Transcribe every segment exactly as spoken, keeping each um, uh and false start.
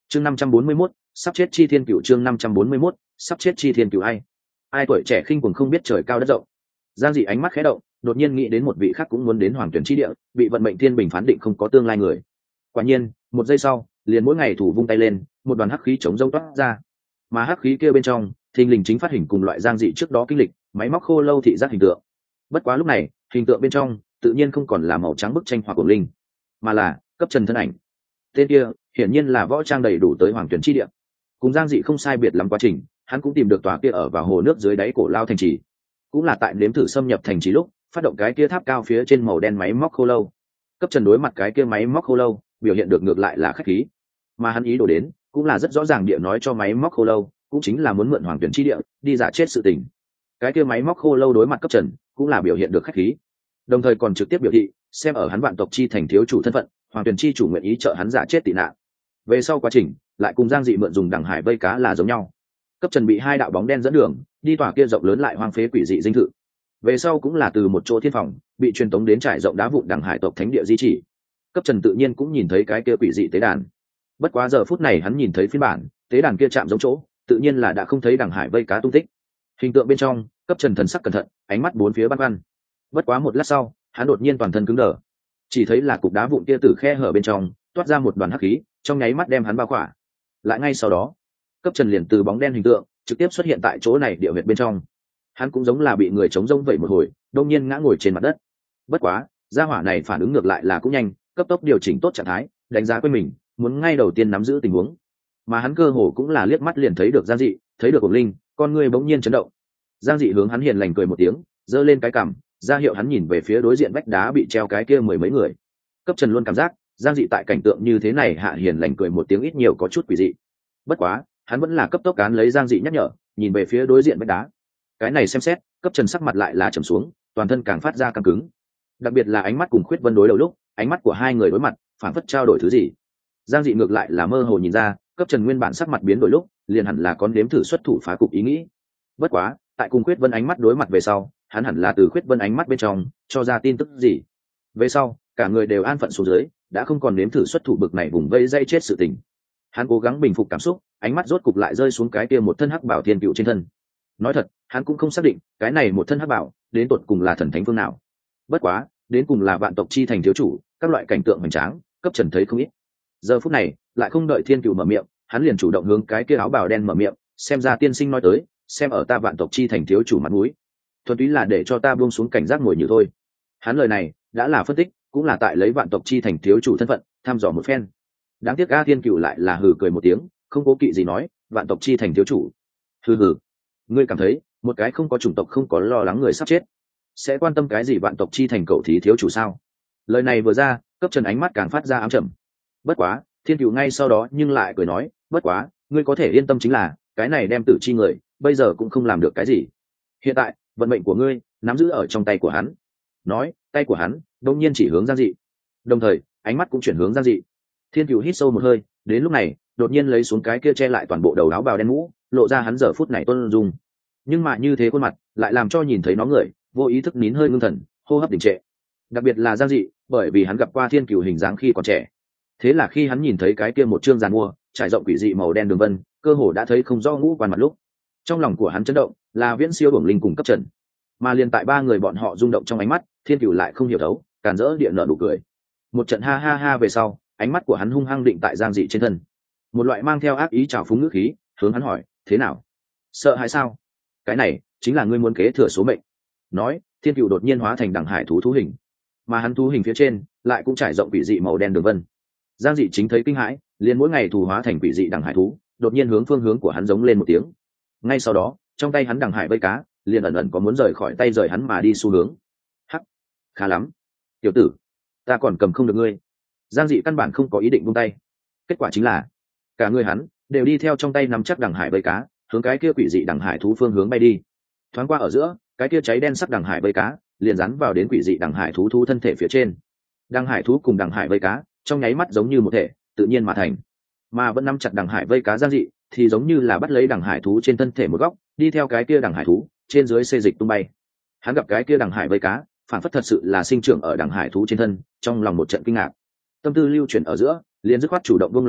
chương năm trăm bốn mươi mốt sắp chết chi thiên cựu chương năm trăm bốn mươi mốt sắp chết chi thiên cựu ai ai tuổi trẻ khinh cuồng không biết trời cao đất rộng. Giang dị ánh mắt khẽ động, đột nhiên nghĩ đến một vị khác cũng muốn đến hoàng tuyển chi địa, bị vận mệnh thiên bình phán định không có tương lai người. Quả nhiên một giây sau, liền mỗi ngày thủ vung tay lên, một đoàn hắc khí chống rông toát ra, mà hắc khí kia bên trong thình lình chính phát hình cùng loại Giang dị trước đó kinh lịch máy móc khô lâu thị giác hình tượng. Bất quá lúc này hình tượng bên trong tự nhiên không còn là màu trắng bức tranh hoặc cổ linh, mà là cấp trần thân ảnh. Tên kia hiển nhiên là võ trang đầy đủ tới hoàng tuyển chi địa, cùng Giang dị không sai biệt lắm quá trình. Hắn cũng tìm được tòa kia ở vào hồ nước dưới đáy cổ lao thành trì, cũng là tại nếm thử xâm nhập thành trì lúc phát động cái kia tháp cao phía trên màu đen máy móc khô lâu. Cấp trần đối mặt cái kia máy móc khô lâu biểu hiện được ngược lại là khách khí, mà hắn ý đồ đến cũng là rất rõ ràng địa nói cho máy móc khô lâu, cũng chính là muốn mượn hoàng tuyển chi địa đi giả chết sự tình. Cái kia máy móc khô lâu đối mặt cấp trần cũng là biểu hiện được khách khí, đồng thời còn trực tiếp biểu thị xem ở hắn vạn tộc chi thành thiếu chủ thân phận, hoàng tuyển chi chủ nguyện ý trợ hắn giả chết tị nạn. Về sau quá trình lại cùng Giang dị mượn dùng đằng hải vây cá là giống nhau. Cấp trần bị hai đạo bóng đen dẫn đường đi tòa kia rộng lớn lại hoang phế quỷ dị dinh thự, về sau cũng là từ một chỗ thiên phòng bị truyền tống đến trải rộng đá vụn đằng hải tộc thánh địa di chỉ. Cấp trần tự nhiên cũng nhìn thấy cái kia quỷ dị tế đàn, bất quá giờ phút này hắn nhìn thấy phiên bản tế đàn kia chạm giống chỗ, tự nhiên là đã không thấy đằng hải vây cá tung tích. Hình tượng bên trong cấp trần thần sắc cẩn thận, ánh mắt bốn phía băn khoăn. Bất quá một lát sau hắn đột nhiên toàn thân cứng đờ, chỉ thấy là cục đá vụn kia từ khe hở bên trong toát ra một đoàn hắc khí, trong nháy mắt đem hắn bao khỏa. Lại ngay sau đó cấp trần liền từ bóng đen hình tượng trực tiếp xuất hiện tại chỗ này địa huyệt bên trong. Hắn cũng giống là bị người chống rông vậy một hồi, đông nhiên ngã ngồi trên mặt đất. Bất quá gia hỏa này phản ứng ngược lại là cũng nhanh, cấp tốc điều chỉnh tốt trạng thái, đánh giá quên mình, muốn ngay đầu tiên nắm giữ tình huống. Mà hắn cơ hồ cũng là liếc mắt liền thấy được Giang dị, thấy được Cổ Linh, con người bỗng nhiên chấn động. Giang dị hướng hắn hiền lành cười một tiếng, giơ lên cái cằm, ra hiệu hắn nhìn về phía đối diện vách đá bị treo cái kia mười mấy người. Cấp trần luôn cảm giác Giang dị tại cảnh tượng như thế này hạ hiền lành cười một tiếng ít nhiều có chút quỷ dị. Bất quá hắn vẫn là cấp tốc cán lấy Giang dị nhắc nhở, nhìn về phía đối diện vách đá. Cái này xem xét, cấp trần sắc mặt lại là trầm xuống, toàn thân càng phát ra căng cứng. Đặc biệt là ánh mắt cùng Khuyết Vân đối đầu lúc, ánh mắt của hai người đối mặt phản phất trao đổi thứ gì. Giang dị ngược lại là mơ hồ nhìn ra, cấp trần nguyên bản sắc mặt biến đổi lúc liền hẳn là có nếm thử xuất thủ phá cục ý nghĩ. Bất quá tại cùng Khuyết Vân ánh mắt đối mặt về sau, hắn hẳn là từ Khuyết Vân ánh mắt bên trong cho ra tin tức gì. Về sau cả người đều an phận xuống dưới, đã không còn nếm thử xuất thủ bực này vùng vây dây chết sự tình. Hắn cố gắng bình phục cảm xúc, ánh mắt rốt cục lại rơi xuống cái kia một thân hắc bảo thiên cựu trên thân. Nói thật hắn cũng không xác định cái này một thân hắc bảo đến tột cùng là thần thánh phương nào. Bất quá đến cùng là vạn tộc chi thành thiếu chủ, các loại cảnh tượng hoành tráng cấp trần thấy không ít. Giờ phút này lại không đợi thiên cựu mở miệng, hắn liền chủ động hướng cái kia áo bào đen mở miệng, xem ra tiên sinh nói tới, xem ở ta vạn tộc chi thành thiếu chủ mặt mũi, thuần túy là để cho ta buông xuống cảnh giác ngồi như thôi. Hắn lời này đã là phân tích, cũng là tại lấy vạn tộc chi thành thiếu chủ thân phận thăm dò một phen. Đáng tiếc a thiên cựu lại là hừ cười một tiếng, không cố kỵ gì nói, vạn tộc chi thành thiếu chủ, hừ hừ, ngươi cảm thấy một cái không có chủng tộc không có lo lắng người sắp chết sẽ quan tâm cái gì vạn tộc chi thành cậu thí thiếu chủ sao? Lời này vừa ra, cấp trần ánh mắt càng phát ra ám trầm. Bất quá thiên cựu ngay sau đó nhưng lại cười nói, bất quá ngươi có thể yên tâm, chính là cái này đem tử chi người bây giờ cũng không làm được cái gì. Hiện tại vận mệnh của ngươi nắm giữ ở trong tay của hắn. Nói tay của hắn đông nhiên chỉ hướng Giang dị, đồng thời ánh mắt cũng chuyển hướng Giang dị. Thiên cựu hít sâu một hơi, đến lúc này đột nhiên lấy xuống cái kia che lại toàn bộ đầu áo bào đen mũ, lộ ra hắn giờ phút này tuân dung. Nhưng mà như thế khuôn mặt lại làm cho nhìn thấy nó người vô ý thức nín hơi ngưng thần, hô hấp đình trệ. Đặc biệt là Giang dị, bởi vì hắn gặp qua thiên cựu hình dáng khi còn trẻ, thế là khi hắn nhìn thấy cái kia một chương giàn mua trải rộng quỷ dị màu đen đường vân, cơ hồ đã thấy không rõ ngũ quan mặt lúc, trong lòng của hắn chấn động là viễn siêu bổng linh cùng cấp trần. Mà liền tại ba người bọn họ rung động trong ánh mắt, thiên cựu lại không hiểu thấu, càn rỡ địa nở nụ cười một trận ha ha ha. Về sau ánh mắt của hắn hung hăng định tại Giang dị trên thân, một loại mang theo ác ý trào phúng ngữ khí hướng hắn hỏi, thế nào, sợ hãi sao? Cái này chính là ngươi muốn kế thừa số mệnh. Nói thiên cựu đột nhiên hóa thành đằng hải thú thú hình, mà hắn thú hình phía trên lại cũng trải rộng quỷ dị màu đen đường vân. Giang dị chính thấy kinh hãi, liền mỗi ngày thù hóa thành quỷ dị đằng hải thú, đột nhiên hướng phương hướng của hắn giống lên một tiếng. Ngay sau đó trong tay hắn đằng hải vây cá liền ẩn ẩn có muốn rời khỏi tay rời hắn mà đi xu hướng. Hắc, khá lắm tiểu tử, ta còn cầm không được ngươi. Giang dị căn bản không có ý định buông tay, kết quả chính là cả người hắn đều đi theo trong tay nắm chắc đằng hải vây cá, hướng cái kia quỷ dị đằng hải thú phương hướng bay đi. Thoáng qua ở giữa, cái kia cháy đen sắc đằng hải vây cá liền dán vào đến quỷ dị đằng hải thú thú thân thể phía trên. Đằng hải thú cùng đằng hải vây cá trong nháy mắt giống như một thể, tự nhiên mà thành. Mà vẫn nắm chặt đằng hải vây cá Giang dị thì giống như là bắt lấy đằng hải thú trên thân thể một góc, đi theo cái kia đằng hải thú trên dưới xê dịch tung bay. Hắn gặp cái kia đằng hải vây cá phản phất thật sự là sinh trưởng ở đằng hải thú trên thân, trong lòng một trận kinh ngạc. Tâm tư lưu chuyển ở giữa, liền dứt khoát chủ động buông lòng tay,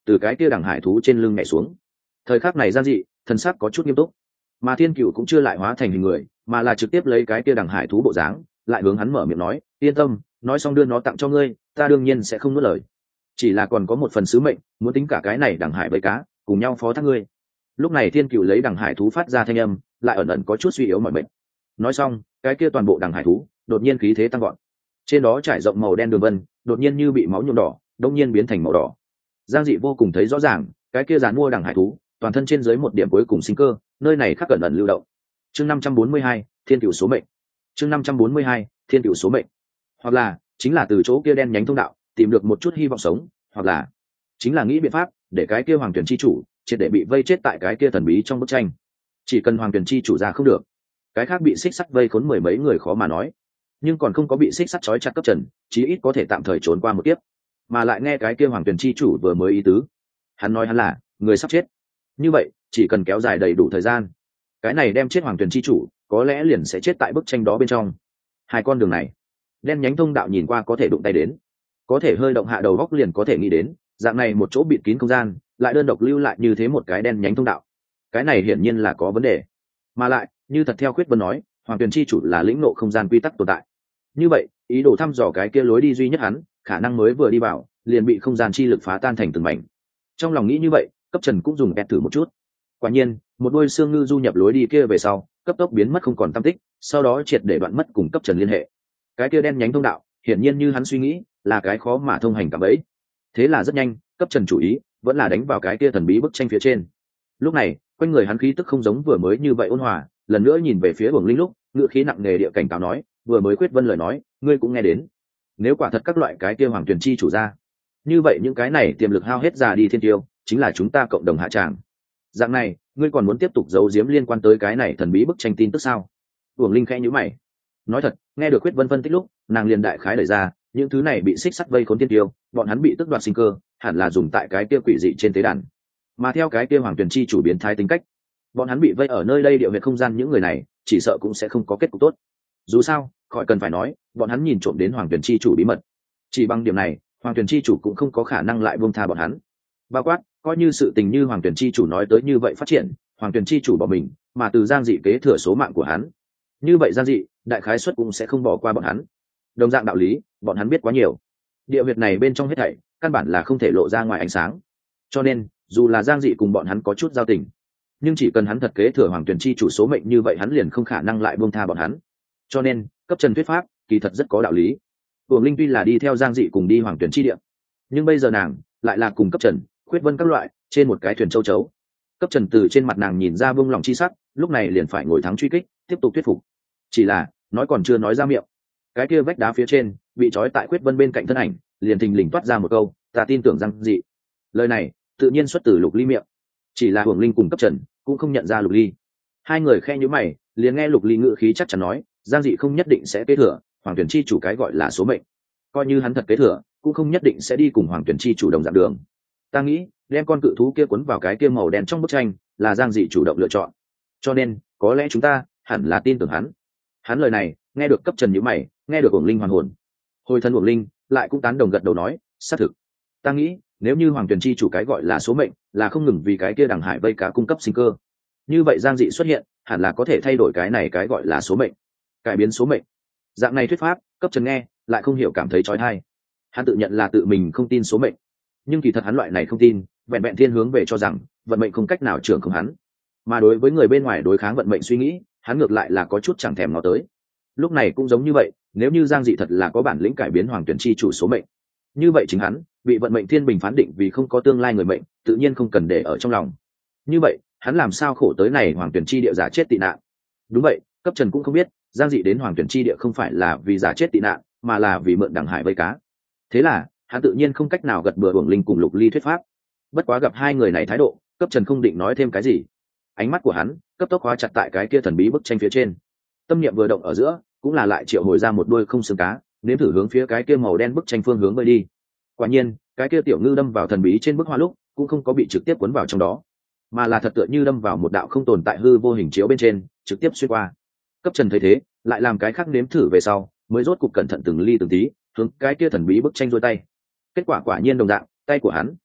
từ cái kia đằng hải thú trên lưng nhảy xuống. Thời khắc này Giang Dị thần sắc có chút nghiêm túc, mà Thiên Cựu cũng chưa lại hóa thành hình người, mà là trực tiếp lấy cái kia đằng hải thú bộ dáng, lại hướng hắn mở miệng nói, yên tâm, nói xong đưa nó tặng cho ngươi, ta đương nhiên sẽ không nuốt lời, chỉ là còn có một phần sứ mệnh, muốn tính cả cái này đằng hải với cá cùng nhau phó thác ngươi. Lúc này Thiên Cựu lấy đằng hải thú phát ra thanh âm, lại ẩn ẩn có chút suy yếu mọi mệnh. Nói xong, cái kia toàn bộ đằng hải thú đột nhiên khí thế tăng gọn, trên đó trải rộng màu đen đường vân, đột nhiên như bị máu nhuộm đỏ, đột nhiên biến thành màu đỏ. Giang Dị vô cùng thấy rõ ràng, cái kia dàn mua đằng hải thú, toàn thân trên dưới một điểm cuối cùng sinh cơ, nơi này khắc cẩn ẩn lưu động. Chương năm trăm bốn mươi hai, Thiên Cựu số mệnh. Chương năm trăm bốn mươi hai, Thiên Cựu số mệnh. Hoặc là chính là từ chỗ kia đen nhánh thông đạo tìm được một chút hy vọng sống, hoặc là chính là nghĩ biện pháp để cái kia hoàng tuyển chi chủ triệt để bị vây chết tại cái kia thần bí trong bức tranh. Chỉ cần hoàng tuyển chi chủ ra không được, cái khác bị xích sắt vây khốn mười mấy người khó mà nói, nhưng còn không có bị xích sắt trói chặt cấp trần, chí ít có thể tạm thời trốn qua một kiếp. Mà lại nghe cái kia hoàng tuyển chi chủ vừa mới ý tứ, hắn nói hắn là người sắp chết, như vậy chỉ cần kéo dài đầy đủ thời gian, cái này đem chết hoàng tuyển chi chủ có lẽ liền sẽ chết tại bức tranh đó bên trong. Hai con đường này, đen nhánh thông đạo nhìn qua có thể đụng tay đến, có thể hơi động hạ đầu góc liền có thể nghĩ đến, dạng này một chỗ bịt kín không gian lại đơn độc lưu lại như thế một cái đen nhánh thông đạo, cái này hiển nhiên là có vấn đề. Mà lại như thật theo Khuyết Vân nói, hoàng tuyển chi chủ là lĩnh ngộ không gian quy tắc tồn tại, như vậy ý đồ thăm dò cái kia lối đi duy nhất hắn khả năng mới vừa đi vào liền bị không gian chi lực phá tan thành từng mảnh. Trong lòng nghĩ như vậy, Cấp Trần cũng dùng pet thử một chút. Quả nhiên, một đôi xương ngư du nhập lối đi kia về sau, cấp tốc biến mất không còn tăm tích, sau đó triệt để đoạn mất cùng Cấp Trần liên hệ. Cái kia đen nhánh thông đạo, hiển nhiên như hắn suy nghĩ, là cái khó mà thông hành cả bẫy. Thế là rất nhanh, Cấp Trần chủ ý vẫn là đánh vào cái kia thần bí bức tranh phía trên. Lúc này, quanh người hắn khí tức không giống vừa mới như vậy ôn hòa, lần nữa nhìn về phía Uổng Linh lúc, ngữ khí nặng nề địa cảnh cáo nói, vừa mới Quyết Vân lời nói, ngươi cũng nghe đến. Nếu quả thật các loại cái kia hoàng tuyển chi chủ ra, như vậy những cái này tiềm lực hao hết già đi thiên tiêu, chính là chúng ta cộng đồng hạ tràng. Dạng này, ngươi còn muốn tiếp tục giấu giếm liên quan tới cái này thần bí bức tranh tin tức sao? Uổng Linh khẽ nhíu mày. Nói thật, nghe được Quyết Vân phân tích lúc, nàng liền đại khái đẩy ra, những thứ này bị xích sắt vây khốn thiên tiêu, bọn hắn bị tước đoạt sinh cơ, hẳn là dùng tại cái kia quỷ dị trên tế đàn. Mà theo cái kia hoàng tuyển chi chủ biến thái tính cách, bọn hắn bị vây ở nơi đây địa huyệt không gian, những người này chỉ sợ cũng sẽ không có kết cục tốt. Dù sao, khỏi cần phải nói, bọn hắn nhìn trộm đến hoàng tuyển chi chủ bí mật, chỉ bằng điểm này, hoàng tuyển chi chủ cũng không có khả năng lại buông tha bọn hắn. Bao quát, coi như sự tình như hoàng tuyển chi chủ nói tới như vậy phát triển, hoàng tuyển chi chủ bỏ mình, mà từ Giang Dị kế thừa số mạng của hắn, như vậy Giang Dị đại khái suất cũng sẽ không bỏ qua bọn hắn. Đồng dạng đạo lý, bọn hắn biết quá nhiều, địa huyệt này bên trong hết thảy căn bản là không thể lộ ra ngoài ánh sáng. Cho nên, dù là Giang Dị cùng bọn hắn có chút giao tình, nhưng chỉ cần hắn thật kế thừa hoàng tuyển chi chủ số mệnh, như vậy hắn liền không khả năng lại buông tha bọn hắn. Cho nên, Cấp Trần thuyết pháp kỳ thật rất có đạo lý. Uổng Linh tuy là đi theo Giang Dị cùng đi hoàng tuyển chi địa, nhưng bây giờ nàng lại là cùng Cấp Trần, Khuyết Vân các loại trên một cái thuyền châu chấu. Cấp Trần từ trên mặt nàng nhìn ra buông lòng chi sắc, lúc này liền phải ngồi thắng truy kích, tiếp tục thuyết phục. Chỉ là nói còn chưa nói ra miệng, cái kia vách đá phía trên bị trói tại Khuyết Vân bên cạnh thân ảnh liền thình lình toát ra một câu, ta tin tưởng Giang Dị. Lời này tự nhiên xuất từ Lục Ly miệng, chỉ là Uổng Linh cùng Cấp Trần cũng không nhận ra Lục Ly. Hai người khe nhíu mày, liền nghe Lục Ly ngữ khí chắc chắn nói, Giang Dị không nhất định sẽ kế thừa hoàng tuyển chi chủ cái gọi là số mệnh, coi như hắn thật kế thừa cũng không nhất định sẽ đi cùng hoàng tuyển chi chủ đồng dạng đường. Ta nghĩ đem con cự thú kia cuốn vào cái kia màu đen trong bức tranh là Giang Dị chủ động lựa chọn, cho nên có lẽ chúng ta hẳn là tin tưởng hắn. Hắn lời này nghe được Cấp Trần nhíu mày, nghe được Uổng Linh hoàn hồn. Hồi thân Uổng Linh lại cũng tán đồng gật đầu nói, xác thực. Ta nghĩ nếu như hoàng tuyển chi chủ cái gọi là số mệnh là không ngừng vì cái kia đằng hải vây cá cung cấp sinh cơ, như vậy Giang Dị xuất hiện hẳn là có thể thay đổi cái này cái gọi là số mệnh, cải biến số mệnh. Dạng này thuyết pháp, Cấp Trần nghe lại không hiểu cảm thấy trói thai. Hắn tự nhận là tự mình không tin số mệnh, nhưng kỳ thật hắn loại này không tin vẹn vẹn thiên hướng về cho rằng vận mệnh không cách nào trưởng không hắn, mà đối với người bên ngoài đối kháng vận mệnh suy nghĩ, hắn ngược lại là có chút chẳng thèm ngó tới. Lúc này cũng giống như vậy, nếu như Giang Dị thật là có bản lĩnh cải biến hoàng tuyển chi chủ số mệnh, như vậy chính hắn bị vận mệnh thiên bình phán định vì không có tương lai người mệnh, tự nhiên không cần để ở trong lòng. Như vậy hắn làm sao khổ tới này hoàng tuyển chi địa giả chết tị nạn? Đúng vậy, Cấp Trần cũng không biết Giang Dị đến hoàng tuyển chi địa không phải là vì giả chết tị nạn, mà là vì mượn đằng hải vây cá. Thế là hắn tự nhiên không cách nào gật bừa Uổng Linh cùng Lục Ly thuyết pháp. Bất quá gặp hai người này thái độ, Cấp Trần không định nói thêm cái gì. Ánh mắt của hắn cấp tốc khóa chặt tại cái kia thần bí bức tranh phía trên. Tâm niệm vừa động ở giữa, cũng là lại triệu hồi ra một đuôi không xương cá, nếm thử hướng phía cái kia màu đen bức tranh phương hướng bơi đi. Quả nhiên, cái kia tiểu ngư đâm vào thần bí trên bức hoa lúc, cũng không có bị trực tiếp cuốn vào trong đó, mà là thật tựa như đâm vào một đạo không tồn tại hư vô hình chiếu bên trên, trực tiếp xuyên qua. Cấp Trần thấy thế, lại làm cái khác nếm thử về sau, mới rốt cục cẩn thận từng ly từng tí hướng cái kia thần bí bức tranh giơ tay. Kết quả quả nhiên đồng dạng, tay của hắn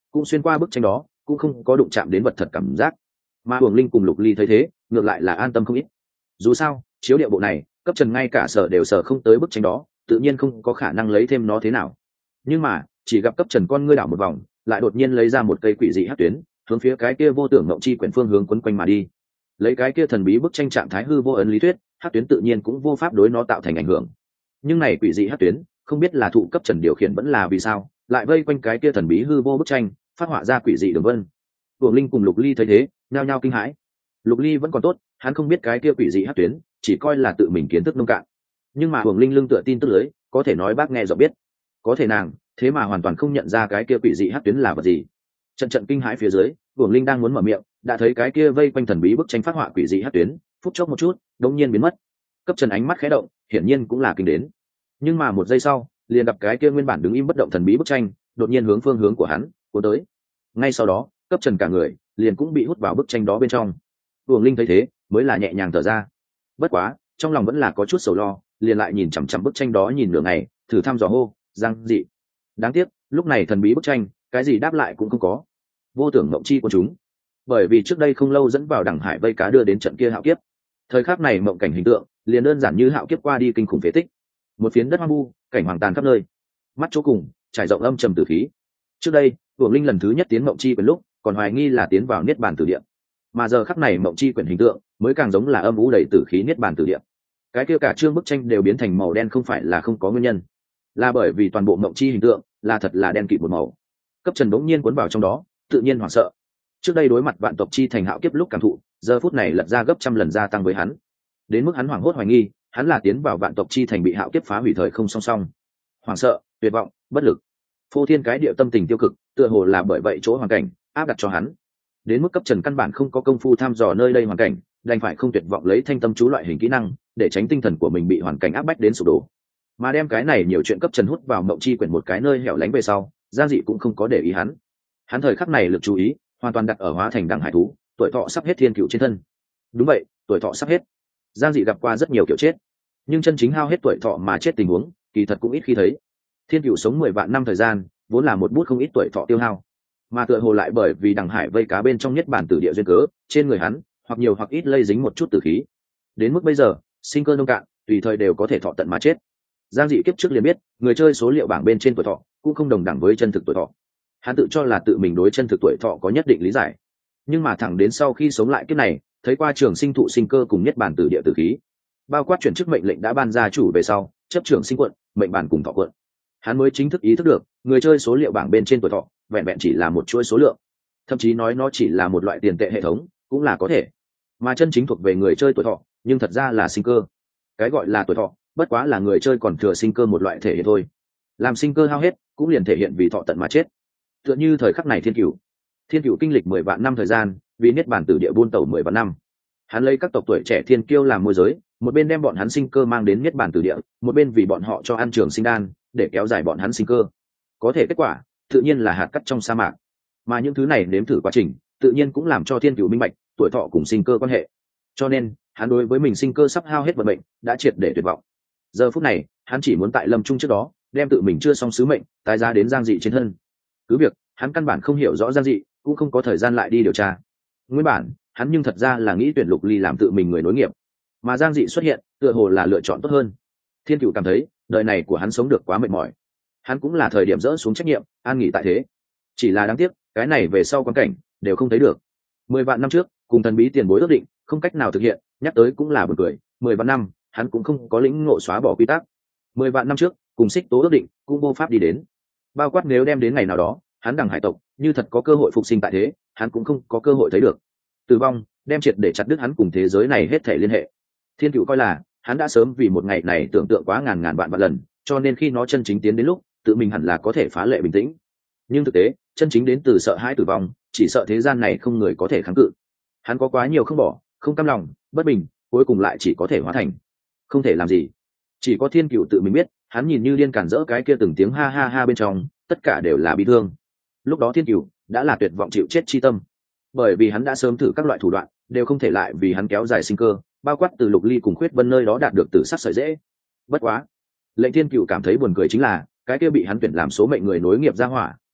cũng xuyên qua bức tranh đó, cũng không có đụng chạm đến vật thật cảm giác. Mà Uổng Linh cùng Lục Ly thấy thế, ngược lại là an tâm không ít. Dù sao, chiếu địa bộ này, cấp trần ngay cả sở đều sở không tới bức tranh đó, tự nhiên không có khả năng lấy thêm nó thế nào. Nhưng mà, chỉ gặp cấp trần con ngươi đảo một vòng, lại đột nhiên lấy ra một cây quỷ dị hắc tuyến, hướng phía cái kia vô tưởng ngộng chi quyển phương hướng quấn quanh mà đi. Lấy cái kia thần bí bức tranh trạng thái hư vô ấn lý thuyết, hắc tuyến tự nhiên cũng vô pháp đối nó tạo thành ảnh hưởng. Nhưng này quỷ dị hắc tuyến, không biết là thụ cấp trần điều khiển vẫn là vì sao, lại vây quanh cái kia thần bí hư vô bức tranh, phát họa ra quỷ dị đường vân. Uổng Linh cùng Lục Ly thấy thế, nhao nhao kinh hãi. Lục Ly vẫn còn tốt, hắn không biết cái kia quỷ dị hắc tuyến, chỉ coi là tự mình kiến thức nông cạn. Nhưng mà Uổng Linh lưng tựa tin tức lưới, có thể nói bác nghe rõ biết. Có thể nàng, thế mà hoàn toàn không nhận ra cái kia quỷ dị hắc tuyến là vật gì. Trận trận kinh hãi phía dưới, Uổng Linh đang muốn mở miệng, đã thấy cái kia vây quanh thần bí bức tranh phát họa quỷ dị hắc tuyến, phút chốc một chút, đột nhiên biến mất. Cấp Trần ánh mắt khẽ động, hiển nhiên cũng là kinh đến. Nhưng mà một giây sau, liền gặp cái kia nguyên bản đứng im bất động thần bí bức tranh, đột nhiên hướng phương hướng của hắn, cuốn tới. Ngay sau đó, Cấp Trần cả người liền cũng bị hút vào bức tranh đó bên trong. Uổng Linh thấy thế, mới là nhẹ nhàng thở ra. Bất quá, trong lòng vẫn là có chút sầu lo, liền lại nhìn chằm chằm bức tranh đó nhìn nửa ngày, thử thăm dò hô, Giang Dị. Đáng tiếc, lúc này thần bí bức tranh, cái gì đáp lại cũng không có. Vô tưởng mộng chi của chúng. Bởi vì trước đây không lâu dẫn vào đẳng hải vây cá đưa đến trận kia hạo kiếp. Thời khắc này mộng cảnh hình tượng, liền đơn giản như hạo kiếp qua đi kinh khủng phế tích. Một phiến đất hoang vu, cảnh hoàng tàn khắp nơi. Mắt chỗ cùng, trải rộng âm trầm tử khí. Trước đây, Uổng Linh lần thứ nhất tiến mộng chi quyển lúc, còn hoài nghi là tiến vào niết bàn tử địa. Mà giờ khắc này mộng chi quyển hình tượng, mới càng giống là âm u đầy tử khí niết bàn tử địa. Cái kia cả chương bức tranh đều biến thành màu đen không phải là không có nguyên nhân, là bởi vì toàn bộ mộng chi hình tượng là thật là đen kịt một màu. Cấp Trần bỗng nhiên cuốn vào trong đó, tự nhiên hoảng sợ. Trước đây đối mặt vạn tộc chi thành hạo kiếp lúc cảm thụ, giờ phút này lật ra gấp trăm lần gia tăng với hắn. Đến mức hắn hoảng hốt hoài nghi, hắn là tiến vào vạn tộc chi thành bị hạo kiếp phá hủy thời không song song. Hoảng sợ, tuyệt vọng, bất lực. Phô thiên cái địa tâm tình tiêu cực, tựa hồ là bởi vậy chỗ hoàn cảnh áp đặt cho hắn. Đến mức Cấp Trần căn bản không có công phu thăm dò nơi đây hoàn cảnh, đành phải không tuyệt vọng lấy thanh tâm chú loại hình kỹ năng, để tránh tinh thần của mình bị hoàn cảnh áp bách đến sụp đổ. Mà đem cái này nhiều chuyện Cấp Trần hút vào mộng chi quyển một cái nơi hẻo lánh về sau, Giang Dị cũng không có để ý hắn. Hắn thời khắc này lực chú ý hoàn toàn đặt ở hóa thành đằng hải thú, tuổi thọ sắp hết thiên cựu trên thân. Đúng vậy, tuổi thọ sắp hết. Giang Dị gặp qua rất nhiều kiểu chết, nhưng chân chính hao hết tuổi thọ mà chết tình huống, kỳ thật cũng ít khi thấy. Thiên cựu sống mười vạn năm thời gian, vốn là một bút không ít tuổi thọ tiêu hao, mà tựa hồ lại bởi vì đằng hải vây cá bên trong nhất bản tử địa duyên cớ, trên người hắn hoặc nhiều hoặc ít lây dính một chút tử khí. Đến mức bây giờ, sinh cơ nông cạn, tùy thời đều có thể thọ tận mà chết. Giang Dị kiếp trước liền biết, người chơi số liệu bảng bên trên tuổi thọ cũng không đồng đẳng với chân thực tuổi thọ. Hắn tự cho là tự mình đối chân thực tuổi thọ có nhất định lý giải, nhưng mà thẳng đến sau khi sống lại kiếp này, thấy qua trường sinh thụ sinh cơ cùng nhất bản tử địa tử khí, bao quát chuyển chức mệnh lệnh đã ban ra chủ về sau, chấp trưởng sinh quận, mệnh bản cùng thọ quận, hắn mới chính thức ý thức được, người chơi số liệu bảng bên trên tuổi thọ vẹn vẹn chỉ là một chuỗi số lượng, thậm chí nói nó chỉ là một loại tiền tệ hệ thống cũng là có thể, mà chân chính thuộc về người chơi tuổi thọ nhưng thật ra là sinh cơ. Cái gọi là tuổi thọ bất quá là người chơi còn thừa sinh cơ một loại thể hiện thôi, làm sinh cơ hao hết cũng liền thể hiện vì thọ tận mà chết. Tựa như thời khắc này thiên cửu thiên cửu kinh lịch mười vạn năm thời gian, vì niết bàn tử địa buôn tẩu mười vạn năm, hắn lấy các tộc tuổi trẻ thiên kiêu làm môi giới, một bên đem bọn hắn sinh cơ mang đến niết bàn tử địa, một bên vì bọn họ cho ăn trường sinh đan để kéo dài bọn hắn sinh cơ. Có thể kết quả tự nhiên là hạt cát trong sa mạc, mà những thứ này nếm thử quá trình tự nhiên cũng làm cho thiên cửu minh bạch tuổi thọ cùng sinh cơ quan hệ, cho nên hắn đối với mình sinh cơ sắp hao hết vận mệnh đã triệt để tuyệt vọng. Giờ phút này hắn chỉ muốn tại lâm trung trước đó đem tự mình chưa xong sứ mệnh tái giá đến Giang Dị trên thân. Cứ việc hắn căn bản không hiểu rõ Giang Dị, cũng không có thời gian lại đi điều tra. Nguyên bản hắn nhưng thật ra là nghĩ tuyển Lục Ly làm tự mình người nối nghiệp, mà Giang Dị xuất hiện tựa hồ là lựa chọn tốt hơn. Thiên Cửu cảm thấy đời này của hắn sống được quá mệt mỏi, hắn cũng là thời điểm dỡ xuống trách nhiệm, an nghỉ tại thế. Chỉ là đáng tiếc, cái này về sau quan cảnh đều không thấy được. Mười vạn năm trước cùng thần bí tiền bối ước định không cách nào thực hiện, nhắc tới cũng là buồn cười. Mười vạn năm hắn cũng không có lĩnh ngộ xóa bỏ quy tắc. Mười vạn năm trước cùng Xích Tố ước định cũng vô pháp đi đến, bao quát nếu đem đến ngày nào đó hắn đằng hải tộc như thật có cơ hội phục sinh tại thế, hắn cũng không có cơ hội thấy được. Tử vong đem triệt để chặt đứt hắn cùng thế giới này hết thể liên hệ. Thiên Cửu coi là hắn đã sớm vì một ngày này tưởng tượng quá ngàn ngàn vạn vạn lần, cho nên khi nó chân chính tiến đến lúc, tự mình hẳn là có thể phá lệ bình tĩnh. Nhưng thực tế chân chính đến từ sợ hãi tử vong, chỉ sợ thế gian này không người có thể kháng cự. Hắn có quá nhiều không bỏ, không cam lòng, bất bình, cuối cùng lại chỉ có thể hóa thành không thể làm gì. Chỉ có Thiên Cửu tự mình biết, hắn nhìn như điên cản rỡ cái kia từng tiếng ha ha ha bên trong, tất cả đều là bi thương. Lúc đó Thiên Cửu đã là tuyệt vọng chịu chết chi tâm, bởi vì hắn đã sớm thử các loại thủ đoạn, đều không thể lại vì hắn kéo dài sinh cơ, bao quát từ Lục Ly cùng Khuyết Vân nơi đó đạt được tử sắc sợi dễ. Bất quá, lệnh Thiên Cửu cảm thấy buồn cười chính là, cái kia bị hắn tuyển làm số mệnh người nối nghiệp ra hỏa,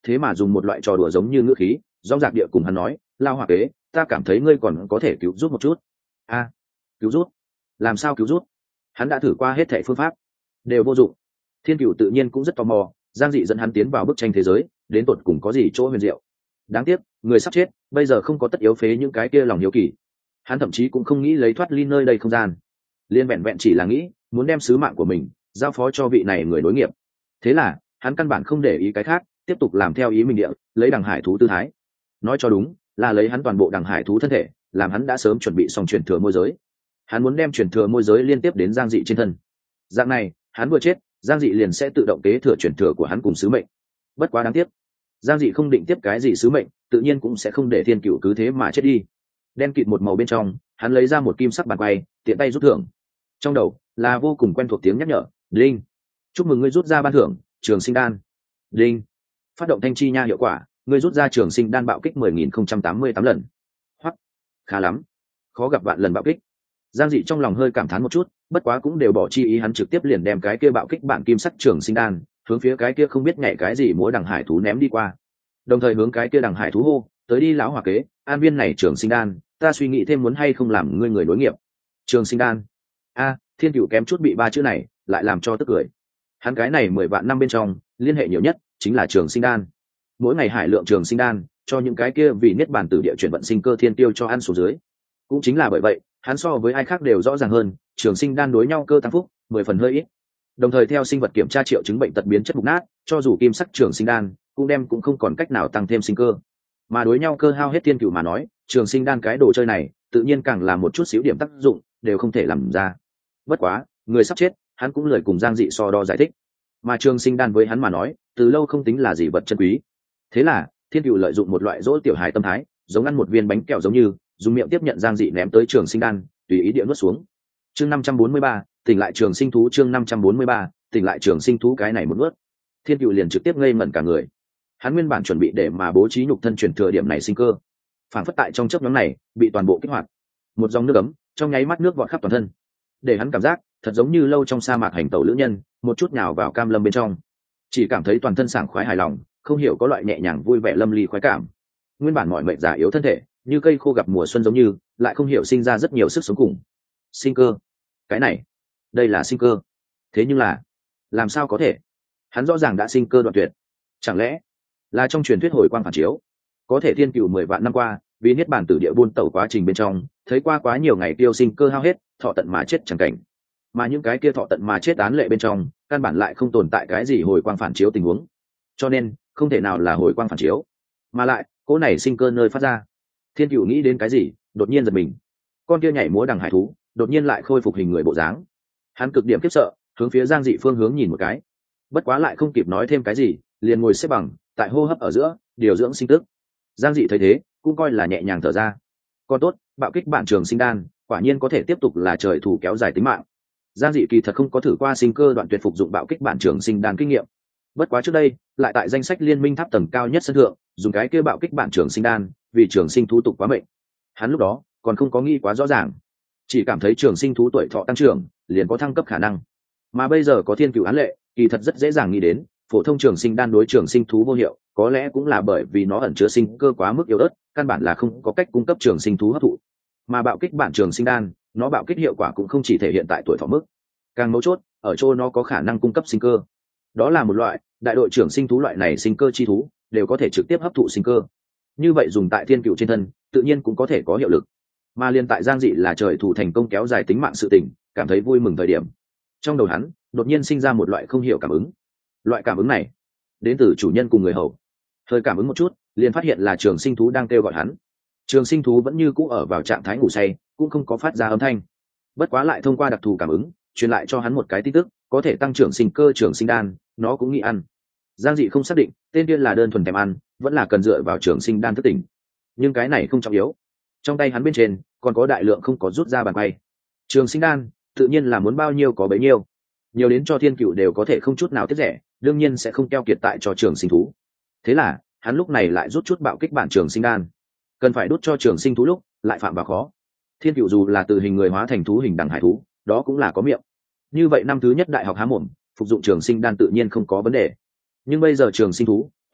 thế mà dùng một loại trò đùa giống như ngữ khí rong rạc địa cùng hắn nói, lao hỏa kế, ta cảm thấy ngươi còn có thể cứu giúp một chút. A, cứu giúp? Làm sao cứu giúp? Hắn đã thử qua hết thảy phương pháp đều vô dụng. Thiên Cửu tự nhiên cũng rất tò mò, Giang Dị dẫn hắn tiến vào bức tranh thế giới, đến tột cùng có gì chỗ huyền diệu. Đáng tiếc, người sắp chết, bây giờ không có tất yếu phế những cái kia lòng hiếu kỳ. Hắn thậm chí cũng không nghĩ lấy thoát ly nơi đây không gian, liên vẹn vẹn chỉ là nghĩ muốn đem sứ mạng của mình giao phó cho vị này người nối nghiệp. Thế là hắn căn bản không để ý cái khác, tiếp tục làm theo ý mình địa, lấy đằng hải thú tư thái. Nói cho đúng là lấy hắn toàn bộ đằng hải thú thân thể, làm hắn đã sớm chuẩn bị xong truyền thừa môi giới. Hắn muốn đem truyền thừa môi giới liên tiếp đến Giang Dị trên thân. Dạng này, hắn vừa chết, Giang Dị liền sẽ tự động kế thừa truyền thừa của hắn cùng sứ mệnh. Bất quá đáng tiếc, Giang Dị không định tiếp cái gì sứ mệnh, tự nhiên cũng sẽ không để Thiên Cửu cứ thế mà chết đi. Đen kịt một màu bên trong, hắn lấy ra một kim sắc bàn quay, tiện tay rút thưởng. Trong đầu là vô cùng quen thuộc tiếng nhắc nhở, "Đinh, chúc mừng ngươi rút ra ban thưởng, Trường Sinh Đan." Đinh, phát động thanh chi nha hiệu quả, ngươi rút ra Trường Sinh Đan bạo kích mười nghìn không trăm tám mươi tám lần. Hoắc, khá lắm, khó gặp vạn lần bạo kích. Giang Dị trong lòng hơi cảm thán một chút, bất quá cũng đều bỏ chi ý, hắn trực tiếp liền đem cái kia bạo kích bản kim sắc Trường Sinh Đan hướng phía cái kia không biết nhảy cái gì múa đằng hải thú ném đi qua, đồng thời hướng cái kia đằng hải thú hô, "Tới đi lão hỏa kế, an viên này Trường Sinh Đan, ta suy nghĩ thêm muốn hay không làm ngươi người nối nghiệp." Trường Sinh Đan? A, Thiên Cửu kém chút bị ba chữ này lại làm cho tức cười. Hắn cái này mười vạn năm bên trong liên hệ nhiều nhất chính là Trường Sinh Đan. Mỗi ngày hải lượng Trường Sinh Đan cho những cái kia vì niết bàn tử địa chuyển vận sinh cơ thiên tiêu cho ăn xuống dưới. Cũng chính là bởi vậy, hắn so với ai khác đều rõ ràng hơn, Trường Sinh Đan đối nhau cơ tăng phúc mười phần hơi ít. Đồng thời theo sinh vật kiểm tra triệu chứng bệnh tật biến chất mục nát, cho dù kim sắc Trường Sinh Đan cũng đem cũng không còn cách nào tăng thêm sinh cơ. Mà đối nhau cơ hao hết Thiên Cửu mà nói, Trường Sinh Đan cái đồ chơi này tự nhiên càng là một chút xíu điểm tác dụng đều không thể làm ra. Bất quá, người sắp chết, hắn cũng lời cùng Giang Dị so đo giải thích. Mà Trường Sinh Đan với hắn mà nói, từ lâu không tính là gì vật chân quý. Thế là, Thiên Cửu lợi dụng một loại dỗ tiểu hài tâm thái, giống ăn một viên bánh kẹo giống như, dùng miệng tiếp nhận Giang Dị ném tới Trường Sinh Đan, tùy ý địa nuốt xuống. Chương năm trăm bốn mươi ba, tỉnh lại Trường Sinh thú, chương năm trăm bốn mươi ba, tỉnh lại Trường Sinh thú, cái này một nuốt, Thiên Cửu liền trực tiếp ngây ngẩn cả người. Hắn nguyên bản chuẩn bị để mà bố trí nhục thân truyền thừa điểm này sinh cơ, phản phất tại trong chớp nhoáng này bị toàn bộ kích hoạt. Một dòng nước ấm trong nháy mắt nước vọt khắp toàn thân, để hắn cảm giác thật giống như lâu trong sa mạc hành tẩu lữ nhân, một chút nhào vào cam lâm bên trong, chỉ cảm thấy toàn thân sảng khoái hài lòng, không hiểu có loại nhẹ nhàng vui vẻ lâm ly khoái cảm. Nguyên bản mọi mệnh già yếu thân thể như cây khô gặp mùa xuân giống như, lại không hiểu sinh ra rất nhiều sức sống cùng sinh cơ. Cái này, đây là sinh cơ. Thế nhưng là, làm sao có thể? Hắn rõ ràng đã sinh cơ đoạn tuyệt. Chẳng lẽ là trong truyền thuyết hồi quang phản chiếu? Có thể Thiên Cửu mười vạn năm qua, vì niết bàn tử địa buôn tẩu quá trình bên trong, thấy qua quá nhiều ngày tiêu sinh cơ hao hết, thọ tận mà chết chẳng cảnh. Mà những cái kia thọ tận mà chết án lệ bên trong, căn bản lại không tồn tại cái gì hồi quang phản chiếu tình huống. Cho nên, không thể nào là hồi quang phản chiếu. Mà lại, cỗ này sinh cơ nơi phát ra. Thiên Cửu nghĩ đến cái gì, đột nhiên giật mình. Con kia nhảy múa đằng hải thú, đột nhiên lại khôi phục hình người bộ dáng. Hắn cực điểm khiếp sợ, hướng phía Giang Dị phương hướng nhìn một cái. Bất quá lại không kịp nói thêm cái gì, liền ngồi xếp bằng, tại hô hấp ở giữa, điều dưỡng sinh tức. Giang Dị thấy thế, cũng coi là nhẹ nhàng thở ra. Còn tốt, bạo kích bản Trường Sinh Đan, quả nhiên có thể tiếp tục là trời thủ kéo dài tính mạng. Giang Dị kỳ thật không có thử qua sinh cơ đoạn tuyệt phục dụng bạo kích bản Trường Sinh Đan kinh nghiệm. Bất quá trước đây, lại tại danh sách liên minh tháp tầng cao nhất sân thượng, dùng cái kia bạo kích bản Trường Sinh Đan, vì trường sinh thú tục quá mệnh. Hắn lúc đó còn không có nghĩ quá rõ ràng, chỉ cảm thấy trường sinh thú tuổi thọ tăng trưởng, liền có thăng cấp khả năng. Mà bây giờ có Thiên Cửu án lệ, kỳ thật rất dễ dàng nghĩ đến, phổ thông trường sinh đan đối trường sinh thú vô hiệu, có lẽ cũng là bởi vì nó ẩn chứa sinh cơ quá mức yếu ớt, căn bản là không có cách cung cấp trường sinh thú hấp thụ. Mà bạo kích bản trường sinh đan, nó bạo kích hiệu quả cũng không chỉ thể hiện tại tuổi thọ mức, càng mấu chốt ở chỗ nó có khả năng cung cấp sinh cơ. Đó là một loại đại đội trưởng sinh thú, loại này sinh cơ chi thú đều có thể trực tiếp hấp thụ sinh cơ. Như vậy dùng tại Thiên Cửu trên thân, tự nhiên cũng có thể có hiệu lực. Mà liên tại Giang Dị là trời thủ thành công kéo dài tính mạng sự tình, cảm thấy vui mừng thời điểm, trong đầu hắn đột nhiên sinh ra một loại không hiểu cảm ứng. Loại cảm ứng này đến từ chủ nhân cùng người hầu. Hơi cảm ứng một chút, liền phát hiện là trường sinh thú đang kêu gọi hắn. Trường sinh thú vẫn như cũ ở vào trạng thái ngủ say, cũng không có phát ra âm thanh. Bất quá lại thông qua đặc thù cảm ứng, truyền lại cho hắn một cái tin tức, có thể tăng trưởng sinh cơ trường sinh đan, nó cũng nghĩ ăn. Giang Dị không xác định tên kia là đơn thuần thèm ăn, vẫn là cần dựa vào trường sinh đan thức tỉnh. Nhưng cái này không trọng yếu. Trong tay hắn bên trên còn có đại lượng không có rút ra bàn quay. Trường sinh đan tự nhiên là muốn bao nhiêu có bấy nhiêu, nhiều đến cho Thiên Cửu đều có thể không chút nào tiết rẻ, đương nhiên sẽ không keo kiệt tại cho trường sinh thú. Thế là hắn lúc này lại rút chút bạo kích bản trường sinh đan, cần phải đút cho trường sinh thú lúc lại phạm vào khó. Thiên Cửu dù là từ hình người hóa thành thú hình đằng hải thú, đó cũng là có miệng. Như vậy năm thứ nhất đại học há mồm, phục dụng trường sinh đan tự nhiên không có vấn đề. Nhưng bây giờ trường sinh thú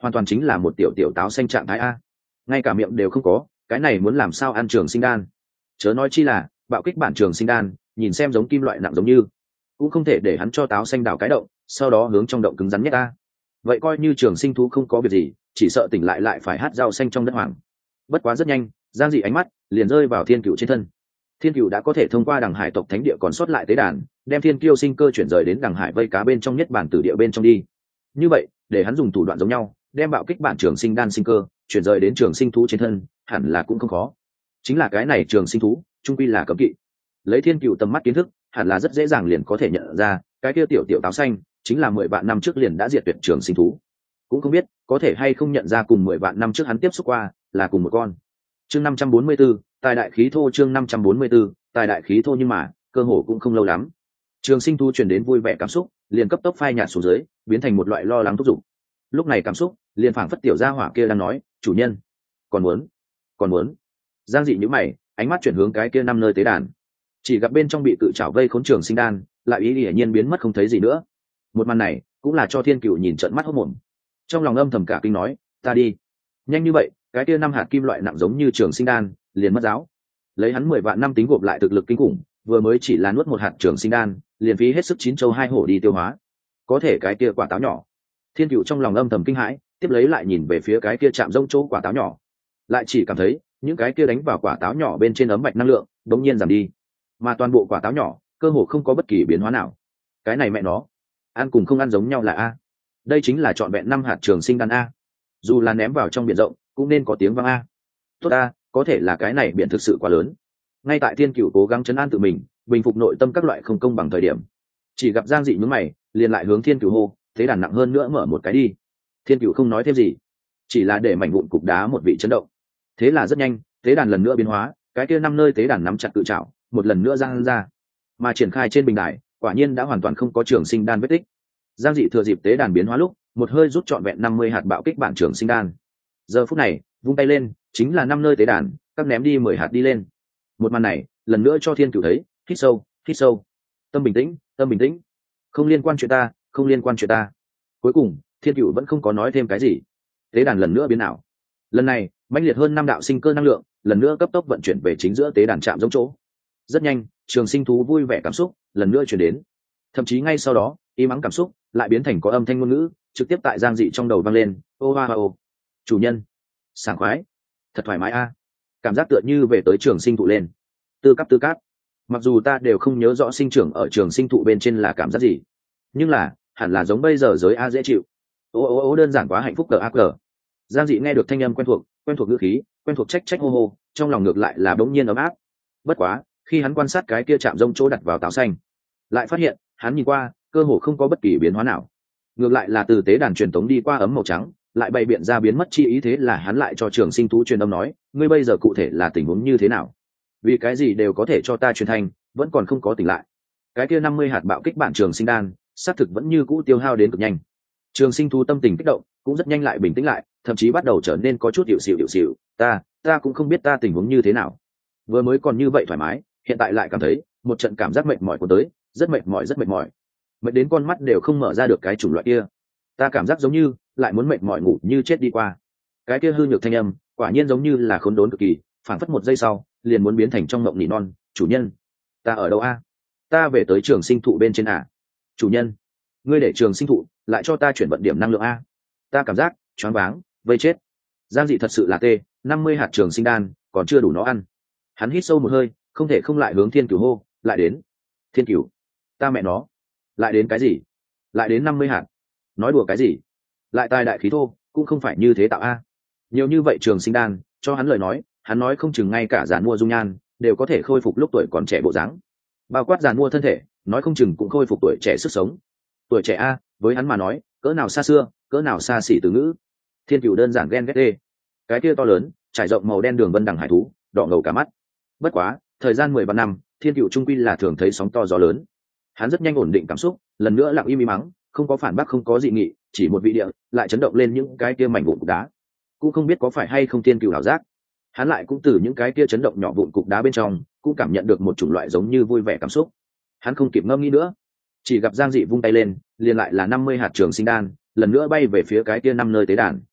hoàn toàn chính là một tiểu tiểu táo xanh trạng thái a, ngay cả miệng đều không có, cái này muốn làm sao ăn trường sinh đan. Chớ nói chi là bạo kích bản trường sinh đan, nhìn xem giống kim loại nặng giống như, cũng không thể để hắn cho táo xanh đào cái động, sau đó hướng trong động cứng rắn nhất a. Vậy coi như trường sinh thú không có việc gì, chỉ sợ tỉnh lại lại phải hát rau xanh trong đất hoàng. Bất quá rất nhanh, Giang Dị ánh mắt liền rơi vào Thiên Cựu trên thân. Thiên Cựu đã có thể thông qua Đằng Hải tộc thánh địa còn sót lại tế đàn, đem thiên kiêu sinh cơ chuyển rời đến Đằng Hải vây cá bên trong nhất bản tử địa bên trong đi. Như vậy, để hắn dùng thủ đoạn giống nhau, đem bạo kích bản trường sinh đan sinh cơ chuyển rời đến trường sinh thú trên thân, hẳn là cũng không khó. Chính là cái này trường sinh thú, trung quy là cấm kỵ. Lấy Thiên Cựu tầm mắt kiến thức, hẳn là rất dễ dàng liền có thể nhận ra, cái kia tiểu tiểu táo xanh chính là mười vạn năm trước liền đã diệt tuyệt trường sinh thú. Cũng không biết có thể hay không nhận ra cùng mười vạn năm trước hắn tiếp xúc qua là cùng một con. Chương năm trăm bốn mươi 4, tài đại khí thô. Chương năm trăm bốn mươi 4, tài đại khí thô. Nhưng mà cơ hồ cũng không lâu lắm, trường sinh thú truyền đến vui vẻ cảm xúc liền cấp tốc phai nhạt xuống dưới, biến thành một loại lo lắng thúc giục. Lúc này cảm xúc liền phảng phất tiểu gia hỏa kia đang nói, chủ nhân còn muốn còn muốn. Giang Dị nhíu mày, ánh mắt chuyển hướng cái kia năm nơi tế đàn, chỉ gặp bên trong bị tự chảo vây khốn trường sinh đan lại ý hiển nhiên biến mất không thấy gì nữa. Một màn này cũng là cho Thiên Cựu nhìn trợn mắt hốt mồm, trong lòng âm thầm cả kinh nói, ta đi nhanh như vậy, cái kia năm hạt kim loại nặng giống như trường sinh đan liền mất giáo. Lấy hắn mười vạn năm tính gộp lại thực lực kinh khủng, vừa mới chỉ là nuốt một hạt trường sinh đan liền phí hết sức chín châu hai hổ đi tiêu hóa, có thể cái kia quả táo nhỏ. Thiên Cựu trong lòng âm thầm kinh hãi, tiếp lấy lại nhìn về phía cái kia chạm rông chỗ quả táo nhỏ, lại chỉ cảm thấy những cái kia đánh vào quả táo nhỏ bên trên ấm mạch năng lượng đống nhiên giảm đi, mà toàn bộ quả táo nhỏ cơ hồ không có bất kỳ biến hóa nào. Cái này mẹ nó, ăn cùng không ăn giống nhau là a. Đây chính là trọn vẹn năm hạt trường sinh đan a, dù là ném vào trong biển rộng cũng nên có tiếng vang a. Tốt a, có thể là cái này biển thực sự quá lớn. Ngay tại Thiên Cựu cố gắng trấn an tự mình, bình phục nội tâm các loại không công bằng thời điểm, chỉ gặp Giang Dị nhướng mày, liền lại hướng Thiên Cựu hô, thế đàn nặng hơn nữa mở một cái đi. Thiên Cựu không nói thêm gì, chỉ là để mảnh vụn cục đá một vị chấn động. Thế là rất nhanh, thế đàn lần nữa biến hóa, cái kia năm nơi tế đàn nắm chặt cự trảo, một lần nữa giang ra, mà triển khai trên bình đài, quả nhiên đã hoàn toàn không có trường sinh đan vết tích. Giang Dị thừa dịp tế đàn biến hóa lúc, một hơi rút trọn vẹn năm mươi hạt bạo kích bản trường sinh đan. Giờ phút này, vung tay lên, chính là năm nơi tế đàn, các ném đi mười hạt đi lên. Một màn này, lần nữa cho Thiên Cựu thấy, hít sâu, hít sâu. Tâm bình tĩnh, tâm bình tĩnh. Không liên quan chuyện ta, không liên quan chuyện ta. Cuối cùng, Thiên Cựu vẫn không có nói thêm cái gì. Tế đàn lần nữa biến ảo. Lần này, mãnh liệt hơn năm đạo sinh cơ năng lượng, lần nữa cấp tốc vận chuyển về chính giữa tế đàn chạm giống chỗ. Rất nhanh, trường sinh thú vui vẻ cảm xúc lần nữa chuyển đến. Thậm chí ngay sau đó, im ắng cảm xúc lại biến thành có âm thanh ngôn ngữ, trực tiếp tại Giang Dị trong đầu vang lên, ô hoa ô, chủ nhân sảng khoái, thật thoải mái a. Cảm giác tựa như về tới trường sinh thụ lên. Tư cấp tư cấp. Mặc dù ta đều không nhớ rõ sinh trưởng ở trường sinh thụ bên trên là cảm giác gì, nhưng là hẳn là giống bây giờ giới a dễ chịu. Ô ô ô, đơn giản quá hạnh phúc cờ ác cờ. Giang Dị nghe được thanh âm quen thuộc, quen thuộc ngữ khí, quen thuộc trách trách hô hô, trong lòng ngược lại là bỗng nhiên ấm áp. Bất quá, khi hắn quan sát cái kia chạm rông chỗ đặt vào táo xanh, lại phát hiện hắn nhìn qua cơ hồ không có bất kỳ biến hóa nào, ngược lại là từ tế đàn truyền tống đi qua ấm màu trắng lại bày biện ra biến mất chi ý. Thế là hắn lại cho trường sinh thú truyền âm nói, ngươi bây giờ cụ thể là tình huống như thế nào? Vì cái gì đều có thể cho ta truyền thành, vẫn còn không có tỉnh lại? Cái kia năm mươi hạt bạo kích bản trường sinh đan xác thực vẫn như cũ tiêu hao đến cực nhanh. Trường sinh thú tâm tình kích động cũng rất nhanh lại bình tĩnh lại, thậm chí bắt đầu trở nên có chút hiệu xịu hiệu xịu. Ta, ta cũng không biết ta tình huống như thế nào. Vừa mới còn như vậy thoải mái, hiện tại lại cảm thấy một trận cảm giác mệt mỏi của tới, rất mệt mỏi rất mệt mỏi, mệt đến con mắt đều không mở ra được cái chủng loại kia. Ta cảm giác giống như lại muốn mệt mỏi ngủ như chết đi qua. Cái kia hư nhược thanh âm, quả nhiên giống như là khốn đốn cực kỳ, phảng phất một giây sau liền muốn biến thành trong mộng nỉ non, chủ nhân, ta ở đâu a? Ta về tới trường sinh thụ bên trên à? Chủ nhân, ngươi để trường sinh thụ lại cho ta chuyển vận điểm năng lượng a. Ta cảm giác choáng váng, vây chết. Giang Dị thật sự là tê, năm mươi hạt trường sinh đan còn chưa đủ nó ăn. Hắn hít sâu một hơi, không thể không lại hướng Thiên Cửu hô, lại đến. Thiên Cửu, ta mẹ nó, lại đến cái gì? Lại đến năm mươi hạt? Nói đùa cái gì? Lại tài đại khí thô, cũng không phải như thế tạo a. Nhiều như vậy trường sinh đan, cho hắn lời nói, hắn nói không chừng ngay cả giàn mua dung nhan đều có thể khôi phục lúc tuổi còn trẻ bộ dáng, bao quát giàn mua thân thể, nói không chừng cũng khôi phục tuổi trẻ sức sống. Tuổi trẻ a, với hắn mà nói, cỡ nào xa xưa, cỡ nào xa xỉ từ ngữ. Thiên Cửu đơn giản ghen ghét đê. Cái kia to lớn, trải rộng màu đen đường vân đằng hải thú, đỏ ngầu cả mắt. Bất quá, thời gian mười ba năm, Thiên Cửu trung quy là thường thấy sóng to gió lớn. Hắn rất nhanh ổn định cảm xúc, lần nữa lặng im im mắng, không có phản bác, không có dị nghị, chỉ một vị địa lại chấn động lên những cái kia mảnh vụn cục đá. Cũng không biết có phải hay không Thiên Cửu ảo giác, hắn lại cũng từ những cái kia chấn động nhỏ vụn cục đá bên trong, cũng cảm nhận được một chủng loại giống như vui vẻ cảm xúc. Hắn không kịp ngâm nghĩ nữa, chỉ gặp Giang Dị vung tay lên, liền lại là năm mươi hạt trường sinh đan, lần nữa bay về phía cái kia năm nơi tế đàn,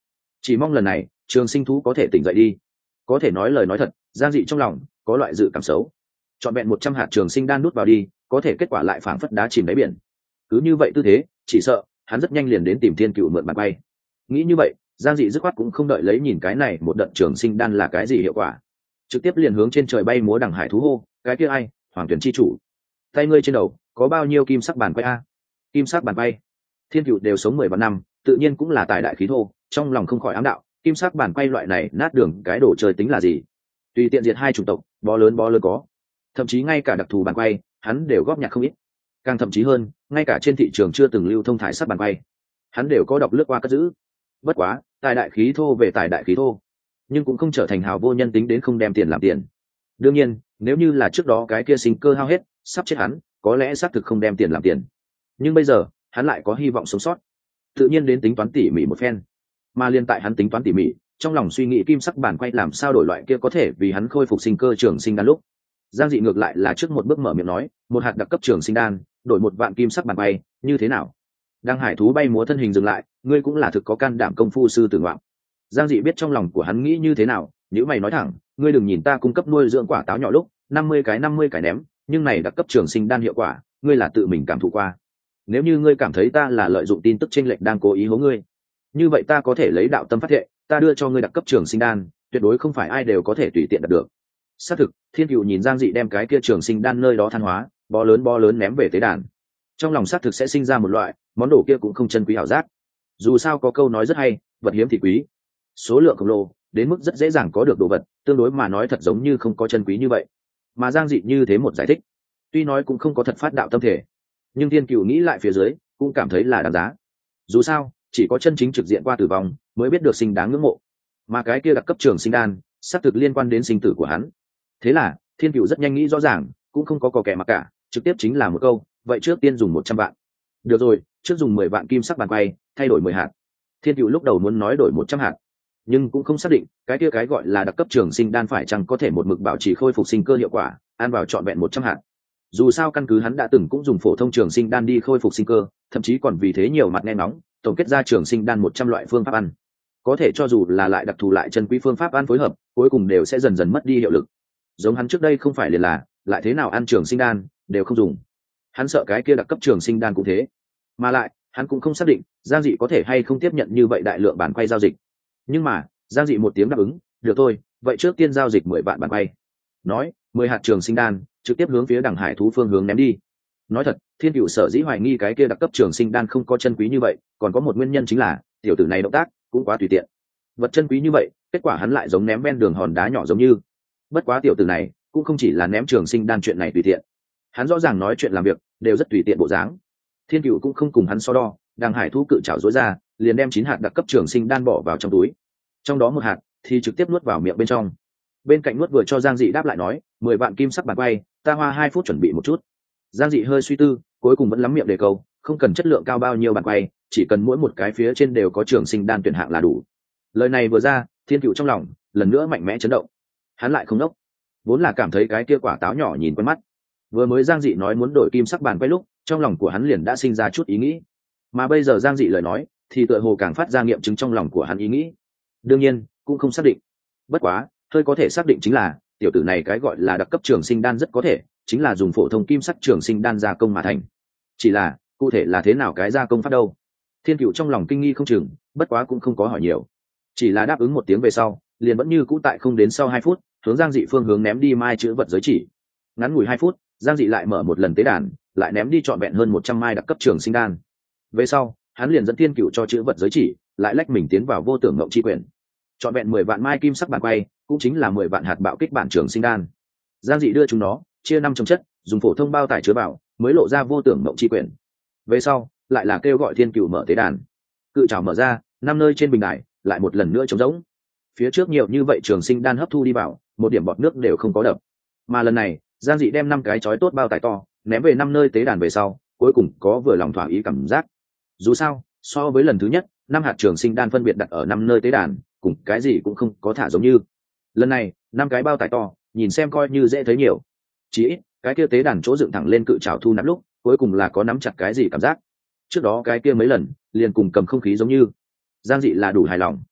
chỉ mong lần này trường sinh thú có thể tỉnh dậy đi. Có thể nói lời nói thật, Giang Dị trong lòng có loại dự cảm xấu. Chọn vẹn một trăm hạt trường sinh đan đút vào đi, có thể kết quả lại phảng phất đá chìm đáy biển. Cứ như vậy tư thế, chỉ sợ hắn rất nhanh liền đến tìm Thiên Cựu mượn bàn bay. Nghĩ như vậy, Giang Dị dứt khoát cũng không đợi lấy nhìn cái này một đợt trường sinh đan là cái gì hiệu quả, trực tiếp liền hướng trên trời bay múa đằng hải thú hô, cái kia ai, Hoàng Tuyển chi chủ, tay ngươi trên đầu có bao nhiêu kim sắc bàn quay a? Kim sắc bàn quay. Thiên Cựu đều sống mười vạn năm, tự nhiên cũng là tài đại khí thô, trong lòng không khỏi ám đạo, kim sắc bàn quay loại này nát đường cái đồ chơi tính là gì? Tùy tiện diệt hai chủng tộc, bó lớn bó lớn có. Thậm chí ngay cả đặc thù bàn quay, hắn đều góp nhặt không ít. Càng thậm chí hơn, ngay cả trên thị trường chưa từng lưu thông thải sắc bàn quay, hắn đều có đọc lướt qua cất giữ. Bất quá, tài đại khí thô về tài đại khí thô, nhưng cũng không trở thành hào vô nhân tính đến không đem tiền làm tiền. Đương nhiên, nếu như là trước đó cái kia sinh cơ hao hết, sắp chết hắn, có lẽ xác thực không đem tiền làm tiền. Nhưng bây giờ, hắn lại có hy vọng sống sót. Tự nhiên đến tính toán tỉ mỉ một phen. Mà liên tại hắn tính toán tỉ mỉ, trong lòng suy nghĩ kim sắc bản quay làm sao đổi loại kia có thể vì hắn khôi phục sinh cơ trường sinh đan lúc, Giang Dị ngược lại là trước một bước mở miệng nói, một hạt đặc cấp trường sinh đan, đổi một vạn kim sắc bản quay, như thế nào? Đang hải thú bay múa thân hình dừng lại, ngươi cũng là thực có can đảm công phu sư tử ngoạm. Giang Dị biết trong lòng của hắn nghĩ như thế nào, nếu mày nói thẳng, ngươi đừng nhìn ta cung cấp nuôi dưỡng quả táo nhỏ lúc, năm mươi cái năm mươi cái ném, nhưng này đặc cấp trường sinh đan hiệu quả, ngươi là tự mình cảm thụ qua. Nếu như ngươi cảm thấy ta là lợi dụng tin tức chênh lệch đang cố ý hố ngươi, như vậy ta có thể lấy đạo tâm phát thệ, ta đưa cho ngươi đặc cấp trường sinh đan, tuyệt đối không phải ai đều có thể tùy tiện đạt được. Xác thực, Thiên Cựu nhìn Giang Dị đem cái kia trường sinh đan nơi đó than hóa, bó lớn bó lớn ném về tế đàn. Trong lòng xác thực sẽ sinh ra một loại, món đồ kia cũng không chân quý hảo giác. Dù sao có câu nói rất hay, vật hiếm thì quý. Số lượng khổng lồ, đến mức rất dễ dàng có được đồ vật, tương đối mà nói thật giống như không có chân quý như vậy. Mà Giang Dị như thế một giải thích, tuy nói cũng không có thật phát đạo tâm thể, nhưng Thiên Cựu nghĩ lại phía dưới, cũng cảm thấy là đáng giá. Dù sao, chỉ có chân chính trực diện qua tử vong, mới biết được sinh đáng ngưỡng mộ. Mà cái kia đặc cấp trường sinh đan, xác thực liên quan đến sinh tử của hắn. Thế là, Thiên Cựu rất nhanh nghĩ rõ ràng, cũng không có cò kẻ mặc cả, trực tiếp chính là một câu, vậy trước tiên dùng một trăm vạn. Được rồi, trước dùng mười vạn kim sắc bàn quay, thay đổi mười hạt. Thiên Cựu lúc đầu muốn nói đổi một trăm hạt, nhưng cũng không xác định, cái kia cái gọi là đặc cấp trường sinh đan phải chăng có thể một mực bảo trì khôi phục sinh cơ hiệu quả, ăn vào trọn vẹn một trăm hạt. Dù sao căn cứ hắn đã từng cũng dùng phổ thông trường sinh đan đi khôi phục sinh cơ, thậm chí còn vì thế nhiều mặt nghe ngóng, tổng kết ra trường sinh đan một trăm loại phương pháp ăn. Có thể cho dù là lại đặc thù lại chân quý phương pháp ăn phối hợp, cuối cùng đều sẽ dần dần mất đi hiệu lực. Giống hắn trước đây không phải liền là, lại thế nào ăn trường sinh đan đều không dùng. Hắn sợ cái kia đặc cấp trường sinh đan cũng thế. Mà lại, hắn cũng không xác định Giang Dị có thể hay không tiếp nhận như vậy đại lượng bản quay giao dịch. Nhưng mà, Giang Dị một tiếng đáp ứng, được thôi, vậy trước tiên giao dịch mười vạn bản quay. Nói, mười hạt trường sinh đan, trực tiếp hướng phía đằng hải thú phương hướng ném đi. Nói thật, Thiên Cựu sở dĩ hoài nghi cái kia đặc cấp trường sinh đan không có chân quý như vậy, còn có một nguyên nhân chính là tiểu tử này động tác cũng quá tùy tiện. Vật chân quý như vậy, kết quả hắn lại giống ném ven đường hòn đá nhỏ giống như. Bất quá tiểu tử này cũng không chỉ là ném trường sinh đan chuyện này tùy tiện, hắn rõ ràng nói chuyện làm việc đều rất tùy tiện bộ dáng. Thiên Cựu cũng không cùng hắn so đo, đằng hải thú cự trảo dối ra, liền đem chín hạt đặc cấp trường sinh đan bỏ vào trong túi, trong đó một hạt thì trực tiếp nuốt vào miệng bên trong. Bên cạnh nuốt vừa cho Giang Dị đáp lại nói, mười vạn kim sắc bàn quay, ta hoa hai phút chuẩn bị một chút. Giang Dị hơi suy tư, cuối cùng vẫn lắm miệng đề câu, không cần chất lượng cao bao nhiêu bàn quay, chỉ cần mỗi một cái phía trên đều có trường sinh đan tuyển hạng là đủ. Lời này vừa ra, Thiên Cựu trong lòng lần nữa mạnh mẽ chấn động. Hắn lại không đốc, vốn là cảm thấy cái kia quả táo nhỏ nhìn quen mắt. Vừa mới Giang Dị nói muốn đổi kim sắc bàn quay lúc, trong lòng của hắn liền đã sinh ra chút ý nghĩ. Mà bây giờ Giang Dị lời nói, thì tựa hồ càng phát ra nghiệm chứng trong lòng của hắn ý nghĩ. Đương nhiên, cũng không xác định. Bất quá, hơi có thể xác định chính là, tiểu tử này cái gọi là đặc cấp trường sinh đan rất có thể chính là dùng phổ thông kim sắc trường sinh đan gia công mà thành. Chỉ là, cụ thể là thế nào cái gia công pháp đâu? Thiên Cựu trong lòng kinh nghi không chừng, bất quá cũng không có hỏi nhiều. Chỉ là đáp ứng một tiếng về sau, liền vẫn như cũ tại không đến sau hai phút, hướng Giang Dị phương hướng ném đi mai chữ vật giới chỉ. Ngắn ngủi hai phút, Giang Dị lại mở một lần tế đàn, lại ném đi trọn vẹn hơn một trăm mai đặc cấp trường sinh đan. Về sau, hắn liền dẫn Thiên Cựu cho chữ vật giới chỉ, lại lách mình tiến vào vô tưởng ngộng chi quyển. Trọn vẹn mười vạn mai kim sắc bản quay, cũng chính là mười vạn hạt bạo kích bản trường sinh đan. Giang Dị đưa chúng nó chia năm trong chất, dùng phổ thông bao tải chứa vào, mới lộ ra vô tưởng ngộng chi quyển. Về sau, lại là kêu gọi Thiên Cựu mở tế đàn. Cự trảo mở ra, năm nơi trên bình đài lại một lần nữa trống rỗng. Phía trước nhiều như vậy trường sinh đan hấp thu đi vào, một điểm bọt nước đều không có đập. Mà lần này, Giang Dị đem năm cái chói tốt bao tải to ném về năm nơi tế đàn về sau, cuối cùng có vừa lòng thỏa ý cảm giác. Dù sao, so với lần thứ nhất, năm hạt trường sinh đan phân biệt đặt ở năm nơi tế đàn, cùng cái gì cũng không có thả giống như. Lần này, năm cái bao tải to, nhìn xem coi như dễ thấy nhiều. Chỉ ít, cái kia tế đàn chỗ dựng thẳng lên cự trảo thu nạp lúc, cuối cùng là có nắm chặt cái gì cảm giác. Trước đó cái kia mấy lần, liền cùng cầm không khí giống như. Giang Dị là đủ hài lòng.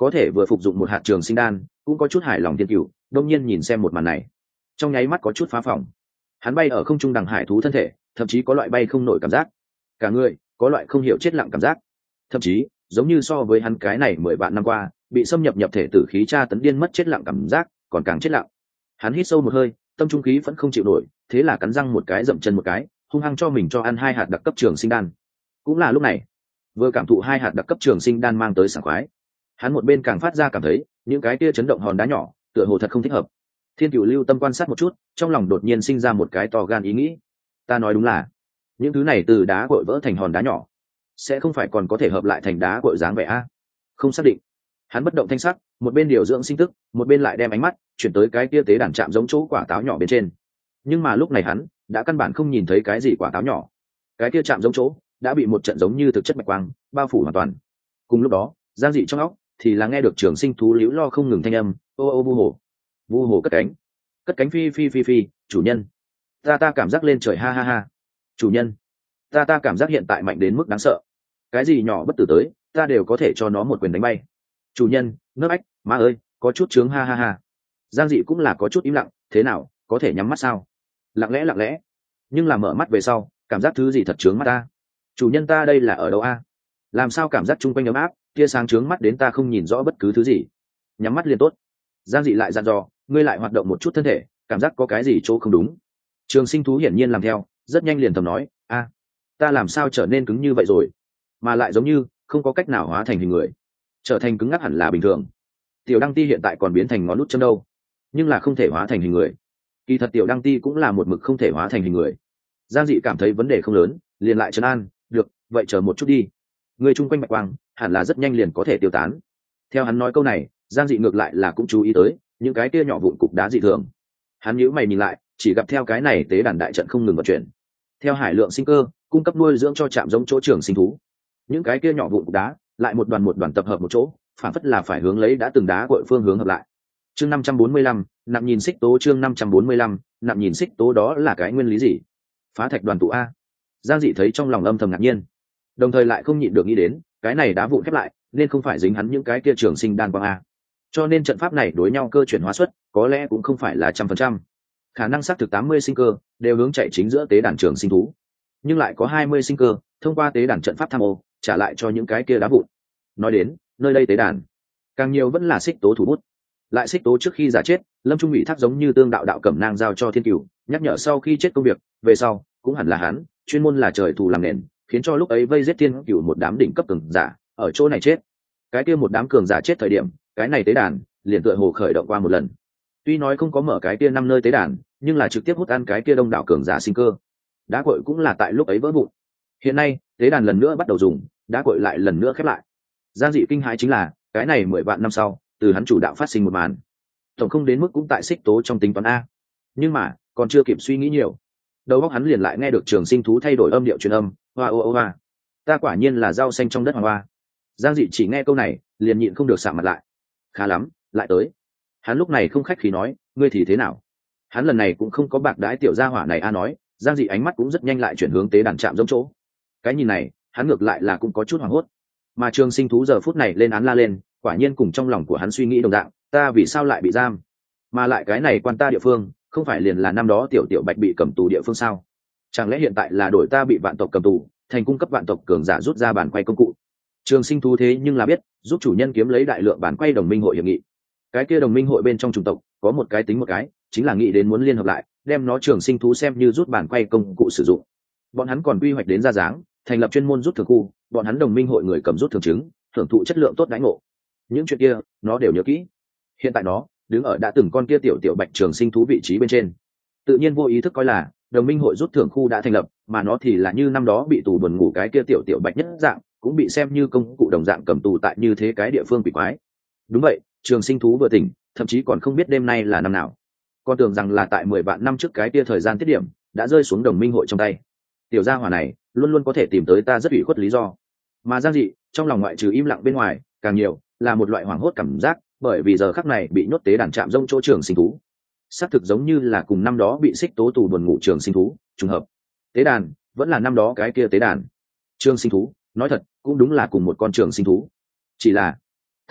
có thể vừa phục dụng một hạt trường sinh đan cũng có chút hài lòng thiên cựu đông nhiên nhìn xem một màn này trong nháy mắt có chút phá phòng. Hắn bay ở không trung đằng hải thú thân thể thậm chí có loại bay không nổi cảm giác, cả người có loại không hiểu chết lặng cảm giác, thậm chí giống như so với hắn cái này mười vạn năm qua bị xâm nhập nhập thể tử khí tra tấn điên mất chết lặng cảm giác còn càng chết lặng. Hắn hít sâu một hơi, tâm trung khí vẫn không chịu nổi, thế là cắn răng một cái dậm chân một cái, hung hăng cho mình cho ăn hai hạt đặc cấp trường sinh đan. Cũng là lúc này, vừa cảm thụ hai hạt đặc cấp trường sinh đan mang tới sảng khoái, hắn một bên càng phát ra cảm thấy những cái kia chấn động hòn đá nhỏ tựa hồ thật không thích hợp. Thiên Cửu lưu tâm quan sát một chút, trong lòng đột nhiên sinh ra một cái to gan ý nghĩ. Ta nói đúng là những thứ này từ đá cội vỡ thành hòn đá nhỏ sẽ không phải còn có thể hợp lại thành đá cội dáng vẻ a? Không xác định. Hắn bất động thanh sắc, một bên điều dưỡng sinh tức, một bên lại đem ánh mắt chuyển tới cái kia tế đàn chạm giống chỗ quả táo nhỏ bên trên. Nhưng mà lúc này hắn đã căn bản không nhìn thấy cái gì quả táo nhỏ, cái kia chạm giống chỗ đã bị một trận giống như thực chất bạch quang bao phủ hoàn toàn. Cùng lúc đó, Giang Dị trong óc thì là nghe được trường sinh thú líu lo không ngừng thanh âm, ô ô vu hồ, vu hồ cất cánh, cất cánh phi phi phi phi, chủ nhân, ta ta cảm giác lên trời ha ha ha, chủ nhân, ta ta cảm giác hiện tại mạnh đến mức đáng sợ, cái gì nhỏ bất tử tới ta đều có thể cho nó một quyền đánh bay, chủ nhân, nước ách, má ơi, có chút trướng ha ha ha. Giang Dị cũng là có chút im lặng, thế nào, có thể nhắm mắt sao? Lặng lẽ lặng lẽ, nhưng là mở mắt về sau, cảm giác thứ gì thật trướng mắt ta. Chủ nhân ta đây là ở đâu a? Làm sao cảm giác chung quanh ấm áp, tia sáng trướng mắt đến ta không nhìn rõ bất cứ thứ gì. Nhắm mắt liền tốt. Giang Dị lại dặn dò, ngươi lại hoạt động một chút thân thể, cảm giác có cái gì chỗ không đúng. Trường sinh thú hiển nhiên làm theo, rất nhanh liền thầm nói, a, ta làm sao trở nên cứng như vậy rồi, mà lại giống như không có cách nào hóa thành hình người, trở thành cứng ngắc hẳn là bình thường. Tiểu Đăng Ti hiện tại còn biến thành ngón nút châm đâu, nhưng là không thể hóa thành hình người. Kỳ thật Tiểu Đăng Ti cũng là một mực không thể hóa thành hình người. Giang Dị cảm thấy vấn đề không lớn, liền lại trấn an, được, vậy chờ một chút đi. Người chung quanh bạch quang hẳn là rất nhanh liền có thể tiêu tán. Theo hắn nói câu này, Giang Dị ngược lại là cũng chú ý tới những cái kia nhỏ vụn cục đá dị thường. Hắn nhíu mày nhìn lại, chỉ gặp theo cái này tế đàn đại trận không ngừng vận chuyển, theo hải lượng sinh cơ cung cấp nuôi dưỡng cho trạm giống chỗ trường sinh thú. Những cái kia nhỏ vụn cục đá lại một đoàn một đoàn tập hợp một chỗ, phản phất là phải hướng lấy đã từng đá cội phương hướng hợp lại. Chương năm trăm bốn mươi lăm, nặng nhìn xích tố. Chương năm trăm bốn mươi lăm, nặng nhìn xích tố, đó là cái nguyên lý gì? Phá thạch đoàn tụ a. Giang Dị thấy trong lòng âm thầm ngạc nhiên, đồng thời lại không nhịn được nghĩ đến, cái này đá vụn khép lại nên không phải dính hắn những cái kia trường sinh đan quang a. Cho nên trận pháp này đối nhau cơ chuyển hóa suất có lẽ cũng không phải là trăm phần trăm. Khả năng xác thực tám mươi sinh cơ đều hướng chạy chính giữa tế đàn trường sinh thú, nhưng lại có hai mươi sinh cơ thông qua tế đàn trận pháp tham ô trả lại cho những cái kia đá vụn. Nói đến nơi đây tế đàn càng nhiều vẫn là xích tố thủ bút. Lại xích tố trước khi giả chết, Lâm Trung ủy thác giống như tương đạo đạo cẩm nang giao cho Thiên Cửu, nhắc nhở sau khi chết công việc về sau cũng hẳn là hắn chuyên môn là trời thù làm nền, khiến cho lúc ấy vây giết Thiên Cửu một đám đỉnh cấp cường giả ở chỗ này chết. Cái kia một đám cường giả chết thời điểm, cái này tế đàn liền tựa hồ khởi động qua một lần. Tuy nói không có mở cái kia năm nơi tế đàn, nhưng là trực tiếp hút ăn cái kia đông đảo cường giả sinh cơ. Đá cội cũng là tại lúc ấy vỡ vụn. Hiện nay tế đàn lần nữa bắt đầu dùng, đá cội lại lần nữa khép lại. Giang Dị kinh hãi chính là cái này mười vạn năm sau, từ hắn chủ đạo phát sinh một màn, tổng không đến mức cũng tại xích tố trong tính toán a. Nhưng mà còn chưa kịp suy nghĩ nhiều, đầu óc hắn liền lại nghe được trường sinh thú thay đổi âm điệu truyền âm, hoa ô ô hoa, ta quả nhiên là rau xanh trong đất hoàng hoa. Giang Dị chỉ nghe câu này liền nhịn không được sạm mặt lại. Khá lắm, lại tới. Hắn lúc này không khách khí nói, ngươi thì thế nào? Hắn lần này cũng không có bạc đái tiểu gia hỏa này a nói. Giang Dị ánh mắt cũng rất nhanh lại chuyển hướng tế đàn chạm giống chỗ. Cái nhìn này hắn ngược lại là cũng có chút hoảng hốt. Mà trường sinh thú giờ phút này lên án la lên, quả nhiên cùng trong lòng của hắn suy nghĩ đồng dạng, ta vì sao lại bị giam, mà lại cái này quan ta địa phương không phải liền là năm đó tiểu tiểu bạch bị cầm tù địa phương sao? Chẳng lẽ hiện tại là đổi ta bị vạn tộc cầm tù thành cung cấp vạn tộc cường giả rút ra bản quay công cụ? Trường sinh thú thế nhưng là biết giúp chủ nhân kiếm lấy đại lượng bản quay đồng minh hội hiệp nghị. Cái kia đồng minh hội bên trong chủng tộc có một cái tính một cái, chính là nghĩ đến muốn liên hợp lại đem nó trường sinh thú xem như rút bản quay công cụ sử dụng. Bọn hắn còn quy hoạch đến ra dáng thành lập chuyên môn rút thường khu, bọn hắn đồng minh hội người cầm rút thường chứng thưởng thụ chất lượng tốt đãi ngộ. Những chuyện kia nó đều nhớ kỹ. Hiện tại nó đứng ở đã từng con kia tiểu tiểu bạch trường sinh thú vị trí bên trên, tự nhiên vô ý thức coi là đồng minh hội rút thưởng khu đã thành lập, mà nó thì là như năm đó bị tù buồn ngủ cái kia tiểu tiểu bạch nhất dạng, cũng bị xem như công cụ đồng dạng cầm tù tại như thế cái địa phương quỷ quái. Đúng vậy, trường sinh thú vừa tỉnh, thậm chí còn không biết đêm nay là năm nào, con tưởng rằng là tại mười vạn năm trước cái kia thời gian tiết điểm đã rơi xuống đồng minh hội trong tay. Tiểu gia hỏa này luôn luôn có thể tìm tới ta rất ủy khuất lý do. Mà Giang Dị trong lòng ngoại trừ im lặng bên ngoài, càng nhiều là một loại hoảng hốt cảm giác, bởi vì giờ khắc này bị nhốt tế đàn chạm rông chỗ trường sinh thú xác thực giống như là cùng năm đó bị xích tố tù buồn ngủ trường sinh thú trùng hợp. Tế đàn vẫn là năm đó cái kia tế đàn, trường sinh thú nói thật cũng đúng là cùng một con trường sinh thú, chỉ là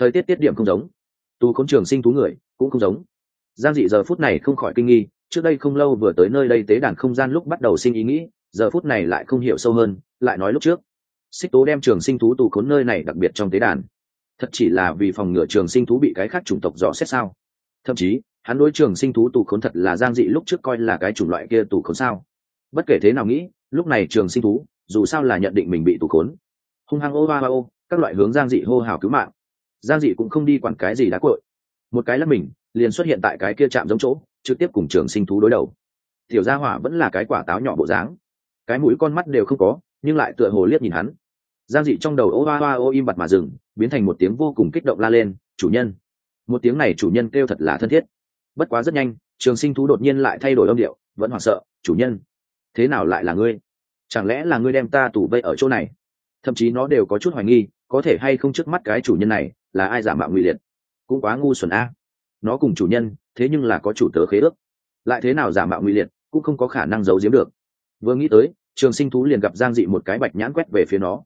thời tiết tiết điểm không giống, tù khốn trường sinh thú người cũng không giống. Giang dị giờ phút này không khỏi kinh nghi, trước đây không lâu vừa tới nơi đây tế đàn không gian lúc bắt đầu sinh ý nghĩ, giờ phút này lại không hiểu sâu hơn, lại nói lúc trước Xích Tố đem trường sinh thú tù khốn nơi này đặc biệt trong tế đàn, thật chỉ là vì phòng ngừa trường sinh thú bị cái khác chủng tộc dò xét sao? Thậm chí hắn đối trường sinh thú tù khốn thật là Giang dị lúc trước coi là cái chủng loại kia tù khốn sao? Bất kể thế nào nghĩ, lúc này trường sinh thú dù sao là nhận định mình bị tù khốn, hung hăng ô ba ô các loại hướng Giang dị hô hào cứu mạng. Giang dị cũng không đi quản cái gì đá cội, một cái lắp mình liền xuất hiện tại cái kia chạm giống chỗ, trực tiếp cùng trường sinh thú đối đầu. Tiểu gia hỏa vẫn là cái quả táo nhỏ bộ dáng, cái mũi con mắt đều không có, nhưng lại tựa hồ liếc nhìn hắn. Giang dị trong đầu ô ba ô im bặt mà dừng, biến thành một tiếng vô cùng kích động la lên, chủ nhân. Một tiếng này chủ nhân kêu thật là thân thiết. Bất quá rất nhanh, trường sinh thú đột nhiên lại thay đổi âm điệu, vẫn hoảng sợ, chủ nhân, thế nào lại là ngươi? Chẳng lẽ là ngươi đem ta tù vây ở chỗ này? Thậm chí nó đều có chút hoài nghi, có thể hay không trước mắt cái chủ nhân này là ai giả mạo ngụy liệt. Cũng quá ngu xuẩn a. Nó cùng chủ nhân thế nhưng là có chủ tớ khế ước, lại thế nào giả mạo ngụy liệt cũng không có khả năng giấu giếm được. Vừa nghĩ tới, trường sinh thú liền gặp Giang dị một cái bạch nhãn quét về phía nó.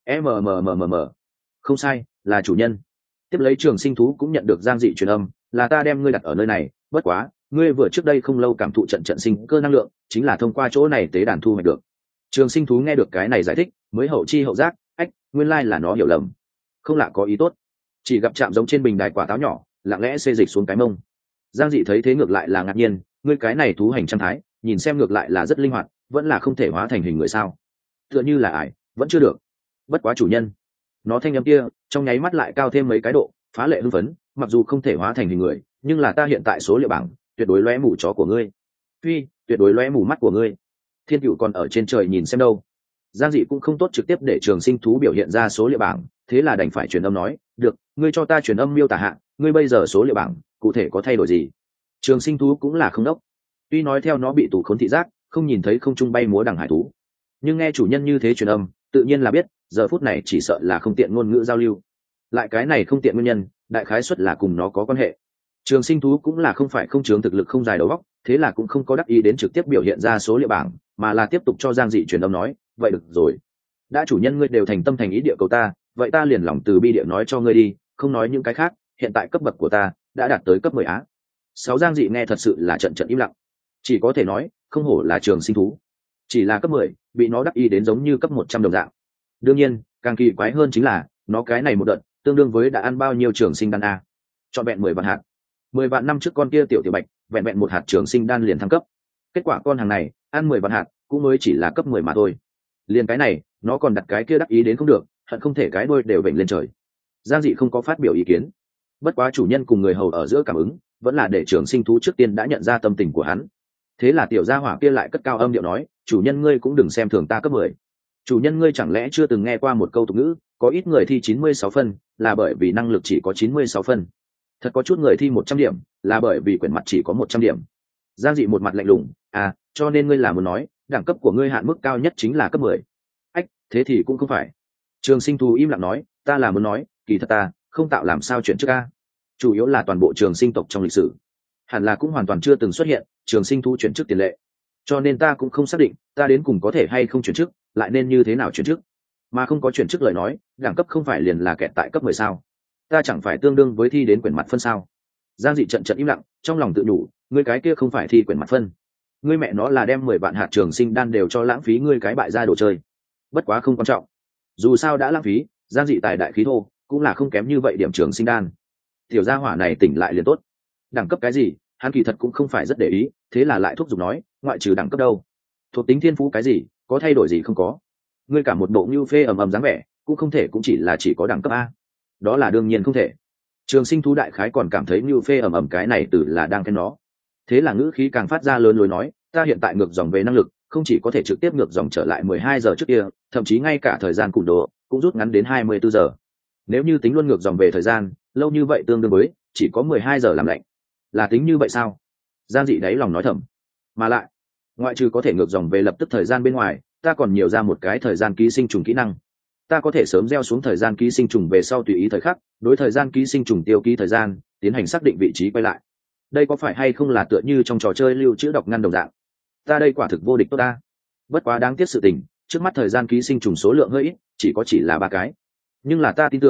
mmmmm không sai, là chủ nhân. Tiếp lấy trường sinh thú cũng nhận được Giang dị truyền âm, là ta đem ngươi đặt ở nơi này, bất quá ngươi vừa trước đây không lâu cảm thụ trận trận sinh cơ năng lượng, chính là thông qua chỗ này tế đàn thu hoạch được. Trường sinh thú nghe được cái này giải thích, mới hậu chi hậu giác, ách, nguyên lai là nó hiểu lầm, không lạ có ý tốt. Chỉ gặp chạm giống trên bình đài quả táo nhỏ, lặng lẽ xê dịch xuống cái mông. Giang dị thấy thế ngược lại là ngạc nhiên, ngươi cái này thú hành trang thái, nhìn xem ngược lại là rất linh hoạt, vẫn là không thể hóa thành hình người sao? Tựa như là ải, vẫn chưa được. Bất quá chủ nhân, nó thanh âm kia trong nháy mắt lại cao thêm mấy cái độ, phá lệ hưng phấn, mặc dù không thể hóa thành hình người, nhưng là ta hiện tại số liệu bảng tuyệt đối lóe mù chó của ngươi, phi, tuyệt đối lóe mù mắt của ngươi. Thiên Cựu còn ở trên trời nhìn xem đâu. Giang dị cũng không tốt trực tiếp để trường sinh thú biểu hiện ra số liệu bảng, thế là đành phải truyền âm nói, được, ngươi cho ta truyền âm miêu tả hạ, ngươi bây giờ số liệu bảng cụ thể có thay đổi gì? Trường sinh thú cũng là không đốc, tuy nói theo nó bị tù khốn thị giác, không nhìn thấy không trung bay múa đằng hải thú, nhưng nghe chủ nhân như thế truyền âm, tự nhiên là biết giờ phút này chỉ sợ là không tiện ngôn ngữ giao lưu. Lại cái này không tiện nguyên nhân, đại khái suất là cùng nó có quan hệ. Trường sinh thú cũng là không phải không chướng thực lực không dài đầu óc, thế là cũng không có đắc ý đến trực tiếp biểu hiện ra số liệu bảng, mà là tiếp tục cho Giang dị truyền âm nói, vậy được rồi, đã chủ nhân ngươi đều thành tâm thành ý địa cầu ta, vậy ta liền lòng từ bi địa nói cho ngươi đi, không nói những cái khác, hiện tại cấp bậc của ta đã đạt tới cấp mười á. Sáu Giang dị nghe thật sự là trận trận im lặng, chỉ có thể nói không hổ là trường sinh thú, chỉ là cấp mười bị nó đắc ý đến giống như cấp một trăm đồng dạng. Đương nhiên càng kỳ quái hơn chính là nó cái này một đợt tương đương với đã ăn bao nhiêu trường sinh đan a? Chọn vẹn mười vạn hạt. Mười vạn năm trước con kia tiểu tiểu bạch vẹn vẹn một hạt trường sinh đan liền thăng cấp, kết quả con hàng này ăn mười vạn hạt cũng mới chỉ là cấp mười mà thôi. Liền cái này nó còn đặt cái kia đắc ý đến không được, hận không thể cái đuôi đều vểnh lên trời. Giang dị không có phát biểu ý kiến, bất quá chủ nhân cùng người hầu ở giữa cảm ứng vẫn là để trường sinh thú trước tiên đã nhận ra tâm tình của hắn. Thế là tiểu gia hỏa kia lại cất cao âm điệu nói, chủ nhân ngươi cũng đừng xem thường ta cấp mười. Chủ nhân ngươi chẳng lẽ chưa từng nghe qua một câu tục ngữ, có ít người thi chín mươi sáu phân là bởi vì năng lực chỉ có chín mươi sáu phân, thật có chút người thi một trăm điểm là bởi vì quyển mặt chỉ có một trăm điểm. Giang dị một mặt lạnh lùng, à, cho nên ngươi là muốn nói đẳng cấp của ngươi hạn mức cao nhất chính là cấp mười? Ách, thế thì cũng không phải. Trường sinh thú im lặng nói, ta là muốn nói kỳ thật ta không tạo làm sao chuyện trước ca, chủ yếu là toàn bộ trường sinh tộc trong lịch sử hẳn là cũng hoàn toàn chưa từng xuất hiện trường sinh thú chuyển chức tiền lệ, cho nên ta cũng không xác định ta đến cùng có thể hay không chuyển chức, lại nên như thế nào chuyển chức. Mà không có chuyển chức lời nói, đẳng cấp không phải liền là kẹt tại cấp mười sao? Ta chẳng phải tương đương với thi đến quyển mặt phân sao? Giang dị trận trận im lặng, trong lòng tự nhủ, ngươi cái kia không phải thi quyển mặt phân, ngươi mẹ nó là đem mười vạn hạt trường sinh đan đều cho lãng phí ngươi cái bại gia đồ chơi. Bất quá không quan trọng, dù sao đã lãng phí, Giang dị tài đại khí thô cũng là không kém như vậy điểm trường sinh đan. Tiểu gia hỏa này tỉnh lại liền tốt, đẳng cấp cái gì hắn kỳ thật cũng không phải rất để ý, thế là lại thúc giục nói, ngoại trừ đẳng cấp đâu, thuộc tính thiên phú cái gì có thay đổi gì không có? Ngươi cả một bộ như phê ầm ầm dáng vẻ, cũng không thể cũng chỉ là chỉ có đẳng cấp a. Đó là đương nhiên không thể. Trường sinh thú đại khái còn cảm thấy như phê ầm ầm cái này từ là đang khen nó, thế là ngữ khí càng phát ra lớn lối nói, ta hiện tại ngược dòng về năng lực không chỉ có thể trực tiếp ngược dòng trở lại mười hai giờ trước kia, thậm chí ngay cả thời gian cùn độ cũng rút ngắn đến hai mươi bốn giờ. Nếu như tính luôn ngược dòng về thời gian lâu như vậy, tương đương với chỉ có mười hai giờ làm lạnh. Là tính như vậy sao? Giang dị đáy lòng nói thầm. Mà lại ngoại trừ có thể ngược dòng về lập tức thời gian bên ngoài, ta còn nhiều ra một cái thời gian ký sinh trùng kỹ năng. Ta có thể sớm gieo xuống thời gian ký sinh trùng về sau tùy ý thời khắc đối thời gian ký sinh trùng tiêu ký thời gian, tiến hành xác định vị trí quay lại. Đây có phải hay không là tựa như trong trò chơi lưu trữ đọc ngăn đồng dạng? Ta đây quả thực vô địch tốt ta. Bất quá đáng tiếc sự tình, trước mắt thời gian ký sinh trùng số lượng hơi ít, chỉ có chỉ là ba cái. Nhưng là ta tin tưởng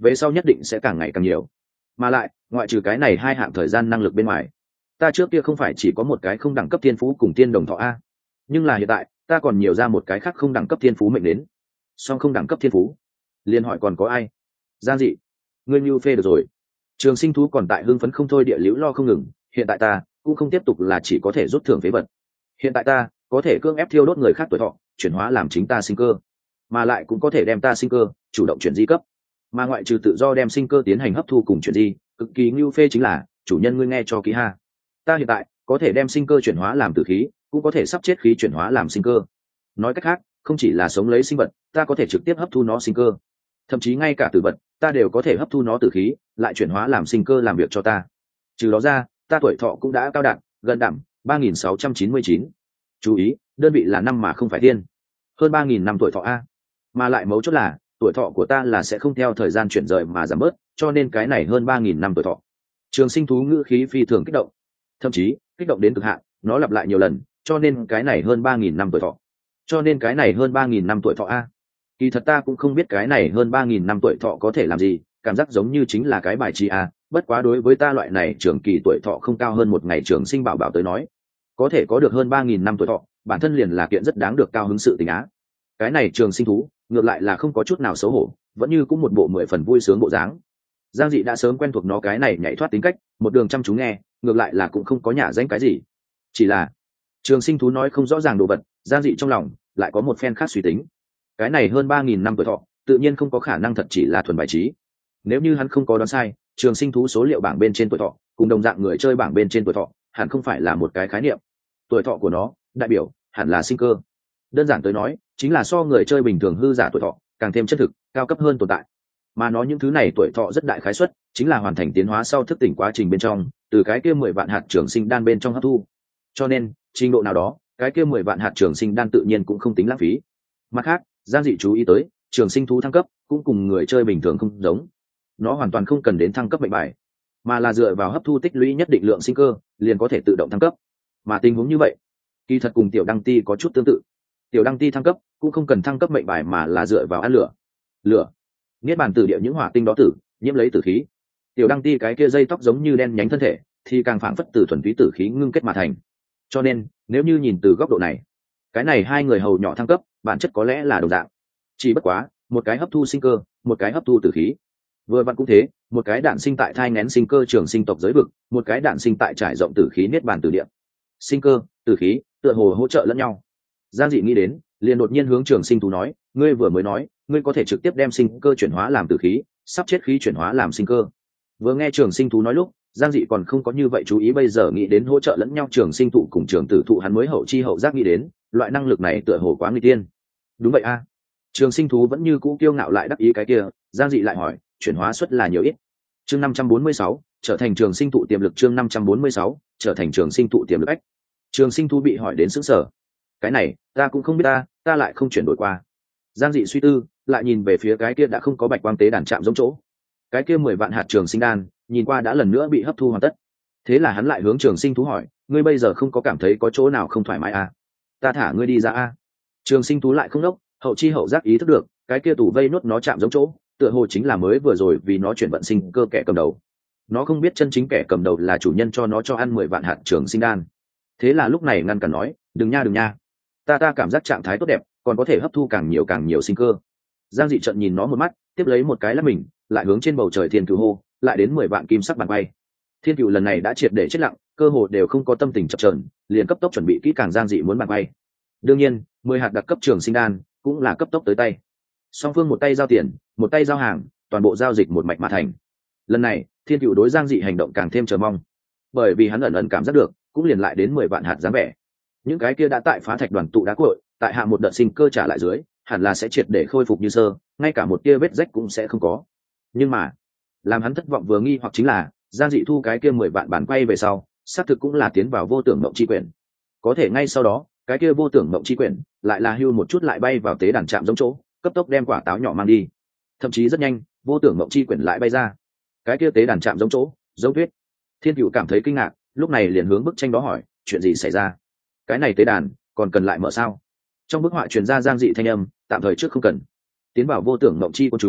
về sau nhất định sẽ càng ngày càng nhiều. Mà lại ngoại trừ cái này hai hạng thời gian năng lực bên ngoài, ta trước kia không phải chỉ có một cái không đẳng cấp thiên phú cùng tiên đồng thọ a, nhưng là hiện tại ta còn nhiều ra một cái khác không đẳng cấp thiên phú mệnh đến. Song không đẳng cấp thiên phú, liền hỏi còn có ai? Giang dị, ngươi như phê được rồi. Trường sinh thú còn tại hưng phấn không thôi, địa liễu lo không ngừng. Hiện tại ta cũng không tiếp tục là chỉ có thể rút thưởng phế vật, hiện tại ta có thể cưỡng ép thiêu đốt người khác tuổi thọ, chuyển hóa làm chính ta sinh cơ, mà lại cũng có thể đem ta sinh cơ chủ động chuyển di cấp. Mà ngoại trừ tự do đem sinh cơ tiến hành hấp thu cùng chuyển di, cực kỳ ngưu phê chính là chủ nhân ngươi nghe cho kỹ ha, ta hiện tại có thể đem sinh cơ chuyển hóa làm tử khí, cũng có thể sắp chết khí chuyển hóa làm sinh cơ. Nói cách khác, không chỉ là sống lấy sinh vật, ta có thể trực tiếp hấp thu nó sinh cơ, thậm chí ngay cả tử vật ta đều có thể hấp thu nó tử khí lại chuyển hóa làm sinh cơ làm việc cho ta. Trừ đó ra, ta tuổi thọ cũng đã cao đẳng gần đẳng ba nghìn sáu trăm chín mươi chín. Chú ý, đơn vị là năm mà không phải thiên, hơn ba nghìn năm tuổi thọ a. Mà lại mấu chốt là tuổi thọ của ta là sẽ không theo thời gian chuyển rời mà giảm bớt, cho nên cái này hơn ba nghìn năm tuổi thọ. Trường sinh thú ngữ khí phi thường kích động, thậm chí kích động đến cực hạn, nó lặp lại nhiều lần, cho nên cái này hơn ba nghìn năm tuổi thọ, cho nên cái này hơn ba nghìn năm tuổi thọ a. Kỳ thật ta cũng không biết cái này hơn ba nghìn năm tuổi thọ có thể làm gì, cảm giác giống như chính là cái bài trí a, bất quá đối với ta loại này trường kỳ tuổi thọ không cao hơn một ngày trường sinh bảo bảo tới nói, có thể có được hơn ba nghìn năm tuổi thọ, bản thân liền là kiện rất đáng được cao hứng sự tình á. Cái này trường sinh thú ngược lại là không có chút nào xấu hổ, vẫn như cũng một bộ mười phần vui sướng bộ dáng. Giang dị đã sớm quen thuộc nó cái này nhảy thoát tính cách, một đường chăm chú nghe, ngược lại là cũng không có nhả danh cái gì. Chỉ là trường sinh thú nói không rõ ràng đồ vật, Giang dị trong lòng lại có một phen khác suy tính. Cái này hơn ba nghìn năm tuổi thọ tự nhiên không có khả năng thật chỉ là thuần bài trí. Nếu như hắn không có đoán sai, trường sinh thú số liệu bảng bên trên tuổi thọ cùng đồng dạng người chơi bảng bên trên tuổi thọ hẳn không phải là một cái khái niệm. Tuổi thọ của nó đại biểu hẳn là sinh cơ. Đơn giản tới nói, chính là so người chơi bình thường hư giả tuổi thọ càng thêm chất thực, cao cấp hơn tồn tại. Mà nó những thứ này tuổi thọ rất đại khái suất chính là hoàn thành tiến hóa sau thức tỉnh quá trình bên trong, từ cái kia mười vạn hạt trường sinh đan bên trong hấp thu. Cho nên trình độ nào đó, cái kia mười vạn hạt trường sinh đan tự nhiên cũng không tính lãng phí. Mặt khác, Giang dị chú ý tới, trường sinh thú thăng cấp cũng cùng người chơi bình thường không giống. Nó hoàn toàn không cần đến thăng cấp mệnh bài, mà là dựa vào hấp thu tích lũy nhất định lượng sinh cơ liền có thể tự động thăng cấp. Mà tình huống như vậy kỳ thật cùng tiểu đăng ti có chút tương tự. Tiểu đăng ti thăng cấp cũng không cần thăng cấp mệnh bài, mà là dựa vào ăn lửa. Lửa niết bàn tử địa những hỏa tinh đó tử nhiễm lấy tử khí. Tiểu đăng ti cái kia dây tóc giống như đen nhánh thân thể thì càng phảng phất từ thuần túy tử khí ngưng kết mà thành. Cho nên nếu như nhìn từ góc độ này, cái này hai người hầu nhỏ thăng cấp bản chất có lẽ là đồng dạng, chỉ bất quá một cái hấp thu sinh cơ, một cái hấp thu tử khí. Vừa vặn cũng thế, một cái đạn sinh tại thai nghén sinh cơ trường sinh tộc giới vực, một cái đạn sinh tại trải rộng tử khí niết bàn tử địa. Sinh cơ, tử khí tựa hồ hỗ trợ lẫn nhau. Giang dị nghĩ đến, liền đột nhiên hướng trường sinh thú nói, ngươi vừa mới nói ngươi có thể trực tiếp đem sinh cơ chuyển hóa làm tử khí, sắp chết khí chuyển hóa làm sinh cơ. Vừa nghe trường sinh thú nói lúc, Giang dị còn không có như vậy chú ý, bây giờ nghĩ đến hỗ trợ lẫn nhau trường sinh thụ cùng trường tử thụ, hắn mới hậu chi hậu giác nghĩ đến loại năng lực này tựa hồ quá nguy tiên. Đúng vậy a. Trường sinh thú vẫn như cũ kiêu ngạo lại đắc ý cái kia. Giang dị lại hỏi, chuyển hóa suất là nhiều ít? Chương năm trăm bốn mươi sáu, trở thành trường sinh thụ tiềm lực. Chương năm trăm bốn mươi sáu, trở thành trường sinh thụ tiềm lực. Ách. Trường sinh thú bị hỏi đến sững sờ. Cái này ta cũng không biết, ta ta lại không chuyển đổi qua. Giang dị suy tư, lại nhìn về phía cái kia đã không có bạch quang tế đàn chạm giống chỗ. Cái kia mười vạn hạt trường sinh đan nhìn qua đã lần nữa bị hấp thu hoàn tất. Thế là hắn lại hướng trường sinh thú hỏi, ngươi bây giờ không có cảm thấy có chỗ nào không thoải mái à? Ta thả ngươi đi ra a. Trường sinh thú lại không đốc, hậu chi hậu giác ý thức được, cái kia tủ vây nuốt nó chạm giống chỗ, tựa hồ chính là mới vừa rồi vì nó chuyển vận sinh cơ kẻ cầm đầu. Nó không biết chân chính kẻ cầm đầu là chủ nhân cho nó cho ăn mười vạn hạt trường sinh đan. Thế là lúc này ngăn cản nói, đừng nha đừng nha, ta ta cảm giác trạng thái tốt đẹp, còn có thể hấp thu càng nhiều càng nhiều sinh cơ. Giang dị trận nhìn nó một mắt, tiếp lấy một cái lắp mình, lại hướng trên bầu trời thiên cửu hô, lại đến mười vạn kim sắc bàn bay. Thiên cửu lần này đã triệt để chết lặng, cơ hồ đều không có tâm tình chập chờn, liền cấp tốc chuẩn bị kỹ càng Giang dị muốn bàn bay. Đương nhiên, mười hạt đặc cấp trường sinh đan cũng là cấp tốc tới tay. Song phương một tay giao tiền, một tay giao hàng, toàn bộ giao dịch một mạch mà thành. Lần này, thiên cửu đối Giang dị hành động càng thêm chờ mong, bởi vì hắn ẩn ẩn cảm giác được, cũng liền lại đến mười vạn hạt dáng vẻ. Những cái kia đã tại phá thạch đoàn tụ đá cội, tại hạ một đợt sinh cơ trả lại dưới, hẳn là sẽ triệt để khôi phục như sơ, ngay cả một tia vết rách cũng sẽ không có. Nhưng mà làm hắn thất vọng vừa nghi hoặc chính là, Giang dị thu cái kia mười vạn bản quay về sau, xác thực cũng là tiến vào vô tưởng mộng chi quyển. Có thể ngay sau đó, cái kia vô tưởng mộng chi quyển lại là hưu một chút lại bay vào tế đàn chạm giống chỗ, cấp tốc đem quả táo nhỏ mang đi. Thậm chí rất nhanh, vô tưởng mộng chi quyển lại bay ra cái kia tế đàn chạm giống chỗ, dấu tuyết. Thiên cửu cảm thấy kinh ngạc, lúc này liền hướng bức tranh đó hỏi, chuyện gì xảy ra? Cái này tế đàn còn cần lại mở sao? Trong bức họa truyền ra Giang dị thanh âm, tạm thời trước không cần. Tiến vào vô tưởng mộng chi của chúng,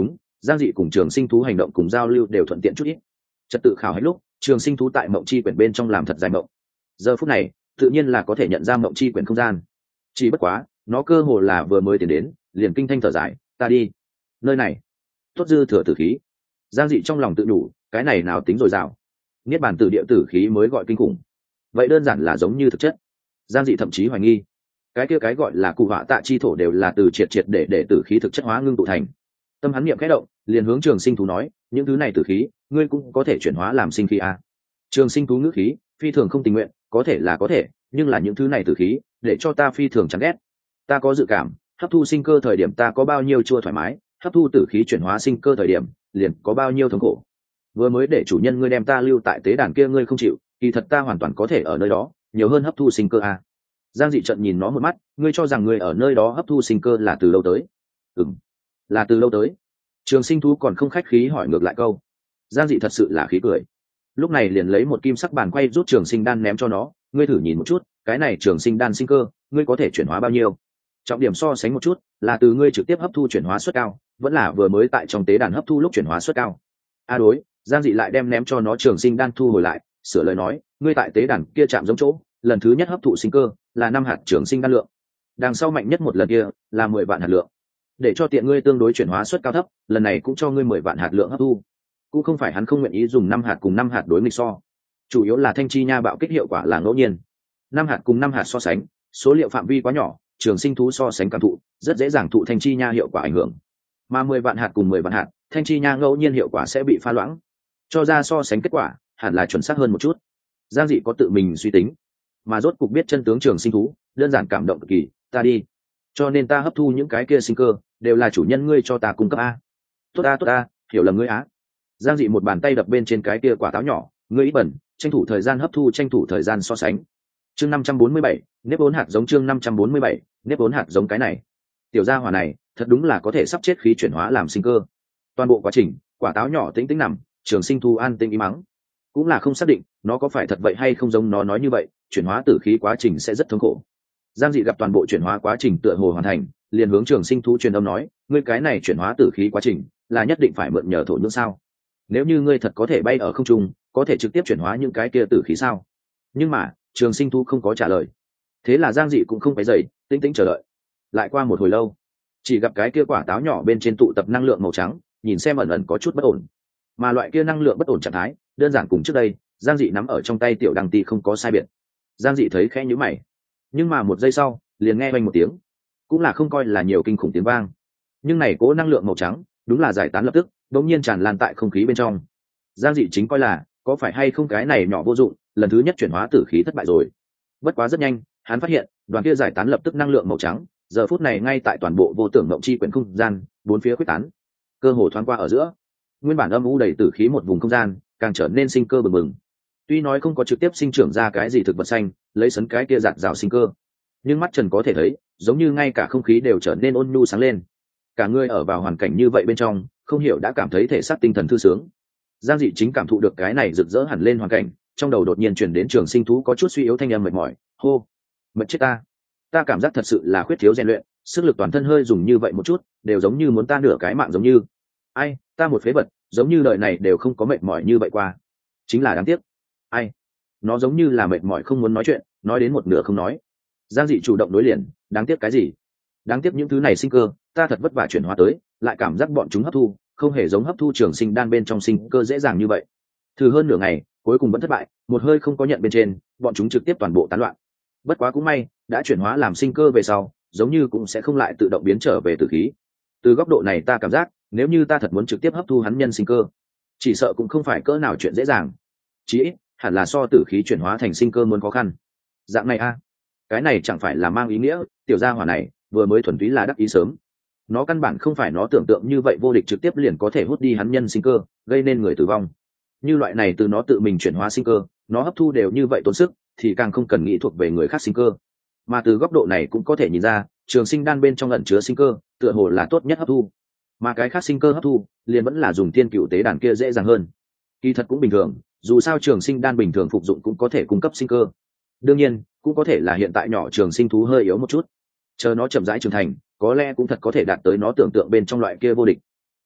Giang dị cùng trường sinh thú hành động cùng giao lưu đều thuận tiện chút ít. Trật tự khảo hết lúc trường sinh thú tại mộng chi quyển bên trong làm thật dài mộng, giờ phút này tự nhiên là có thể nhận ra mộng chi quyển không gian. Chỉ bất quá nó cơ hồ là vừa mới tiến đến liền kinh thanh thở dài, ta đi nơi này tốt dư thừa tử khí. Giang dị trong lòng tự đủ, cái này nào tính dồi dào, niết bàn tử địa tử khí mới gọi kinh khủng, vậy đơn giản là giống như thực chất. Giang dị thậm chí hoài nghi cái kia cái gọi là cụ họa tạ chi thổ đều là từ triệt triệt để để tử khí thực chất hóa ngưng tụ thành. Tâm hắn niệm khẽ động, liền hướng trường sinh thú nói, những thứ này tử khí ngươi cũng có thể chuyển hóa làm sinh khí à. Trường sinh thú ngữ khí phi thường không tình nguyện, có thể là có thể, nhưng là những thứ này tử khí để cho ta phi thường chán ghét. Ta có dự cảm hấp thu sinh cơ thời điểm ta có bao nhiêu chua thoải mái, hấp thu tử khí chuyển hóa sinh cơ thời điểm liền có bao nhiêu thống khổ. Vừa mới để chủ nhân ngươi đem ta lưu tại tế đàn kia ngươi không chịu, kỳ thật ta hoàn toàn có thể ở nơi đó nhiều hơn hấp thu sinh cơ à. Giang dị trận nhìn nó một mắt, ngươi cho rằng ngươi ở nơi đó hấp thu sinh cơ là từ lâu tới? Ừm, là từ lâu tới. Trường sinh thú còn không khách khí hỏi ngược lại câu. Giang dị thật sự là khí cười, lúc này liền lấy một kim sắc bàn quay rút trường sinh đan ném cho nó, ngươi thử nhìn một chút cái này trường sinh đan sinh cơ ngươi có thể chuyển hóa bao nhiêu. Trọng điểm so sánh một chút là từ ngươi trực tiếp hấp thu chuyển hóa suất cao, vẫn là vừa mới tại trong tế đàn hấp thu lúc chuyển hóa suất cao. A đối. Giang dị lại đem ném cho nó trường sinh đan thu hồi lại, sửa lời nói, ngươi tại tế đàn kia chạm giống chỗ lần thứ nhất hấp thụ sinh cơ là năm hạt trường sinh đan lượng, đằng sau mạnh nhất một lần kia là mười vạn hạt lượng. Để cho tiện ngươi tương đối chuyển hóa suất cao thấp, lần này cũng cho ngươi mười vạn hạt lượng hấp thu. Cũng không phải hắn không nguyện ý dùng năm hạt cùng năm hạt đối nghịch so, chủ yếu là thanh chi nha bạo kích hiệu quả là ngẫu nhiên. Năm hạt cùng năm hạt so sánh, số liệu phạm vi quá nhỏ, trường sinh thú so sánh cảm thụ rất dễ dàng thụ thanh chi nha hiệu quả ảnh hưởng, mà mười vạn hạt cùng mười vạn hạt thanh chi nha ngẫu nhiên hiệu quả sẽ bị pha loãng, cho ra so sánh kết quả hẳn là chuẩn xác hơn một chút. Giang dị có tự mình suy tính, mà rốt cục biết chân tướng trường sinh thú đơn giản cảm động cực kỳ, ta đi, cho nên ta hấp thu những cái kia sinh cơ đều là chủ nhân ngươi cho ta cung cấp a. Tốt a tốt a, hiểu lầm ngươi á. Giang dị một bàn tay đập bên trên cái kia quả táo nhỏ, ngươi ít bẩn, tranh thủ thời gian hấp thu, tranh thủ thời gian so sánh. Chương năm trăm bốn mươi bảy, nếp vốn hạt giống. Chương năm trăm bốn mươi bảy, nếp vốn hạt giống. Cái này tiểu gia hỏa này thật đúng là có thể sắp chết khí chuyển hóa làm sinh cơ. Toàn bộ quá trình quả táo nhỏ tĩnh tĩnh nằm, trường sinh thu an tĩnh im mắng, cũng là không xác định nó có phải thật vậy hay không, giống nó nói như vậy chuyển hóa tử khí quá trình sẽ rất thống khổ. Giang dị gặp toàn bộ chuyển hóa quá trình tựa hồ hoàn thành, liền hướng trường sinh thú truyền âm nói, ngươi cái này chuyển hóa tử khí quá trình là nhất định phải mượn nhờ thổ nhưỡng sao? Nếu như ngươi thật có thể bay ở không trung, có thể trực tiếp chuyển hóa những cái kia tử khí sao? Nhưng mà trường sinh thú không có trả lời, thế là Giang dị cũng không phải dậy, tĩnh tĩnh chờ đợi. Lại qua một hồi lâu, chỉ gặp cái kia quả táo nhỏ bên trên tụ tập năng lượng màu trắng, nhìn xem ẩn ẩn có chút bất ổn, mà loại kia năng lượng bất ổn trạng thái đơn giản cùng trước đây Giang dị nắm ở trong tay tiểu đăng ti không có sai biệt. Giang dị thấy khẽ nhíu mày, nhưng mà một giây sau liền nghe oanh một tiếng, cũng là không coi là nhiều kinh khủng tiếng vang, nhưng này cố năng lượng màu trắng đúng là giải tán lập tức, đột nhiên tràn lan tại không khí bên trong. Giang dị chính coi là có phải hay không cái này nhỏ vô dụng, lần thứ nhất chuyển hóa tử khí thất bại rồi. Bất quá rất nhanh hắn phát hiện đoàn kia giải tán lập tức năng lượng màu trắng giờ phút này ngay tại toàn bộ vô tưởng mộng chi quyển không gian bốn phía quyết tán, cơ hồ thoáng qua ở giữa, nguyên bản âm u đầy tử khí một vùng không gian càng trở nên sinh cơ bừng bừng. Tuy nói không có trực tiếp sinh trưởng ra cái gì thực vật xanh lấy sấn cái kia giạt rào sinh cơ, nhưng mắt trần có thể thấy giống như ngay cả không khí đều trở nên ôn nhu sáng lên. Cả người ở vào hoàn cảnh như vậy bên trong, không hiểu đã cảm thấy thể xác tinh thần thư sướng. Giang dị chính cảm thụ được cái này rực rỡ hẳn lên hoàn cảnh, trong đầu đột nhiên chuyển đến trường sinh thú có chút suy yếu thanh âm mệt mỏi, hô, mệt chết ta, ta cảm giác thật sự là khuyết thiếu rèn luyện, sức lực toàn thân hơi dùng như vậy một chút đều giống như muốn ta nửa cái mạng, giống như ai, ta một phế vật, giống như đời này đều không có mệt mỏi như vậy qua, chính là đáng tiếc. Ai, nó giống như là mệt mỏi không muốn nói chuyện, nói đến một nửa không nói. Giang dị chủ động đối liền, đáng tiếc cái gì? Đáng tiếc những thứ này sinh cơ ta thật vất vả chuyển hóa tới, lại cảm giác bọn chúng hấp thu không hề giống hấp thu trường sinh đan bên trong sinh cơ dễ dàng như vậy. Thử hơn nửa ngày cuối cùng vẫn thất bại, một hơi không có nhận bên trên, bọn chúng trực tiếp toàn bộ tán loạn. Bất quá cũng may đã chuyển hóa làm sinh cơ về sau, giống như cũng sẽ không lại tự động biến trở về tử khí. Từ góc độ này ta cảm giác nếu như ta thật muốn trực tiếp hấp thu hắn nhân sinh cơ, chỉ sợ cũng không phải cỡ nào chuyện dễ dàng, chí ít hẳn là so tử khí chuyển hóa thành sinh cơ muốn khó khăn. Dạng này a, cái này chẳng phải là mang ý nghĩa tiểu gia hỏa này vừa mới thuần túy là đắc ý sớm, nó căn bản không phải nó tưởng tượng như vậy vô địch trực tiếp liền có thể hút đi hắn nhân sinh cơ, gây nên người tử vong. Như loại này từ nó tự mình chuyển hóa sinh cơ, nó hấp thu đều như vậy tốn sức, thì càng không cần nghĩ thuộc về người khác sinh cơ. Mà từ góc độ này cũng có thể nhìn ra trường sinh đan bên trong ẩn chứa sinh cơ tựa hồ là tốt nhất hấp thu, mà cái khác sinh cơ hấp thu liền vẫn là dùng tiên cựu tế đàn kia dễ dàng hơn. Kỳ thật cũng bình thường, dù sao trường sinh đan bình thường phục dụng cũng có thể cung cấp sinh cơ. Đương nhiên cũng có thể là hiện tại nhỏ trường sinh thú hơi yếu một chút, chờ nó chậm rãi trưởng thành có lẽ cũng thật có thể đạt tới nó tưởng tượng bên trong loại kia vô địch.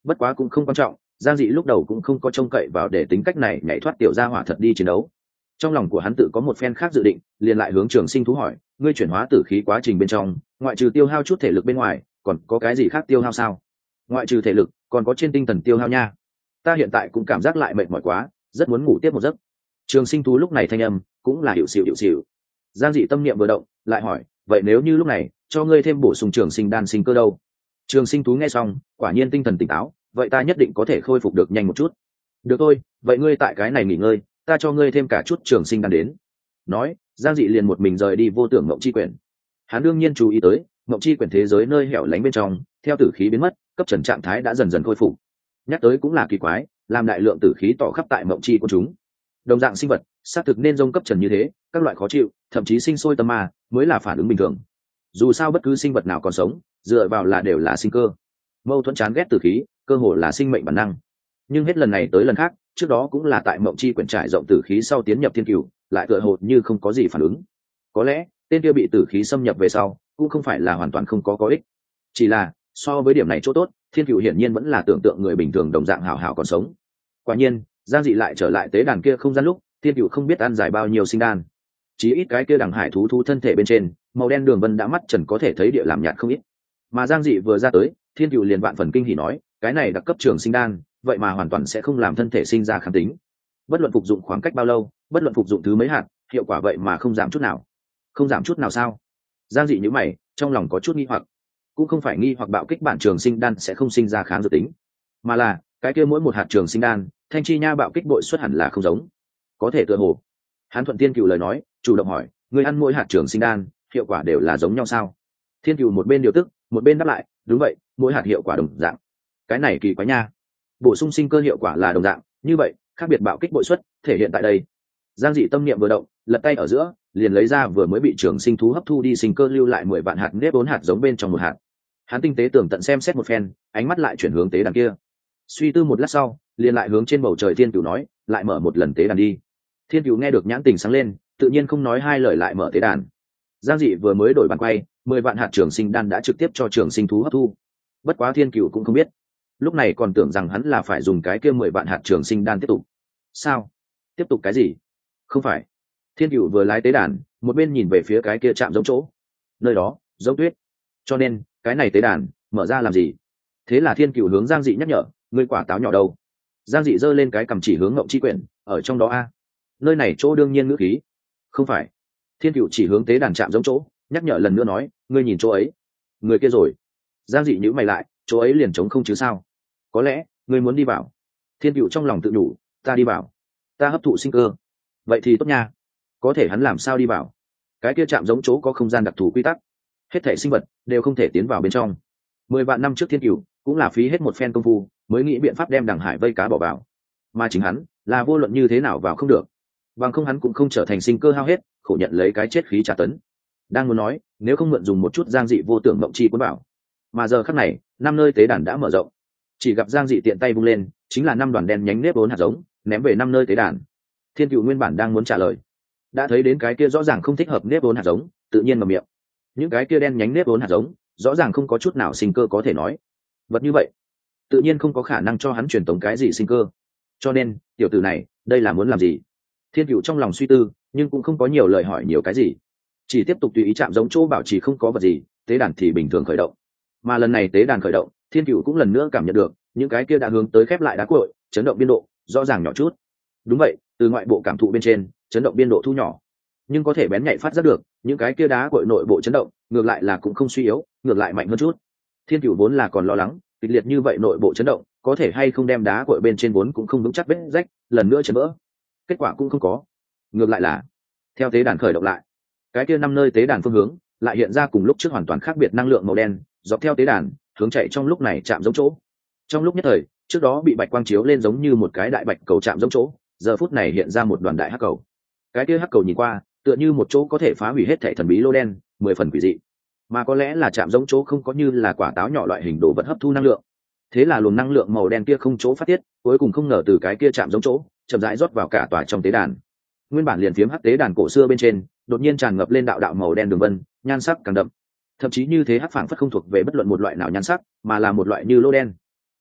bất quá cũng không quan trọng, Giang Dị lúc đầu cũng không có trông cậy vào để tính cách này nhảy thoát tiểu gia hỏa thật đi chiến đấu. Trong lòng của hắn tự có một phen khác dự định, liền lại hướng Trường Sinh thú hỏi, ngươi chuyển hóa tử khí quá trình bên trong, ngoại trừ tiêu hao chút thể lực bên ngoài, còn có cái gì khác tiêu hao sao? Ngoại trừ thể lực, còn có trên tinh thần tiêu hao nha. Ta hiện tại cũng cảm giác lại mệt mỏi quá, rất muốn ngủ tiếp một giấc. Trường Sinh thú lúc này thanh âm cũng là hiệu xịu hiệu xịu. Giang Dị tâm niệm vừa động, lại hỏi, vậy nếu như lúc này cho ngươi thêm bổ sung Trường Sinh đan sinh cơ đâu? Trường Sinh thú nghe xong, quả nhiên tinh thần tỉnh táo, vậy ta nhất định có thể khôi phục được nhanh một chút. Được thôi, vậy ngươi tại cái này nghỉ ngơi, ta cho ngươi thêm cả chút Trường Sinh đan đến. Nói, Giang Dị liền một mình rời đi vô tưởng ngộng chi quyển. Hắn đương nhiên chú ý tới, ngộng chi quyển thế giới nơi hẻo lánh bên trong, theo tử khí biến mất, cấp trần trạng thái đã dần dần khôi phục. Nhắc tới cũng là kỳ quái, làm đại lượng tử khí tỏ khắp tại ngộng chi của chúng. Đồng dạng sinh vật, xác thực nên dông cấp trần như thế, các loại khó chịu, thậm chí sinh sôi tâm ma, mới là phản ứng bình thường. Dù sao bất cứ sinh vật nào còn sống, dựa vào là đều là sinh cơ. Mâu thuẫn chán ghét tử khí, cơ hồ là sinh mệnh bản năng. Nhưng hết lần này tới lần khác, trước đó cũng là tại mộng chi quyển trải rộng tử khí sau tiến nhập thiên cửu, lại tựa hồ như không có gì phản ứng. Có lẽ tên kia bị tử khí xâm nhập về sau, cũng không phải là hoàn toàn không có có ích. Chỉ là so với điểm này chỗ tốt, thiên cửu hiển nhiên vẫn là tưởng tượng người bình thường đồng dạng hảo hảo còn sống. Quả nhiên, Giang Dị lại trở lại tế đàn kia không gian lúc, thiên cửu không biết ăn dài bao nhiêu sinh đan. Chí ít cái kia đằng hải thú thú thân thể bên trên, màu đen đường vân đã mắt trần có thể thấy địa làm nhạt không ít. Mà Giang Dị vừa ra tới, thiên cửu liền vạn phần kinh hỉ nói, cái này đặc cấp trường sinh đan, vậy mà hoàn toàn sẽ không làm thân thể sinh ra kháng tính. Bất luận phục dụng khoảng cách bao lâu, bất luận phục dụng thứ mấy hạt, hiệu quả vậy mà không giảm chút nào. Không giảm chút nào sao? Giang Dị nhíu mày, trong lòng có chút nghi hoặc. Cũng không phải nghi hoặc bạo kích bản trường sinh đan sẽ không sinh ra kháng dược tính, mà là cái kia mỗi một hạt trường sinh đan, thanh chi nha bạo kích bội xuất hẳn là không giống. Có thể tựa hồ. Hắn thuận Thiên Cửu lời nói, chủ động hỏi, người ăn mỗi hạt trường sinh đan, hiệu quả đều là giống nhau sao? Thiên Cửu một bên điều tức, một bên đáp lại, đúng vậy, mỗi hạt hiệu quả đồng dạng. Cái này kỳ quái nha. Bổ sung sinh cơ hiệu quả là đồng dạng, như vậy khác biệt bạo kích bội suất thể hiện tại đây. Giang Dị tâm niệm vừa động, lật tay ở giữa, liền lấy ra vừa mới bị trường sinh thú hấp thu đi sinh cơ lưu lại mười vạn hạt nếp bốn hạt giống bên trong một hạt. Hắn tinh tế tưởng tận xem xét một phen, ánh mắt lại chuyển hướng tế đàn kia. Suy tư một lát sau, liền lại hướng trên bầu trời Thiên Cửu nói, lại mở một lần tế đàn đi. Thiên Cửu nghe được nhãn tình sáng lên, tự nhiên không nói hai lời lại mở tế đàn. Giang Dị vừa mới đổi bàn quay, mười vạn hạt trường sinh đan đã trực tiếp cho trường sinh thú hấp thu. Bất quá Thiên Cửu cũng không biết, lúc này còn tưởng rằng hắn là phải dùng cái kia mười vạn hạt trường sinh đan tiếp tục. Sao? Tiếp tục cái gì? Không phải. Thiên Cửu vừa lái tế đàn, một bên nhìn về phía cái kia chạm giống chỗ. Nơi đó, giống tuyết. Cho nên, cái này tế đàn, mở ra làm gì? Thế là Thiên Cửu hướng Giang Dị nhắc nhở, ngươi quả táo nhỏ đâu? Giang Dị giơ lên cái cầm chỉ hướng ngộng chi quyển, ở trong đó a. Nơi này chỗ đương nhiên ngữ khí. Không phải. Thiên Cửu chỉ hướng tế đàn chạm giống chỗ, nhắc nhở lần nữa nói, ngươi nhìn chỗ ấy. Người kia rồi. Giang Dị nhíu mày lại, chỗ ấy liền trống không chứ sao? Có lẽ ngươi muốn đi vào. Thiên Cửu trong lòng tự đủ, ta đi vào, ta hấp thụ sinh cơ. Vậy thì tốt nha. Có thể hắn làm sao đi vào? Cái kia chạm giống chỗ có không gian đặc thù quy tắc, hết thể sinh vật đều không thể tiến vào bên trong. Mười vạn năm trước Thiên Cửu cũng là phí hết một phen công phu mới nghĩ biện pháp đem đằng hải vây cá bỏ vào, mà chính hắn là vô luận như thế nào vào không được, bằng không hắn cũng không trở thành sinh cơ hao hết, khổ nhận lấy cái chết khí trả tấn. Đang muốn nói, nếu không mượn dùng một chút Giang Dị vô tưởng mộng chi cuốn bảo, mà giờ khắc này năm nơi tế đàn đã mở rộng, chỉ gặp Giang Dị tiện tay vung lên, chính là năm đoàn đen nhánh nếp vốn hạt giống ném về năm nơi tế đàn. Thiên Cửu nguyên bản đang muốn trả lời, đã thấy đến cái kia rõ ràng không thích hợp nếp vốn hạt giống, tự nhiên mở miệng. Những cái kia đen nhánh nếp vốn hạt giống rõ ràng không có chút nào sinh cơ có thể nói, vật như vậy tự nhiên không có khả năng cho hắn truyền tống cái gì sinh cơ. Cho nên tiểu tử này đây là muốn làm gì? Thiên Cửu trong lòng suy tư, nhưng cũng không có nhiều lời hỏi nhiều cái gì, chỉ tiếp tục tùy ý chạm giống chỗ bảo trì không có vật gì, tế đàn thì bình thường khởi động. Mà lần này tế đàn khởi động, Thiên Cửu cũng lần nữa cảm nhận được những cái kia đã hướng tới khép lại đá cội, chấn động biên độ rõ ràng nhỏ chút. Đúng vậy, từ ngoại bộ cảm thụ bên trên, chấn động biên độ thu nhỏ, nhưng có thể bén nhạy phát giác được những cái kia đá cội nội bộ chấn động ngược lại là cũng không suy yếu, ngược lại mạnh hơn chút. Thiên Cửu vốn là còn lo lắng kịch liệt như vậy nội bộ chấn động có thể hay không đem đá cội bên trên vốn cũng không vững chắc vết rách lần nữa chấn vỡ. Kết quả cũng không có, ngược lại là theo tế đàn khởi động lại, cái kia năm nơi tế đàn phương hướng lại hiện ra cùng lúc trước hoàn toàn khác biệt năng lượng màu đen, dọc theo tế đàn hướng chạy trong lúc này chạm giống chỗ. Trong lúc nhất thời, trước đó bị bạch quang chiếu lên giống như một cái đại bạch cầu chạm giống chỗ, giờ phút này hiện ra một đoàn đại hắc cầu. Cái kia hắc cầu nhìn qua tựa như một chỗ có thể phá hủy hết thảy thần bí lô đen, mười phần quỷ dị. Mà có lẽ là chạm giống chỗ không có như là quả táo nhỏ loại hình đồ vật hấp thu năng lượng, thế là luồng năng lượng màu đen kia không chỗ phát tiết, cuối cùng không ngờ từ cái kia chạm giống chỗ chậm rãi rót vào cả tòa trong tế đàn. Nguyên bản liền phiếm hắc tế đàn cổ xưa bên trên đột nhiên tràn ngập lên đạo đạo màu đen đường vân, nhan sắc càng đậm, thậm chí như thế hắc phảng phất không thuộc về bất luận một loại nào nhan sắc, mà là một loại như lô đen.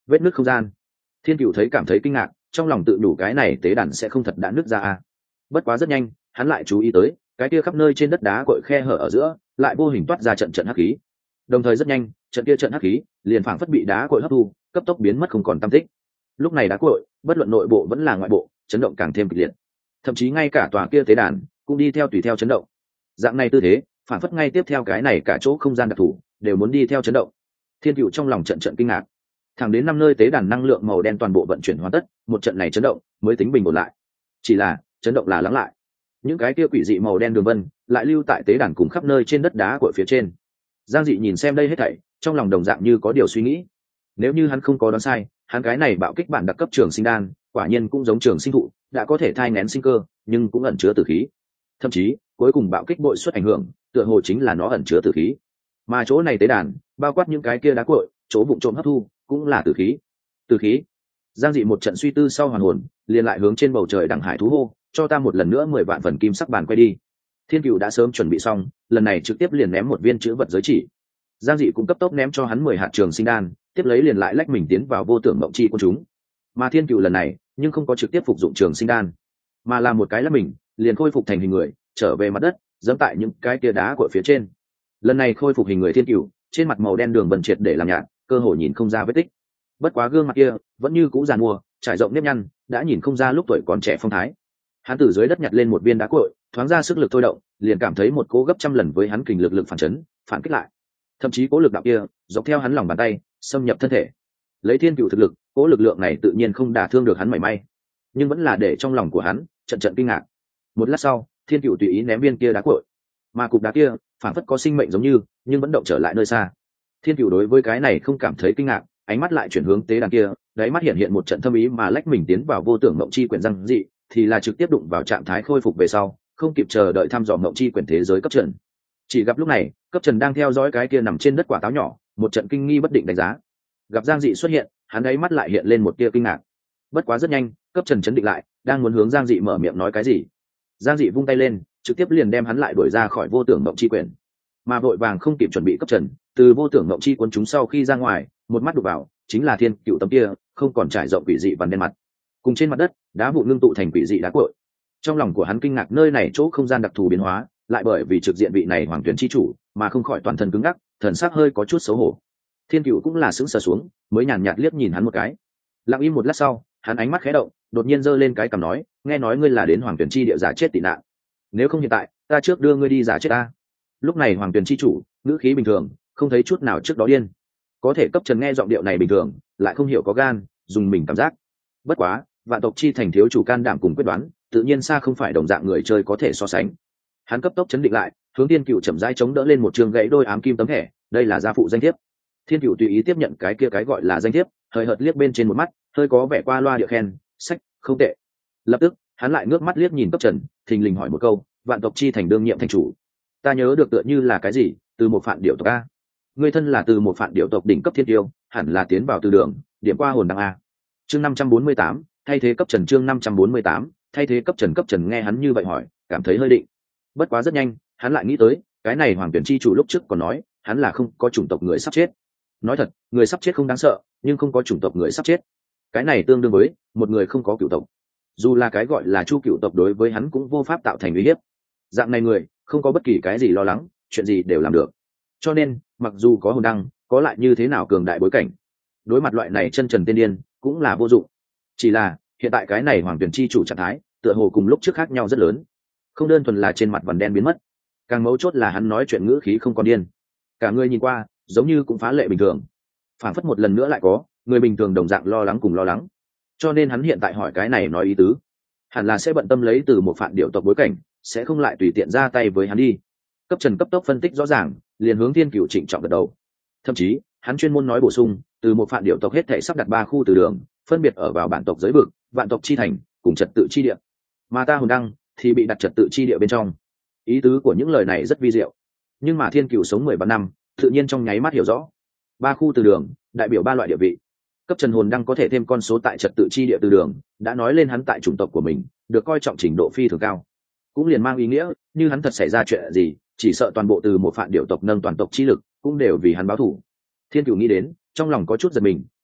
vết nứt không gian. Thiên Cựu thấy cảm thấy kinh ngạc, trong lòng tự đủ cái này tế đàn sẽ không thật đã nứt ra à. Bất quá rất nhanh hắn lại chú ý tới cái kia khắp nơi trên đất đá cội khe hở ở giữa lại vô hình toát ra trận trận hắc khí, đồng thời rất nhanh trận kia trận hắc khí liền phảng phất bị đá cội hấp thu, cấp tốc biến mất không còn tăm tích. Lúc này đá cội bất luận nội bộ vẫn là ngoại bộ chấn động càng thêm kịch liệt, thậm chí ngay cả tòa kia tế đàn cũng đi theo tùy theo chấn động. Dạng này tư thế phảng phất ngay tiếp theo cái này cả chỗ không gian đặc thù đều muốn đi theo chấn động. Thiên Cựu trong lòng trận trận kinh ngạc, thẳng đến năm nơi tế đàn năng lượng màu đen toàn bộ vận chuyển hoàn tất, một trận này chấn động mới tính bình ổn lại. Chỉ là chấn động là lắng lại, những cái kia quỷ dị màu đen đường vân lại lưu tại tế đàn cùng khắp nơi trên đất đá của phía trên. Giang Dị nhìn xem đây hết thảy, trong lòng đồng dạng như có điều suy nghĩ. Nếu như hắn không có đoán sai, hắn cái này bạo kích bản đặc cấp trường sinh đan quả nhiên cũng giống trường sinh thụ, đã có thể thai nghén sinh cơ, nhưng cũng ẩn chứa tử khí. Thậm chí cuối cùng bạo kích bội suất ảnh hưởng tựa hồ chính là nó ẩn chứa tử khí. Mà chỗ này tế đàn bao quát những cái kia đá cội, chỗ bụng trộm hấp thu cũng là tử khí. Tử khí. Giang Dị một trận suy tư sau hoàn hồn, liền lại hướng trên bầu trời đằng hải thú hô, cho ta một lần nữa mười vạn phần kim sắc bàn quay đi. Thiên Cựu đã sớm chuẩn bị xong, lần này trực tiếp liền ném một viên chữ vật giới chỉ. Giang Dị cũng cấp tốc ném cho hắn mười hạt trường sinh đan, tiếp lấy liền lại lách mình tiến vào vô tưởng mộng chi của chúng. Mà Thiên Cựu lần này nhưng không có trực tiếp phục dụng trường sinh đan, mà là một cái lách mình liền khôi phục thành hình người, trở về mặt đất, dẫm tại những cái tia đá của phía trên. Lần này khôi phục hình người Thiên Cựu, trên mặt màu đen đường vân triệt để làm nhạt, cơ hội nhìn không ra vết tích. Bất quá gương mặt kia vẫn như cũ giàn mua, trải rộng nếp nhăn, đã nhìn không ra lúc tuổi còn trẻ phong thái. Hắn từ dưới đất nhặt lên một viên đá cội, thoáng ra sức lực thôi động, liền cảm thấy một cỗ gấp trăm lần với hắn kình lực lực phản chấn, phản kích lại. Thậm chí cỗ lực đạo kia dọc theo hắn lòng bàn tay xâm nhập thân thể. Lấy Thiên Cựu thực lực, cỗ lực lượng này tự nhiên không đả thương được hắn mảy may, nhưng vẫn là để trong lòng của hắn trận trận kinh ngạc. Một lát sau, Thiên Cựu tùy ý ném viên kia đá cội, mà cục đá kia phản phất có sinh mệnh giống như, nhưng vẫn động trở lại nơi xa. Thiên Cựu đối với cái này không cảm thấy kinh ngạc, ánh mắt lại chuyển hướng tế đàn kia, đáy mắt hiện hiện một trận thâm ý mà lách mình tiến vào vô tưởng mộng chi quyển Giang Dị thì là trực tiếp đụng vào trạng thái khôi phục về sau, không kịp chờ đợi thăm dò mộng chi quyển thế giới cấp trần. Chỉ gặp lúc này cấp trần đang theo dõi cái kia nằm trên đất quả táo nhỏ, một trận kinh nghi bất định đánh giá. Gặp Giang Dị xuất hiện, hắn đáy mắt lại hiện lên một tia kinh ngạc. Bất quá rất nhanh cấp trần chấn định lại, đang muốn hướng Giang Dị mở miệng nói cái gì, Giang Dị vung tay lên, trực tiếp liền đem hắn lại đuổi ra khỏi vô tưởng mộng chi quyển. Mà vội vàng không kịp chuẩn bị cấp trần, từ vô tưởng mộng chi cuốn chúng sau khi ra ngoài, một mắt đục vào chính là Thiên Cựu tấm kia không còn trải rộng quỷ dị vằn đen mặt, cùng trên mặt đất đá vụn ngưng tụ thành quỷ dị đá cội. Trong lòng của hắn kinh ngạc nơi này chỗ không gian đặc thù biến hóa, lại bởi vì trực diện vị này hoàng tuyển chi chủ mà không khỏi toàn thân cứng ngắc, thần sắc hơi có chút xấu hổ. Thiên Cựu cũng là sững sờ xuống, mới nhàn nhạt liếc nhìn hắn một cái. Lặng im một lát sau, hắn ánh mắt khẽ động, đột nhiên giơ lên cái cằm nói, nghe nói ngươi là đến hoàng tuyển chi địa giả chết tị nạn, nếu không hiện tại ta trước đưa ngươi đi giả chết ta. Lúc này hoàng tuyển chi chủ ngữ khí bình thường, không thấy chút nào trước đó điên. Có thể cấp trần nghe giọng điệu này bình thường, lại không hiểu có gan, dùng mình cảm giác. Bất quá vạn tộc chi thành thiếu chủ can đảm cùng quyết đoán, tự nhiên xa không phải đồng dạng người chơi có thể so sánh. Hắn cấp tốc chấn định lại, hướng Thiên Cựu chậm rãi chống đỡ lên một trường gãy đôi ám kim tấm thẻ, đây là gia phụ danh thiếp. Thiên Cựu tùy ý tiếp nhận cái kia cái gọi là danh thiếp, hơi hợt liếc bên trên một mắt, hơi có vẻ qua loa địa khen, sách không tệ. Lập tức hắn lại ngước mắt liếc nhìn cấp trần, thình lình hỏi một câu, vạn tộc chi thành đương nhiệm thành chủ, ta nhớ được tựa như là cái gì từ một phản điệu tộc a, ngươi thân là từ một phản điệu tộc đỉnh cấp thiên tiêu, hẳn là tiến vào từ đường điểm qua hồn đăng a. Chương năm trăm bốn mươi tám, thay thế cấp trần. Chương năm trăm bốn mươi tám, thay thế cấp trần. Cấp trần nghe hắn như vậy hỏi, cảm thấy hơi định. Bất quá rất nhanh hắn lại nghĩ tới, cái này hoàng tuyển chi chủ lúc trước còn nói hắn là không có chủng tộc người sắp chết. Nói thật, người sắp chết không đáng sợ, nhưng không có chủng tộc người sắp chết, cái này tương đương với một người không có cựu tộc. Dù là cái gọi là chu cựu tộc đối với hắn cũng vô pháp tạo thành uy hiếp. Dạng này người không có bất kỳ cái gì lo lắng, chuyện gì đều làm được. Cho nên mặc dù có hồn đăng, có lại như thế nào cường đại bối cảnh, đối mặt loại này chân trần tiên điên cũng là vô dụng. Chỉ là hiện tại cái này hoàng tuyển chi chủ trạng thái tựa hồ cùng lúc trước khác nhau rất lớn, không đơn thuần là trên mặt vằn đen biến mất, càng mấu chốt là hắn nói chuyện ngữ khí không còn điên, cả người nhìn qua giống như cũng phá lệ bình thường, phản phất một lần nữa lại có người bình thường đồng dạng lo lắng cùng lo lắng. Cho nên hắn hiện tại hỏi cái này nói ý tứ, hẳn là sẽ bận tâm lấy từ một phản điệu tộc bối cảnh, sẽ không lại tùy tiện ra tay với hắn đi. Cấp trần cấp tốc phân tích rõ ràng, liền hướng Thiên Cựu trịnh trọng gật đầu. Thậm chí hắn chuyên môn nói bổ sung, từ một phản điệu tộc hết thể sắp đặt ba khu từ đường, phân biệt ở vào bản tộc giới vực, vạn tộc chi thành cùng trật tự chi địa, mà ta hồn đăng thì bị đặt trật tự chi địa bên trong. Ý tứ của những lời này rất vi diệu, nhưng mà Thiên Cựu sống mười ba năm, tự nhiên trong nháy mắt hiểu rõ. Ba khu từ đường đại biểu ba loại địa vị, cấp trần hồn đăng có thể thêm con số tại trật tự chi địa từ đường, đã nói lên hắn tại chủng tộc của mình được coi trọng trình độ phi thường cao, cũng liền mang ý nghĩa như hắn thật xảy ra chuyện gì, chỉ sợ toàn bộ từ một phản điệu tộc nâng toàn tộc chi lực cũng đều vì hắn báo thù. Thiên Cựu nghĩ đến, trong lòng có chút giật mình,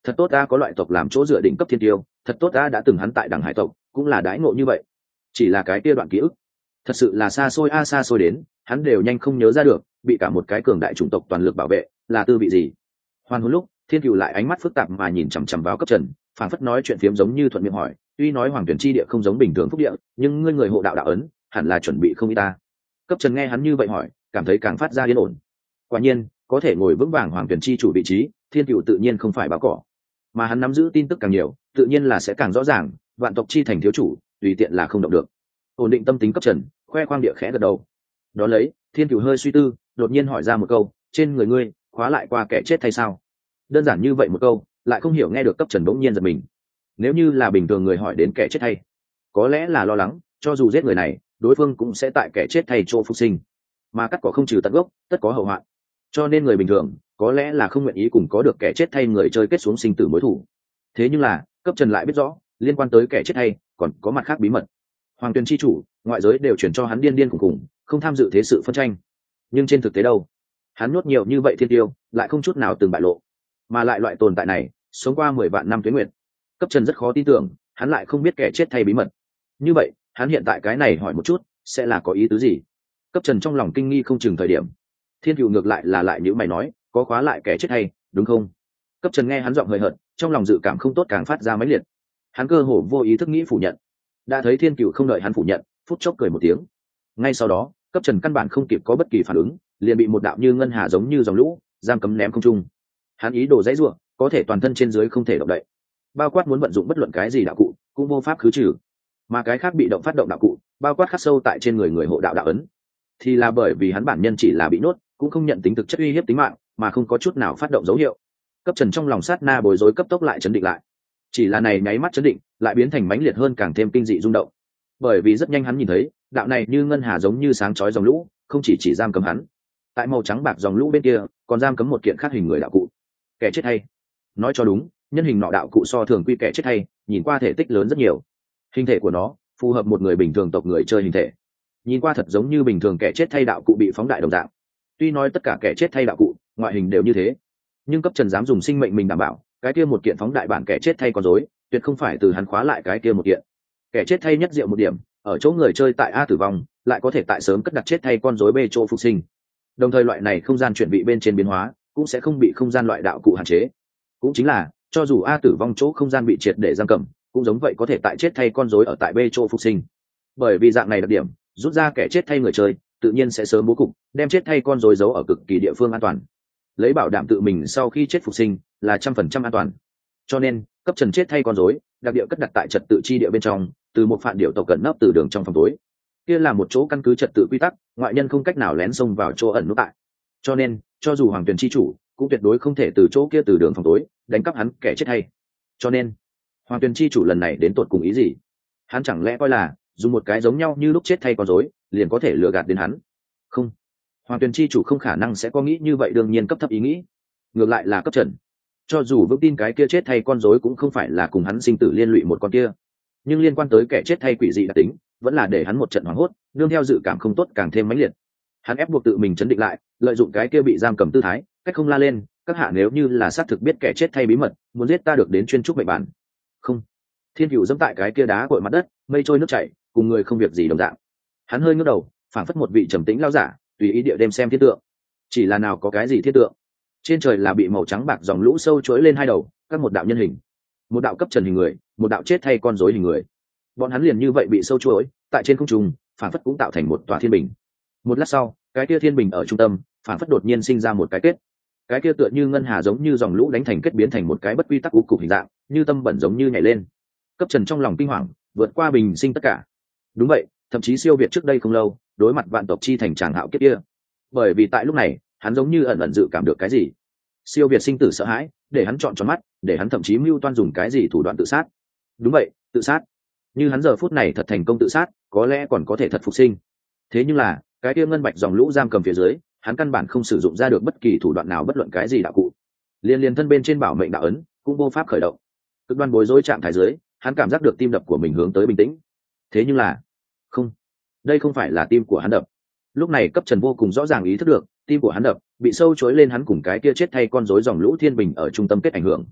thật tốt ta có loại tộc làm chỗ dựa đỉnh cấp thiên tiêu, thật tốt ta đã từng hắn tại đằng hải tộc cũng là đãi ngộ như vậy. Chỉ là cái kia đoạn ký ức thật sự là xa xôi a xa xôi đến hắn đều nhanh không nhớ ra được, bị cả một cái cường đại chủng tộc toàn lực bảo vệ là tư vị gì. Hoan hồn lúc, thiên cựu lại ánh mắt phức tạp mà nhìn chằm chằm vào Cấp Trần, phảng phất nói chuyện phiếm giống như thuận miệng hỏi, tuy nói hoàng tuyển chi địa không giống bình thường phúc địa, nhưng ngươi người hộ đạo đạo ấn hẳn là chuẩn bị không ít ta. Cấp Trần nghe hắn như vậy hỏi, cảm thấy càng phát ra yên ổn. Quả nhiên, có thể ngồi vững vàng hoàng tuyển chi chủ vị trí, thiên cựu tự nhiên không phải báo cỏ, mà hắn nắm giữ tin tức càng nhiều, tự nhiên là sẽ càng rõ ràng, vạn tộc chi thành thiếu chủ, tùy tiện là không động được. Ổn định tâm tính Cấp Trần, khoe khoang địa khẽ gật đầu. Đó lấy, thiên cựu hơi suy tư, đột nhiên hỏi ra một câu, trên người ngươi khóa lại qua kẻ chết hay sao? Đơn giản như vậy một câu, lại không hiểu nghe được Cấp Trần bỗng nhiên giật mình. Nếu như là bình thường người hỏi đến kẻ chết hay, có lẽ là lo lắng cho dù giết người này, đối phương cũng sẽ tại kẻ chết thay chỗ phục sinh, mà cắt cỏ không trừ tận gốc, tất có hậu hoạn. Cho nên người bình thường có lẽ là không nguyện ý cùng có được kẻ chết thay người chơi kết xuống sinh tử mối thủ. Thế nhưng là Cấp Trần lại biết rõ, liên quan tới kẻ chết thay còn có mặt khác bí mật. Hoàng Tuyền chi chủ, ngoại giới đều truyền cho hắn điên điên khủng khủng, không tham dự thế sự phân tranh. Nhưng trên thực tế đâu, hắn nuốt nhiều như vậy thiên tiêu, lại không chút nào từng bại lộ, mà lại loại tồn tại này sống qua mười vạn năm tuế nguyệt. Cấp Trần rất khó tin tưởng hắn lại không biết kẻ chết thay bí mật. Như vậy hắn hiện tại cái này hỏi một chút sẽ là có ý tứ gì? Cấp Trần trong lòng kinh nghi không chừng thời điểm, thiên cựu ngược lại là lại nhữ mày nói, có khóa lại kẻ chết hay đúng không? Cấp Trần nghe hắn giọng hơi hợt, trong lòng dự cảm không tốt càng phát ra mãnh liệt. Hắn cơ hồ vô ý thức nghĩ phủ nhận, đã thấy thiên cựu không đợi hắn phủ nhận, phút chốc cười một tiếng. Ngay sau đó Cấp Trần căn bản không kịp có bất kỳ phản ứng, liền bị một đạo như ngân hà giống như dòng lũ giam cấm ném không trung. Hắn ý đồ dãy ruộng, có thể toàn thân trên dưới không thể động đậy, bao quát muốn vận dụng bất luận cái gì đạo cụ cũng vô pháp khứ trừ. Mà cái khác bị động phát động đạo cụ, bao quát khắc sâu tại trên người người hộ đạo đạo ấn, thì là bởi vì hắn bản nhân chỉ là bị nốt, cũng không nhận tính thực chất uy hiếp tính mạng, mà không có chút nào phát động dấu hiệu. Cấp Trần trong lòng sát na bối rối cấp tốc lại chấn định lại. Chỉ là này nháy mắt chấn định, lại biến thành mãnh liệt hơn càng thêm kinh dị rung động. Bởi vì rất nhanh hắn nhìn thấy, đạo này như ngân hà giống như sáng chói dòng lũ, không chỉ chỉ giam cấm hắn, tại màu trắng bạc dòng lũ bên kia, còn giam cấm một kiện khác hình người đạo cụ. Kẻ chết hay. Nói cho đúng, nhân hình nọ đạo cụ so thường quy kẻ chết hay, nhìn qua thể tích lớn rất nhiều. Hình thể của nó phù hợp một người bình thường tộc người chơi hình thể, nhìn qua thật giống như bình thường kẻ chết thay đạo cụ bị phóng đại đồng dạng. Tuy nói tất cả kẻ chết thay đạo cụ ngoại hình đều như thế, nhưng Cấp Trần dám dùng sinh mệnh mình đảm bảo, cái kia một kiện phóng đại bản kẻ chết thay con rối, tuyệt không phải từ hắn khóa lại cái kia một kiện. Kẻ chết thay nhất diệu một điểm, ở chỗ người chơi tại A tử vong, lại có thể tại sớm cất đặt chết thay con rối B chỗ phục sinh. Đồng thời loại này không gian chuyển bị bên trên biến hóa, cũng sẽ không bị không gian loại đạo cụ hạn chế. Cũng chính là, cho dù A tử vong chỗ không gian bị triệt để giam cầm, cũng giống vậy có thể tại chết thay con rối ở tại B chỗ phục sinh. Bởi vì dạng này đặc điểm, rút ra kẻ chết thay người chơi, tự nhiên sẽ sớm bố cục, đem chết thay con rối giấu ở cực kỳ địa phương an toàn, lấy bảo đảm tự mình sau khi chết phục sinh là trăm phần trăm an toàn. Cho nên Cấp Trần chết thay con rối, đặc địa cất đặt tại trật tự chi địa bên trong, từ một phản điệu tộc cẩn nấp từ đường trong phòng tối. Kia là một chỗ căn cứ trật tự quy tắc, ngoại nhân không cách nào lén xông vào chỗ ẩn núp tại. Cho nên, cho dù Hoàng Tuyền chi chủ, cũng tuyệt đối không thể từ chỗ kia từ đường phòng tối đánh cắp hắn kẻ chết thay. Cho nên, Hoàng Tuyền chi chủ lần này đến tột cùng ý gì? Hắn chẳng lẽ coi là dùng một cái giống nhau như lúc chết thay con rối, liền có thể lừa gạt đến hắn? Không, Hoàng Tuyền chi chủ không khả năng sẽ có nghĩ như vậy, đương nhiên cấp thấp ý nghĩ. Ngược lại là Cấp Trần, cho dù vững tin cái kia chết thay con rối cũng không phải là cùng hắn sinh tử liên lụy một con kia, nhưng liên quan tới kẻ chết thay quỷ dị đặc tính, vẫn là để hắn một trận hoảng hốt, nương theo dự cảm không tốt càng thêm mãnh liệt. Hắn ép buộc tự mình chấn định lại, lợi dụng cái kia bị giam cầm tư thái, cách không la lên, các hạ nếu như là xác thực biết kẻ chết thay bí mật, muốn giết ta được đến chuyên trúc mệnh bản. Không. Thiên Cửu dẫm tại cái kia đá cội mặt đất, mây trôi nước chảy, cùng người không việc gì đồng dạng. Hắn hơi ngước đầu, phảng phất một vị trầm tĩnh lão giả, tùy ý địa đêm xem thiên tượng. Chỉ là nào có cái gì thiên tượng? Trên trời là bị màu trắng bạc dòng lũ sâu chuỗi lên hai đầu, các một đạo nhân hình, một đạo Cấp Trần hình người, một đạo chết thay con rối hình người. Bọn hắn liền như vậy bị sâu chuỗi tại trên không trung, phảng phất cũng tạo thành một tòa thiên bình. Một lát sau, cái kia thiên bình ở trung tâm, phảng phất đột nhiên sinh ra một cái kết. Cái kia tựa như ngân hà giống như dòng lũ đánh thành kết biến thành một cái bất quy tắc u cục hình dạng, như tâm bẩn giống như nhảy lên. Cấp Trần trong lòng kinh hoàng, vượt qua bình sinh tất cả. Đúng vậy, thậm chí siêu việt trước đây không lâu, đối mặt vạn tộc chi thành tràng hạo kiếp kia. Bởi vì tại lúc này, hắn giống như ẩn ẩn dự cảm được cái gì. Siêu việt sinh tử sợ hãi, để hắn chọn tròn mắt, để hắn thậm chí mưu toan dùng cái gì thủ đoạn tự sát. Đúng vậy, tự sát. Như hắn giờ phút này thật thành công tự sát, có lẽ còn có thể thật phục sinh. Thế nhưng là, cái kia ngân bạch dòng lũ giam cầm phía dưới, hắn căn bản không sử dụng ra được bất kỳ thủ đoạn nào, bất luận cái gì đạo cụ. Liên liên thân bên trên bảo mệnh đạo ấn cũng vô pháp khởi động. Cực đoan bối rối trạng thái dưới, hắn cảm giác được tim đập của mình hướng tới bình tĩnh. Thế nhưng là, không, đây không phải là tim của hắn đập. Lúc này Cấp Trần vô cùng rõ ràng ý thức được, tim của hắn đập bị sâu chối lên hắn cùng cái kia chết thay con rối dòng lũ thiên bình ở trung tâm kết ảnh hưởng.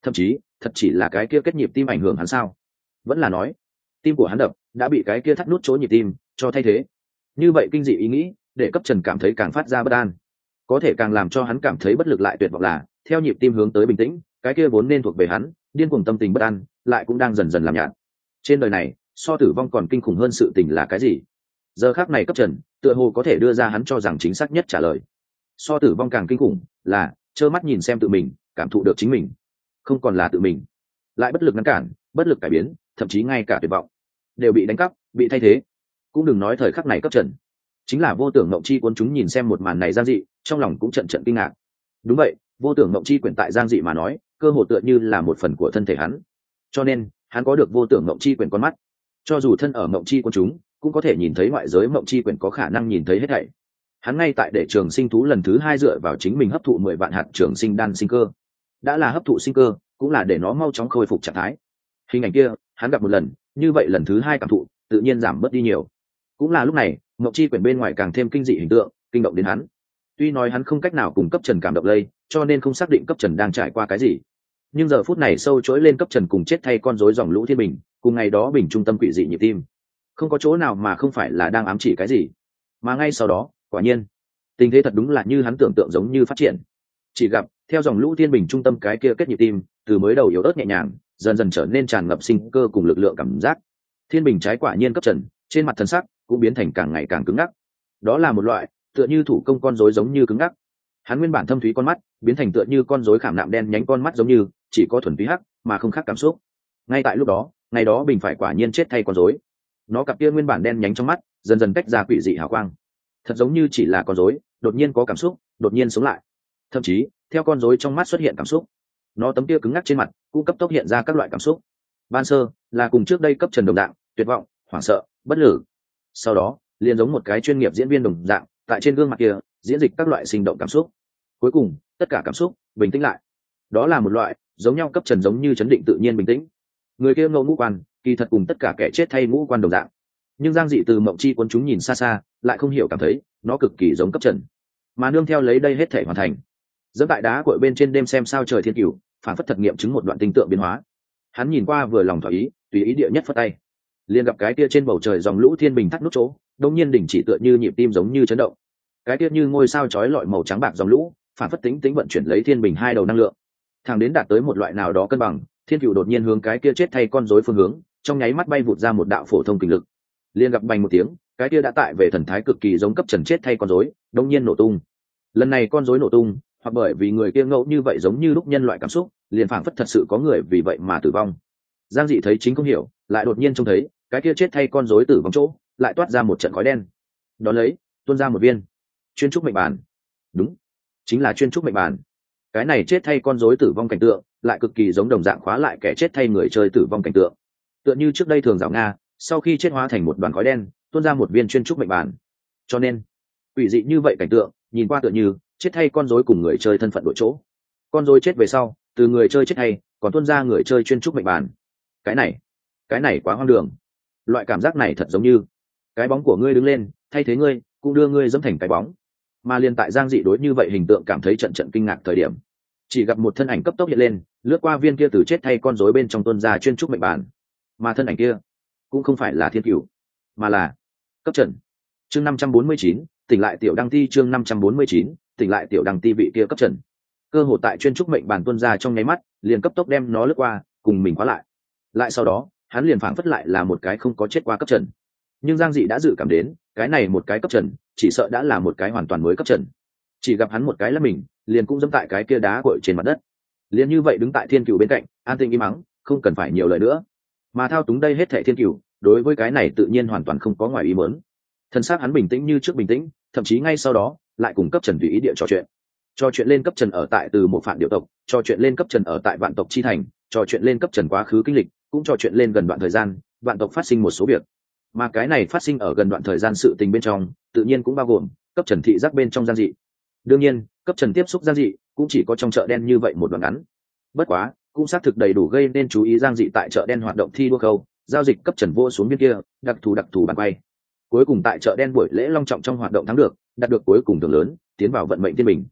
thậm chí thật chỉ là cái kia kết nhịp tim ảnh hưởng hắn sao? Vẫn là nói tim của hắn đập đã bị cái kia thắt nút chỗ nhịp tim cho thay thế? Như vậy kinh dị ý nghĩ để cấp trần cảm thấy càng phát ra bất an. Có thể càng làm cho hắn cảm thấy bất lực lại tuyệt vọng là theo nhịp tim hướng tới bình tĩnh, cái kia vốn nên thuộc về hắn điên cuồng tâm tình bất an lại cũng đang dần dần làm nhạt. Trên đời này so tử vong còn kinh khủng hơn sự tình là cái gì? Giờ khắc này cấp trần tựa hồ có thể đưa ra hắn cho rằng chính xác nhất trả lời. So tử vong càng kinh khủng là trơ mắt nhìn xem tự mình cảm thụ được chính mình không còn là tự mình, lại bất lực ngăn cản, bất lực cải biến, thậm chí ngay cả tuyệt vọng đều bị đánh cắp, bị thay thế. Cũng đừng nói thời khắc này cấp trần chính là vô tưởng ngộng chi cuốn chúng nhìn xem một màn này giang dị trong lòng cũng trận trận kinh ngạc. Đúng vậy, vô tưởng ngộng chi quyển tại giang dị mà nói cơ hồ tựa như là một phần của thân thể hắn, cho nên hắn có được vô tưởng ngộng chi quyển con mắt, cho dù thân ở ngộng chi cuốn chúng cũng có thể nhìn thấy ngoại giới ngộng chi quyển có khả năng nhìn thấy hết thảy. Hắn ngay tại để trường sinh thú lần thứ hai dựa vào chính mình hấp thụ mười vạn hạt trường sinh đan sinh cơ, đã là hấp thụ sinh cơ cũng là để nó mau chóng khôi phục trạng thái. Hình ảnh kia hắn gặp một lần, như vậy lần thứ hai cảm thụ tự nhiên giảm bớt đi nhiều. Cũng là lúc này ngộng chi quyển bên ngoài càng thêm kinh dị hình tượng kinh động đến hắn. Tuy nói hắn không cách nào cùng cấp trần cảm động lây, cho nên không xác định cấp trần đang trải qua cái gì, nhưng giờ phút này sâu chối lên cấp trần cùng chết thay con rối dòng lũ thiên bình cùng ngày đó bình trung tâm quỷ dị nhịp tim, không có chỗ nào mà không phải là đang ám chỉ cái gì. Mà ngay sau đó quả nhiên tình thế thật đúng là như hắn tưởng tượng giống như phát triển. Chỉ gặp theo dòng lũ thiên bình trung tâm cái kia kết nhịp tim từ mới đầu yếu ớt nhẹ nhàng dần dần trở nên tràn ngập sinh cơ cùng lực lượng cảm giác. Thiên bình trái quả nhiên cấp trần trên mặt thân sắc cũng biến thành càng ngày càng cứng ngắc, đó là một loại tựa như thủ công con rối giống như cứng ngắc. Hắn nguyên bản thâm thúy con mắt biến thành tựa như con rối khảm nạm đen nhánh con mắt giống như chỉ có thuần túy hắc mà không khác cảm xúc. Ngay tại lúc đó ngày đó bình phải quả nhiên chết thay con rối, nó cặp kia nguyên bản đen nhánh trong mắt dần dần tách ra quỷ dị hào quang, thật giống như chỉ là con rối đột nhiên có cảm xúc, đột nhiên sống lại. Thậm chí theo con rối trong mắt xuất hiện cảm xúc, nó tấm kia cứng ngắc trên mặt cũng cấp tốc hiện ra các loại cảm xúc. Ban sơ là cùng trước đây cấp trần đồng dạng, tuyệt vọng, hoảng sợ, bất lực. Sau đó liền giống một cái chuyên nghiệp diễn viên đồng dạng tại trên gương mặt kia diễn dịch các loại sinh động cảm xúc. Cuối cùng tất cả cảm xúc bình tĩnh lại, đó là một loại giống nhau cấp trần giống như chấn định tự nhiên bình tĩnh. Người kia ngẫu ngũ quan kỳ thật cùng tất cả kẻ chết thay ngũ quan đồng dạng, nhưng giang dị từ mộng chi quân chúng nhìn xa xa lại không hiểu cảm thấy nó cực kỳ giống cấp trần. Mà nương theo lấy đây hết thể hoàn thành, dẫm tại đá cội bên trên đêm xem sao trời thiên cửu phản phất thật nghiệm chứng một đoạn tinh tượng biến hóa. Hắn nhìn qua vừa lòng thỏa ý, tùy ý địa nhất phất tay, liền gặp cái kia trên bầu trời dòng lũ thiên bình thắt nút chỗ đông nhiên đỉnh chỉ tựa như nhịp tim giống như chấn động. Cái kia như ngôi sao chói lọi màu trắng bạc dòng lũ phản phất tính tính vận chuyển lấy thiên bình hai đầu năng lượng, thẳng đến đạt tới một loại nào đó cân bằng, thiên cửu đột nhiên hướng cái kia chết thay con rối phương hướng trong nháy mắt bay vụt ra một đạo phổ thông kình lực, liền gặp bành một tiếng, cái kia đã tại về thần thái cực kỳ giống cấp trần chết thay con rối đông nhiên nổ tung. Lần này con rối nổ tung hoặc bởi vì người kia ngẫu như vậy giống như lúc nhân loại cảm xúc, liền phảng phất thật sự có người vì vậy mà tử vong. Giang dị thấy chính không hiểu, lại đột nhiên trông thấy cái kia chết thay con rối tử vong chỗ lại toát ra một trận khói đen, đó lấy tuôn ra một viên chuyên trúc mệnh bản. Đúng, chính là chuyên trúc mệnh bản. Cái này chết thay con rối tử vong cảnh tượng lại cực kỳ giống đồng dạng khóa lại kẻ chết thay người chơi tử vong cảnh tượng, tựa như trước đây thường rào nga sau khi chết hóa thành một đoàn khói đen tuôn ra một viên chuyên trúc mệnh bản. Cho nên quỷ dị như vậy cảnh tượng nhìn qua tựa như chết thay con rối cùng người chơi thân phận đổi chỗ, con rối chết về sau từ người chơi chết thay còn tuôn ra người chơi chuyên trúc mệnh bản. Cái này cái này quá hoang đường. Loại cảm giác này thật giống như cái bóng của ngươi đứng lên thay thế ngươi cũng đưa ngươi dẫm thành cái bóng. Mà liền tại giang dị đối như vậy hình tượng cảm thấy trận trận kinh ngạc thời điểm, chỉ gặp một thân ảnh cấp tốc hiện lên lướt qua viên kia từ chết thay con rối bên trong tuôn ra chuyên trúc mệnh bản. Mà thân ảnh kia cũng không phải là thiên cửu mà là cấp trần. Chương năm trăm bốn mươi chín tỉnh lại tiểu đăng ti. Chương năm trăm bốn mươi chín tỉnh lại tiểu đăng ti. Vị kia cấp trần cơ hồ tại chuyên trúc mệnh bản tuôn ra trong nháy mắt liền cấp tốc đem nó lướt qua cùng mình khóa lại. Lại sau đó hắn liền phảng phất lại là một cái không có chết qua cấp trần. Nhưng giang dị đã dự cảm đến cái này một cái cấp trần chỉ sợ đã là một cái hoàn toàn mới cấp trần. Chỉ gặp hắn một cái là mình liền cũng dẫm tại cái kia đá cội trên mặt đất, liền như vậy đứng tại thiên cửu bên cạnh an tĩnh im mắng, không cần phải nhiều lời nữa. Mà thao túng đây hết thảy thiên cửu đối với cái này tự nhiên hoàn toàn không có ngoài ý muốn. Thân xác hắn bình tĩnh như trước bình tĩnh, thậm chí ngay sau đó lại cùng cấp trần tùy ý địa trò chuyện. Trò chuyện lên cấp trần ở tại từ một phản điệu tộc, trò chuyện lên cấp trần ở tại vạn tộc chi thành, trò chuyện lên cấp trần quá khứ kinh lịch, cũng trò chuyện lên gần đoạn thời gian vạn tộc phát sinh một số việc. Mà cái này phát sinh ở gần đoạn thời gian sự tình bên trong tự nhiên cũng bao gồm cấp trần thị giác bên trong giang dị. Đương nhiên cấp trần tiếp xúc giang dị cũng chỉ có trong chợ đen như vậy một đoạn ngắn, bất quá cũng xác thực đầy đủ gây nên chú ý giang dị tại chợ đen hoạt động thi đua khâu giao dịch cấp trần vô xuống bên kia đặc thù đặc thù bàn quay. Cuối cùng tại chợ đen buổi lễ long trọng trong hoạt động thắng được, đạt được cuối cùng thưởng lớn tiến vào vận mệnh thiên bình.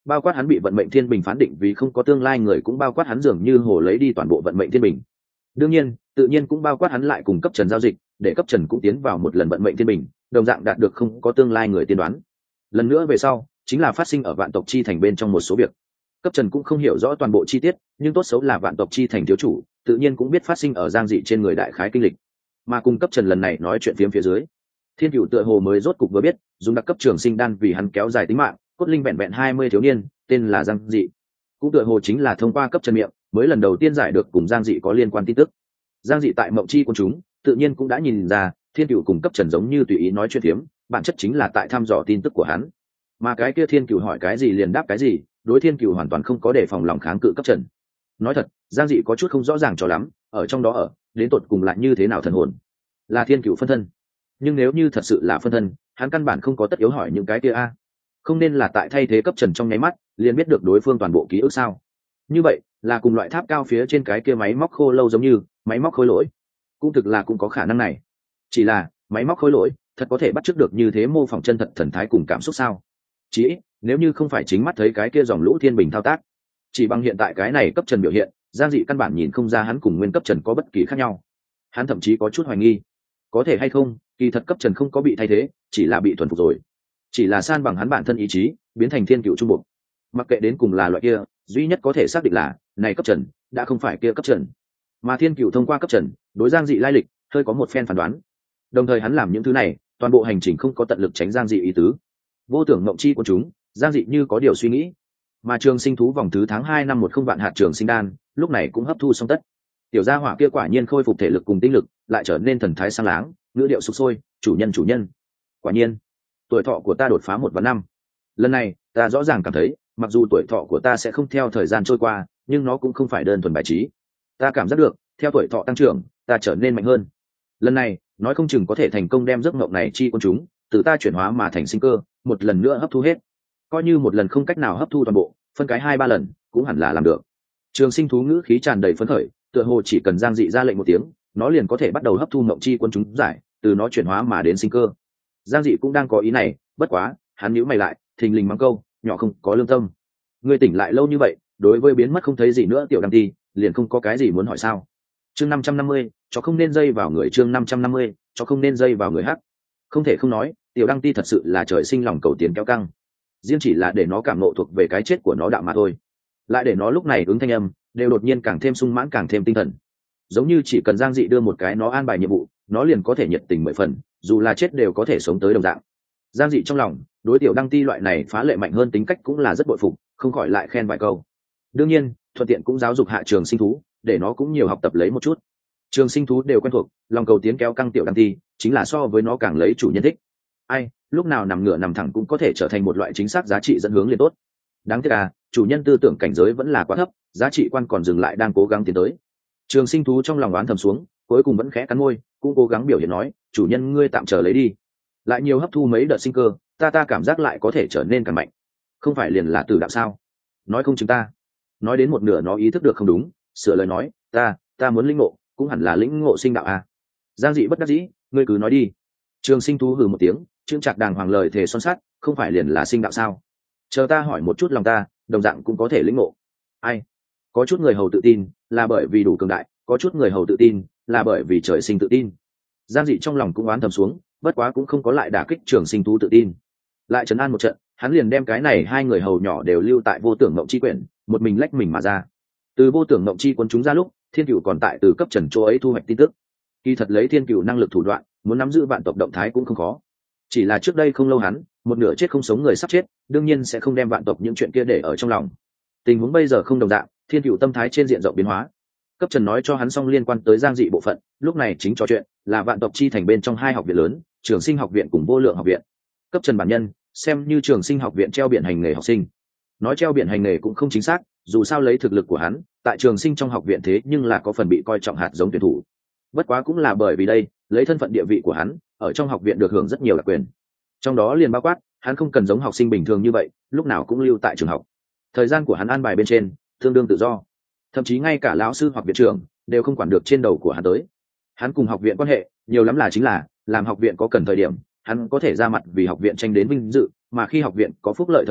bao quát hắn bị vận mệnh thiên bình phán định vì không có tương lai người, cũng bao quát hắn dường như hồ lấy đi toàn bộ vận mệnh thiên bình. Đương nhiên tự nhiên cũng bao quát hắn lại cùng cấp trần giao dịch, để cấp trần cũng tiến vào một lần vận mệnh thiên bình, đồng dạng đạt được không có tương lai người tiên đoán. Lần nữa về sau chính là phát sinh ở vạn tộc chi thành bên trong một số việc. Cấp trần cũng không hiểu rõ toàn bộ chi tiết, nhưng tốt xấu là vạn tộc chi thành thiếu chủ, tự nhiên cũng biết phát sinh ở Giang Dị trên người đại khái kinh lịch. Mà cùng cấp trần lần này nói chuyện phiếm phía dưới, thiên cửu tựa hồ mới rốt cục vừa biết dùng đặc cấp trường sinh đan vì hắn kéo dài tính mạng, cốt linh vẹn vẹn hai mươi thiếu niên, tên là Giang Dị, cũng tựa hồ chính là thông qua cấp trần miệng mới lần đầu tiên giải được cùng Giang Dị có liên quan tin tức. Giang Dị tại mộng chi của chúng tự nhiên cũng đã nhìn ra thiên cửu cùng cấp trần giống như tùy ý nói chuyện phiếm, bản chất chính là tại thăm dò tin tức của hắn. Mà cái kia thiên cửu hỏi cái gì liền đáp cái gì, đối thiên cửu hoàn toàn không có đề phòng lòng kháng cự cấp trần. Nói thật, Giang Dị có chút không rõ ràng cho lắm, ở trong đó ở đến tột cùng lại như thế nào thần hồn, là thiên cửu phân thân. Nhưng nếu như thật sự là phân thân, hắn căn bản không có tất yếu hỏi những cái kia a. Không nên là tại thay thế cấp trần trong nháy mắt liền biết được đối phương toàn bộ ký ức sao? Như vậy là cùng loại tháp cao phía trên cái kia máy móc khô lâu giống như máy móc khối lỗi, cũng thực là cũng có khả năng này. Chỉ là máy móc khối lỗi thật có thể bắt chước được như thế mô phỏng chân thật thần thái cùng cảm xúc sao? Chỉ ít, nếu như không phải chính mắt thấy cái kia dòng lũ thiên bình thao tác, chỉ bằng hiện tại cái này cấp trần biểu hiện, Giang Dị căn bản nhìn không ra hắn cùng nguyên cấp trần có bất kỳ khác nhau. Hắn thậm chí có chút hoài nghi, có thể hay không kỳ thật cấp trần không có bị thay thế, chỉ là bị thuần phục rồi, chỉ là san bằng hắn bản thân ý chí, biến thành thiên cựu trung bộ. Mặc kệ đến cùng là loại kia, duy nhất có thể xác định là này cấp trần đã không phải kia cấp trần, mà thiên cựu thông qua cấp trần đối Giang Dị lai lịch hơi có một phen phán đoán. Đồng thời hắn làm những thứ này, toàn bộ hành trình không có tận lực tránh Giang Dị ý tứ. Vô tưởng mộng chi của chúng, Giang Dị như có điều suy nghĩ. Mà trường sinh thú vòng thứ tháng hai năm một không vạn hạt trường sinh đan lúc này cũng hấp thu xong tất. Tiểu gia hỏa kia quả nhiên khôi phục thể lực cùng tinh lực, lại trở nên thần thái sáng láng, ngữ điệu sục sôi, chủ nhân chủ nhân. Quả nhiên tuổi thọ của ta đột phá một vạn năm. Lần này ta rõ ràng cảm thấy, mặc dù tuổi thọ của ta sẽ không theo thời gian trôi qua, nhưng nó cũng không phải đơn thuần bài trí. Ta cảm giác được theo tuổi thọ tăng trưởng, ta trở nên mạnh hơn. Lần này nói không chừng có thể thành công đem giấc mộng này chi con chúng từ ta chuyển hóa mà thành sinh cơ, một lần nữa hấp thu hết. Coi như một lần không cách nào hấp thu toàn bộ, phân cái hai ba lần cũng hẳn là làm được. Trường sinh thú ngữ khí tràn đầy phấn khởi, tựa hồ chỉ cần Giang Dị ra lệnh một tiếng, nó liền có thể bắt đầu hấp thu mộng chi quân chúng giải, từ nó chuyển hóa mà đến sinh cơ. Giang Dị cũng đang có ý này, bất quá hắn nhíu mày lại, thình lình mắng câu nhỏ không có lương tâm. Ngươi tỉnh lại lâu như vậy, đối với biến mất không thấy gì nữa tiểu đăng ti, liền không có cái gì muốn hỏi sao? Chương năm trăm năm mươi, cho không nên dây vào người. Chương năm trăm năm mươi, cho không nên dây vào người hắc. Không thể không nói, tiểu đăng ti thật sự là trời sinh lòng cầu tiến kéo căng. Riêng chỉ là để nó cảm nộ thuộc về cái chết của nó đạo mà thôi, lại để nó lúc này ứng thanh âm đều đột nhiên càng thêm sung mãn, càng thêm tinh thần. Giống như chỉ cần Giang Dị đưa một cái nó an bài nhiệm vụ, nó liền có thể nhiệt tình mười phần, dù là chết đều có thể sống tới đồng dạng. Giang Dị trong lòng đối tiểu đăng ti loại này phá lệ mạnh hơn tính cách cũng là rất bội phục, không khỏi lại khen vài câu. Đương nhiên thuận tiện cũng giáo dục hạ trường sinh thú, để nó cũng nhiều học tập lấy một chút. Trường sinh thú đều quen thuộc, lòng cầu tiến kéo căng tiểu đăng ti chính là so với nó càng lấy chủ nhân thích. Ai lúc nào nằm ngửa nằm thẳng cũng có thể trở thành một loại chính xác giá trị dẫn hướng liền tốt. Đáng tiếc à, chủ nhân tư tưởng cảnh giới vẫn là quá thấp, giá trị quan còn dừng lại đang cố gắng tiến tới. Trường sinh thú trong lòng oán thầm xuống, cuối cùng vẫn khẽ cắn môi, cũng cố gắng biểu hiện nói, chủ nhân ngươi tạm chờ lấy đi, lại nhiều hấp thu mấy đợt sinh cơ, ta ta cảm giác lại có thể trở nên càng mạnh. Không phải liền là tử đạo sao? Nói không chúng ta. Nói đến một nửa nó ý thức được không đúng, sửa lời nói, ta ta muốn lĩnh ngộ, cũng hẳn là lĩnh ngộ sinh đạo à. Giang Dị bất đắc dĩ, ngươi cứ nói đi. Trường sinh thú hừ một tiếng, trương trạc đàng hoàng lời thề son sắt, không phải liền là sinh đạo sao? Chờ ta hỏi một chút lòng ta, đồng dạng cũng có thể lĩnh ngộ. Ai? Có chút người hầu tự tin là bởi vì đủ cường đại, có chút người hầu tự tin là bởi vì trời sinh tự tin. Giang Dị trong lòng cũng oán thầm xuống, bất quá cũng không có lại đả kích trường sinh thú tự tin, lại trấn an một trận, hắn liền đem cái này hai người hầu nhỏ đều lưu tại vô tưởng mộng chi quyển, một mình lách mình mà ra. Từ vô tưởng mộng chi quân chúng ra lúc, thiên cựu còn tại từ cấp trần chỗ ấy thu hoạch tin tức. Kỳ thật lấy thiên cựu năng lực thủ đoạn, muốn nắm giữ vạn tộc động thái cũng không khó. Chỉ là trước đây không lâu hắn một nửa chết không sống người sắp chết, đương nhiên sẽ không đem vạn tộc những chuyện kia để ở trong lòng. Tình huống bây giờ không đồng dạng, thiên cựu tâm thái trên diện rộng biến hóa. Cấp trần nói cho hắn xong liên quan tới Giang Dị bộ phận, lúc này chính trò chuyện là vạn tộc chi thành bên trong hai học viện lớn, trường sinh học viện cùng vô lượng học viện. Cấp trần bản nhân xem như trường sinh học viện treo biển hành nghề học sinh, nói treo biển hành nghề cũng không chính xác, dù sao lấy thực lực của hắn tại trường sinh trong học viện thế nhưng là có phần bị coi trọng hạt giống tuyển thủ. Bất quá cũng là bởi vì đây, lấy thân phận địa vị của hắn ở trong học viện được hưởng rất nhiều đặc quyền, trong đó liền bao quát hắn không cần giống học sinh bình thường như vậy lúc nào cũng lưu tại trường học. Thời gian của hắn an bài bên trên tương đương tự do, thậm chí ngay cả lão sư hoặc viện trưởng đều không quản được trên đầu của hắn tới. Hắn cùng học viện quan hệ nhiều lắm là chính là làm học viện có cần thời điểm hắn có thể ra mặt vì học viện tranh đến vinh dự, mà khi học viện có phúc lợi thời điểm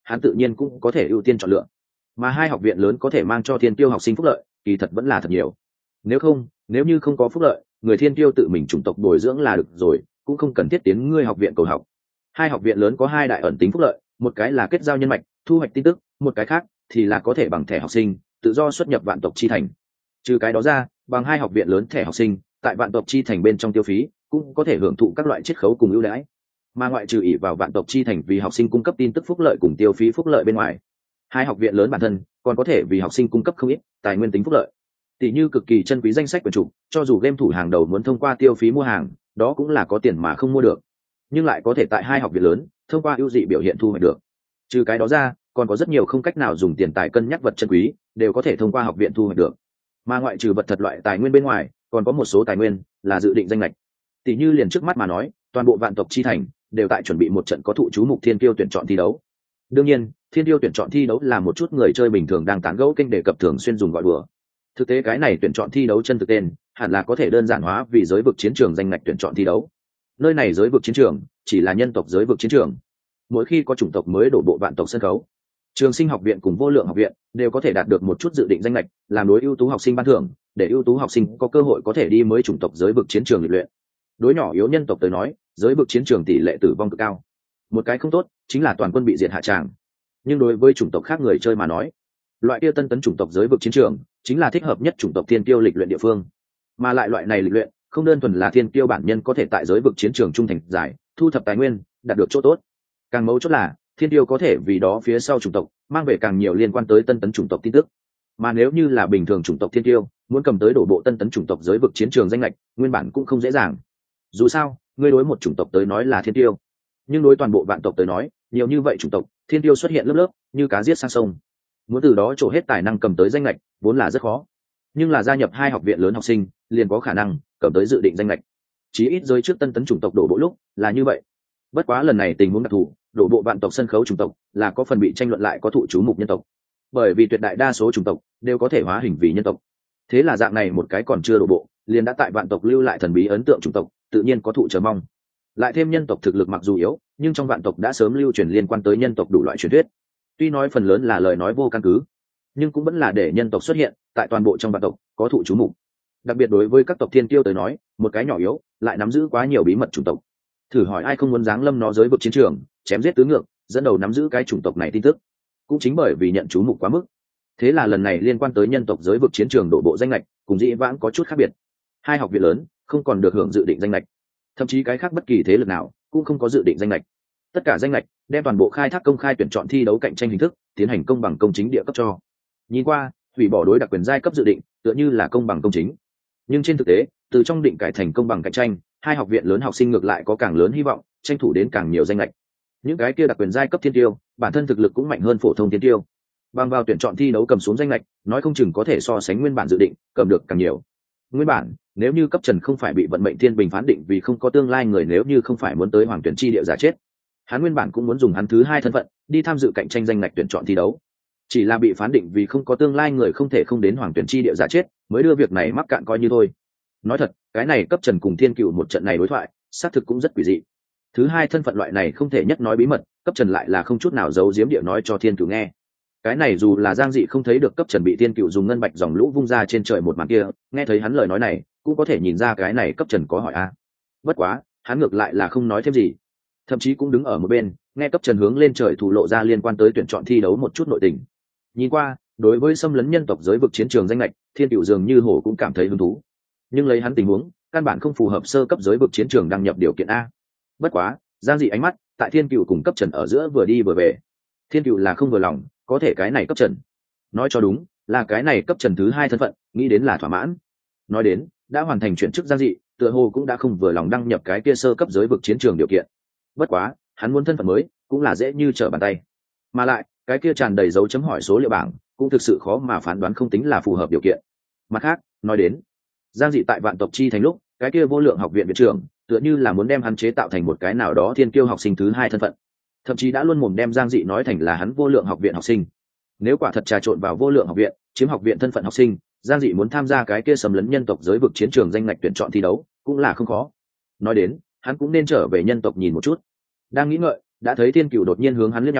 hắn tự nhiên cũng có thể ưu tiên chọn lựa. Mà hai học viện lớn có thể mang cho thiên tiêu học sinh phúc lợi kỳ thật vẫn là thật nhiều. Nếu không, nếu như không có phúc lợi, người thiên tiêu tự mình chủng tộc bồi dưỡng là được rồi, cũng không cần thiết tiến ngươi học viện cầu học. Hai học viện lớn có hai đại ẩn tính phúc lợi, một cái là kết giao nhân mạch, thu hoạch tin tức, một cái khác thì là có thể bằng thẻ học sinh tự do xuất nhập vạn tộc chi thành. Trừ cái đó ra, bằng hai học viện lớn thẻ học sinh tại vạn tộc chi thành bên trong tiêu phí cũng có thể hưởng thụ các loại chiết khấu cùng ưu đãi. Mà ngoại trừ ỷ vào vạn tộc chi thành vì học sinh cung cấp tin tức phúc lợi cùng tiêu phí phúc lợi bên ngoài, hai học viện lớn bản thân còn có thể vì học sinh cung cấp không ít tài nguyên tính phúc lợi, tỷ như cực kỳ chân quý danh sách quyền trục, cho dù game thủ hàng đầu muốn thông qua tiêu phí mua hàng, đó cũng là có tiền mà không mua được, nhưng lại có thể tại hai học viện lớn thông qua ưu dị biểu hiện thu hoạch được. Trừ cái đó ra, còn có rất nhiều không cách nào dùng tiền tài cân nhắc vật chân quý đều có thể thông qua học viện thu hoạch được. Mà ngoại trừ vật thật loại tài nguyên bên ngoài, còn có một số tài nguyên là dự định danh lệch. Tỷ như liền trước mắt mà nói, toàn bộ vạn tộc chi thành đều tại chuẩn bị một trận có thụ chú mục thiên tiêu tuyển chọn thi đấu. Đương nhiên, thiên tiêu tuyển chọn thi đấu là một chút người chơi bình thường đang tán gẫu kênh đề cập thường xuyên dùng gọi đùa. Thực tế cái này tuyển chọn thi đấu chân thực tên hẳn là có thể đơn giản hóa vì giới vực chiến trường danh ngạch tuyển chọn thi đấu. Nơi này giới vực chiến trường chỉ là nhân tộc giới vực chiến trường. Mỗi khi có chủng tộc mới đổ bộ vạn tộc sân khấu, trường sinh học viện cùng vô lượng học viện đều có thể đạt được một chút dự định danh lệch, làm đối ưu tú học sinh ban thưởng, để ưu tú học sinh có cơ hội có thể đi mới chủng tộc giới vực chiến trường luyện luyện. Đối nhỏ yếu nhân tộc tới nói, giới vực chiến trường tỷ lệ tử vong cực cao. Một cái không tốt chính là toàn quân bị diệt hạ tràng. Nhưng đối với chủng tộc khác người chơi mà nói, loại tiêu tân tấn chủng tộc giới vực chiến trường chính là thích hợp nhất chủng tộc thiên tiêu lịch luyện địa phương. Mà lại loại này lịch luyện không đơn thuần là thiên tiêu bản nhân có thể tại giới vực chiến trường trung thành giải, thu thập tài nguyên, đạt được chỗ tốt. Càng mấu chốt là thiên tiêu có thể vì đó phía sau chủng tộc mang về càng nhiều liên quan tới tân tấn chủng tộc tin tức. Mà nếu như là bình thường chủng tộc thiên tiêu muốn cầm tới đổ bộ tân tấn chủng tộc giới vực chiến trường danh lệch, nguyên bản cũng không dễ dàng. Dù sao, ngươi đối một chủng tộc tới nói là thiên tiêu, nhưng đối toàn bộ vạn tộc tới nói, nhiều như vậy chủng tộc thiên tiêu xuất hiện lớp lớp như cá giết sang sông, muốn từ đó trổ hết tài năng cầm tới danh lệch vốn là rất khó. Nhưng là gia nhập hai học viện lớn học sinh liền có khả năng cầm tới dự định danh lệch. Chí ít giới trước tân tấn chủng tộc đổ bộ lúc là như vậy. Bất quá lần này tình huống đặc thù, đổ bộ vạn tộc sân khấu chủng tộc là có phần bị tranh luận lại có thụ chú mục nhân tộc, bởi vì tuyệt đại đa số chủng tộc đều có thể hóa hình vì nhân tộc. Thế là dạng này một cái còn chưa đổ bộ liền đã tại vạn tộc lưu lại thần bí ấn tượng chủng tộc, tự nhiên có thụ chờ mong. Lại thêm nhân tộc thực lực mặc dù yếu, nhưng trong vạn tộc đã sớm lưu truyền liên quan tới nhân tộc đủ loại truyền thuyết. Tuy nói phần lớn là lời nói vô căn cứ, nhưng cũng vẫn là để nhân tộc xuất hiện tại toàn bộ trong vạn tộc có thụ chú mục. Đặc biệt đối với các tộc thiên kiêu tới nói, một cái nhỏ yếu lại nắm giữ quá nhiều bí mật chủng tộc. Thử hỏi ai không muốn giáng lâm nó giới vực chiến trường, chém giết tứ ngược, dẫn đầu nắm giữ cái chủng tộc này tin tức. Cũng chính bởi vì nhận chú mục quá mức, thế là lần này liên quan tới nhân tộc giới vực chiến trường đổ bộ danh lệch cùng dĩ vãng có chút khác biệt. Hai học viện lớn không còn được hưởng dự định danh lệch, thậm chí cái khác bất kỳ thế lực nào cũng không có dự định danh lệch. Tất cả danh lệch đem toàn bộ khai thác công khai tuyển chọn thi đấu cạnh tranh hình thức, tiến hành công bằng công chính địa cấp cho. Nhìn qua, hủy bỏ đối đặc quyền giai cấp dự định, tựa như là công bằng công chính. Nhưng trên thực tế, từ trong định cải thành công bằng cạnh tranh, hai học viện lớn học sinh ngược lại có càng lớn hy vọng tranh thủ đến càng nhiều danh lệch. Những cái kia đặc quyền giai cấp thiên tiêu bản thân thực lực cũng mạnh hơn phổ thông thiên tiêu, bằng vào tuyển chọn thi đấu cầm xuống danh lệch, nói không chừng có thể so sánh nguyên bản dự định cầm được càng nhiều. Nguyên bản nếu như cấp trần không phải bị vận mệnh thiên bình phán định vì không có tương lai người, nếu như không phải muốn tới hoàng tuyển chi địa giả chết, hắn nguyên bản cũng muốn dùng hắn thứ hai thân phận đi tham dự cạnh tranh danh lệch tuyển chọn thi đấu. Chỉ là bị phán định vì không có tương lai người không thể không đến hoàng tuyển chi địa giả chết, mới đưa việc này mắc cạn coi như thôi. Nói thật, cái này cấp trần cùng thiên cựu một trận này đối thoại xác thực cũng rất quỷ dị. Thứ hai thân phận loại này không thể nhất nói bí mật, cấp trần lại là không chút nào giấu giếm địa nói cho thiên cựu nghe. Cái này dù là Giang Dị không thấy được cấp trần bị thiên cựu dùng ngân bạch dòng lũ vung ra trên trời một màn kia, nghe thấy hắn lời nói này cũng có thể nhìn ra cái này cấp trần có hỏi a. Bất quá hắn ngược lại là không nói thêm gì, thậm chí cũng đứng ở một bên nghe cấp trần hướng lên trời thủ lộ ra liên quan tới tuyển chọn thi đấu một chút nội tình. Nhìn qua, đối với xâm lấn nhân tộc giới vực chiến trường danh lệch, thiên cựu dường như hổ cũng cảm thấy hứng thú, nhưng lấy hắn tình huống căn bản không phù hợp sơ cấp giới vực chiến trường đăng nhập điều kiện a. Bất quá Giang Dị ánh mắt tại thiên cựu cùng cấp trần ở giữa vừa đi vừa về. Thiên cựu là không vừa lòng, có thể cái này cấp trần, nói cho đúng là cái này cấp trần thứ hai thân phận nghĩ đến là thỏa mãn. Nói đến đã hoàn thành chuyển chức Giang Dị tựa hồ cũng đã không vừa lòng đăng nhập cái kia sơ cấp giới vực chiến trường điều kiện. Bất quá hắn muốn thân phận mới cũng là dễ như trở bàn tay, mà lại cái kia tràn đầy dấu chấm hỏi số liệu bảng cũng thực sự khó mà phán đoán không tính là phù hợp điều kiện. Mặt khác nói đến Giang Dị tại vạn tộc chi thành lúc, cái kia vô lượng học viện viện trưởng tựa như là muốn đem hắn chế tạo thành một cái nào đó thiên kiêu học sinh thứ hai thân phận, thậm chí đã luôn mồm đem Giang Dị nói thành là hắn vô lượng học viện học sinh. Nếu quả thật trà trộn vào vô lượng học viện, chiếm học viện thân phận học sinh, Giang Dị muốn tham gia cái kia xâm lấn nhân tộc giới vực chiến trường danh ngạch tuyển chọn thi đấu cũng là không khó. Nói đến hắn cũng nên trở về nhân tộc nhìn một chút. Đang nghĩ ngợi, đã thấy thiên cửu đột nhiên hướng hắn liếc nhau,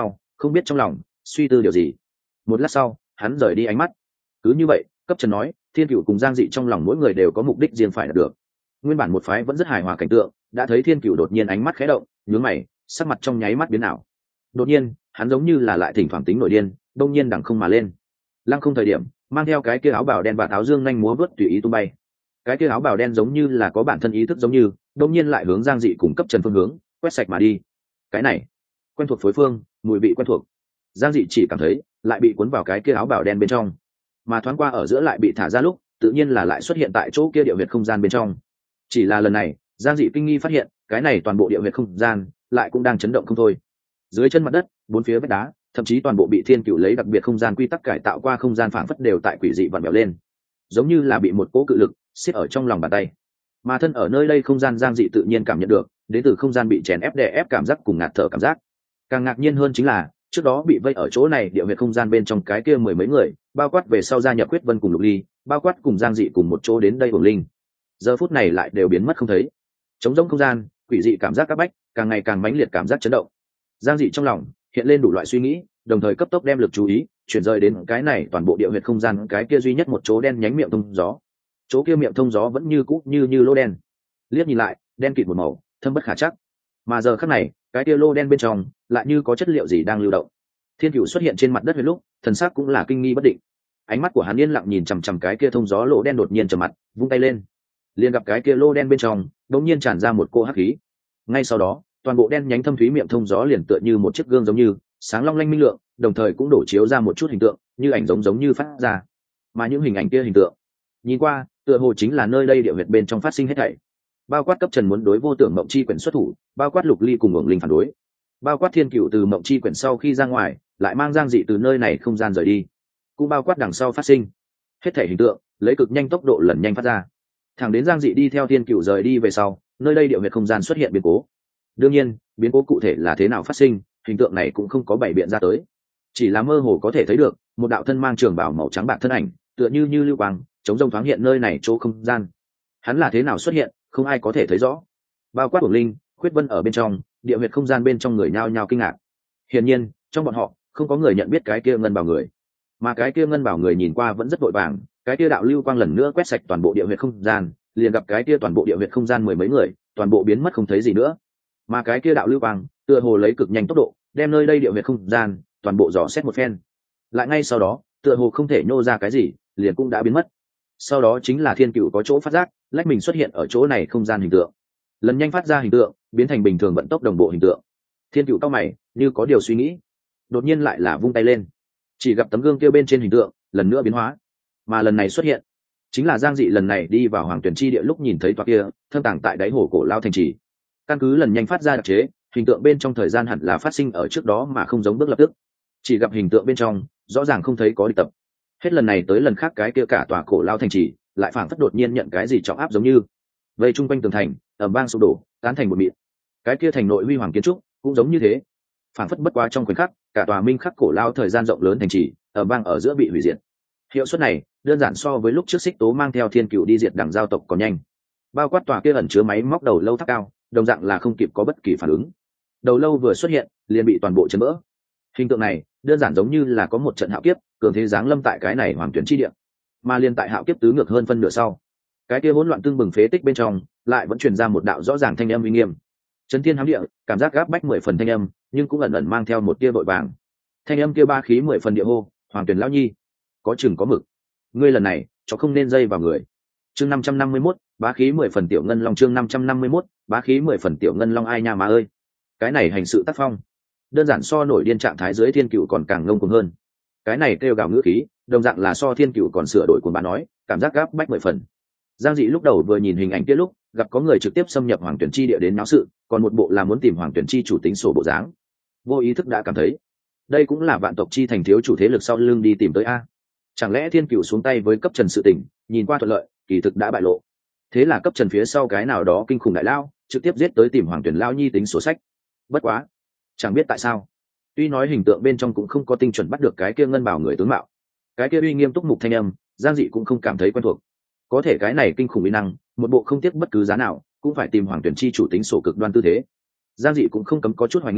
không biết trong lòng suy tư điều gì. Một lát sau hắn rời đi ánh mắt. Cứ như vậy, cấp trần nói, thiên cựu cùng giang dị trong lòng mỗi người đều có mục đích riêng phải đạt được. Nguyên bản một phái vẫn rất hài hòa cảnh tượng, đã thấy thiên cựu đột nhiên ánh mắt khẽ động, nhướng mày, sắc mặt trong nháy mắt biến ảo. Đột nhiên hắn giống như là lại thỉnh thoảng tính nổi điên, đông nhiên đằng không mà lên. Lăng không thời điểm mang theo cái kia áo bào đen và áo dương nhanh múa vớt tùy ý tung bay. Cái kia áo bào đen giống như là có bản thân ý thức giống như, đông nhiên lại hướng giang dị cùng cấp trần phương hướng quét sạch mà đi. Cái này quen thuộc phối phương, mùi vị quen thuộc. Giang dị chỉ cảm thấy lại bị cuốn vào cái kia áo bào đen bên trong, mà thoáng qua ở giữa lại bị thả ra lúc tự nhiên là lại xuất hiện tại chỗ kia địa huyệt không gian bên trong. Chỉ là lần này giang dị kinh nghi phát hiện cái này toàn bộ địa huyệt không gian lại cũng đang chấn động không thôi. Dưới chân mặt đất, bốn phía vách đá, thậm chí toàn bộ bị thiên cựu lấy đặc biệt không gian quy tắc cải tạo qua không gian phảng phất đều tại quỷ dị vặn vẹo lên, giống như là bị một cỗ cự lực siết ở trong lòng bàn tay. Mà thân ở nơi đây không gian giang dị tự nhiên cảm nhận được đến từ không gian bị chèn ép đè ép cảm giác cùng ngạt thở cảm giác. Càng ngạc nhiên hơn chính là trước đó bị vây ở chỗ này địa huyệt không gian bên trong cái kia mười mấy người, bao quát về sau gia nhập Quyết Vân cùng Lục Ly, bao quát cùng giang dị cùng một chỗ đến đây Uổng Linh, giờ phút này lại đều biến mất không thấy. Trống rỗng không gian, quỷ dị cảm giác các bách, càng ngày càng mãnh liệt cảm giác chấn động. Giang dị trong lòng hiện lên đủ loại suy nghĩ, đồng thời cấp tốc đem lực chú ý chuyển rời đến cái này toàn bộ địa huyệt không gian cái kia duy nhất một chỗ đen nhánh miệng thông gió. Chỗ kia miệng thông gió vẫn như cũ như như lô đen, liếc nhìn lại đen kịt một màu, thâm bất khả chắc. Mà giờ khắc này cái kia lô đen bên trong lại như có chất liệu gì đang lưu động. Thiên cửu xuất hiện trên mặt đất huyết lúc thần sắc cũng là kinh nghi bất định. Ánh mắt của hắn yên lặng nhìn chằm chằm cái kia thông gió lỗ đen, đột nhiên trầm mặt vung tay lên, liền gặp cái kia lô đen bên trong đột nhiên tràn ra một cô hắc khí. Ngay sau đó toàn bộ đen nhánh thâm thúy miệng thông gió liền tựa như một chiếc gương giống như sáng long lanh minh lượng, đồng thời cũng đổ chiếu ra một chút hình tượng như ảnh giống giống như phát ra. Mà những hình ảnh kia hình tượng nhìn qua tựa hồ chính là nơi đây địa huyệt bên trong phát sinh hết thảy, bao quát cấp trần muốn đối vô tưởng mộng chi quyển xuất thủ, bao quát Lục Ly cùng Uổng Linh phản đối, bao quát thiên cựu từ mộng chi quyển sau khi ra ngoài lại mang giang dị từ nơi này không gian rời đi, cũng bao quát đằng sau phát sinh hết thảy hình tượng lấy cực nhanh tốc độ lần nhanh phát ra, thẳng đến giang dị đi theo thiên cựu rời đi về sau, nơi đây địa huyệt không gian xuất hiện biến cố. Đương nhiên biến cố cụ thể là thế nào phát sinh, hình tượng này cũng không có bày biện ra tới, chỉ là mơ hồ có thể thấy được một đạo thân mang trường bào màu trắng bạc thân ảnh tựa như như lưu quang chống rông thoáng hiện nơi này chỗ không gian. Hắn là thế nào xuất hiện không ai có thể thấy rõ, bao quát Uổng Linh, Khuyết Vân ở bên trong địa huyệt không gian bên trong người nhao nhao kinh ngạc. Hiển nhiên trong bọn họ không có người nhận biết cái kia ngân bảo người, mà cái kia ngân bảo người nhìn qua vẫn rất vội vàng. Cái kia đạo lưu quang lần nữa quét sạch toàn bộ địa huyệt không gian, liền gặp cái kia toàn bộ địa huyệt không gian mười mấy người toàn bộ biến mất không thấy gì nữa. Mà cái kia đạo lưu quang tựa hồ lấy cực nhanh tốc độ đem nơi đây địa huyệt không gian toàn bộ dò xét một phen, lại ngay sau đó tựa hồ không thể nhô ra cái gì liền cũng đã biến mất. Sau đó chính là thiên cựu có chỗ phát giác lách mình xuất hiện ở chỗ này không gian hình tượng, lần nhanh phát ra hình tượng biến thành bình thường vận tốc đồng bộ hình tượng. Thiên cựu cao mày như có điều suy nghĩ, đột nhiên lại là vung tay lên, chỉ gặp tấm gương kia bên trên hình tượng lần nữa biến hóa, mà lần này xuất hiện chính là giang dị lần này đi vào Hoàng Tuyển chi địa lúc nhìn thấy tòa kia thâm tàng tại đáy hồ cổ lao thành trì. Căn cứ lần nhanh phát ra đặc chế, hình tượng bên trong thời gian hẳn là phát sinh ở trước đó mà không giống bước lập tức, chỉ gặp hình tượng bên trong rõ ràng không thấy có địch tập. Hết lần này tới lần khác cái kia cả tòa cổ lao thành trì lại phảng phất đột nhiên nhận cái gì trọng áp giống như vây chung quanh tường thành ầm vang sụp đổ tán thành một mịn. Cái kia thành nội huy hoàng kiến trúc cũng giống như thế, phảng phất bất quá trong khoảnh khắc cả tòa minh khắc cổ lao thời gian rộng lớn thành trì ầm vang ở giữa bị hủy diệt. Hiệu suất này đơn giản so với lúc trước Xích Tố mang theo thiên cựu đi diệt đảng giao tộc còn nhanh. Bao quát tòa kia ẩn chứa máy móc đầu lâu tháp cao đồng dạng là không kịp có bất kỳ phản ứng, đầu lâu vừa xuất hiện liền bị toàn bộ chấn vỡ. Hình tượng này đơn giản giống như là có một trận hạo kiếp cường thế giáng lâm tại cái này Hoàng Tuyển chi địa, mà liên tại hạo kiếp tứ ngược hơn phân nửa sau, cái kia hỗn loạn tương bừng phế tích bên trong lại vẫn truyền ra một đạo rõ ràng thanh âm uy nghiêm, chấn thiên hám địa, cảm giác gáp bách mười phần thanh âm, nhưng cũng ẩn ẩn mang theo một tia vội vàng. Thanh âm kia ba khí mười phần địa hô: Hoàng Tuyển lão nhi, có chừng có mực, ngươi lần này cho không nên dây vào người. Chương năm trăm năm mươi mốt, bá khí mười phần tiểu ngân long. Chương năm trăm năm mươi mốt, bá khí mười phần tiểu ngân long. Ai nha mà ơi, cái này hành sự tác phong đơn giản so nổi điên trạng thái dưới thiên cựu còn càng ngông cuồng hơn. Cái này kêu gào ngữ khí đồng dạng là so thiên cựu còn sửa đổi cuồng bà nói, cảm giác gáp bách mười phần. Giang dị lúc đầu vừa nhìn hình ảnh kia lúc gặp có người trực tiếp xâm nhập Hoàng Tuyển chi địa đến náo sự, còn một bộ là muốn tìm Hoàng Tuyển chi chủ tính sổ bộ dáng, vô ý thức đã cảm thấy đây cũng là vạn tộc chi thành thiếu chủ thế lực sau lưng đi tìm tới a. Chẳng lẽ thiên cựu xuống tay với cấp trần sự tình nhìn qua thuận lợi, kỳ thực đã bại lộ. Thế là cấp trần phía sau cái nào đó kinh khủng đại lao trực tiếp giết tới tìm Hoàng Tuyển lao nhi tính sổ sách. Bất quá chẳng biết tại sao, tuy nói hình tượng bên trong cũng không có tinh chuẩn bắt được cái kia ngân bảo người tướng mạo, cái kia uy nghiêm túc mục thanh âm, Giang dị cũng không cảm thấy quen thuộc. Có thể cái này kinh khủng uy năng, một bộ không tiếc bất cứ giá nào cũng phải tìm Hoàng Tuyển chi chủ tính sổ cực đoan tư thế, Giang dị cũng không cấm có chút hoài nghi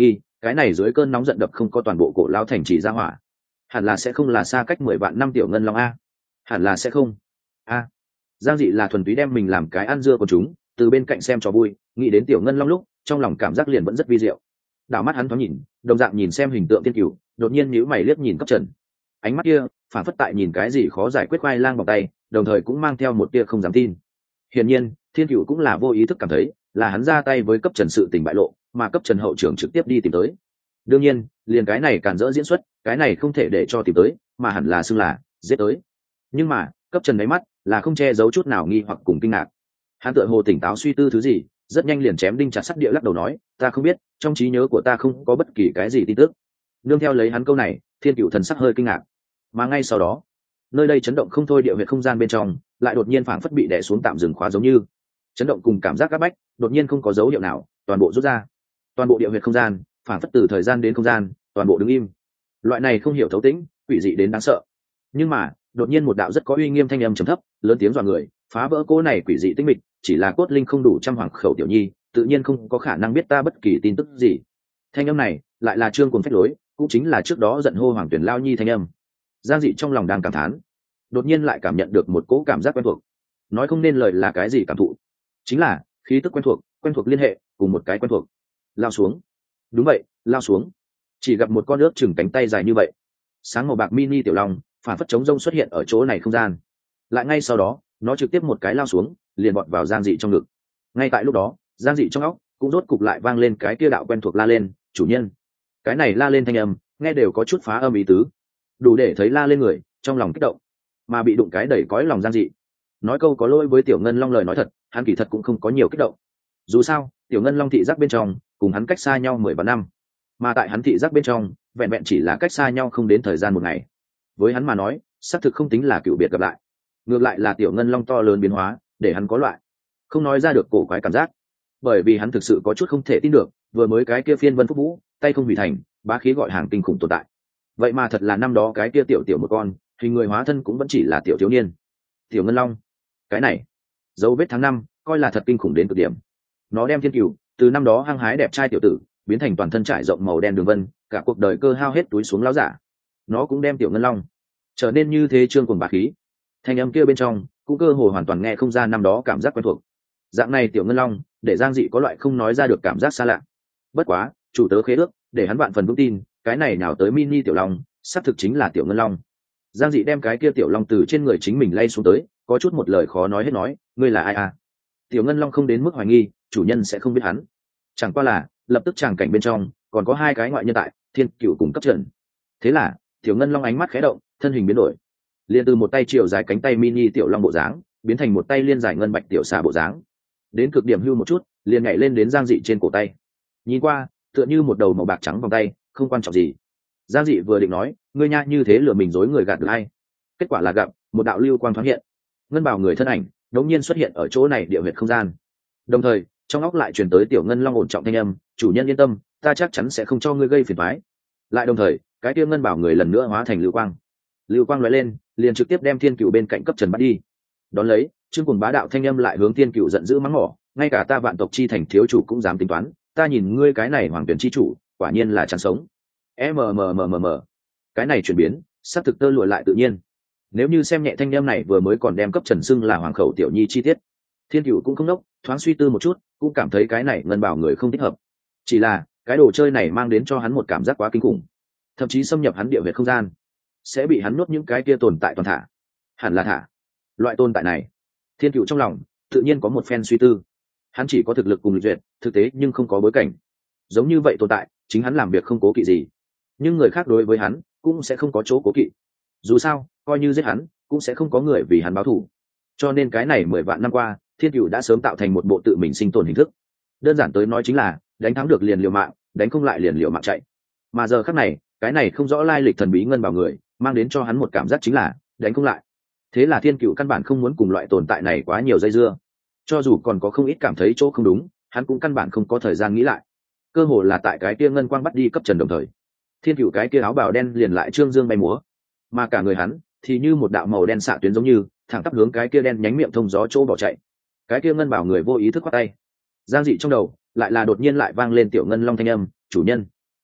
cái này dưới cơn nóng giận đập không có toàn bộ cổ lao thành trì ra hỏa, hẳn là sẽ không là xa cách mười vạn năm tiểu ngân long a, hẳn là sẽ không a. Giang dị là thuần túy đem mình làm cái ăn dưa của chúng, từ bên cạnh xem cho vui, nghĩ đến tiểu ngân long lúc trong lòng cảm giác liền vẫn rất vi diệu. Đảo mắt hắn thoáng nhìn, đồng dạng nhìn xem hình tượng thiên cửu, đột nhiên nhíu mày liếc nhìn Cấp Trần, ánh mắt kia phản phất tại nhìn cái gì khó giải quyết khoai lang bằng tay, đồng thời cũng mang theo một tia không dám tin. Hiển nhiên thiên cửu cũng là vô ý thức cảm thấy là hắn ra tay với Cấp Trần sự tình bại lộ, mà Cấp Trần hậu trưởng trực tiếp đi tìm tới. Đương nhiên liền cái này cản rỡ diễn xuất, cái này không thể để cho tìm tới, mà hẳn là xưng là giết tới. Nhưng mà Cấp Trần đáy mắt là không che giấu chút nào nghi hoặc cùng kinh ngạc. Hắn tựa hồ tỉnh táo suy tư thứ gì, rất nhanh liền chém đinh chặt sắt địa lắc đầu nói, ta không biết, trong trí nhớ của ta không có bất kỳ cái gì tin tức. Nương theo lấy hắn câu này, thiên cửu thần sắc hơi kinh ngạc, mà ngay sau đó nơi đây chấn động không thôi, địa huyệt không gian bên trong lại đột nhiên phảng phất bị đè xuống tạm dừng khóa, giống như chấn động cùng cảm giác áp bách đột nhiên không có dấu hiệu nào, toàn bộ rút ra. Toàn bộ địa huyệt không gian phảng phất từ thời gian đến không gian toàn bộ đứng im. Loại này không hiểu thấu tĩnh, quỷ dị đến đáng sợ. Nhưng mà đột nhiên một đạo rất có uy nghiêm thanh âm trầm thấp lớn tiếng dọa người, phá vỡ cố này quỷ dị tĩnh mịch. Chỉ là cốt linh không đủ trăm hoàng khẩu tiểu nhi, tự nhiên không có khả năng biết ta bất kỳ tin tức gì. Thanh âm này lại là Trương Cuồng phách lối, cũng chính là trước đó giận hô Hoàng Tuyển Lao Nhi thanh âm. Giang dị trong lòng đang cảm thán, đột nhiên lại cảm nhận được một cỗ cảm giác quen thuộc, nói không nên lời là cái gì cảm thụ, chính là khí tức quen thuộc, quen thuộc liên hệ cùng một cái quen thuộc. Lao xuống. Đúng vậy, lao xuống. Chỉ gặp một con ướt chừng cánh tay dài như vậy, sáng màu bạc mini tiểu long phản phất trống rông xuất hiện ở chỗ này không gian. Lại ngay sau đó nó trực tiếp một cái lao xuống, liền bọt vào Giang dị trong ngực. Ngay tại lúc đó Giang dị trong óc cũng rốt cục lại vang lên cái kia đạo quen thuộc la lên, chủ nhân. Cái này la lên thanh âm nghe đều có chút phá âm ý tứ, đủ để thấy la lên người trong lòng kích động, mà bị đụng cái đẩy cõi lòng Giang dị. Nói câu có lỗi với tiểu ngân long lời nói thật, hắn kỳ thật cũng không có nhiều kích động. Dù sao tiểu ngân long thị giác bên trong cùng hắn cách xa nhau mười vạn năm, mà tại hắn thị giác bên trong vẹn vẹn chỉ là cách xa nhau không đến thời gian một ngày. Với hắn mà nói xác thực không tính là cựu biệt gặp lại, ngược lại là tiểu ngân long to lớn biến hóa để hắn có loại không nói ra được cổ quái cảm giác. Bởi vì hắn thực sự có chút không thể tin được, vừa mới cái kia phiên vân phúc vũ tay không hủy thành bá khí gọi hàng kinh khủng tồn tại, vậy mà thật là năm đó cái kia tiểu tiểu một con hình người hóa thân cũng vẫn chỉ là tiểu thiếu niên. Tiểu ngân long, cái này dấu vết tháng năm coi là thật kinh khủng đến cực điểm. Nó đem thiên cửu từ năm đó hăng hái đẹp trai tiểu tử biến thành toàn thân trải rộng màu đen đường vân, cả cuộc đời cơ hao hết túi xuống láo giả. Nó cũng đem tiểu ngân long trở nên như thế trương cuồng bá khí. Thanh âm kia bên trong cũng cơ hồ hoàn toàn nghe không ra năm đó cảm giác quen thuộc. Dạng này tiểu ngân long để Giang dị có loại không nói ra được cảm giác xa lạ. Bất quá chủ tớ khế ước để hắn vạn phần vững tin, cái này nào tới mini tiểu long xác thực chính là tiểu ngân long. Giang dị đem cái kia tiểu long từ trên người chính mình lay xuống tới, có chút một lời khó nói hết nói, ngươi là ai à? Tiểu ngân long không đến mức hoài nghi chủ nhân sẽ không biết hắn, chẳng qua là lập tức tràng cảnh bên trong còn có hai cái ngoại nhân tại, thiên cửu cùng Cấp Trần. Thế là tiểu ngân long ánh mắt khẽ động, thân hình biến đổi, liền từ một tay chiều dài cánh tay mini tiểu long bộ dáng biến thành một tay liên dài ngân bạch tiểu xà bộ dáng, đến cực điểm hưu một chút liền nhảy lên đến Giang dị trên cổ tay. Nhìn qua tựa như một đầu màu bạc trắng vòng tay, không quan trọng gì. Giang dị vừa định nói ngươi nha như thế lừa mình dối người gạt được hay, kết quả là gặp một đạo lưu quang thoáng hiện, ngân bào người thân ảnh đống nhiên xuất hiện ở chỗ này địa huyệt không gian. Đồng thời trong óc lại truyền tới tiểu ngân long ổn trọng thanh âm, chủ nhân yên tâm, ta chắc chắn sẽ không cho ngươi gây phiền toái. Lại đồng thời cái kia ngân bảo người lần nữa hóa thành lưu quang, lưu quang lóe lên liền trực tiếp đem thiên cửu bên cạnh Cấp Trần bắt đi. Đón lấy Trương Cuồng bá đạo thanh âm lại hướng thiên cửu giận dữ mắng mỏ, ngay cả ta vạn tộc chi thành thiếu chủ cũng dám tính toán, ta nhìn ngươi cái này hoàng tuyển chi chủ quả nhiên là chán sống. mmmmm cái này chuyển biến sắp thực tơ lụa lại tự nhiên. Nếu như xem nhẹ thanh âm này vừa mới còn đem Cấp Trần xưng là hoàng khẩu tiểu nhi chi tiết, thiên cửu cũng không nốc, thoáng suy tư một chút cũng cảm thấy cái này ngân bảo người không thích hợp. Chỉ là cái đồ chơi này mang đến cho hắn một cảm giác quá kinh khủng, thậm chí xâm nhập hắn địa huyệt không gian sẽ bị hắn nuốt những cái kia tồn tại toàn thả, hẳn là thả loại tồn tại này. Thiên cửu trong lòng tự nhiên có một phen suy tư, hắn chỉ có thực lực cùng lịch duyệt thực tế nhưng không có bối cảnh, giống như vậy tồn tại chính hắn làm việc không cố kỵ gì, nhưng người khác đối với hắn cũng sẽ không có chỗ cố kỵ. Dù sao coi như giết hắn cũng sẽ không có người vì hắn báo thù, cho nên cái này mười vạn năm qua thiên cửu đã sớm tạo thành một bộ tự mình sinh tồn hình thức. Đơn giản tới nói chính là đánh thắng được liền liều mạng, đánh không lại liền liều mạng chạy. Mà giờ khắc này cái này không rõ lai lịch thần bí ngân bảo người mang đến cho hắn một cảm giác chính là đánh không lại. Thế là thiên cửu căn bản không muốn cùng loại tồn tại này quá nhiều dây dưa, cho dù còn có không ít cảm thấy chỗ không đúng, hắn cũng căn bản không có thời gian nghĩ lại. Cơ hồ là tại cái kia ngân quang bắt đi Cấp Trần đồng thời, thiên cửu cái kia áo bào đen liền lại trương dương bay múa, mà cả người hắn thì như một đạo màu đen xạ tuyến giống như thẳng tắp hướng cái kia đen nhánh miệng thông gió chỗ bỏ chạy. Cái kia ngân bảo người vô ý thức quát tay. Giang dị trong đầu lại là đột nhiên lại vang lên tiểu ngân long thanh âm, chủ nhân.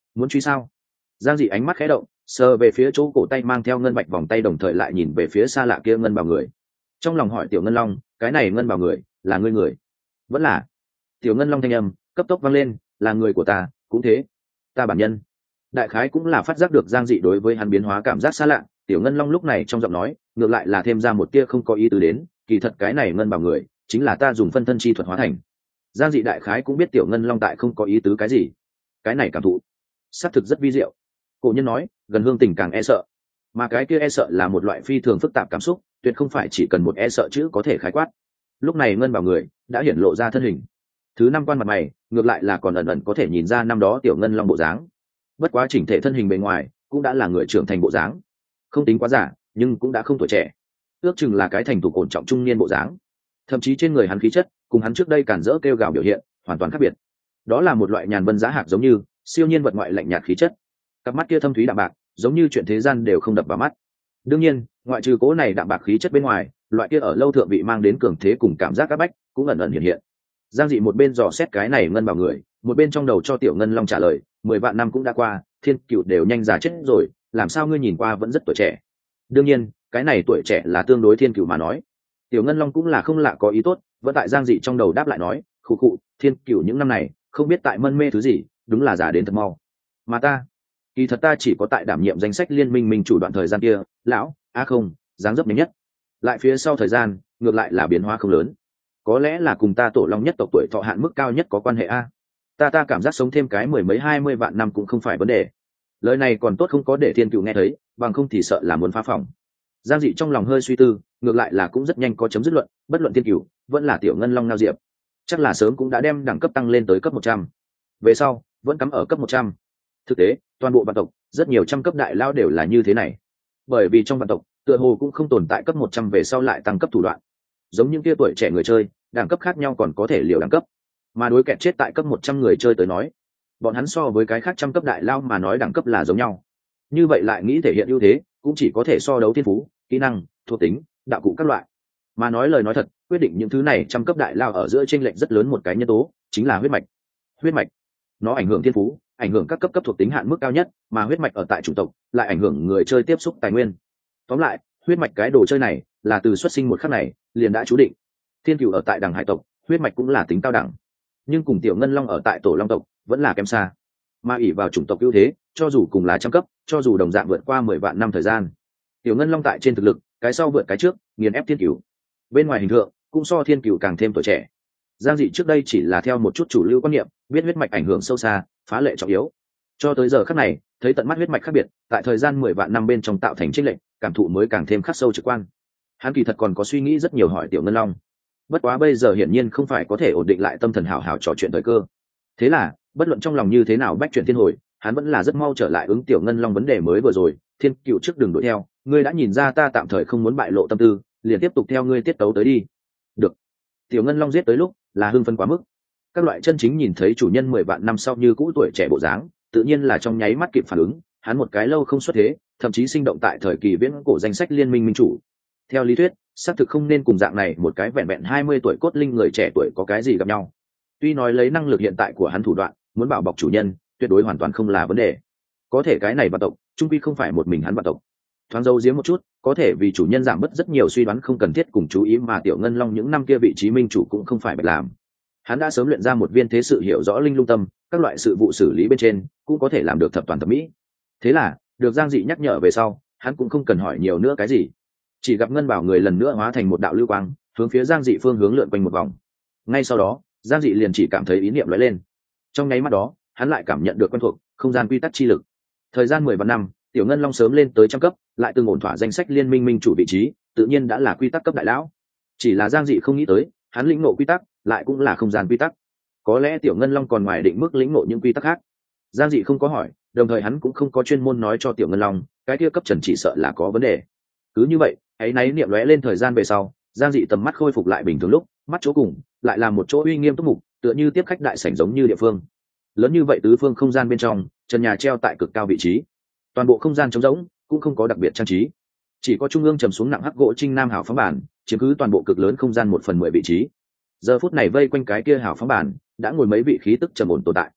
muốn truy sao? Giang dị ánh mắt khẽ động, sờ về phía chỗ cổ tay mang theo ngân bạch vòng tay, đồng thời lại nhìn về phía xa lạ kia ngân bào người, trong lòng hỏi tiểu ngân long, cái này ngân bào người là ngươi người? Vẫn là. Tiểu ngân long thanh âm cấp tốc vang lên, là người của ta, cũng thế, ta bản nhân. Đại khái cũng là phát giác được Giang dị đối với hắn biến hóa cảm giác xa lạ, tiểu ngân long lúc này trong giọng nói ngược lại là thêm ra một tia không có ý tứ đến, kỳ thật cái này ngân bào người chính là ta dùng phân thân chi thuật hóa thành. Giang dị đại khái cũng biết tiểu ngân long tại không có ý tứ cái gì, cái này cảm thụ xác thực rất vi diệu. Cổ nhân nói gần hương tình càng e sợ, mà cái kia e sợ là một loại phi thường phức tạp cảm xúc, tuyệt không phải chỉ cần một e sợ chữ có thể khái quát. Lúc này ngân bảo người đã hiển lộ ra thân hình, thứ năm quan mặt mày ngược lại là còn ẩn ẩn có thể nhìn ra năm đó tiểu ngân long bộ dáng, bất quá chỉnh thể thân hình bề ngoài cũng đã là người trưởng thành bộ dáng, không tính quá giả nhưng cũng đã không tuổi trẻ, ước chừng là cái thành thủ ổn trọng trung niên bộ dáng. Thậm chí trên người hắn khí chất cùng hắn trước đây cản rỡ kêu gào biểu hiện hoàn toàn khác biệt, đó là một loại nhàn vân giá hạc giống như siêu nhiên vật ngoại lạnh nhạt khí chất, cặp mắt kia thâm thúy đạm bạc giống như chuyện thế gian đều không đập vào mắt. Đương nhiên ngoại trừ cố này đạm bạc khí chất bên ngoài, loại kia ở lâu thượng vị mang đến cường thế cùng cảm giác áp bách cũng ẩn ẩn hiện hiện. Giang dị một bên dò xét cái này ngân bảo người, một bên trong đầu cho tiểu ngân long trả lời, mười vạn năm cũng đã qua, thiên cựu đều nhanh già chết rồi, làm sao ngươi nhìn qua vẫn rất tuổi trẻ? Đương nhiên cái này tuổi trẻ là tương đối thiên cựu mà nói. Tiểu ngân long cũng là không lạ có ý tốt, vẫn tại Giang dị trong đầu đáp lại nói, khụ khụ, thiên cựu những năm này không biết tại mân mê thứ gì, đúng là già đến thật mau. Mà ta, kỳ thật ta chỉ có tại đảm nhiệm danh sách liên minh minh chủ đoạn thời gian kia, lão a à không dáng dấp nhanh nhất, lại phía sau thời gian ngược lại là biến hóa không lớn, có lẽ là cùng ta tổ long nhất tộc tuổi thọ hạn mức cao nhất có quan hệ a. Ta ta cảm giác sống thêm cái mười mấy hai mươi vạn năm cũng không phải vấn đề. Lời này còn tốt không có để thiên cựu nghe thấy, bằng không thì sợ là muốn phá phòng. Giang dị trong lòng hơi suy tư, ngược lại là cũng rất nhanh có chấm dứt luận, bất luận thiên cựu vẫn là tiểu ngân long ngao diệp, chắc là sớm cũng đã đem đẳng cấp tăng lên tới cấp một trăm, về sau vẫn cắm ở cấp một trăm. Thực tế toàn bộ vạn tộc rất nhiều trăm cấp đại lao đều là như thế này, bởi vì trong vạn tộc tựa hồ cũng không tồn tại cấp một trăm về sau lại tăng cấp thủ đoạn, giống những kia tuổi trẻ người chơi đẳng cấp khác nhau còn có thể liều đẳng cấp, mà đối kẹt chết tại cấp một trăm người chơi tới nói, bọn hắn so với cái khác trăm cấp đại lao mà nói đẳng cấp là giống nhau, như vậy lại nghĩ thể hiện ưu thế cũng chỉ có thể so đấu thiên phú, kỹ năng, thuộc tính, đạo cụ các loại. Mà nói lời nói thật, quyết định những thứ này trăm cấp đại lao ở giữa chênh lệch rất lớn một cái nhân tố chính là huyết mạch. Huyết mạch nó ảnh hưởng thiên phú, ảnh hưởng các cấp cấp thuộc tính hạn mức cao nhất, mà huyết mạch ở tại chủng tộc lại ảnh hưởng người chơi tiếp xúc tài nguyên. Tóm lại huyết mạch cái đồ chơi này là từ xuất sinh một khắc này liền đã chú định. Thiên cửu ở tại đằng hải tộc huyết mạch cũng là tính cao đẳng, nhưng cùng tiểu ngân long ở tại tổ long tộc vẫn là kém xa, mà ỷ vào chủng tộc ưu thế, cho dù cùng là trăm cấp, cho dù đồng dạng vượt qua mười vạn năm thời gian, tiểu ngân long tại trên thực lực cái sau vượt cái trước, nghiền ép thiên cửu. Bên ngoài hình tượng cũng so thiên cửu càng thêm tuổi trẻ. Giang dị trước đây chỉ là theo một chút chủ lưu quan niệm, biết huyết mạch ảnh hưởng sâu xa, phá lệ trọng yếu. Cho tới giờ khắc này, thấy tận mắt huyết mạch khác biệt, tại thời gian mười vạn năm bên trong tạo thành chênh lệch, cảm thụ mới càng thêm khắc sâu trực quan. Hắn kỳ thật còn có suy nghĩ rất nhiều hỏi tiểu ngân long, bất quá bây giờ hiển nhiên không phải có thể ổn định lại tâm thần hào hào trò chuyện thời cơ. Thế là bất luận trong lòng như thế nào bách chuyển thiên hồi, hắn vẫn là rất mau trở lại ứng tiểu ngân long vấn đề mới vừa rồi. Thiên cựu trước đường đuổi theo, ngươi đã nhìn ra ta tạm thời không muốn bại lộ tâm tư, liền tiếp tục theo ngươi tiết tấu tới đi. Được. Tiểu ngân long giết tới lúc là hưng phấn quá mức, các loại chân chính nhìn thấy chủ nhân mười vạn năm sau như cũ tuổi trẻ bộ dáng, tự nhiên là trong nháy mắt kịp phản ứng. Hắn một cái lâu không xuất thế, thậm chí sinh động tại thời kỳ viễn cổ danh sách liên minh minh chủ, theo lý thuyết xác thực không nên cùng dạng này một cái vẹn vẹn hai mươi tuổi cốt linh người trẻ tuổi có cái gì gặp nhau. Tuy nói lấy năng lực hiện tại của hắn thủ đoạn, muốn bảo bọc chủ nhân tuyệt đối hoàn toàn không là vấn đề, có thể cái này vạn tộc trung quy không phải một mình hắn vạn tộc, thoáng dâu giếm một chút có thể vì chủ nhân giảm bớt rất nhiều suy đoán không cần thiết cùng chú ý, mà tiểu ngân long những năm kia vị trí minh chủ cũng không phải bạch làm. Hắn đã sớm luyện ra một viên thế sự hiểu rõ linh lung tâm, các loại sự vụ xử lý bên trên cũng có thể làm được thập toàn thập mỹ. Thế là được Giang dị nhắc nhở về sau, hắn cũng không cần hỏi nhiều nữa cái gì, chỉ gặp ngân bảo người lần nữa hóa thành một đạo lưu quang hướng phía Giang dị phương hướng lượn quanh một vòng. Ngay sau đó Giang dị liền chỉ cảm thấy ý niệm lóe lên, trong nháy mắt đó hắn lại cảm nhận được quen thuộc không gian quy tắc chi lực. Thời gian mười vạn năm, tiểu ngân long sớm lên tới trăm cấp, lại từng ổn thỏa danh sách liên minh minh chủ vị trí, tự nhiên đã là quy tắc cấp đại lão. Chỉ là Giang dị không nghĩ tới, hắn lĩnh ngộ quy tắc lại cũng là không gian quy tắc. Có lẽ tiểu ngân long còn ngoài định mức lĩnh ngộ những quy tắc khác. Giang dị không có hỏi, đồng thời hắn cũng không có chuyên môn nói cho tiểu ngân long cái kia cấp trần chỉ sợ là có vấn đề. Cứ như vậy ấy náy niệm lóe lên thời gian về sau, Giang dị tầm mắt khôi phục lại bình thường lúc, mắt chỗ cùng lại là một chỗ uy nghiêm túc mục, tựa như tiếp khách đại sảnh giống như địa phương lớn như vậy. Tứ phương không gian bên trong, trần nhà treo tại cực cao vị trí, toàn bộ không gian trống rỗng, cũng không có đặc biệt trang trí, chỉ có trung ương trầm xuống nặng hắc gỗ trinh nam hảo phóng bản chiếm cứ toàn bộ cực lớn không gian một phần mười vị trí. Giờ phút này vây quanh cái kia hảo phóng bản đã ngồi mấy vị khí tức trầm ổn tồn tại.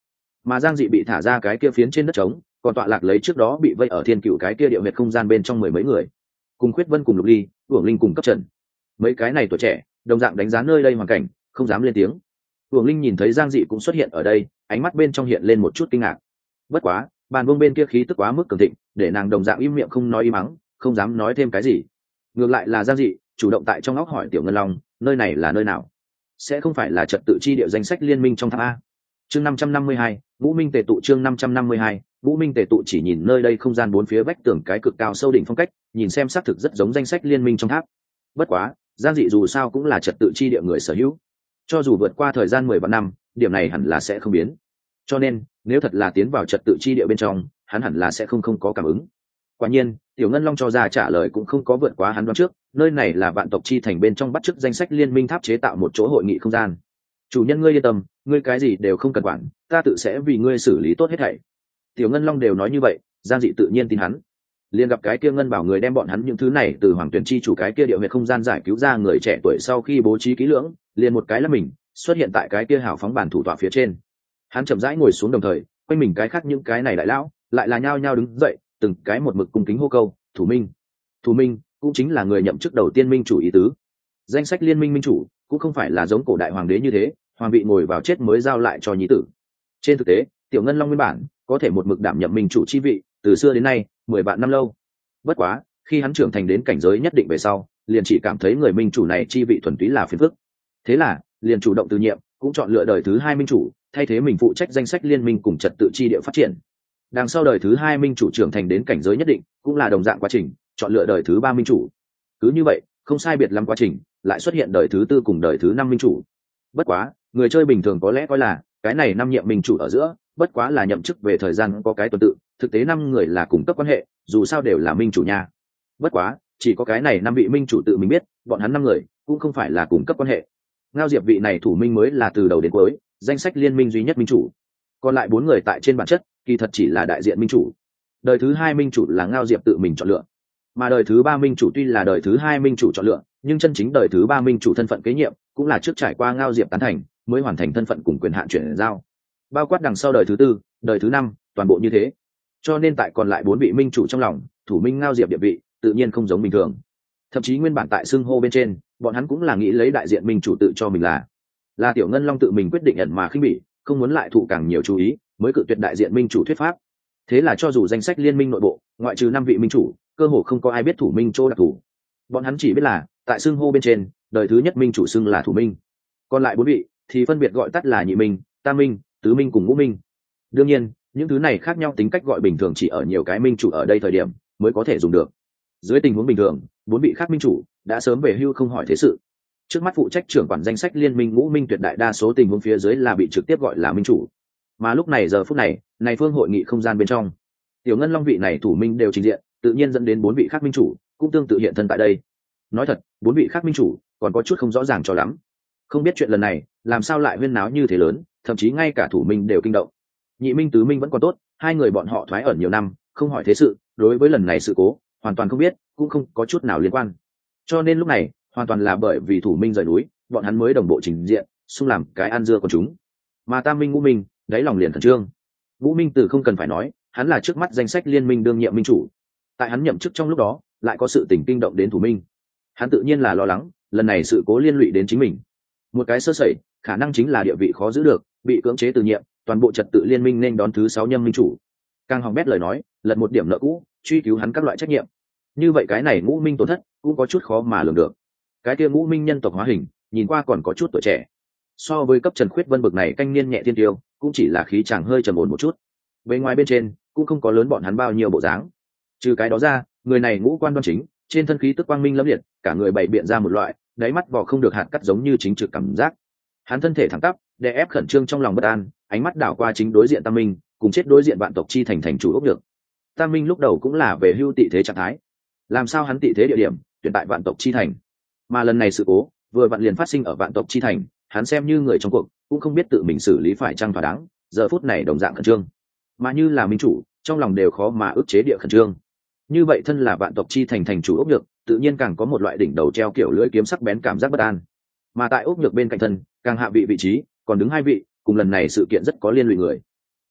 mà Giang Dị bị thả ra cái kia phiến trên đất trống, còn tọa lạc lấy trước đó bị vây ở thiên cựu cái kia địa huyệt không gian bên trong mười mấy người, cùng Khuyết Vân cùng Lục Ly, Uổng Linh cùng Cấp Trần. Mấy cái này tuổi trẻ đồng dạng đánh giá nơi đây hoàn cảnh, không dám lên tiếng. Uổng Linh nhìn thấy Giang Dị cũng xuất hiện ở đây, ánh mắt bên trong hiện lên một chút kinh ngạc. Bất quá bàn vương bên kia khí tức quá mức cường thịnh, để nàng đồng dạng im miệng không nói im mắng, không dám nói thêm cái gì. Ngược lại là Giang Dị chủ động tại trong óc hỏi Tiểu Ngân Long, nơi này là nơi nào? Sẽ không phải là trật tự chi địa danh sách liên minh trong tháp a? Chương năm trăm năm mươi hai, Ngũ Minh Tề tụ. Chương năm trăm năm mươi hai, Ngũ Minh Tề tụ. Chỉ nhìn nơi đây không gian bốn phía vách tường cái cực cao sâu đỉnh phong cách, nhìn xem xác thực rất giống danh sách liên minh trong tháp. Bất quá Giang Dị dù sao cũng là trật tự chi địa người sở hữu, cho dù vượt qua thời gian mười vạn năm, điểm này hẳn là sẽ không biến. Cho nên nếu thật là tiến vào trật tự chi địa bên trong, hắn hẳn là sẽ không không có cảm ứng. Quả nhiên Tiểu Ngân Long cho ra trả lời cũng không có vượt quá hắn đoán trước, nơi này là vạn tộc chi thành bên trong bắt chước danh sách liên minh tháp chế tạo một chỗ hội nghị không gian. Chủ nhân ngươi yên tâm, ngươi cái gì đều không cần quản, ta tự sẽ vì ngươi xử lý tốt hết thảy. Tiểu Ngân Long đều nói như vậy, Giang Dị tự nhiên tin hắn. Liền gặp cái kia ngân bảo người đem bọn hắn những thứ này từ hoàng tuyển chi chủ cái kia địa huyệt không gian giải cứu ra người trẻ tuổi, sau khi bố trí kỹ lưỡng, liền một cái là mình xuất hiện tại cái kia hào phóng bản thủ tọa phía trên. Hắn chậm rãi ngồi xuống, đồng thời quanh mình cái khác những cái này đại lão lại là nhao nhao đứng dậy, từng cái một mực cung kính hô câu thủ minh. Thủ minh cũng chính là người nhậm chức đầu tiên minh chủ ý tứ. Danh sách liên minh minh chủ cũng không phải là giống cổ đại hoàng đế như thế, hoàng vị ngồi vào chết mới giao lại cho nhi tử. Trên thực tế Tiểu Ngân Long nguyên bản có thể một mực đảm nhiệm minh chủ chi vị từ xưa đến nay mười vạn năm lâu. Bất quá khi hắn trưởng thành đến cảnh giới nhất định về sau, liền chỉ cảm thấy người minh chủ này chi vị thuần túy là phiền phức, thế là liền chủ động từ nhiệm, cũng chọn lựa đời thứ hai minh chủ thay thế mình phụ trách danh sách liên minh cùng trật tự chi địa phát triển. Đằng sau đời thứ hai minh chủ trưởng thành đến cảnh giới nhất định, cũng là đồng dạng quá trình chọn lựa đời thứ ba minh chủ. Cứ như vậy không sai biệt lắm quá trình lại xuất hiện đời thứ tư cùng đời thứ năm minh chủ. Bất quá người chơi bình thường có lẽ coi là cái này năm nhiệm minh chủ ở giữa bất quá là nhậm chức về thời gian có cái tuần tự, thực tế năm người là cùng cấp quan hệ, dù sao đều là minh chủ nha. Bất quá chỉ có cái này năm vị minh chủ tự mình biết, bọn hắn năm người cũng không phải là cùng cấp quan hệ. Ngao Diệp vị này thủ minh mới là từ đầu đến cuối danh sách liên minh duy nhất minh chủ, còn lại bốn người tại trên bản chất kỳ thật chỉ là đại diện minh chủ. Đời thứ hai minh chủ là Ngao Diệp tự mình chọn lựa, mà đời thứ ba minh chủ tuy là đời thứ hai minh chủ chọn lựa, nhưng chân chính đời thứ ba minh chủ thân phận kế nhiệm cũng là trước trải qua Ngao Diệp tán thành mới hoàn thành thân phận cùng quyền hạn chuyển giao, bao quát đằng sau đời thứ tư, đời thứ năm, toàn bộ như thế. Cho nên tại còn lại bốn vị minh chủ trong lòng, thủ minh Ngao Diệp địa vị tự nhiên không giống bình thường. Thậm chí nguyên bản tại xưng hô bên trên, bọn hắn cũng là nghĩ lấy đại diện minh chủ tự cho mình là là Tiểu Ngân Long tự mình quyết định ẩn mà khinh bỉ, không muốn lại thụ càng nhiều chú ý, mới cự tuyệt đại diện minh chủ thuyết pháp. Thế là cho dù danh sách liên minh nội bộ ngoại trừ năm vị minh chủ, cơ hồ không có ai biết thủ minh chỗ đặc thù. Bọn hắn chỉ biết là tại xưng hô bên trên, đời thứ nhất minh chủ xưng là thủ minh, còn lại bốn vị thì phân biệt gọi tắt là nhị minh, tam minh, tứ minh cùng ngũ minh. Đương nhiên những thứ này khác nhau tính cách gọi bình thường chỉ ở nhiều cái minh chủ ở đây thời điểm mới có thể dùng được. Dưới tình huống bình thường, bốn vị khác minh chủ đã sớm về hưu không hỏi thế sự. Trước mắt phụ trách trưởng quản danh sách liên minh ngũ minh tuyệt đại đa số tình huống phía dưới là bị trực tiếp gọi là minh chủ. Mà lúc này giờ phút này, này phương hội nghị không gian bên trong, Tiểu Ngân Long vị này thủ minh đều trình diện, tự nhiên dẫn đến bốn vị khác minh chủ cũng tương tự hiện thân tại đây. Nói thật, bốn vị khác minh chủ còn có chút không rõ ràng cho lắm, không biết chuyện lần này làm sao lại huyên náo như thế lớn, thậm chí ngay cả thủ minh đều kinh động. Nhị minh tứ minh vẫn còn tốt, hai người bọn họ thoái ẩn nhiều năm, không hỏi thế sự, đối với lần này sự cố hoàn toàn không biết, cũng không có chút nào liên quan. Cho nên lúc này hoàn toàn là bởi vì thủ minh rời núi, bọn hắn mới đồng bộ trình diện, xung làm cái ăn dưa của chúng. Mà tam minh ngũ minh đáy lòng liền khẩn trương. Ngũ minh từ không cần phải nói, hắn là trước mắt danh sách liên minh đương nhiệm minh chủ, tại hắn nhậm chức trong lúc đó lại có sự tình kinh động đến thủ minh, hắn tự nhiên là lo lắng lần này sự cố liên lụy đến chính mình. Một cái sơ sẩy khả năng chính là địa vị khó giữ được, bị cưỡng chế từ nhiệm, toàn bộ trật tự liên minh nên đón thứ sáu nhâm minh chủ. Càng hỏng bét lời nói, lật một điểm nợ cũ, truy cứu hắn các loại trách nhiệm. Như vậy cái này ngũ minh tổn thất cũng có chút khó mà lường được. Cái kia ngũ minh nhân tộc hóa hình, nhìn qua còn có chút tuổi trẻ, so với cấp Trần Khuyết Vân bực này canh niên nhẹ thiên tiêu, cũng chỉ là khí chàng hơi trầm ổn một chút. Bên ngoài bên trên cũng không có lớn bọn hắn bao nhiêu bộ dáng. Trừ cái đó ra, người này ngũ quan đoan chính, trên thân khí tức quang minh lẫm liệt, cả người bày biện ra một loại đáy mắt vỏ không được hạt cắt giống như chính trực cảm giác. Hắn thân thể thẳng tắp, đè ép khẩn trương trong lòng bất an, ánh mắt đảo qua chính đối diện Tam Minh, cùng chết đối diện vạn tộc chi thành thành chủ ốc được. Tam Minh lúc đầu cũng là về hưu tị thế trạng thái, làm sao hắn tị thế địa điểm tuyển tại vạn tộc chi thành, mà lần này sự cố vừa vặn liền phát sinh ở vạn tộc chi thành, hắn xem như người trong cuộc cũng không biết tự mình xử lý phải chăng thỏa đáng, giờ phút này đồng dạng khẩn trương, mà như là minh chủ trong lòng đều khó mà ức chế địa khẩn trương. Như vậy thân là vạn tộc chi thành thành chủ ốc nhược, tự nhiên càng có một loại đỉnh đầu treo kiểu lưỡi kiếm sắc bén cảm giác bất an. Mà tại ốc nhược bên cạnh thân, càng hạ vị vị trí còn đứng hai vị cùng lần này sự kiện rất có liên lụy người.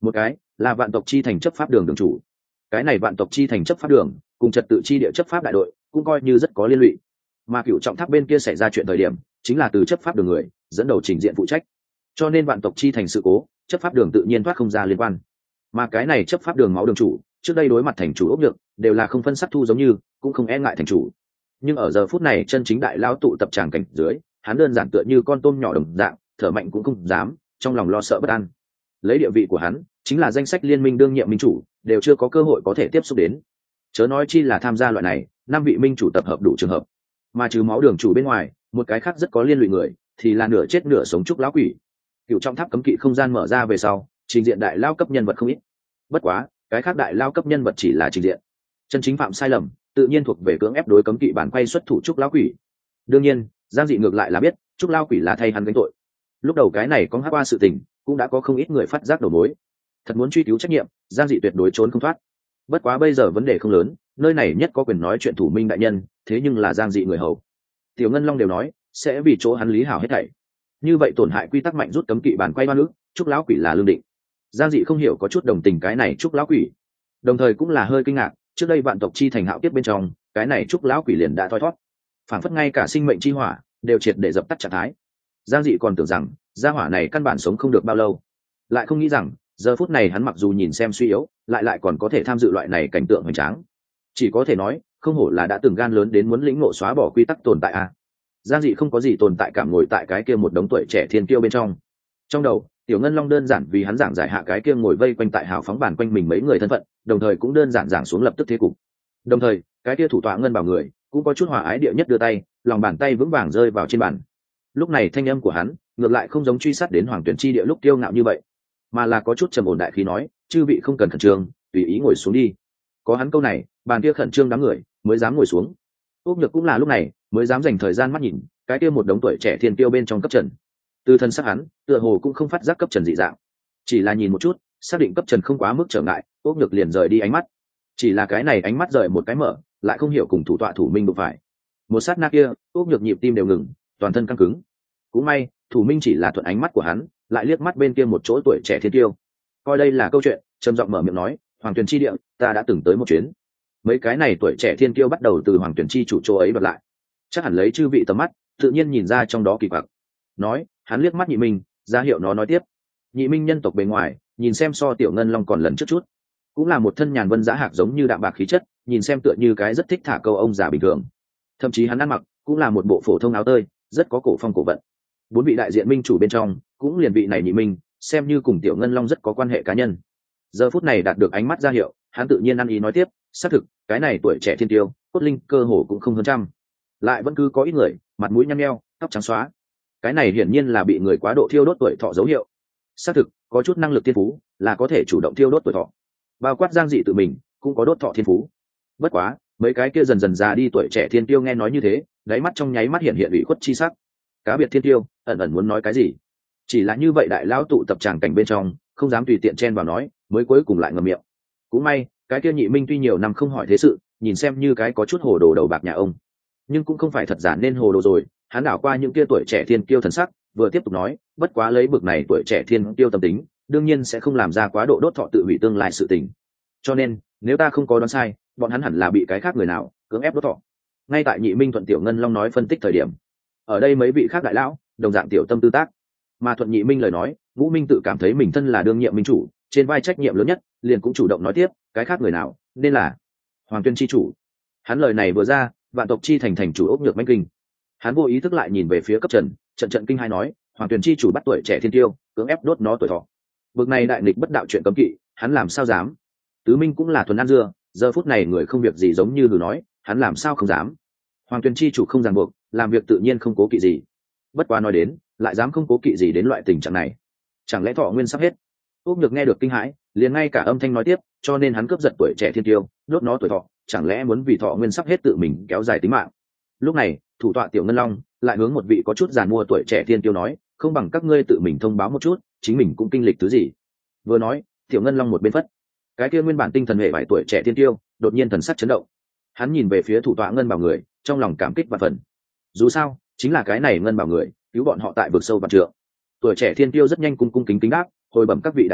một cái là vạn tộc chi thành chấp pháp đường đường chủ. Cái này vạn tộc chi thành chấp pháp đường cùng trật tự chi địa chấp pháp đại đội cũng coi như rất có liên lụy, mà cựu trọng tháp bên kia xảy ra chuyện thời điểm chính là từ chấp pháp đường người dẫn đầu trình diện phụ trách, cho nên vạn tộc chi thành sự cố chấp pháp đường tự nhiên thoát không ra liên quan. Mà cái này chấp pháp đường máu đường chủ trước đây đối mặt thành chủ ốc được đều là không phân sắc thu giống như cũng không e ngại thành chủ, nhưng ở giờ phút này chân chính đại lao tụ tập tràng cảnh dưới, hắn đơn giản tựa như con tôm nhỏ đồng dạng, thở mạnh cũng không dám, trong lòng lo sợ bất an. Lấy địa vị của hắn chính là danh sách liên minh đương nhiệm minh chủ đều chưa có cơ hội có thể tiếp xúc đến, chớ nói chi là tham gia loại này năm vị minh chủ tập hợp đủ trường hợp. Mà trừ máu đường chủ bên ngoài, một cái khác rất có liên lụy người thì là nửa chết nửa sống trúc lão quỷ. Cựu trong tháp cấm kỵ không gian mở ra về sau, trình diện đại lao cấp nhân vật không ít. Bất quá cái khác đại lao cấp nhân vật chỉ là trình diện, chân chính phạm sai lầm tự nhiên thuộc về cưỡng ép đối cấm kỵ bản quay xuất thủ trúc lão quỷ. Đương nhiên Giang Dị ngược lại là biết trúc lão quỷ là thay hắn gánh tội. Lúc đầu cái này có hát qua sự tình cũng đã có không ít người phát giác đầu mối, thật muốn truy cứu trách nhiệm Giang Dị tuyệt đối trốn không thoát. Bất quá bây giờ vấn đề không lớn, nơi này nhất có quyền nói chuyện thủ minh đại nhân, thế nhưng là Giang Dị người hầu. Tiểu Ngân Long đều nói sẽ vì chỗ hắn lý hảo hết thảy, như vậy tổn hại quy tắc mạnh rút cấm kỵ bản quay ba nước, trúc lão quỷ là lương định. Giang Dị không hiểu có chút đồng tình cái này trúc lão quỷ, đồng thời cũng là hơi kinh ngạc, trước đây vạn tộc chi thành hạo tiếp bên trong cái này trúc lão quỷ liền đã thoi thoát, phản phất ngay cả sinh mệnh chi hỏa đều triệt để dập tắt trạng thái. Giang Dị còn tưởng rằng gia hỏa này căn bản sống không được bao lâu, lại không nghĩ rằng giờ phút này hắn mặc dù nhìn xem suy yếu, lại lại còn có thể tham dự loại này cảnh tượng hoành tráng. Chỉ có thể nói không hổ là đã từng gan lớn đến muốn lĩnh ngộ xóa bỏ quy tắc tồn tại à. Giang Dị không có gì tồn tại cảm ngồi tại cái kia một đống tuổi trẻ thiên kiêu bên trong, trong đầu Tiểu Ngân Long đơn giản vì hắn giảng giải hạ cái kia ngồi vây quanh tại hào phóng bàn quanh mình mấy người thân phận, đồng thời cũng đơn giản giảng xuống lập tức thế cục. Đồng thời cái kia thủ tọa ngân bảo người cũng có chút hòa ái địa nhất đưa tay, lòng bàn tay vững vàng rơi vào trên bàn. Lúc này thanh âm của hắn ngược lại không giống truy sát đến hoàng tuyển chi địa lúc kiêu ngạo như vậy, mà là có chút trầm ổn đại khí nói, chư vị không cần khẩn trương, tùy ý ngồi xuống đi. Có hắn câu này, bàn kia khẩn trương đám người mới dám ngồi xuống. Úc Nhược cũng là lúc này mới dám dành thời gian mắt nhìn cái kia một đống tuổi trẻ thiên tiêu bên trong cấp trần. Từ thân sắc hắn tựa hồ cũng không phát giác cấp trần dị dạng, chỉ là nhìn một chút xác định cấp trần không quá mức trở ngại, Úc Nhược liền rời đi ánh mắt. Chỉ là cái này ánh mắt rời một cái mở, lại không hiểu cùng thủ tọa thủ minh đụng phải. Một sát na kia Úc Nhược nhịp tim đều ngừng, toàn thân căng cứng. Cũng may thủ minh chỉ là thuận ánh mắt của hắn, lại liếc mắt bên kia một chỗ tuổi trẻ thiên tiêu, coi đây là câu chuyện, trầm giọng mở miệng nói, hoàng tuyển chi địa ta đã từng tới một chuyến. Mấy cái này tuổi trẻ thiên kiêu bắt đầu từ hoàng tuyển chi chủ chỗ ấy bật lại, chắc hẳn lấy chư vị tầm mắt tự nhiên nhìn ra trong đó kỳ quặc. Nói hắn liếc mắt nhị minh ra hiệu nó nói tiếp. Nhị minh nhân tộc bề ngoài nhìn xem so Tiểu Ngân Long còn lần trước chút, cũng là một thân nhàn vân giá hạc giống như đạm bạc khí chất, nhìn xem tựa như cái rất thích thả câu ông già bình thường. Thậm chí hắn ăn mặc cũng là một bộ phổ thông áo tơi, rất có cổ phong cổ vận. Bốn vị đại diện minh chủ bên trong cũng liền vị này nhị minh xem như cùng Tiểu Ngân Long rất có quan hệ cá nhân. Giờ phút này đạt được ánh mắt ra hiệu, hắn tự nhiên ăn ý nói tiếp, xác thực cái này tuổi trẻ thiên tiêu cốt linh cơ hồ cũng không hơn trăm, lại vẫn cứ có ít người mặt mũi nhăn nheo, tóc trắng xóa. Cái này hiển nhiên là bị người quá độ thiêu đốt tuổi thọ dấu hiệu. Xác thực có chút năng lực thiên phú là có thể chủ động thiêu đốt tuổi thọ, bao quát Giang Dị tự mình cũng có đốt thọ thiên phú. Bất quá mấy cái kia dần dần già đi tuổi trẻ thiên tiêu nghe nói như thế, đáy mắt trong nháy mắt hiện hiện ủy khuất chi sắc. Cá biệt thiên tiêu ẩn ẩn muốn nói cái gì, chỉ là như vậy đại lão tụ tập tràng cảnh bên trong không dám tùy tiện chen vào nói, mới cuối cùng lại ngậm miệng. Cũng may cái kia nhị minh tuy nhiều năm không hỏi thế sự, nhìn xem như cái có chút hồ đồ đầu bạc nhà ông, nhưng cũng không phải thật giả nên hồ đồ rồi. Hắn đảo qua những kia tuổi trẻ thiên kiêu thần sắc, vừa tiếp tục nói, bất quá lấy bực này tuổi trẻ thiên kiêu tâm tính, đương nhiên sẽ không làm ra quá độ đốt thọ tự hủy tương lai sự tình. Cho nên nếu ta không có đoán sai, bọn hắn hẳn là bị cái khác người nào cưỡng ép đốt thọ. Ngay tại nhị minh thuận Tiểu Ngân Long nói phân tích thời điểm, ở đây mấy vị khác đại lão đồng dạng tiểu tâm tư tác, mà thuận nhị minh lời nói, Vũ Minh tự cảm thấy mình thân là đương nhiệm minh chủ, trên vai trách nhiệm lớn nhất, liền cũng chủ động nói tiếp, cái khác người nào nên là hoàng tuyên chi chủ. Hắn lời này vừa ra, vạn tộc chi thành thành chủ Ốc Nhược manh kinh, hắn vô ý thức lại nhìn về phía cấp trần, trận trận kinh hai nói, hoàng tuyên chi chủ bắt tuổi trẻ thiên tiêu cưỡng ép đốt nó tuổi thọ, bực này đại nghịch bất đạo chuyện cấm kỵ, hắn làm sao dám. Tứ minh cũng là thuần ăn dưa, giờ phút này người không việc gì giống như vừa nói, hắn làm sao không dám. Hoàng tuyên chi chủ không ràng buộc, làm việc tự nhiên không cố kỵ gì. Bất quá nói đến, lại dám không cố kỵ gì đến loại tình trạng này, chẳng lẽ thọ nguyên sắp hết? Úc Nhược nghe được kinh hãi, liền ngay cả âm thanh nói tiếp, cho nên hắn cướp giật tuổi trẻ thiên tiêu, đốt nó tuổi thọ, chẳng lẽ muốn vì thọ nguyên sắp hết tự mình kéo dài tính mạng? Lúc này thủ tọa Tiểu Ngân Long lại hướng một vị có chút giàn mua tuổi trẻ thiên tiêu nói, không bằng các ngươi tự mình thông báo một chút, chính mình cũng kinh lịch thứ gì. Vừa nói, Tiểu Ngân Long một bên phất, cái kia nguyên bản tinh thần hệ vài tuổi trẻ thiên tiêu đột nhiên thần sắc chấn động. Hắn nhìn về phía thủ tọa Ngân Bảo người, trong lòng cảm kích và phần. Dù sao chính là cái này Ngân Bảo người cứu bọn họ tại vực sâu vạn trượng. Tuổi trẻ thiên tiêu rất nhanh cung cung kính kính đáp, hồi bẩm các vị đại lão,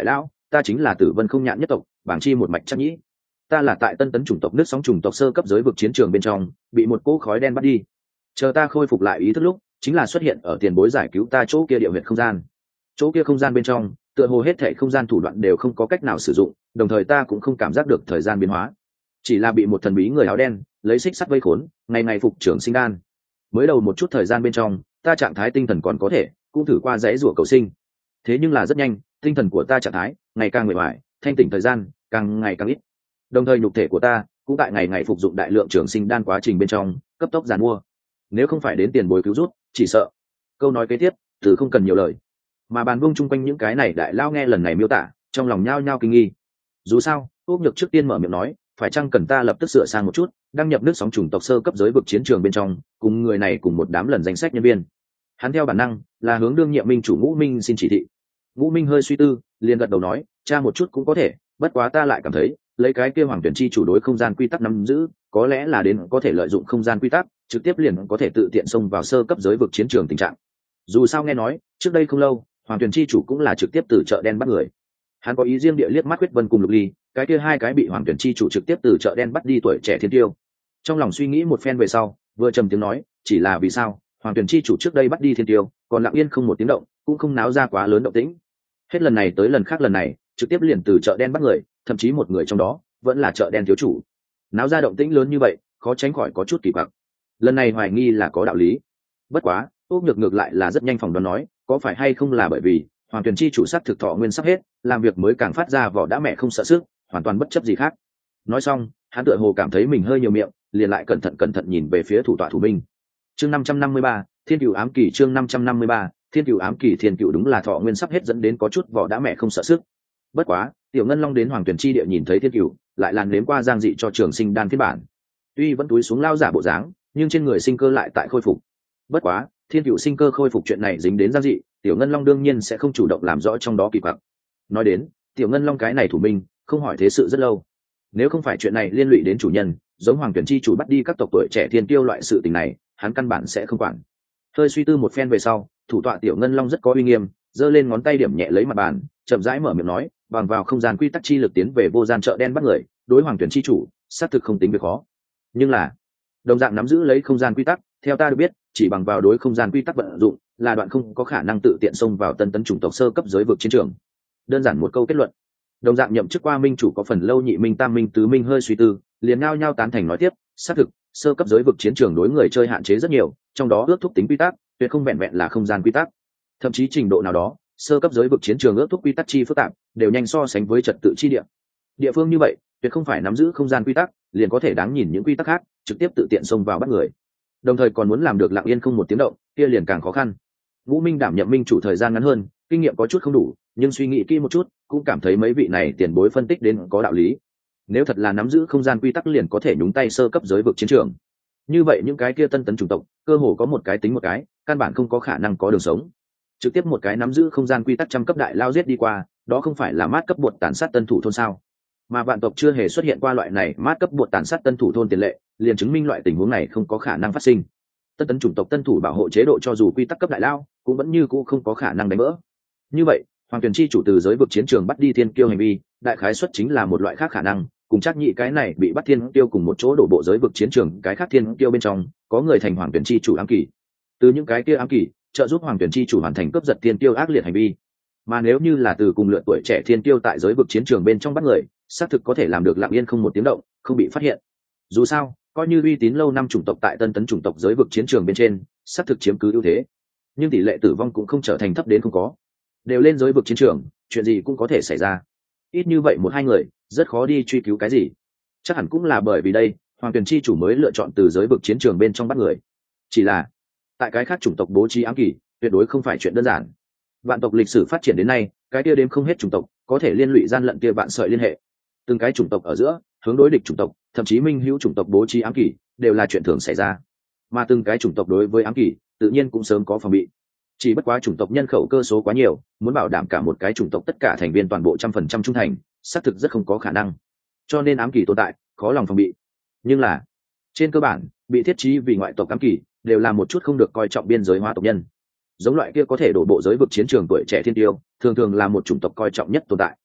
ta chính là Tử Vân không nhạn nhất tộc bảng chi một mạch chắc nhĩ. Ta là tại tân tấn chủng tộc nước sóng chủng tộc sơ cấp giới vực chiến trường bên trong bị một cỗ khói đen bắt đi, chờ ta khôi phục lại ý thức lúc chính là xuất hiện ở tiền bối giải cứu ta chỗ kia địa huyệt không gian. Chỗ kia không gian bên trong tựa hồ hết thảy không gian thủ đoạn đều không có cách nào sử dụng, đồng thời ta cũng không cảm giác được thời gian biến hóa, chỉ là bị một thần bí người áo đen lấy xích sắt vây khốn, ngày ngày phục trưởng sinh đan. Mới đầu một chút thời gian bên trong ta trạng thái tinh thần còn có thể, cũng thử qua dãy rủa cầu sinh, thế nhưng là rất nhanh tinh thần của ta trạng thái ngày càng mệt mỏi, thanh tỉnh thời gian càng ngày càng ít, đồng thời nhục thể của ta cũng tại ngày ngày phục dụng đại lượng trưởng sinh đan quá trình bên trong cấp tốc giàn mua. Nếu không phải đến tiền bối cứu rút, chỉ sợ câu nói kế tiếp từ không cần nhiều lời. Mà bàn vông chung quanh những cái này đại lao nghe lần này miêu tả trong lòng nhao nhao kinh nghi. Dù sao Úc Nhược trước tiên mở miệng nói, phải chăng cần ta lập tức sửa sang một chút, đăng nhập nước sóng chủng tộc sơ cấp giới vực chiến trường bên trong, cùng người này cùng một đám lần danh sách nhân viên. Hắn theo bản năng là hướng đương nhiệm minh chủ Ngũ Minh xin chỉ thị. Ngũ Minh hơi suy tư, liền gật đầu nói, cha một chút cũng có thể, bất quá ta lại cảm thấy lấy cái kia hoàng tuyển chi chủ đối không gian quy tắc nắm giữ, có lẽ là đến có thể lợi dụng không gian quy tắc trực tiếp liền có thể tự tiện xông vào sơ cấp giới vực chiến trường tình trạng. Dù sao nghe nói trước đây không lâu hoàng tuyển chi chủ cũng là trực tiếp từ chợ đen bắt người. Hắn có ý riêng địa liếc mắt Quyết Vân cùng Lục Ly, cái kia hai cái bị hoàng tuyển chi chủ trực tiếp từ chợ đen bắt đi tuổi trẻ thiên tiêu. Trong lòng suy nghĩ một phen về sau, vừa trầm tiếng nói, chỉ là vì sao hoàng tuyển chi chủ trước đây bắt đi thiên tiêu còn lặng yên không một tiếng động, cũng không náo ra quá lớn động tĩnh, hết lần này tới lần khác lần này trực tiếp liền từ chợ đen bắt người, thậm chí một người trong đó vẫn là chợ đen thiếu chủ. Náo ra động tĩnh lớn như vậy, khó tránh khỏi có chút kỳ quặc. Lần này hoài nghi là có đạo lý. Bất quá Úc Nhược ngược lại là rất nhanh phỏng đoán nói, có phải hay không là bởi vì hoàng tuyển chi chủ sắc thực thọ nguyên sắp hết, làm việc mới càng phát ra vỏ đã mẹ không sợ sức, hoàn toàn bất chấp gì khác. Nói xong hắn tựa hồ cảm thấy mình hơi nhiều miệng, liền lại cẩn thận cẩn thận nhìn về phía thủ tọa thủ binh. Chương năm trăm năm mươi ba, Thiên Cửu ám kỳ. Chương năm trăm năm mươi ba, Thiên Cửu ám kỳ. Thiên Cửu đúng là thọ nguyên sắp hết dẫn đến có chút vỏ đã mẹ không sợ sức. Bất quá Tiểu Ngân Long đến hoàng tuyển chi địa nhìn thấy Thiên Cửu, lại làn nếm qua giang dị cho trường sinh đan phiên bản, tuy vẫn túi xuống lao giả bộ dáng, nhưng trên người sinh cơ lại tại khôi phục. Bất quá Thiên Cửu sinh cơ khôi phục chuyện này dính đến giang dị, Tiểu Ngân Long đương nhiên sẽ không chủ động làm rõ trong đó kỳ quặc. Nói đến Tiểu Ngân Long cái này thủ minh không hỏi thế sự rất lâu, nếu không phải chuyện này liên lụy đến chủ nhân, giống hoàng tuyển chi chủ bắt đi các tộc tuổi trẻ thiên tiêu loại sự tình này, hắn căn bản sẽ không quản. Hơi suy tư một phen về sau, thủ tọa Tiểu Ngân Long rất có uy nghiêm, giơ lên ngón tay điểm nhẹ lấy mặt bàn, chậm rãi mở miệng nói, bằng vào không gian quy tắc chi lực tiến về vô gian chợ đen bắt người, đối hoàng tuyển chi chủ xác thực không tính việc khó. Nhưng là đồng dạng nắm giữ lấy không gian quy tắc, theo ta được biết chỉ bằng vào đối không gian quy tắc vận dụng là đoạn không có khả năng tự tiện xông vào tân tấn chủng tộc sơ cấp giới vực chiến trường. Đơn giản một câu kết luận. Đồng dạng nhậm chức qua minh chủ có phần lâu nhị minh tam minh tứ minh hơi suy tư, liền ngao nhau tán thành nói tiếp, xác thực sơ cấp giới vực chiến trường đối người chơi hạn chế rất nhiều, trong đó ước thúc tính quy tắc tuyệt không vẹn vẹn là không gian quy tắc, thậm chí trình độ nào đó sơ cấp giới vực chiến trường ước thúc quy tắc chi phức tạp đều nhanh so sánh với trật tự chi địa. Địa phương như vậy tuyệt không phải nắm giữ không gian quy tắc liền có thể đáng nhìn những quy tắc khác trực tiếp tự tiện xông vào bắt người, đồng thời còn muốn làm được lặng yên không một tiếng động kia liền càng khó khăn. Ngũ Minh đảm nhiệm minh chủ thời gian ngắn hơn, kinh nghiệm có chút không đủ, nhưng suy nghĩ kỹ một chút cũng cảm thấy mấy vị này tiền bối phân tích đến có đạo lý. Nếu thật là nắm giữ không gian quy tắc liền có thể nhúng tay sơ cấp giới vực chiến trường, như vậy những cái kia tân tấn chủng tộc cơ hồ có một cái tính một cái, căn bản không có khả năng có đường sống. Trực tiếp một cái nắm giữ không gian quy tắc trăm cấp đại lao giết đi qua, đó không phải là mát cấp bột tàn sát tân thủ thôn sao? Mà vạn tộc chưa hề xuất hiện qua loại này mát cấp bột tàn sát tân thủ thôn tiền lệ, liền chứng minh loại tình huống này không có khả năng phát sinh. Tân tấn chủng tộc tân thủ bảo hộ chế độ cho dù quy tắc cấp đại lao cũng vẫn như cũ không có khả năng đánh vỡ. Như vậy hoàng tuyển chi chủ từ giới vực chiến trường bắt đi thiên kiêu hành vi, đại khái xuất chính là một loại khác khả năng, cùng chắc nhị cái này bị bắt thiên kiêu cùng một chỗ đổ bộ giới vực chiến trường, cái khác thiên kiêu bên trong có người thành hoàng tuyển chi chủ ám kỳ, từ những cái kia ám kỳ trợ giúp hoàng tuyển chi chủ hoàn thành cướp giật thiên kiêu ác liệt hành vi. Mà nếu như là từ cùng lượt tuổi trẻ thiên kiêu tại giới vực chiến trường bên trong bắt người, xác thực có thể làm được lặng yên không một tiếng động, không bị phát hiện. Dù sao coi như uy tín lâu năm chủng tộc tại tân tấn chủng tộc giới vực chiến trường bên trên xác thực chiếm cứ ưu thế, nhưng tỷ lệ tử vong cũng không trở thành thấp đến không có. Đều lên giới vực chiến trường, chuyện gì cũng có thể xảy ra. Ít như vậy một hai người rất khó đi truy cứu cái gì. Chắc hẳn cũng là bởi vì đây hoàng tuyển chi chủ mới lựa chọn từ giới vực chiến trường bên trong bắt người. Chỉ là tại cái khác chủng tộc bố trí ám kỳ tuyệt đối không phải chuyện đơn giản. Vạn tộc lịch sử phát triển đến nay, cái kia đếm không hết chủng tộc có thể liên lụy gian lận kia vạn sợi liên hệ. Từng cái chủng tộc ở giữa hướng đối địch chủng tộc, thậm chí minh hữu chủng tộc bố trí ám kỳ đều là chuyện thường xảy ra. Mà từng cái chủng tộc đối với ám kỳ tự nhiên cũng sớm có phòng bị. Chỉ bất quá chủng tộc nhân khẩu cơ số quá nhiều, muốn bảo đảm cả một cái chủng tộc tất cả thành viên toàn bộ trăm phần trăm trung thành, xác thực rất không có khả năng. Cho nên ám kỳ tồn tại, khó lòng phòng bị. Nhưng là trên cơ bản, bị thiết trí vì ngoại tộc ám kỳ đều là một chút không được coi trọng biên giới hóa tộc nhân. Giống loại kia có thể đổ bộ giới vực chiến trường tuổi trẻ thiên tiêu, thường thường là một chủng tộc coi trọng nhất tồn tại.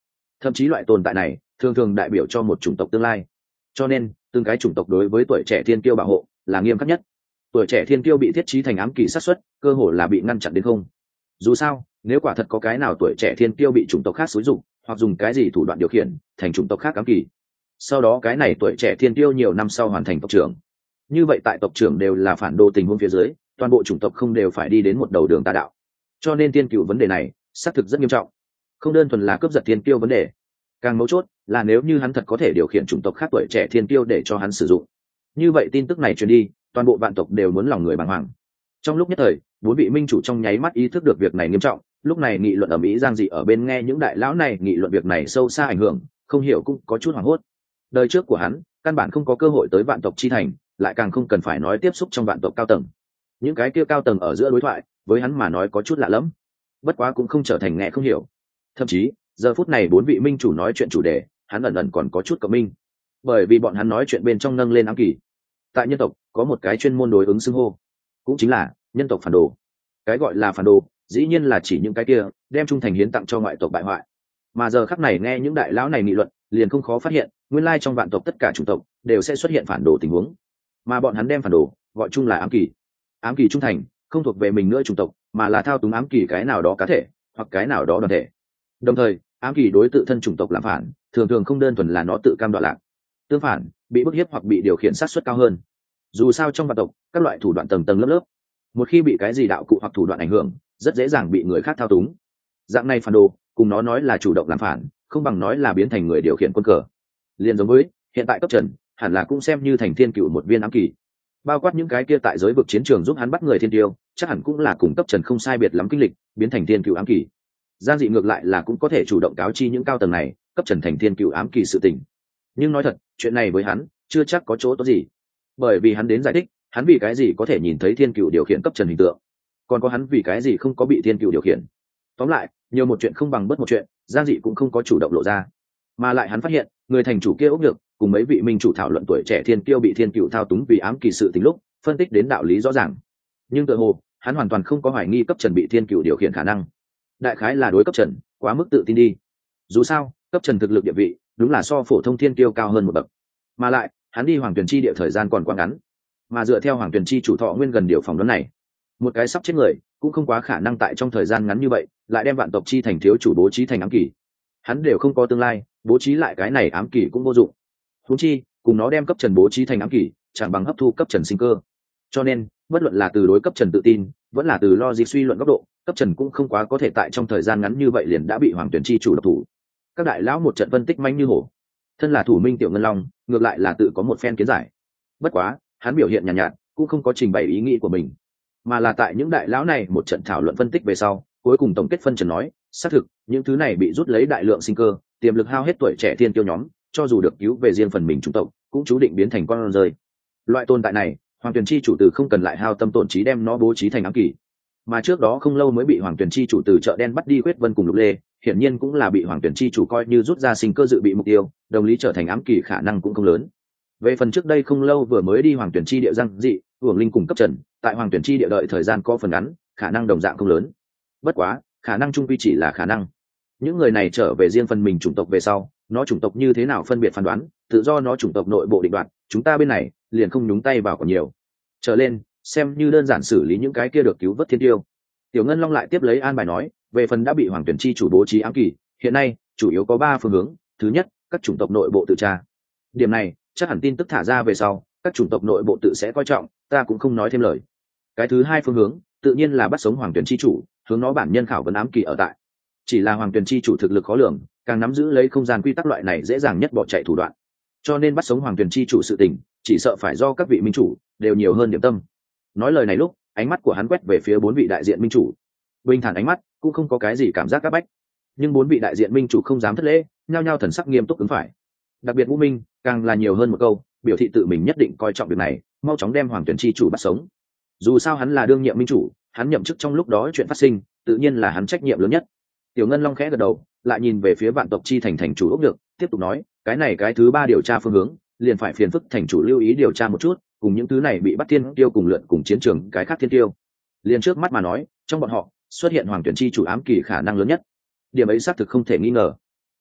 thậm chí loại tồn tại này thường thường đại biểu cho một chủng tộc tương lai. Cho nên từng cái chủng tộc đối với tuổi trẻ thiên kiêu bảo hộ là nghiêm khắc nhất. Tuổi trẻ thiên kiêu bị thiết trí thành ám kỳ sát xuất cơ hội là bị ngăn chặn đến không. Dù sao nếu quả thật có cái nào tuổi trẻ thiên kiêu bị chủng tộc khác xúi dụng hoặc dùng cái gì thủ đoạn điều khiển thành chủng tộc khác ám kỳ, sau đó cái này tuổi trẻ thiên kiêu nhiều năm sau hoàn thành tộc trưởng, như vậy tại tộc trưởng đều là phản đồ tình huống phía dưới, toàn bộ chủng tộc không đều phải đi đến một đầu đường tà đạo. Cho nên tiên cựu vấn đề này xác thực rất nghiêm trọng, không đơn thuần là cướp giật thiên kiêu vấn đề, càng mấu chốt là nếu như hắn thật có thể điều khiển chủng tộc khác tuổi trẻ thiên kiêu để cho hắn sử dụng, như vậy tin tức này truyền đi toàn bộ vạn tộc đều muốn lòng người bàng hoàng. Trong lúc nhất thời bốn vị minh chủ trong nháy mắt ý thức được việc này nghiêm trọng, lúc này nghị luận ở mỹ giang dị ở bên nghe những đại lão này nghị luận việc này sâu xa ảnh hưởng, không hiểu cũng có chút hoảng hốt. Đời trước của hắn căn bản không có cơ hội tới vạn tộc chi thành, lại càng không cần phải nói tiếp xúc trong vạn tộc cao tầng. Những cái kia cao tầng ở giữa đối thoại với hắn mà nói có chút lạ lẫm, bất quá cũng không trở thành nghe không hiểu. Thậm chí giờ phút này bốn vị minh chủ nói chuyện chủ đề hắn ẩn ẩn còn có chút cộng minh, bởi vì bọn hắn nói chuyện bên trong nâng lên ám kỳ. Tại nhân tộc có một cái chuyên môn đối ứng xưng hô, cũng chính là nhân tộc phản đồ. Cái gọi là phản đồ dĩ nhiên là chỉ những cái kia đem trung thành hiến tặng cho ngoại tộc bại hoại. Mà giờ khắc này nghe những đại lão này nghị luận liền không khó phát hiện, nguyên lai trong vạn tộc tất cả chủng tộc đều sẽ xuất hiện phản đồ tình huống, mà bọn hắn đem phản đồ gọi chung là ám kỳ. Ám kỳ trung thành không thuộc về mình nữa chủng tộc, mà là thao túng ám kỳ cái nào đó cá thể hoặc cái nào đó đoàn thể. Đồng thời ám kỳ đối tự thân chủng tộc làm phản thường thường không đơn thuần là nó tự cam đoạ lạc, tương phản bị bức hiếp hoặc bị điều khiển sát suất cao hơn. Dù sao trong vạn tộc các loại thủ đoạn tầng tầng lớp lớp, một khi bị cái gì đạo cụ hoặc thủ đoạn ảnh hưởng rất dễ dàng bị người khác thao túng. Dạng này phản đồ cùng nó nói là chủ động làm phản không bằng nói là biến thành người điều khiển quân cờ. Liên giống với hiện tại cấp trần hẳn là cũng xem như thành thiên cựu một viên ám kỳ, bao quát những cái kia tại giới vực chiến trường giúp hắn bắt người thiên tiêu chắc hẳn cũng là cùng cấp trần không sai biệt lắm kinh lịch biến thành thiên cựu ám kỳ. Giang dị ngược lại là cũng có thể chủ động cáo chi những cao tầng này cấp trần thành thiên cựu ám kỳ sự tình, nhưng nói thật chuyện này với hắn chưa chắc có chỗ tốt gì, bởi vì hắn đến giải thích hắn vì cái gì có thể nhìn thấy thiên cựu điều khiển cấp trần hình tượng, còn có hắn vì cái gì không có bị thiên cựu điều khiển. Tóm lại nhiều một chuyện không bằng bất một chuyện, Giang dị cũng không có chủ động lộ ra, mà lại hắn phát hiện người thành chủ kia ốc được cùng mấy vị minh chủ thảo luận tuổi trẻ thiên kiêu bị thiên cựu thao túng vì ám kỳ sự tính lúc phân tích đến đạo lý rõ ràng, nhưng tự hồ hắn hoàn toàn không có hoài nghi cấp trần bị thiên cựu điều khiển khả năng. Đại khái là đối cấp trần quá mức tự tin đi, dù sao cấp trần thực lực địa vị đúng là so phổ thông thiên kiêu cao hơn một bậc, mà lại hắn đi hoàng tuyền chi địa thời gian còn quá ngắn, mà dựa theo hoàng tuyền chi chủ thọ nguyên gần điều phỏng đoán này, một cái sắp chết người cũng không quá khả năng tại trong thời gian ngắn như vậy lại đem vạn tộc chi thành thiếu chủ bố trí thành ám kỳ. Hắn đều không có tương lai bố trí lại cái này ám kỳ cũng vô dụng, huống chi cùng nó đem cấp trần bố trí thành ám kỳ chẳng bằng hấp thu cấp trần sinh cơ. Cho nên bất luận là từ đối cấp trần tự tin vẫn là từ logic suy luận góc độ, cấp trần cũng không quá có thể tại trong thời gian ngắn như vậy liền đã bị hoàng tuyển chi chủ độc thủ. Các đại lão một trận phân tích manh như hổ, thân là thủ minh tiểu ngân long ngược lại là tự có một phen kiến giải. Bất quá hắn biểu hiện nhàn nhạt, nhạt cũng không có trình bày ý nghĩ của mình, mà là tại những đại lão này một trận thảo luận phân tích về sau cuối cùng tổng kết phân trần nói, xác thực những thứ này bị rút lấy đại lượng sinh cơ, tiềm lực hao hết tuổi trẻ thiên kiêu nhóm cho dù được cứu về riêng phần mình chủng tộc cũng chú định biến thành con rơi. Loại tồn tại này hoàng tuyển chi chủ từ không cần lại hao tâm tổn trí đem nó bố trí thành ám kỳ, mà trước đó không lâu mới bị hoàng tuyển chi chủ từ chợ đen bắt đi Quyết Vân cùng Lục Lê hiển nhiên cũng là bị hoàng tuyển chi chủ coi như rút ra sinh cơ dự bị mục tiêu, đồng lý trở thành ám kỳ khả năng cũng không lớn. Về phần trước đây không lâu vừa mới đi hoàng tuyển chi địa Giang dị, hưởng linh cùng cấp trần tại hoàng tuyển chi địa đợi thời gian có phần ngắn, khả năng đồng dạng không lớn. Bất quá khả năng trung quy chỉ là khả năng, những người này trở về riêng phần mình chủng tộc về sau nó chủng tộc như thế nào phân biệt phán đoán tự do nó chủng tộc nội bộ định đoạt, chúng ta bên này liền không nhúng tay vào còn nhiều. Trở lên xem như đơn giản xử lý những cái kia được cứu vớt thiên tiêu. Tiểu Ngân Long lại tiếp lấy an bài nói, về phần đã bị hoàng tuyển chi chủ bố trí ám kỳ, hiện nay chủ yếu có ba phương hướng. Thứ nhất, các chủng tộc nội bộ tự tra. Điểm này chắc hẳn tin tức thả ra về sau các chủng tộc nội bộ tự sẽ coi trọng, ta cũng không nói thêm lời. Cái thứ hai phương hướng tự nhiên là bắt sống hoàng tuyển chi chủ, hướng nó bản nhân khảo vấn ám kỳ ở tại. Chỉ là hoàng tuyển chi chủ thực lực khó lường, càng nắm giữ lấy không gian quy tắc loại này dễ dàng nhất bỏ chạy thủ đoạn, cho nên bắt sống hoàng tuyển chi chủ sự tình chỉ sợ phải do các vị minh chủ đều nhiều hơn điểm tâm. Nói lời này lúc ánh mắt của hắn quét về phía bốn vị đại diện minh chủ, bình thản ánh mắt cũng không có cái gì cảm giác các bách, nhưng bốn vị đại diện minh chủ không dám thất lễ, nhao nhao thần sắc nghiêm túc ứng phải. Đặc biệt Vũ Minh càng là nhiều hơn một câu, biểu thị tự mình nhất định coi trọng việc này, mau chóng đem hoàng tuyển chi chủ bắt sống. Dù sao hắn là đương nhiệm minh chủ, hắn nhậm chức trong lúc đó chuyện phát sinh tự nhiên là hắn trách nhiệm lớn nhất. Tiểu Ngân Long khẽ gật đầu, lại nhìn về phía vạn tộc chi thành thành chủ ốc được, tiếp tục nói, cái này cái thứ ba điều tra phương hướng liền phải phiền phức thành chủ lưu ý điều tra một chút, cùng những thứ này bị bắt thiên tiêu cùng lượn cùng chiến trường cái khác thiên tiêu. Liền trước mắt mà nói, trong bọn họ xuất hiện hoàng tuyển chi chủ ám kỳ khả năng lớn nhất, điểm ấy xác thực không thể nghi ngờ.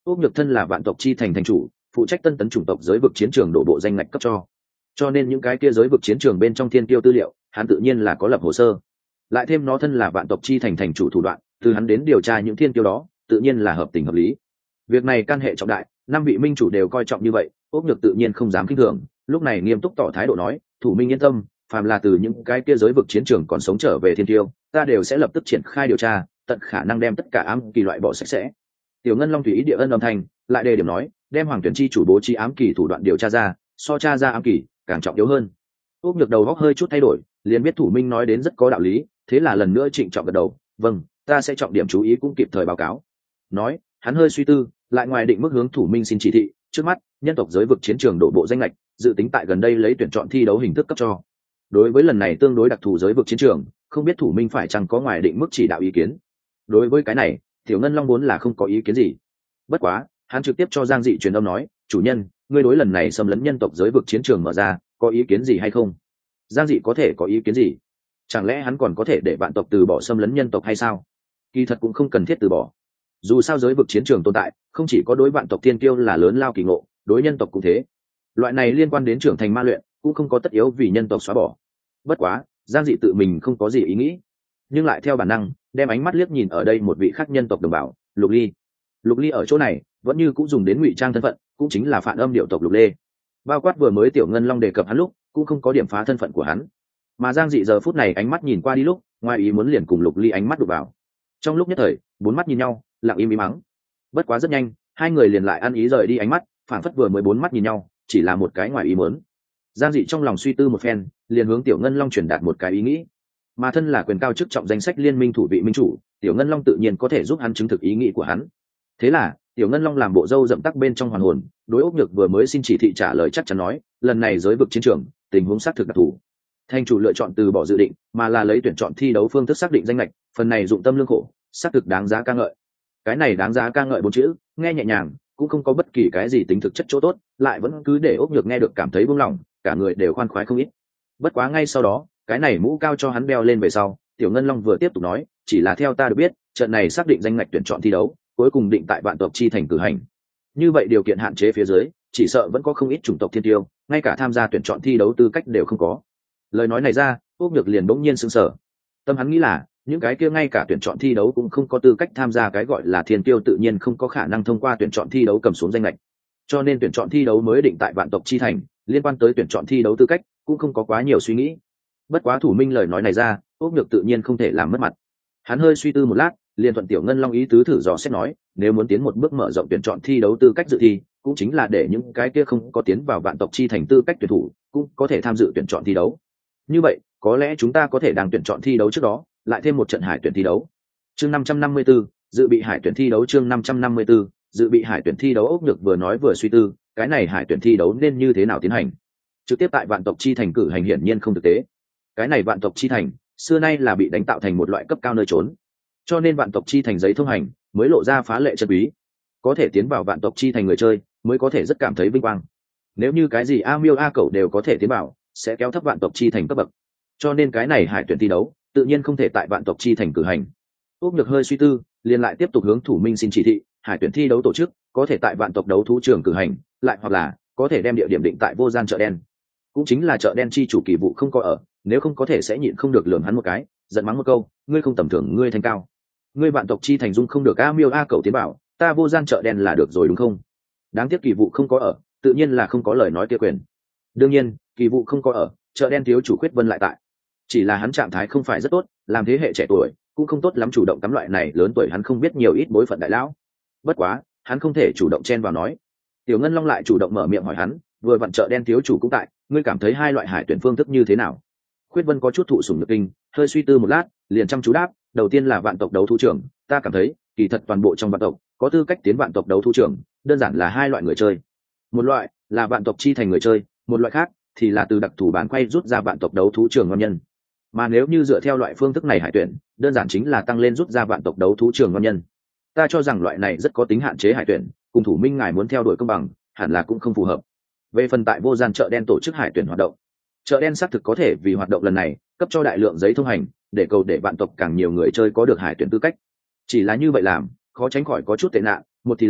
Úc Nhược thân là vạn tộc chi thành thành chủ, phụ trách tân tấn chủng tộc giới vực chiến trường đổ bộ danh ngạch cấp cho, cho nên những cái kia giới vực chiến trường bên trong thiên tiêu tư liệu hắn tự nhiên là có lập hồ sơ. Lại thêm nó thân là vạn tộc chi thành thành chủ thủ đoạn, từ hắn đến điều tra những thiên tiêu đó tự nhiên là hợp tình hợp lý. Việc này can hệ trọng đại, năm vị minh chủ đều coi trọng như vậy, Úc Nhược tự nhiên không dám khinh thường, lúc này nghiêm túc tỏ thái độ nói, thủ minh yên tâm, phàm là từ những cái kia giới vực chiến trường còn sống trở về thiên tiêu, ta đều sẽ lập tức triển khai điều tra, tận khả năng đem tất cả ám kỳ loại bỏ sạch sẽ. Tiểu Ngân Long tùy ý địa ân âm thanh, lại đề điểm nói, đem Hoàng Tuyển chi chủ bố trí ám kỳ thủ đoạn điều tra ra, so tra ra ám kỳ càng trọng yếu hơn. Úc Nhược đầu góc hơi chút thay đổi, liền biết thủ minh nói đến rất có đạo lý, thế là lần nữa trịnh trọng gật đầu, vâng, ta sẽ trọng điểm chú ý cũng kịp thời báo cáo. Nói, hắn hơi suy tư, lại ngoài định mức hướng thủ minh xin chỉ thị, trước mắt nhân tộc giới vực chiến trường đổ bộ danh lệch, dự tính tại gần đây lấy tuyển chọn thi đấu hình thức cấp cho. Đối với lần này tương đối đặc thù giới vực chiến trường, không biết thủ minh phải chăng có ngoài định mức chỉ đạo ý kiến. Đối với cái này, Tiểu Ngân Long vốn là không có ý kiến gì. Bất quá, hắn trực tiếp cho Giang Dị truyền âm nói, chủ nhân, ngươi đối lần này xâm lấn nhân tộc giới vực chiến trường mở ra, có ý kiến gì hay không? Giang Dị có thể có ý kiến gì? Chẳng lẽ hắn còn có thể để vạn tộc từ bỏ xâm lấn nhân tộc hay sao? Kỳ thật cũng không cần thiết từ bỏ. Dù sao giới vực chiến trường tồn tại, không chỉ có đối vạn tộc thiên kiêu là lớn lao kỳ ngộ, đối nhân tộc cũng thế. Loại này liên quan đến trưởng thành ma luyện, cũng không có tất yếu vì nhân tộc xóa bỏ. Bất quá, Giang Dị tự mình không có gì ý nghĩ, nhưng lại theo bản năng đem ánh mắt liếc nhìn ở đây một vị khác nhân tộc đồng bào, Lục Ly. Lục Ly ở chỗ này vẫn như cũng dùng đến ngụy trang thân phận, cũng chính là phản âm điệu tộc Lục Lê. Bao quát vừa mới Tiểu Ngân Long đề cập hắn lúc, cũng không có điểm phá thân phận của hắn. Mà Giang Dị giờ phút này ánh mắt nhìn qua đi lúc, ngoài ý muốn liền cùng Lục Ly ánh mắt đụng vào. Trong lúc nhất thời, bốn mắt nhìn nhau, lặng im im mắng. Bất quá rất nhanh, hai người liền lại ăn ý rời đi ánh mắt, phản phất vừa mới bốn mắt nhìn nhau, chỉ là một cái ngoài ý muốn. Giang Dị trong lòng suy tư một phen, liền hướng Tiểu Ngân Long truyền đạt một cái ý nghĩ. Mà thân là quyền cao chức trọng danh sách liên minh thủ vị minh chủ, Tiểu Ngân Long tự nhiên có thể giúp hắn chứng thực ý nghĩ của hắn. Thế là, Tiểu Ngân Long làm bộ dâu dậm tắc bên trong hoàn hồn, đối Úc Nhược vừa mới xin chỉ thị trả lời chắc chắn nói, lần này giới vực chiến trường, tình huống xác thực đặc thù. Thành chủ lựa chọn từ bỏ dự định, mà là lấy tuyển chọn thi đấu phương thức xác định danh lệch, phần này dụng tâm lương khổ, xác thực đáng giá ca ngợi. Cái này đáng giá ca ngợi bốn chữ, nghe nhẹ nhàng, cũng không có bất kỳ cái gì tính thực chất chỗ tốt, lại vẫn cứ để Úc Nhược nghe được cảm thấy buông lòng, cả người đều khoan khoái không ít. Bất quá ngay sau đó, cái này mũ cao cho hắn đeo lên về sau, Tiểu Ngân Long vừa tiếp tục nói, chỉ là theo ta được biết, trận này xác định danh ngạch tuyển chọn thi đấu, cuối cùng định tại vạn tộc chi thành cử hành. Như vậy điều kiện hạn chế phía dưới, chỉ sợ vẫn có không ít chủng tộc thiên tiêu, ngay cả tham gia tuyển chọn thi đấu tư cách đều không có. Lời nói này ra, Úc Nhược liền bỗng nhiên sững sờ. Tâm hắn nghĩ là, những cái kia ngay cả tuyển chọn thi đấu cũng không có tư cách tham gia cái gọi là thiên tiêu tự nhiên không có khả năng thông qua tuyển chọn thi đấu cầm xuống danh lệch. Cho nên tuyển chọn thi đấu mới định tại vạn tộc chi thành, liên quan tới tuyển chọn thi đấu tư cách, cũng không có quá nhiều suy nghĩ. Bất quá thủ minh lời nói này ra, Úc Nhược tự nhiên không thể làm mất mặt. Hắn hơi suy tư một lát, liền thuận Tiểu Ngân Long ý tứ thử dò xét nói, nếu muốn tiến một bước mở rộng tuyển chọn thi đấu tư cách dự thi, cũng chính là để những cái kia không có tiến vào vạn tộc chi thành tư cách tuyển thủ, cũng có thể tham dự tuyển chọn thi đấu. Như vậy, có lẽ chúng ta có thể đang tuyển chọn thi đấu trước đó, lại thêm một trận hải tuyển thi đấu. Chương năm trăm năm mươi tư, dự bị hải tuyển thi đấu chương năm trăm năm mươi tư, dự bị hải tuyển thi đấu. Úc Nhược vừa nói vừa suy tư, cái này hải tuyển thi đấu nên như thế nào tiến hành? Trực tiếp tại vạn tộc chi thành cử hành hiển nhiên không thực tế. Cái này vạn tộc chi thành, xưa nay là bị đánh tạo thành một loại cấp cao nơi trốn. Cho nên vạn tộc chi thành giấy thông hành mới lộ ra phá lệ chân quý. Có thể tiến vào vạn tộc chi thành người chơi, mới có thể rất cảm thấy vinh quang. Nếu như cái gì a miêu a cẩu đều có thể tiến vào, sẽ kéo thấp vạn tộc chi thành cấp bậc. Cho nên cái này hải tuyển thi đấu, tự nhiên không thể tại vạn tộc chi thành cử hành. Úc Nhược hơi suy tư, liền lại tiếp tục hướng thủ minh xin chỉ thị, hải tuyển thi đấu tổ chức có thể tại vạn tộc đấu thú trường cử hành, lại hoặc là có thể đem địa điểm định tại vô gian chợ đen, cũng chính là chợ đen chi chủ kỳ vụ không có ở, nếu không có thể sẽ nhịn không được lườm hắn một cái, giận mắng một câu, ngươi không tầm thường, ngươi thanh cao, ngươi vạn tộc chi thành dung không được a miêu a cẩu tiến bảo, ta vô gian chợ đen là được rồi đúng không? Đáng tiếc kỳ vụ không có ở, tự nhiên là không có lời nói kia quyền. Đương nhiên, kỳ vụ không có ở, chợ đen thiếu chủ Khuyết Vân lại tại, chỉ là hắn trạng thái không phải rất tốt, làm thế hệ trẻ tuổi cũng không tốt lắm chủ động cắm loại này lớn tuổi hắn không biết nhiều ít bối phận đại lão. Bất quá, hắn không thể chủ động chen vào nói. Tiểu Ngân Long lại chủ động mở miệng hỏi hắn, vừa vặn chợ đen thiếu chủ cũng tại, ngươi cảm thấy hai loại hải tuyển phương thức như thế nào? Khuyết Vân có chút thụ sủng nhược kinh, hơi suy tư một lát, liền chăm chú đáp, đầu tiên là vạn tộc đấu thú trưởng, ta cảm thấy, kỳ thật toàn bộ trong vạn tộc, có tư cách tiến vạn tộc đấu thú trưởng, đơn giản là hai loại người chơi. Một loại là vạn tộc chi thành người chơi, một loại khác thì là từ đặc thù bán quay rút ra vạn tộc đấu thú trường ngon nhân. Mà nếu như dựa theo loại phương thức này hải tuyển, đơn giản chính là tăng lên rút ra vạn tộc đấu thú trường ngon nhân. Ta cho rằng loại này rất có tính hạn chế hải tuyển, cùng thủ minh ngài muốn theo đuổi công bằng, hẳn là cũng không phù hợp. Về phần tại vô gian chợ đen tổ chức hải tuyển hoạt động, chợ đen xác thực có thể vì hoạt động lần này cấp cho đại lượng giấy thông hành, để cầu để vạn tộc càng nhiều người chơi có được hải tuyển tư cách. Chỉ là như vậy làm, khó tránh khỏi có chút tệ nạn, một thì là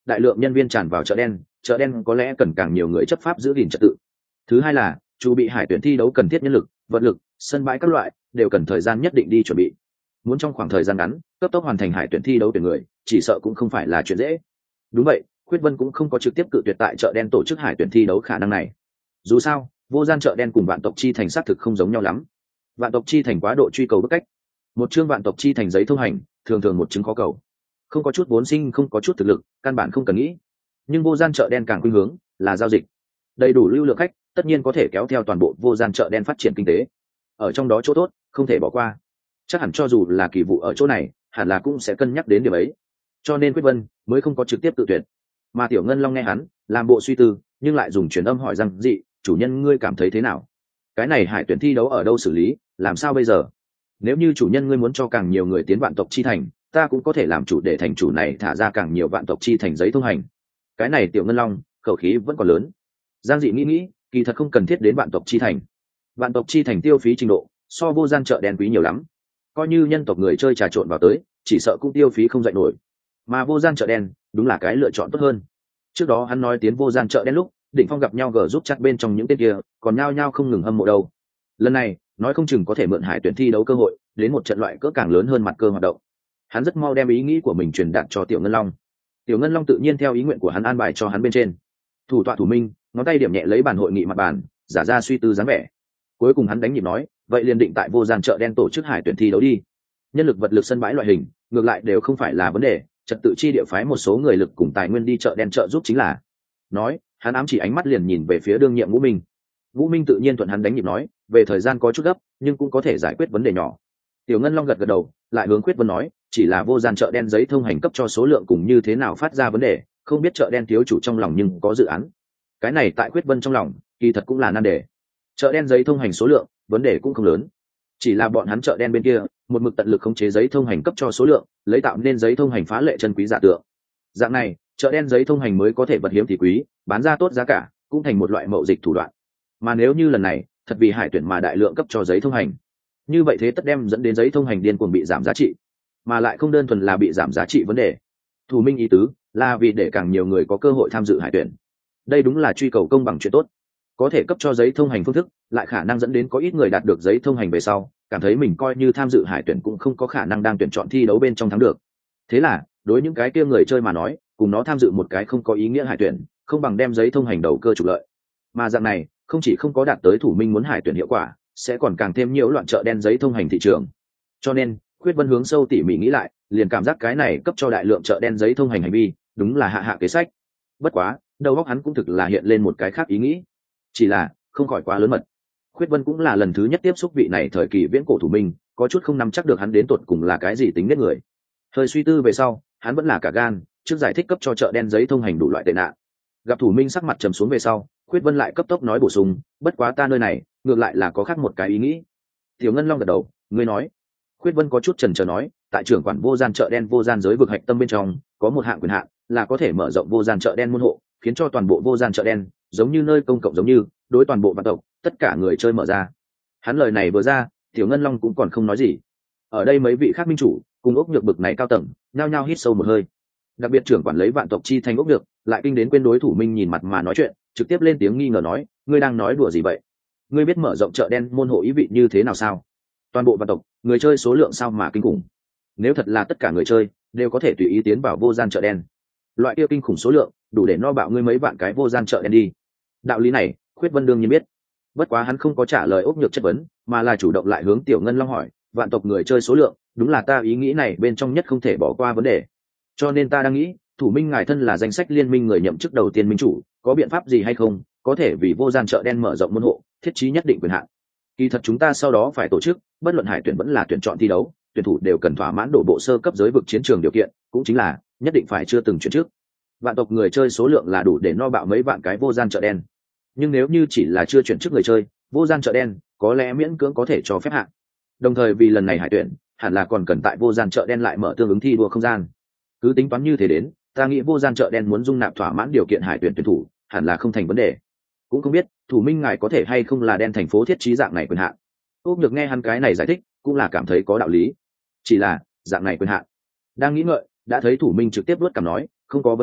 đại lượng nhân viên tràn vào chợ đen, chợ đen có lẽ cần càng nhiều người chấp pháp giữ gìn trật tự. Thứ hai là chu bị hải tuyển thi đấu cần thiết nhân lực, vật lực, sân bãi các loại đều cần thời gian nhất định đi chuẩn bị. Muốn trong khoảng thời gian ngắn cấp tốc hoàn thành hải tuyển thi đấu tuyển người, chỉ sợ cũng không phải là chuyện dễ. Đúng vậy, Khuyết Vân cũng không có trực tiếp cự tuyệt tại chợ đen tổ chức hải tuyển thi đấu khả năng này. Dù sao, vô gian chợ đen cùng vạn tộc chi thành xác thực không giống nhau lắm. Vạn tộc chi thành quá độ truy cầu bức cách, một chương vạn tộc chi thành giấy thông hành thường thường một chứng khó cầu, không có chút vốn sinh, không có chút thực lực, căn bản không cần nghĩ. Nhưng vô gian chợ đen càng khuynh hướng là giao dịch, đầy đủ lưu lượng khách tất nhiên có thể kéo theo toàn bộ vô gian chợ đen phát triển kinh tế, ở trong đó chỗ tốt không thể bỏ qua. Chắc hẳn cho dù là kỳ vụ ở chỗ này, hẳn là cũng sẽ cân nhắc đến điểm ấy, cho nên Quyết Vân mới không có trực tiếp tự tuyển. Mà Tiểu Ngân Long nghe hắn làm bộ suy tư, nhưng lại dùng truyền âm hỏi rằng: dị chủ nhân, ngươi cảm thấy thế nào? Cái này hải tuyển thi đấu ở đâu xử lý, làm sao bây giờ? Nếu như chủ nhân ngươi muốn cho càng nhiều người tiến vạn tộc chi thành, ta cũng có thể làm chủ để thành chủ này thả ra càng nhiều vạn tộc chi thành giấy thông hành. Cái này Tiểu Ngân Long khẩu khí vẫn còn lớn. Giang dị nghĩ nghĩ, kỳ thật không cần thiết đến vạn tộc chi thành. Vạn tộc chi thành tiêu phí trình độ so vô gian chợ đen quý nhiều lắm, coi như nhân tộc người chơi trà trộn vào tới, chỉ sợ cũng tiêu phí không dậy nổi. Mà vô gian chợ đen đúng là cái lựa chọn tốt hơn. Trước đó hắn nói tiến vô gian chợ đen lúc Đỉnh Phong gặp nhau gờ giúp chắc bên trong những tên kia còn nhao nhao không ngừng hâm mộ đâu. Lần này nói không chừng có thể mượn hải tuyển thi đấu cơ hội đến một trận loại cỡ càng lớn hơn mặt cơ hoạt động. Hắn rất mau đem ý nghĩ của mình truyền đạt cho Tiểu Ngân Long. Tiểu Ngân Long tự nhiên theo ý nguyện của hắn an bài cho hắn bên trên. Thủ tọa thủ minh ngón tay điểm nhẹ lấy bàn hội nghị mặt bàn, giả ra suy tư dáng vẻ. Cuối cùng hắn đánh nhịp nói: vậy liền định tại vô gian chợ đen tổ chức hải tuyển thi đấu đi. Nhân lực, vật lực, sân bãi loại hình ngược lại đều không phải là vấn đề, trật tự chi địa phái một số người lực cùng tài nguyên đi chợ đen trợ giúp chính là. Nói hắn ám chỉ ánh mắt liền nhìn về phía đương nhiệm Vũ Minh. Vũ Minh tự nhiên thuận hắn đánh nhịp nói: về thời gian có chút gấp, nhưng cũng có thể giải quyết vấn đề nhỏ. Tiểu Ngân Long gật gật đầu, lại hướng Quyết Vân nói: chỉ là vô gian chợ đen giấy thông hành cấp cho số lượng cùng như thế nào phát ra vấn đề, không biết chợ đen thiếu chủ trong lòng nhưng có dự án. Cái này tại Quyết Vân trong lòng kỳ thật cũng là nan đề. Chợ đen giấy thông hành số lượng vấn đề cũng không lớn, chỉ là bọn hắn chợ đen bên kia một mực tận lực khống chế giấy thông hành cấp cho số lượng, lấy tạo nên giấy thông hành phá lệ chân quý giả tượng. Dạng này chợ đen giấy thông hành mới có thể vật hiếm thì quý, bán ra tốt giá cả, cũng thành một loại mậu dịch thủ đoạn. Mà nếu như lần này thật vì hải tuyển mà đại lượng cấp cho giấy thông hành, như vậy thế tất đem dẫn đến giấy thông hành điên cuồng bị giảm giá trị, mà lại không đơn thuần là bị giảm giá trị vấn đề. Thủ minh ý tứ là vì để càng nhiều người có cơ hội tham dự hải tuyển. Đây đúng là truy cầu công bằng chuyện tốt. Có thể cấp cho giấy thông hành phương thức, lại khả năng dẫn đến có ít người đạt được giấy thông hành về sau cảm thấy mình coi như tham dự hải tuyển cũng không có khả năng đang tuyển chọn thi đấu bên trong thắng được. Thế là đối những cái kia người chơi mà nói, cùng nó tham dự một cái không có ý nghĩa hải tuyển, không bằng đem giấy thông hành đầu cơ trục lợi. Mà dạng này không chỉ không có đạt tới thủ minh muốn hải tuyển hiệu quả, sẽ còn càng thêm nhiễu loạn chợ đen giấy thông hành thị trường. Cho nên Khuyết Vân hướng sâu tỉ mỉ nghĩ lại, liền cảm giác cái này cấp cho đại lượng chợ đen giấy thông hành hành vi đúng là hạ hạ kế sách. Bất quá đầu óc hắn cũng thực là hiện lên một cái khác ý nghĩ, chỉ là không khỏi quá lớn mật. Khuyết Vân cũng là lần thứ nhất tiếp xúc vị này thời kỳ viễn cổ thủ minh, có chút không nắm chắc được hắn đến tột cùng là cái gì tính nết người. Hơi suy tư về sau, hắn vẫn là cả gan trước giải thích cấp cho chợ đen giấy thông hành đủ loại tệ nạn. Gặp thủ minh sắc mặt trầm xuống về sau, Khuyết Vân lại cấp tốc nói bổ sung: bất quá ta nơi này ngược lại là có khác một cái ý nghĩ. Tiểu Ngân Long gật đầu: ngươi nói. Khuyết Vân có chút chần chờ nói: tại trưởng quản vô gian chợ đen vô gian giới vực hạch tâm bên trong có một hạng quyền hạn, là có thể mở rộng vô gian chợ đen môn hộ, khiến cho toàn bộ vô gian chợ đen giống như nơi công cộng, giống như đối toàn bộ vạn tộc tất cả người chơi mở ra. Hắn lời này vừa ra, Tiểu Ngân Long cũng còn không nói gì. Ở đây mấy vị khác minh chủ cùng ốc nhược bực này cao tầng nhao nhao hít sâu một hơi. Đặc biệt trưởng quản lấy vạn tộc chi thành ốc nhược lại kinh đến quên đối thủ minh nhìn mặt mà nói chuyện, trực tiếp lên tiếng nghi ngờ nói: ngươi đang nói đùa gì vậy? Ngươi biết mở rộng chợ đen môn hộ ý vị như thế nào sao? Toàn bộ vạn tộc người chơi số lượng sao mà kinh khủng. Nếu thật là tất cả người chơi đều có thể tùy ý tiến vào vô gian chợ đen, loại kia kinh khủng số lượng đủ để no bạo ngươi mấy vạn cái vô gian chợ đen đi. Đạo lý này Khuyết Vân đương nhiên biết, bất quá hắn không có trả lời ốc nhược chất vấn, mà là chủ động lại hướng Tiểu Ngân Long hỏi: vạn tộc người chơi số lượng đúng là ta ý nghĩ này bên trong nhất không thể bỏ qua vấn đề, cho nên ta đang nghĩ thủ minh ngài thân là danh sách liên minh người nhậm chức đầu tiên minh chủ, có biện pháp gì hay không có thể vì vô gian chợ đen mở rộng môn hộ thiết trí nhất định quyền hạn. Kỳ thật chúng ta sau đó phải tổ chức bất luận hải tuyển vẫn là tuyển chọn thi đấu, tuyển thủ đều cần thỏa mãn đổ bộ sơ cấp giới vực chiến trường điều kiện, cũng chính là nhất định phải chưa từng chuyển trước. Vạn tộc người chơi số lượng là đủ để no bạo mấy vạn cái vô gian chợ đen, nhưng nếu như chỉ là chưa chuyển chức người chơi, vô gian chợ đen có lẽ miễn cưỡng có thể cho phép hạn. Đồng thời vì lần này hải tuyển hẳn là còn cần tại vô gian chợ đen lại mở tương ứng thi đua không gian. Cứ tính toán như thế đến, ta nghĩ vô gian chợ đen muốn dung nạp thỏa mãn điều kiện hải tuyển tuyển thủ hẳn là không thành vấn đề. Cũng không biết thủ minh ngài có thể hay không là đen thành phố thiết trí dạng này quyền hạn. Úc được nghe hắn cái này giải thích cũng là cảm thấy có đạo lý, chỉ là dạng này quyền hạn đang nghĩ ngợi, đã thấy thủ minh trực tiếp luốt cằm nói: không có vấn đề,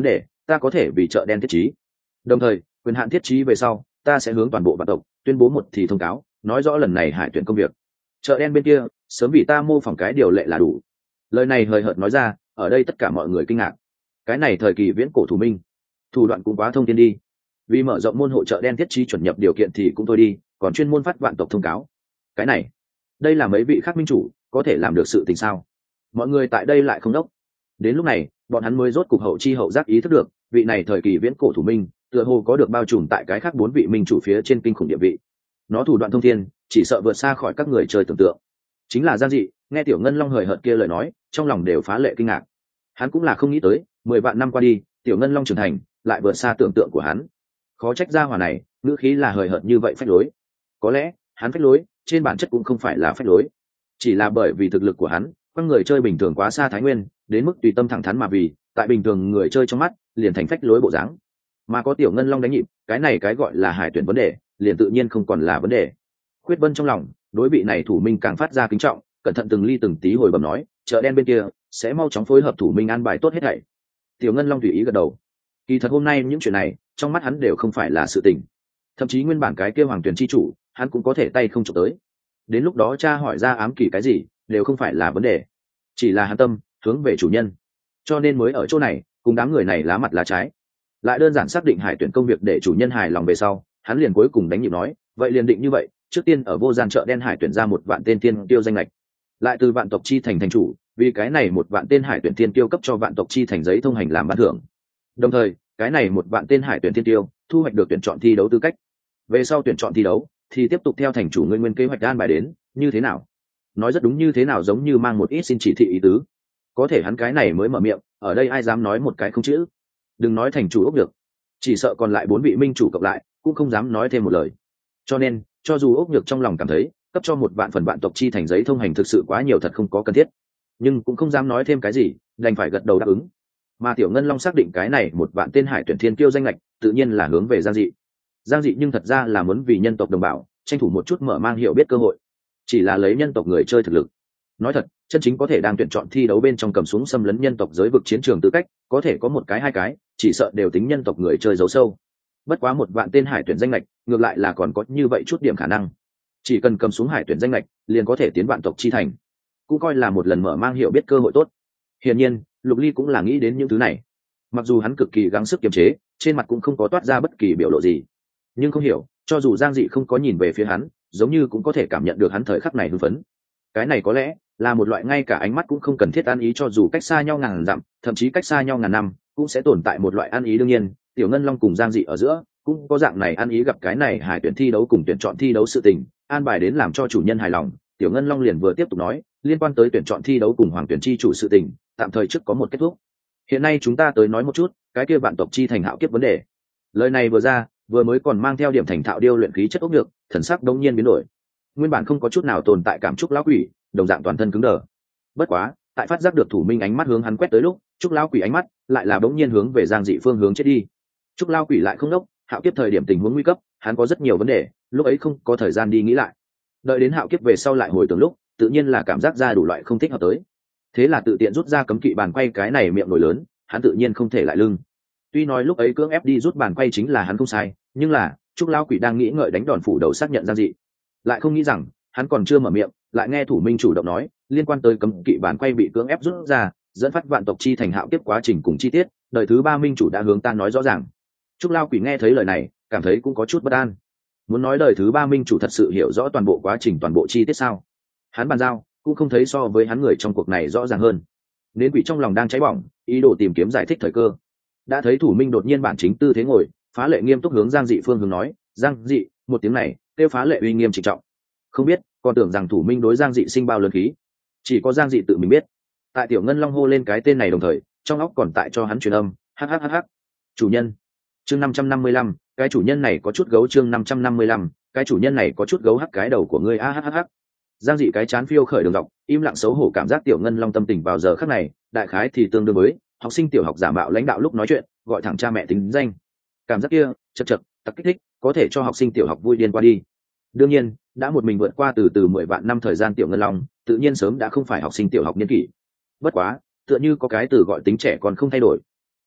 ta có thể vì chợ đen thiết trí. Đồng thời quyền hạn thiết trí về sau, ta sẽ hướng toàn bộ vạn tộc tuyên bố một thì thông cáo, nói rõ lần này hải tuyển công việc. Chợ đen bên kia sớm vì ta mô phỏng cái điều lệ là đủ. Lời này hời hợt nói ra, ở đây tất cả mọi người kinh ngạc. Cái này thời kỳ viễn cổ thủ minh, thủ đoạn cũng quá thông thiên đi. Vì mở rộng môn hộ chợ đen thiết trí chuẩn nhập điều kiện thì cũng thôi đi, còn chuyên môn phát vạn tộc thông cáo. Cái này, đây là mấy vị khác minh chủ có thể làm được sự tình sao? Mọi người tại đây lại không đốc. Đến lúc này, bọn hắn mới rốt cục hậu chi hậu giác ý thức được, vị này thời kỳ viễn cổ thủ minh, tựa hồ có được bao trùm tại cái khác bốn vị minh chủ phía trên kinh khủng địa vị. Nó thủ đoạn thông thiên, chỉ sợ vượt xa khỏi các người chơi tưởng tượng. Chính là Giang Dị, nghe Tiểu Ngân Long hời hợt kia lời nói, trong lòng đều phá lệ kinh ngạc. Hắn cũng là không nghĩ tới, mười vạn năm qua đi, Tiểu Ngân Long trưởng thành, lại vượt xa tưởng tượng của hắn. Khó trách gia hỏa này, ngữ khí là hời hợt như vậy phách lối. Có lẽ, hắn phách lối, trên bản chất cũng không phải là phách lối, chỉ là bởi vì thực lực của hắn, các người chơi bình thường quá xa Thái Nguyên, đến mức tùy tâm thẳng thắn mà vì, tại bình thường người chơi trong mắt, liền thành phách lối bộ dáng. Mà có Tiểu Ngân Long đánh nhịp, cái này cái gọi là hải tuyển vấn đề, liền tự nhiên không còn là vấn đề. Khuyết Vân trong lòng, đối vị này thủ minh càng phát ra kính trọng, cẩn thận từng ly từng tí hồi bẩm nói, chợ đen bên kia sẽ mau chóng phối hợp thủ minh an bài tốt hết thảy. Tiểu Ngân Long tùy ý gật đầu. Kỳ thật hôm nay những chuyện này, trong mắt hắn đều không phải là sự tình. Thậm chí nguyên bản cái kia hoàng tuyển chi chủ, hắn cũng có thể tay không chụp tới. Đến lúc đó cha hỏi ra ám kỳ cái gì, đều không phải là vấn đề. Chỉ là hắn tâm hướng về chủ nhân. Cho nên mới ở chỗ này, cùng đám người này lá mặt lá trái. Lại đơn giản xác định hải tuyển công việc để chủ nhân hài lòng về sau, hắn liền cuối cùng đánh nhịp nói, vậy liền định như vậy, trước tiên ở vô gian chợ đen hải tuyển ra một vạn tên tiên tiêu danh lệch, lại từ vạn tộc chi thành thành chủ, vì cái này một vạn tên hải tuyển tiên tiêu cấp cho vạn tộc chi thành giấy thông hành làm ban thưởng. Đồng thời, cái này một vạn tên hải tuyển tiên tiêu thu hoạch được tuyển chọn thi đấu tư cách. Về sau tuyển chọn thi đấu thì tiếp tục theo thành chủ nguyên nguyên kế hoạch an bài đến, như thế nào? Nói rất đúng, như thế nào giống như mang một ít xin chỉ thị ý tứ. Có thể hắn cái này mới mở miệng, ở đây ai dám nói một cái không chữ. Đừng nói thành chủ ốc được, chỉ sợ còn lại bốn vị minh chủ cộng lại cũng không dám nói thêm một lời. Cho nên cho dù ốc nhược trong lòng cảm thấy cấp cho một vạn phần vạn tộc chi thành giấy thông hành thực sự quá nhiều, thật không có cần thiết, nhưng cũng không dám nói thêm cái gì, đành phải gật đầu đáp ứng. Mà Tiểu Ngân Long xác định cái này một vạn tên hải tuyển thiên kiêu danh lệch tự nhiên là hướng về Giang Dị. Giang Dị nhưng thật ra là muốn vì nhân tộc đồng bào tranh thủ một chút mở mang hiểu biết cơ hội, chỉ là lấy nhân tộc người chơi thực lực, nói thật chân chính có thể đang tuyển chọn thi đấu bên trong cầm súng xâm lấn nhân tộc giới vực chiến trường tư cách có thể có một cái hai cái, chỉ sợ đều tính nhân tộc người chơi giấu sâu. Bất quá một vạn tên hải tuyển danh lệch ngược lại là còn có như vậy chút điểm khả năng, chỉ cần cầm xuống hải tuyển danh lệch liền có thể tiến vạn tộc chi thành, cũng coi là một lần mở mang hiểu biết cơ hội tốt. Hiển nhiên Lục Ly cũng là nghĩ đến những thứ này, mặc dù hắn cực kỳ gắng sức kiềm chế, trên mặt cũng không có toát ra bất kỳ biểu lộ gì, nhưng không hiểu, cho dù Giang Dị không có nhìn về phía hắn, giống như cũng có thể cảm nhận được hắn thời khắc này hưng phấn. Cái này có lẽ là một loại ngay cả ánh mắt cũng không cần thiết ăn ý, cho dù cách xa nhau ngàn dặm, thậm chí cách xa nhau ngàn năm, cũng sẽ tồn tại một loại ăn ý. Đương nhiên Tiểu Ngân Long cùng Giang Dị ở giữa cũng có dạng này ăn ý, gặp cái này hải tuyển thi đấu cùng tuyển chọn thi đấu sự tình an bài đến làm cho chủ nhân hài lòng, Tiểu Ngân Long liền vừa tiếp tục nói, liên quan tới tuyển chọn thi đấu cùng hoàng tuyển chi chủ sự tình tạm thời trước có một kết thúc. Hiện nay chúng ta tới nói một chút cái kia vạn tộc chi thành hạo kiếp vấn đề. Lời này vừa ra, vừa mới còn mang theo điểm thành thạo điêu luyện khí chất ốc được, thần sắc đống nhiên biến đổi. Nguyên bản không có chút nào tồn tại cảm xúc lão quỷ, đồng dạng toàn thân cứng đờ. Bất quá tại phát giác được thủ minh ánh mắt hướng hắn quét tới lúc, trúc lão quỷ ánh mắt lại là đống nhiên hướng về Giang Dị phương hướng chết đi. Trúc lão quỷ lại không đốc, hạo kiếp thời điểm tình huống nguy cấp, hắn có rất nhiều vấn đề, lúc ấy không có thời gian đi nghĩ lại. Đợi đến hạo kiếp về sau lại hồi tưởng lúc, tự nhiên là cảm giác ra đủ loại không thích hợp tới. Thế là tự tiện rút ra cấm kỵ bàn quay, cái này miệng nổi lớn, hắn tự nhiên không thể lại lưng. Tuy nói lúc ấy cưỡng ép đi rút bàn quay chính là hắn không sai, nhưng là trúc lão quỷ đang nghĩ ngợi đánh đòn phủ đầu xác nhận Giang Dị, lại không nghĩ rằng hắn còn chưa mở miệng, lại nghe thủ minh chủ động nói liên quan tới cấm kỵ bàn quay bị cưỡng ép rút ra, dẫn phát vạn tộc chi thành hạo kiếp quá trình cùng chi tiết, đời thứ ba minh chủ đã hướng ta nói rõ ràng. Trúc lão quỷ nghe thấy lời này, cảm thấy cũng có chút bất an. Muốn nói đời thứ ba minh chủ thật sự hiểu rõ toàn bộ quá trình toàn bộ chi tiết sao? Hắn bàn giao cũng không thấy so với hắn người trong cuộc này rõ ràng hơn. Nên quỷ trong lòng đang cháy bỏng, ý đồ tìm kiếm giải thích thời cơ. Đã thấy thủ minh đột nhiên bản chính tư thế ngồi, phá lệ nghiêm túc hướng Giang Dị phương hướng nói, Giang Dị, một tiếng này kêu phá lệ uy nghiêm trịnh trọng. Không biết còn tưởng rằng thủ minh đối Giang Dị sinh bao lớn khí, chỉ có Giang Dị tự mình biết. Tại Tiểu Ngân Long hô lên cái tên này đồng thời, trong óc còn tại cho hắn truyền âm, hhhh. Chủ nhân. Chương năm trăm năm mươi lăm, cái chủ nhân này có chút gấu. Chương năm trăm năm mươi lăm, cái chủ nhân này có chút gấu hắc cái đầu của ngươi a hhh. Giang Dị cái chán phiêu khởi đường dọc, im lặng xấu hổ cảm giác Tiểu Ngân Long tâm tình vào giờ khắc này, đại khái thì tương đương với học sinh tiểu học giả mạo lãnh đạo lúc nói chuyện, gọi thẳng cha mẹ tính danh. Cảm giác kia, chật chật, tặc kích thích, có thể cho học sinh tiểu học vui điên qua đi. Đương nhiên, đã một mình vượt qua từ từ mười vạn năm thời gian Tiểu Ngân Long, tự nhiên sớm đã không phải học sinh tiểu học niên kỷ. Bất quá, tựa như có cái từ gọi tính trẻ còn không thay đổi.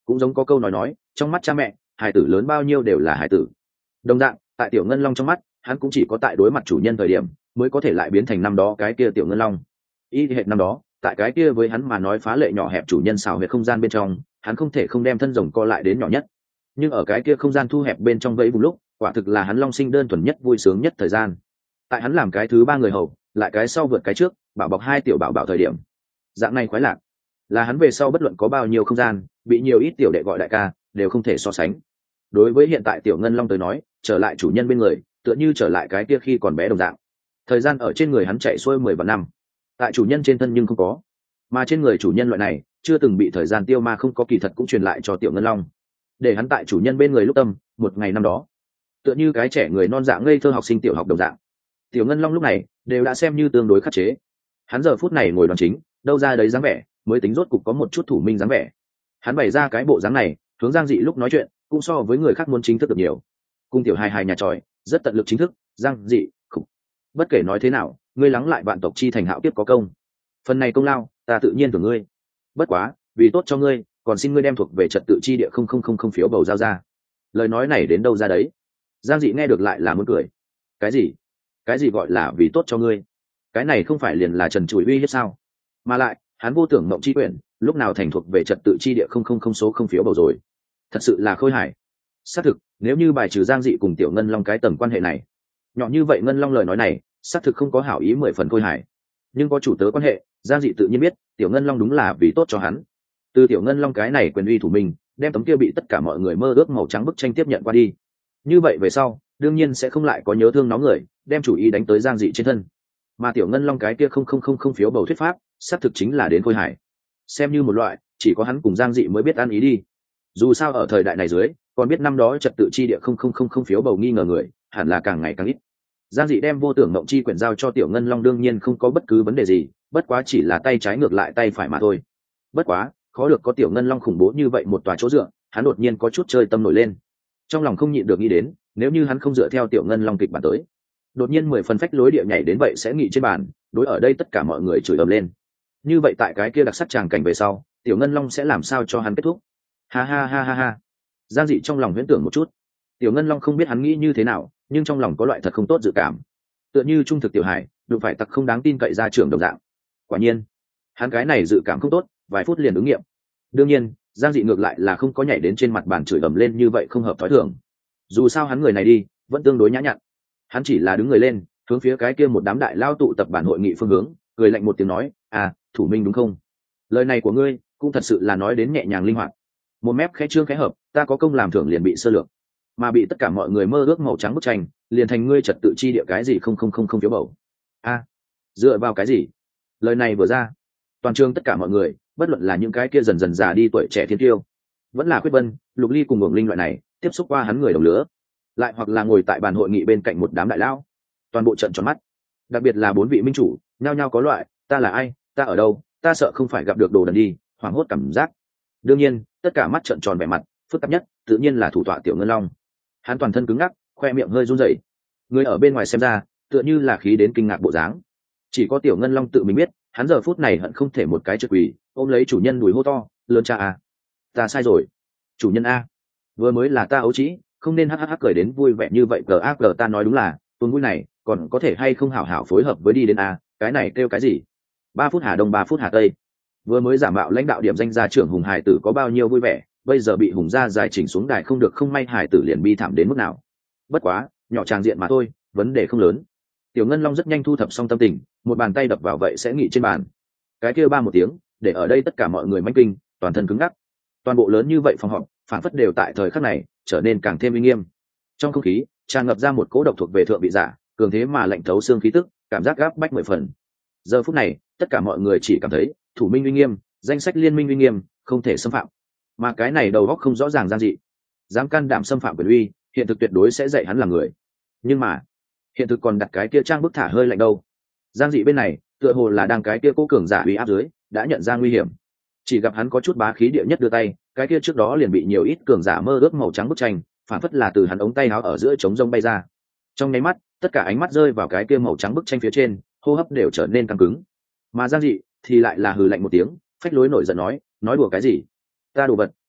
cũng giống có câu nói nói trong mắt cha mẹ hài tử lớn bao nhiêu đều là hài tử. Đồng dạng tại tiểu ngân long trong mắt, hắn cũng chỉ có tại đối mặt chủ nhân thời điểm mới có thể lại biến thành năm đó cái kia tiểu ngân long. Y hệt năm đó tại cái kia với hắn mà nói phá lệ nhỏ hẹp chủ nhân xào huyệt không gian bên trong, hắn không thể không đem thân rồng co lại đến nhỏ nhất. Nhưng ở cái kia không gian thu hẹp bên trong vẫy vùng lúc, quả thực là hắn long sinh đơn thuần nhất vui sướng nhất thời gian. Tại hắn làm cái thứ ba người hầu, lại cái sau vượt cái trước, bảo bọc hai tiểu bảo bảo thời điểm, dạng này khoái lạc là hắn về sau bất luận có bao nhiêu không gian bị nhiều ít tiểu đệ gọi đại ca đều không thể so sánh. Đối với hiện tại tiểu ngân long tới nói, trở lại chủ nhân bên người tựa như trở lại cái kia khi còn bé đồng dạng. Thời gian ở trên người hắn chạy xuôi mười vạn năm, tại chủ nhân trên thân nhưng không có, mà trên người chủ nhân loại này chưa từng bị thời gian tiêu ma không có kỳ thật cũng truyền lại cho tiểu ngân long, để hắn tại chủ nhân bên người lúc tâm một ngày năm đó tựa như cái trẻ người non dạng ngây thơ học sinh tiểu học đồng dạng. Tiểu ngân long lúc này đều đã xem như tương đối khắc chế, hắn giờ phút này ngồi đoàn chính đâu ra đấy dáng vẻ mới tính rốt cục có một chút thủ minh dáng vẻ. Hắn bày ra cái bộ dáng này hướng Giang Dị lúc nói chuyện cũng so với người khác muốn chính thức được nhiều. Cung tiểu hài hài nhà tròi rất tận lực chính thức. Giang Dị khục, bất kể nói thế nào ngươi lắng lại vạn tộc chi thành hạo kiếp có công, phần này công lao ta tự nhiên của ngươi, bất quá vì tốt cho ngươi còn xin ngươi đem thuộc về trật tự chi địa không không không không phiếu bầu giao ra. Lời nói này đến đâu ra đấy? Giang Dị nghe được lại là muốn cười. Cái gì? Cái gì gọi là vì tốt cho ngươi? Cái này không phải liền là trần trụi uy hiếp sao? Mà lại hắn vô tưởng mộng chi quyển lúc nào thành thuộc về trật tự chi địa không không không số không phiếu bầu rồi? Thật sự là khôi hài. Xác thực nếu như bài trừ Giang Dị cùng tiểu ngân long cái tầng quan hệ này, nhỏ như vậy ngân long lời nói này xác thực không có hảo ý mười phần khôi hài. Nhưng có chủ tớ quan hệ, Giang Dị tự nhiên biết tiểu ngân long đúng là vì tốt cho hắn. Từ tiểu ngân long cái này quyền uy thủ mình đem tấm kia bị tất cả mọi người mơ ước màu trắng bức tranh tiếp nhận qua đi, như vậy về sau đương nhiên sẽ không lại có nhớ thương nó người đem chủ ý đánh tới Giang Dị trên thân. Mà tiểu ngân long cái kia không không không không phiếu bầu thuyết pháp xác thực chính là đến khôi hài, xem như một loại chỉ có hắn cùng Giang Dị mới biết ăn ý đi. Dù sao ở thời đại này dưới còn biết năm đó trật tự chi địa không không không không phiếu bầu nghi ngờ người hẳn là càng ngày càng ít. Giang Dị đem vô tưởng mộng chi quyển giao cho tiểu ngân long đương nhiên không có bất cứ vấn đề gì, bất quá chỉ là tay trái ngược lại tay phải mà thôi. Bất quá khó được có tiểu ngân long khủng bố như vậy một tòa chỗ dựa, hắn đột nhiên có chút chơi tâm nổi lên. Trong lòng không nhịn được nghĩ đến nếu như hắn không dựa theo tiểu ngân long kịch bản tới, đột nhiên mười phần phách lối địa nhảy đến vậy sẽ nghị trên bàn đối ở đây tất cả mọi người chửi ầm lên. Như vậy tại cái kia đặc sắc tràng cảnh về sau tiểu ngân long sẽ làm sao cho hắn kết thúc? Ha ha ha ha ha. Giang Dị trong lòng huyễn tưởng một chút. Tiểu ngân long không biết hắn nghĩ như thế nào, nhưng trong lòng có loại thật không tốt dự cảm, tựa như trung thực tiểu hải đụng phải tặc không đáng tin cậy ra trường đồng dạng. Quả nhiên hắn cái này dự cảm không tốt vài phút liền ứng nghiệm. Đương nhiên Giang Dị ngược lại là không có nhảy đến trên mặt bàn chửi ầm lên như vậy không hợp thói thường. Dù sao hắn người này đi vẫn tương đối nhã nhặn, hắn chỉ là đứng người lên hướng phía cái kia một đám đại lao tụ tập bản hội nghị phương hướng cười lạnh một tiếng nói: à thủ minh đúng không? Lời này của ngươi cũng thật sự là nói đến nhẹ nhàng linh hoạt, một mép khẽ trương khẽ hợp, ta có công làm thưởng liền bị sơ lược, mà bị tất cả mọi người mơ ước màu trắng bức tranh liền thành ngươi trật tự chi địa cái gì không không không không phiếu bầu. a à, dựa vào cái gì? Lời này vừa ra toàn trường tất cả mọi người bất luận là những cái kia dần dần già đi tuổi trẻ thiên tiêu, vẫn là Quyết Vân, Lục Ly cùng Uổng Linh loại này tiếp xúc qua hắn người đồng lứa, lại hoặc là ngồi tại bàn hội nghị bên cạnh một đám đại lão, toàn bộ trận tròn mắt. Đặc biệt là bốn vị minh chủ nhao nhao có loại ta là ai, ta ở đâu, ta sợ không phải gặp được đồ đần đi hoảng hốt cảm giác. Đương nhiên tất cả mắt trận tròn vẻ mặt phức tạp nhất tự nhiên là thủ tọa tiểu ngân long, hắn toàn thân cứng ngắc, khoe miệng hơi run rẩy, người ở bên ngoài xem ra tựa như là khí đến kinh ngạc bộ dáng. Chỉ có tiểu ngân long tự mình biết hắn giờ phút này hận không thể một cái trượt quỳ ôm lấy chủ nhân đùi hô to: lớn cha a, ta sai rồi, chủ nhân a, vừa mới là ta ấu trĩ, không nên hắc hắc cười đến vui vẻ như vậy. Gag ta nói đúng là tuần vui này còn có thể hay không hảo hảo phối hợp với đi đến a, cái này kêu cái gì? Ba phút hà đông ba phút hà tây, vừa mới giả mạo lãnh đạo điểm danh gia trưởng hùng hải tử có bao nhiêu vui vẻ, bây giờ bị hùng gia giải chỉnh xuống đài không được không may hải tử liền bi thảm đến mức nào. Bất quá nhỏ tràng diện mà thôi, vấn đề không lớn. Tiểu ngân long rất nhanh thu thập xong tâm tình, một bàn tay đập vào vậy sẽ nghỉ trên bàn, cái kia ba một tiếng để ở đây tất cả mọi người manh kinh, toàn thân cứng ngắc. Toàn bộ lớn như vậy phòng họp phản phất đều tại thời khắc này trở nên càng thêm uy nghiêm. Trong không khí tràn ngập ra một cỗ độc thuộc về thượng vị giả cường thế mà lạnh thấu xương khí tức, cảm giác gáp bách mười phần. Giờ phút này tất cả mọi người chỉ cảm thấy thủ minh uy nghiêm, danh sách liên minh uy nghiêm không thể xâm phạm, mà cái này đầu góc không rõ ràng Giang Dị dám can đảm xâm phạm quyền uy, hiện thực tuyệt đối sẽ dạy hắn là người. Nhưng mà hiện thực còn đặt cái kia trang bức thả hơi lạnh đâu. Giang Dị bên này tựa hồ là đang cái kia cố cường giả uy áp dưới đã nhận ra nguy hiểm, chỉ gặp hắn có chút bá khí địa nhất đưa tay, cái kia trước đó liền bị nhiều ít cường giả mơ ước màu trắng bức tranh phản phất là từ hắn ống tay áo ở giữa trống rông bay ra. Trong nháy mắt tất cả ánh mắt rơi vào cái kia màu trắng bức tranh phía trên, hô hấp đều trở nên căng cứng. Mà Giang Dị thì lại là hừ lạnh một tiếng, phách lối nổi giận nói: nói đùa cái gì? Ta đồ vật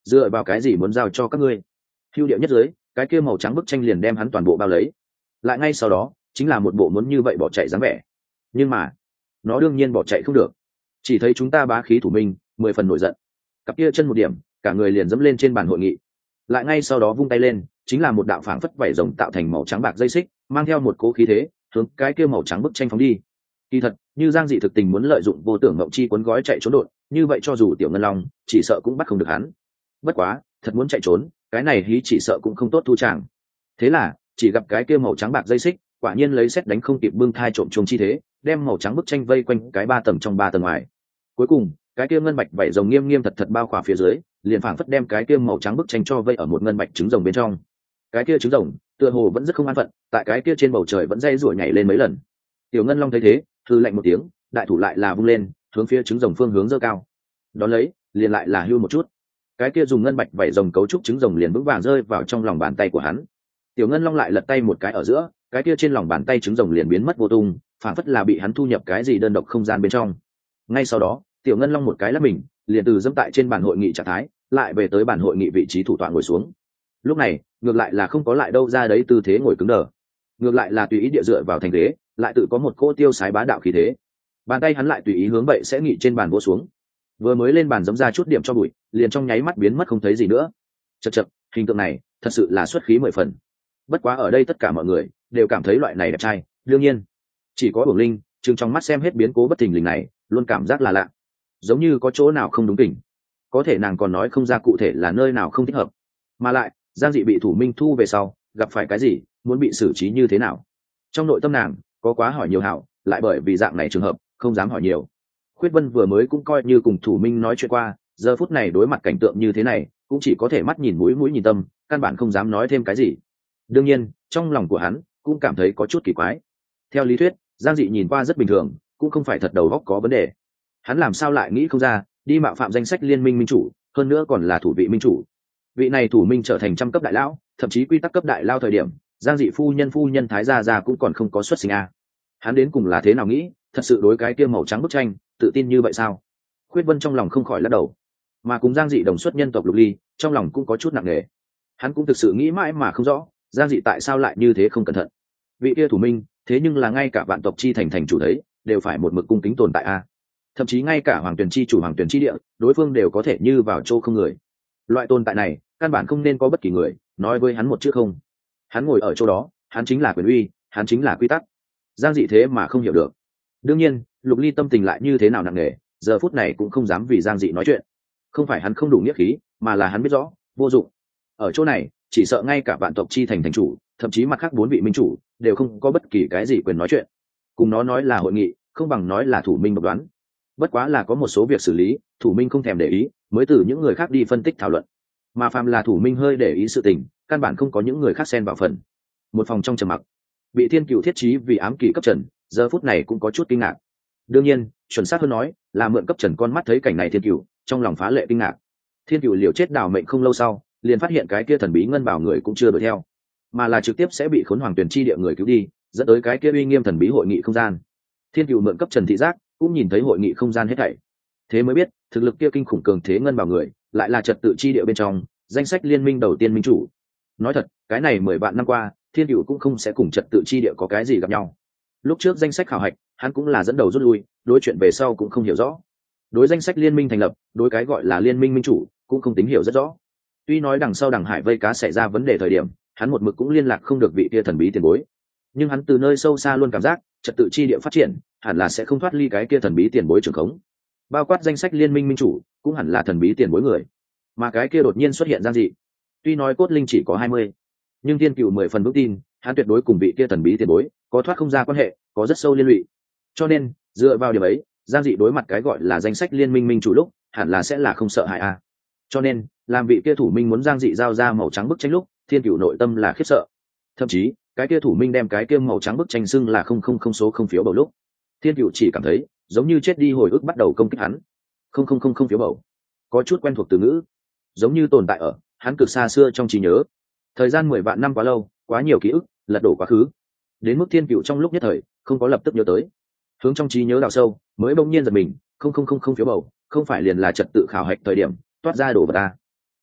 dựa vào cái gì muốn giao cho các ngươi? Hưu điệu nhất dưới, cái kia màu trắng bức tranh liền đem hắn toàn bộ bao lấy, lại ngay sau đó chính là một bộ muốn như vậy bỏ chạy dáng vẻ. Nhưng mà nó đương nhiên bỏ chạy không được, chỉ thấy chúng ta bá khí thủ minh mười phần nổi giận, cặp kia chân một điểm, cả người liền dẫm lên trên bàn hội nghị, lại ngay sau đó vung tay lên, chính là một đạo phảng phất vảy rồng tạo thành màu trắng bạc dây xích, mang theo một cố khí thế hướng cái kia màu trắng bức tranh phóng đi. Kỳ thật, như Giang Dị thực tình muốn lợi dụng vô tưởng ngộng chi cuốn gói chạy trốn đột, như vậy cho dù tiểu ngân long chỉ sợ cũng bắt không được hắn. Bất quá, thật muốn chạy trốn, cái này hí chỉ sợ cũng không tốt thu tràng. Thế là, chỉ gặp cái kia màu trắng bạc dây xích, quả nhiên lấy xét đánh không kịp bưng thai trộm chuông chi thế, đem màu trắng bức tranh vây quanh cái ba tầng trong ba tầng ngoài. Cuối cùng, cái kia ngân bạch vảy rồng nghiêm nghiêm thật thật bao khỏa phía dưới, liền phảng phất đem cái kia màu trắng bức tranh cho vây ở một ngân bạch trứng rồng bên trong. Cái kia trứng rồng, tựa hồ vẫn rất không an phận, tại cái kia trên bầu trời vẫn dây rủa nhảy lên mấy lần. Tiểu ngân long thấy thế, hư lạnh một tiếng, đại thủ lại là vung lên, hướng phía trứng rồng phương hướng dơ cao. Đón lấy, liền lại là hưu một chút, cái kia dùng ngân bạch vảy rồng cấu trúc trứng rồng liền vững vàng rơi vào trong lòng bàn tay của hắn. Tiểu ngân long lại lật tay một cái ở giữa, cái kia trên lòng bàn tay trứng rồng liền biến mất vô tung, phảng phất là bị hắn thu nhập cái gì đơn độc không gian bên trong. Ngay sau đó, tiểu ngân long một cái lắc mình, liền từ dẫm tại trên bàn hội nghị trạng thái, lại về tới bàn hội nghị vị trí thủ tọa ngồi xuống. Lúc này, ngược lại là không có lại đâu ra đấy tư thế ngồi cứng đờ, ngược lại là tùy ý địa dựa vào thành ghế, lại tự có một cô tiêu sái bá đạo khí thế. Bàn tay hắn lại tùy ý hướng vậy sẽ nghỉ trên bàn vỗ xuống, vừa mới lên bàn giẫm ra chút điểm cho bụi, liền trong nháy mắt biến mất không thấy gì nữa. Chậc chậc, hình tượng này thật sự là xuất khí mười phần. Bất quá ở đây tất cả mọi người đều cảm thấy loại này đẹp trai, đương nhiên chỉ có Uổng Linh chừng trong mắt xem hết biến cố bất thình lình này, luôn cảm giác là lạ, giống như có chỗ nào không đúng kỉnh. Có thể nàng còn nói không ra cụ thể là nơi nào không thích hợp, mà lại Giang Dị bị thủ minh thu về sau gặp phải cái gì, muốn bị xử trí như thế nào, trong nội tâm nàng có quá hỏi nhiều hảo, lại bởi vì dạng này trường hợp không dám hỏi nhiều. Khuyết Vân vừa mới cũng coi như cùng thủ minh nói chuyện qua, giờ phút này đối mặt cảnh tượng như thế này cũng chỉ có thể mắt nhìn mũi mũi nhìn tâm, căn bản không dám nói thêm cái gì. Đương nhiên trong lòng của hắn cũng cảm thấy có chút kỳ quái. Theo lý thuyết, Giang Dị nhìn qua rất bình thường, cũng không phải thật đầu óc có vấn đề. Hắn làm sao lại nghĩ không ra đi mạo phạm danh sách liên minh minh chủ, hơn nữa còn là thủ vị minh chủ. Vị này thủ minh trở thành trăm cấp đại lão, thậm chí quy tắc cấp đại lao thời điểm, Giang Dị phu nhân phu nhân thái gia gia cũng còn không có xuất sinh a. Hắn đến cùng là thế nào nghĩ, thật sự đối cái kia màu trắng bức tranh tự tin như vậy sao? Khuyết Vân trong lòng không khỏi lắc đầu, mà cùng Giang Dị đồng xuất nhân tộc Lục Ly trong lòng cũng có chút nặng nề. Hắn cũng thực sự nghĩ mãi mà không rõ, Giang Dị tại sao lại như thế không cẩn thận. Vị kia thủ minh thế nhưng là ngay cả vạn tộc chi thành thành chủ đấy đều phải một mực cung kính tồn tại a. Thậm chí ngay cả hoàng tuyển chi chủ hoàng tuyển chi địa, đối phương đều có thể như vào chỗ không người. Loại tồn tại này căn bản không nên có bất kỳ người nói với hắn một chữ không. Hắn ngồi ở chỗ đó, hắn chính là quyền uy, hắn chính là quy tắc. Giang Dị thế mà không hiểu được. Đương nhiên Lục Ly tâm tình lại như thế nào nặng nề, giờ phút này cũng không dám vì Giang Dị nói chuyện. Không phải hắn không đủ nghĩa khí, mà là hắn biết rõ vô dụng. Ở chỗ này chỉ sợ ngay cả vạn tộc chi thành thành chủ, thậm chí mặt khác bốn vị minh chủ đều không có bất kỳ cái gì quyền nói chuyện. Cùng nó nói là hội nghị, không bằng nói là thủ minh độc đoán. Bất quá là có một số việc xử lý, thủ minh không thèm để ý, mới từ những người khác đi phân tích thảo luận. Mà phàm là thủ minh hơi để ý sự tình, căn bản không có những người khác xen vào phần. Một phòng trong trầm mặc, bị Thiên Cựu thiết trí vì ám kỷ cấp trần, giờ phút này cũng có chút kinh ngạc. Đương nhiên chuẩn xác hơn nói là mượn cấp trần con mắt thấy cảnh này Thiên Cựu trong lòng phá lệ kinh ngạc. Thiên Cựu liều chết đào mệnh không lâu sau, liền phát hiện cái kia thần bí ngân bảo người cũng chưa đuổi theo, mà là trực tiếp sẽ bị khốn hoàng tuyển chi địa người cứu đi, dẫn tới cái kia uy nghiêm thần bí hội nghị không gian. Thiên Cựu mượn cấp trần thị giác cũng nhìn thấy hội nghị không gian hết thảy, thế mới biết thực lực kia kinh khủng cường thế ngân bảo người lại là trật tự chi địa bên trong danh sách liên minh đầu tiên minh chủ. Nói thật, cái này mười vạn năm qua Thiên Cựu cũng không sẽ cùng trật tự chi địa có cái gì gặp nhau. Lúc trước danh sách khảo hạch hắn cũng là dẫn đầu rút lui, đối chuyện về sau cũng không hiểu rõ. Đối danh sách liên minh thành lập, đối cái gọi là liên minh minh chủ cũng không tính hiểu rất rõ. Tuy nói đằng sau đằng hải vây cá xảy ra vấn đề thời điểm, hắn một mực cũng liên lạc không được vị kia thần bí tiền bối, nhưng hắn từ nơi sâu xa luôn cảm giác trật tự chi địa phát triển hẳn là sẽ không thoát ly cái kia thần bí tiền bối trưởng khống. Bao quát danh sách liên minh minh chủ cũng hẳn là thần bí tiền bối người, mà cái kia đột nhiên xuất hiện Giang Dị, tuy nói cốt linh chỉ có hai mươi, nhưng Thiên Cựu mười phần vững tin hắn tuyệt đối cùng vị kia thần bí tiền bối có thoát không ra quan hệ, có rất sâu liên lụy. Cho nên dựa vào điểm ấy, Giang Dị đối mặt cái gọi là danh sách liên minh minh chủ lúc hẳn là sẽ là không sợ hãi a. Cho nên làm vị kia thủ minh muốn Giang Dị giao ra màu trắng bức tranh lúc, Thiên Cựu nội tâm là khiếp sợ. Thậm chí cái kia thủ minh đem cái kia màu trắng bức tranh xưng là không không không số không phiếu bầu lúc, Thiên Cựu chỉ cảm thấy giống như chết đi hồi ức bắt đầu công kích hắn. Không không không không phiếu bầu, có chút quen thuộc từ ngữ, giống như tồn tại ở hắn cực xa xưa trong trí nhớ. Thời gian mười vạn năm quá lâu, quá nhiều ký ức lật đổ quá khứ, đến mức Thiên Cựu trong lúc nhất thời không có lập tức nhớ tới, hướng trong trí nhớ đào sâu mới bỗng nhiên giật mình. Không không không không phiếu bầu, không phải liền là trật tự khảo hạch thời điểm toát ra đổ vào ta.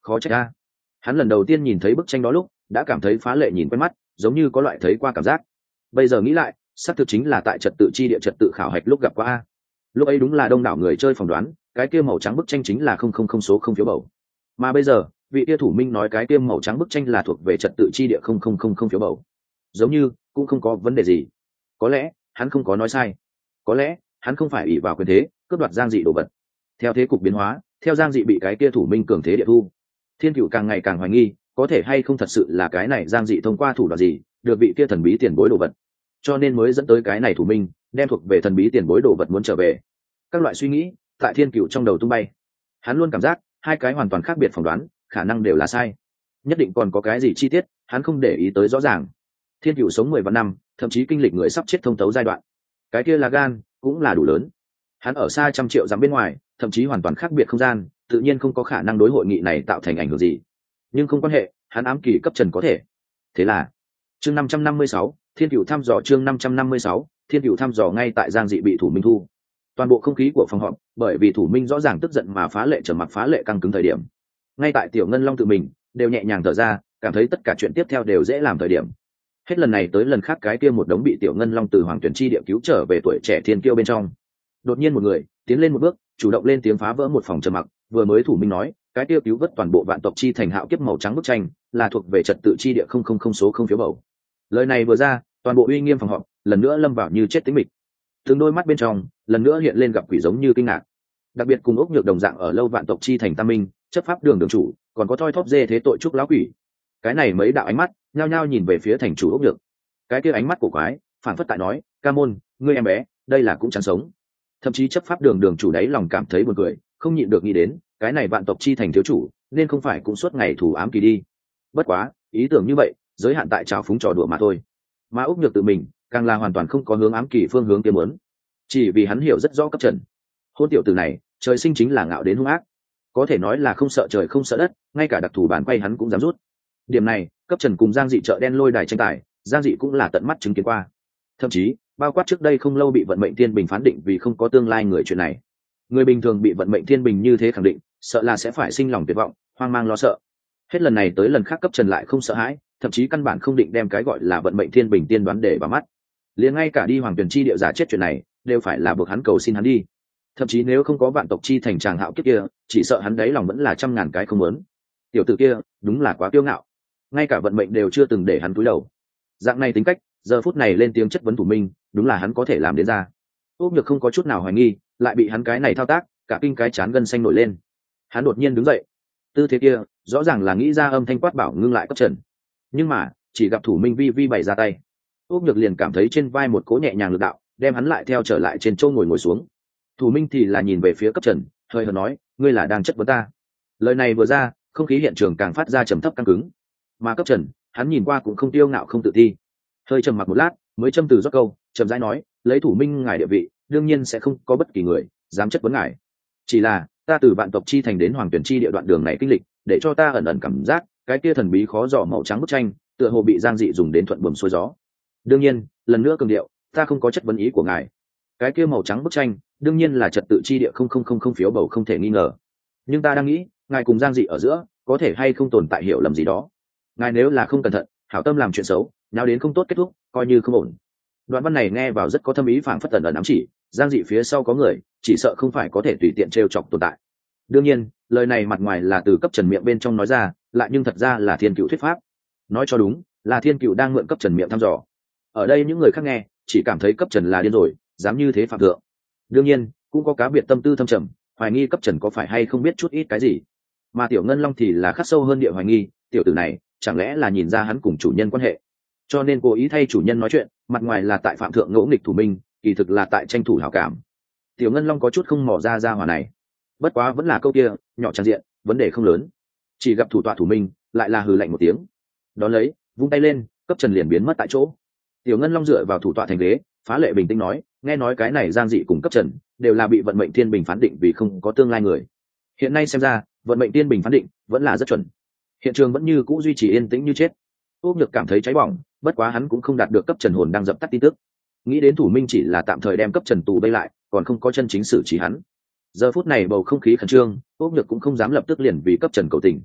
khó trách a. Hắn lần đầu tiên nhìn thấy bức tranh đó lúc đã cảm thấy phá lệ nhìn quen mắt, giống như có loại thấy qua cảm giác. Bây giờ nghĩ lại, xác thực chính là tại trật tự chi địa trật tự khảo hạch lúc gặp qua a. Lúc ấy đúng là đông đảo người chơi phỏng đoán cái kia màu trắng bức tranh chính là không không không số không phiếu bầu, mà bây giờ vị kia thủ minh nói cái kia màu trắng bức tranh là thuộc về trật tự chi địa không không không không phiếu bầu, giống như cũng không có vấn đề gì. Có lẽ hắn không có nói sai, có lẽ hắn không phải ỷ vào quyền thế cướp đoạt giang dị đồ vật. Theo thế cục biến hóa, theo giang dị bị cái kia thủ minh cường thế địa thu, thiên cựu càng ngày càng hoài nghi có thể hay không thật sự là cái này giang dị thông qua thủ đoạn gì được vị kia thần bí tiền bối đồ vật, cho nên mới dẫn tới cái này thủ minh đem thuộc về thần bí tiền bối đồ vật muốn trở về. Các loại suy nghĩ tại thiên cựu trong đầu tung bay, hắn luôn cảm giác hai cái hoàn toàn khác biệt phỏng đoán khả năng đều là sai, nhất định còn có cái gì chi tiết hắn không để ý tới rõ ràng. Thiên cựu sống mười vạn năm, thậm chí kinh lịch người sắp chết thông tấu giai đoạn, cái kia là gan cũng là đủ lớn. Hắn ở xa trăm triệu dặm bên ngoài, thậm chí hoàn toàn khác biệt không gian, tự nhiên không có khả năng đối hội nghị này tạo thành ảnh hưởng gì, nhưng không quan hệ, hắn ám kỳ cấp trần có thể. Thế là chương năm trăm năm mươi sáu, thiên cựu thăm dò. Chương năm trăm năm mươi sáu, thiên cựu thăm dò. Ngay tại giang dị bị thủ minh thu, toàn bộ không khí của phòng họp bởi vì thủ minh rõ ràng tức giận mà phá lệ trở mặc phá lệ căng cứng thời điểm, ngay tại tiểu ngân long tự mình đều nhẹ nhàng thở ra, cảm thấy tất cả chuyện tiếp theo đều dễ làm thời điểm, hết lần này tới lần khác cái kia một đống bị tiểu ngân long từ hoàng tuyển chi địa cứu trở về tuổi trẻ thiên kiêu bên trong, đột nhiên một người tiến lên một bước, chủ động lên tiếng phá vỡ một phòng trầm mặc. Vừa mới thủ minh nói cái kia cứu vớt toàn bộ vạn tộc chi thành hạo kiếp màu trắng bức tranh là thuộc về trật tự chi địa không không không số không phiếu bầu. Lời này vừa ra, toàn bộ uy nghiêm phòng họp lần nữa lâm vào như chết tĩnh mịch, từng đôi mắt bên trong lần nữa hiện lên gặp quỷ giống như kinh ngạc. Đặc biệt cùng ốc nhược đồng dạng ở lâu vạn tộc chi thành tam minh chấp pháp đường đường chủ, còn có thoi thóp dê thế tội trúc lão quỷ, cái này mấy đạo ánh mắt nhao nhao nhìn về phía thành chủ ốc nhược. Cái kia ánh mắt của quái phản phất tại nói, ca môn ngươi em bé đây là cũng chẳng sống. Thậm chí chấp pháp đường đường chủ đấy lòng cảm thấy buồn cười, không nhịn được nghĩ đến cái này vạn tộc chi thành thiếu chủ nên không phải cũng suốt ngày thủ ám kỳ đi. Bất quá ý tưởng như vậy giới hạn tại trào phúng trò đùa mà thôi, mà ốc nhược tự mình càng là hoàn toàn không có hướng ám kỳ phương hướng kiếm muốn, chỉ vì hắn hiểu rất rõ cấp trần hôn tiểu tử này trời sinh chính là ngạo đến hung ác, có thể nói là không sợ trời không sợ đất, ngay cả đặc thù bàn quay hắn cũng dám rút. Điểm này cấp trần cùng giang dị chợ đen lôi đài tranh tài, giang dị cũng là tận mắt chứng kiến qua, thậm chí bao quát trước đây không lâu bị vận mệnh thiên bình phán định vì không có tương lai người chuyện này. Người bình thường bị vận mệnh thiên bình như thế khẳng định, sợ là sẽ phải sinh lòng tuyệt vọng, hoang mang lo sợ. Hết lần này tới lần khác cấp trần lại không sợ hãi, thậm chí căn bản không định đem cái gọi là vận mệnh thiên bình tiên đoán để vào mắt, liền ngay cả đi hoàng tuyển chi địa giả chết chuyện này đều phải là buộc hắn cầu xin hắn đi. Thậm chí nếu không có vạn tộc chi thành tràng hạo kiếp kia, chỉ sợ hắn đấy lòng vẫn là trăm ngàn cái không muốn. Tiểu tử kia đúng là quá kiêu ngạo, ngay cả vận mệnh đều chưa từng để hắn cúi đầu. Dạng này tính cách, giờ phút này lên tiếng chất vấn thủ minh, đúng là hắn có thể làm đến ra. Ốc nhược không có chút nào hoài nghi, lại bị hắn cái này thao tác cả kinh cái chán gân xanh nổi lên. Hắn đột nhiên đứng dậy, tư thế kia rõ ràng là nghĩ ra âm thanh quát bảo ngưng lại cấp trần, nhưng mà chỉ gặp thủ minh vi vi bày ra tay, ốc nhược liền cảm thấy trên vai một cỗ nhẹ nhàng lực đạo đem hắn lại theo trở lại trên chỗ ngồi ngồi xuống. Thủ minh thì là nhìn về phía cấp trần, hơi hợt nói, ngươi là đang chất vấn ta. Lời này vừa ra, không khí hiện trường càng phát ra trầm thấp căng cứng, mà cấp trần hắn nhìn qua cũng không tiêu ngạo không tự ti, hơi trầm mặc một lát mới châm từ rót câu, chậm rãi nói, lấy thủ minh ngài địa vị đương nhiên sẽ không có bất kỳ người dám chất vấn ngài, chỉ là ta từ vạn tộc chi thành đến hoàng tuyển chi địa đoạn đường này kinh lịch để cho ta ẩn ẩn cảm giác cái kia thần bí khó dò màu trắng bức tranh tựa hồ bị giang dị dùng đến thuận buồm xuôi gió. Đương nhiên lần nữa cường điệu, ta không có chất vấn ý của ngài, cái kia màu trắng bức tranh đương nhiên là trật tự chi địa không không không không phiếu bầu không thể nghi ngờ, nhưng ta đang nghĩ ngài cùng giang dị ở giữa có thể hay không tồn tại hiểu lầm gì đó. Ngài nếu là không cẩn thận hảo tâm làm chuyện xấu, nào đến không tốt kết thúc coi như không ổn. Đoạn văn này nghe vào rất có thâm ý, phảng phất ẩn ẩn ám chỉ giang dị phía sau có người, chỉ sợ không phải có thể tùy tiện trêu chọc tồn tại. Đương nhiên lời này mặt ngoài là từ cấp trần miệng bên trong nói ra, lại nhưng thật ra là thiên cựu thuyết pháp. Nói cho đúng là thiên cựu đang mượn cấp trần miệng thăm dò. Ở đây những người khác nghe chỉ cảm thấy cấp trần là điên rồi, dám như thế phạm thượng. Đương nhiên cũng có cá biệt tâm tư thâm trầm, hoài nghi cấp trần có phải hay không biết chút ít cái gì. Mà tiểu ngân long thì là khắc sâu hơn địa hoài nghi, tiểu tử này chẳng lẽ là nhìn ra hắn cùng chủ nhân quan hệ, cho nên cố ý thay chủ nhân nói chuyện, mặt ngoài là tại phạm thượng ngỗ nghịch thủ minh, kỳ thực là tại tranh thủ hảo cảm. Tiểu ngân long có chút không mò ra ra hòa này, bất quá vẫn là câu kia, nhỏ trang diện vấn đề không lớn. Chỉ gặp thủ tọa thủ minh lại là hừ lạnh một tiếng, đón lấy vung tay lên, cấp trần liền biến mất tại chỗ. Tiểu ngân long dựa vào thủ tọa thành ghế, phá lệ bình tĩnh nói, nghe nói cái này giang dị cùng cấp trần đều là bị vận mệnh thiên bình phán định vì không có tương lai người. Hiện nay xem ra vận mệnh thiên bình phán định vẫn là rất chuẩn. Hiện trường vẫn như cũ duy trì yên tĩnh như chết. Ốc nhược cảm thấy cháy bỏng, bất quá hắn cũng không đạt được cấp trần hồn đang dập tắt tin tức, nghĩ đến thủ minh chỉ là tạm thời đem cấp trần tù bây lại, còn không có chân chính xử trí hắn. Giờ phút này bầu không khí khẩn trương, ốc nhược cũng không dám lập tức liền vì cấp trần cầu tình,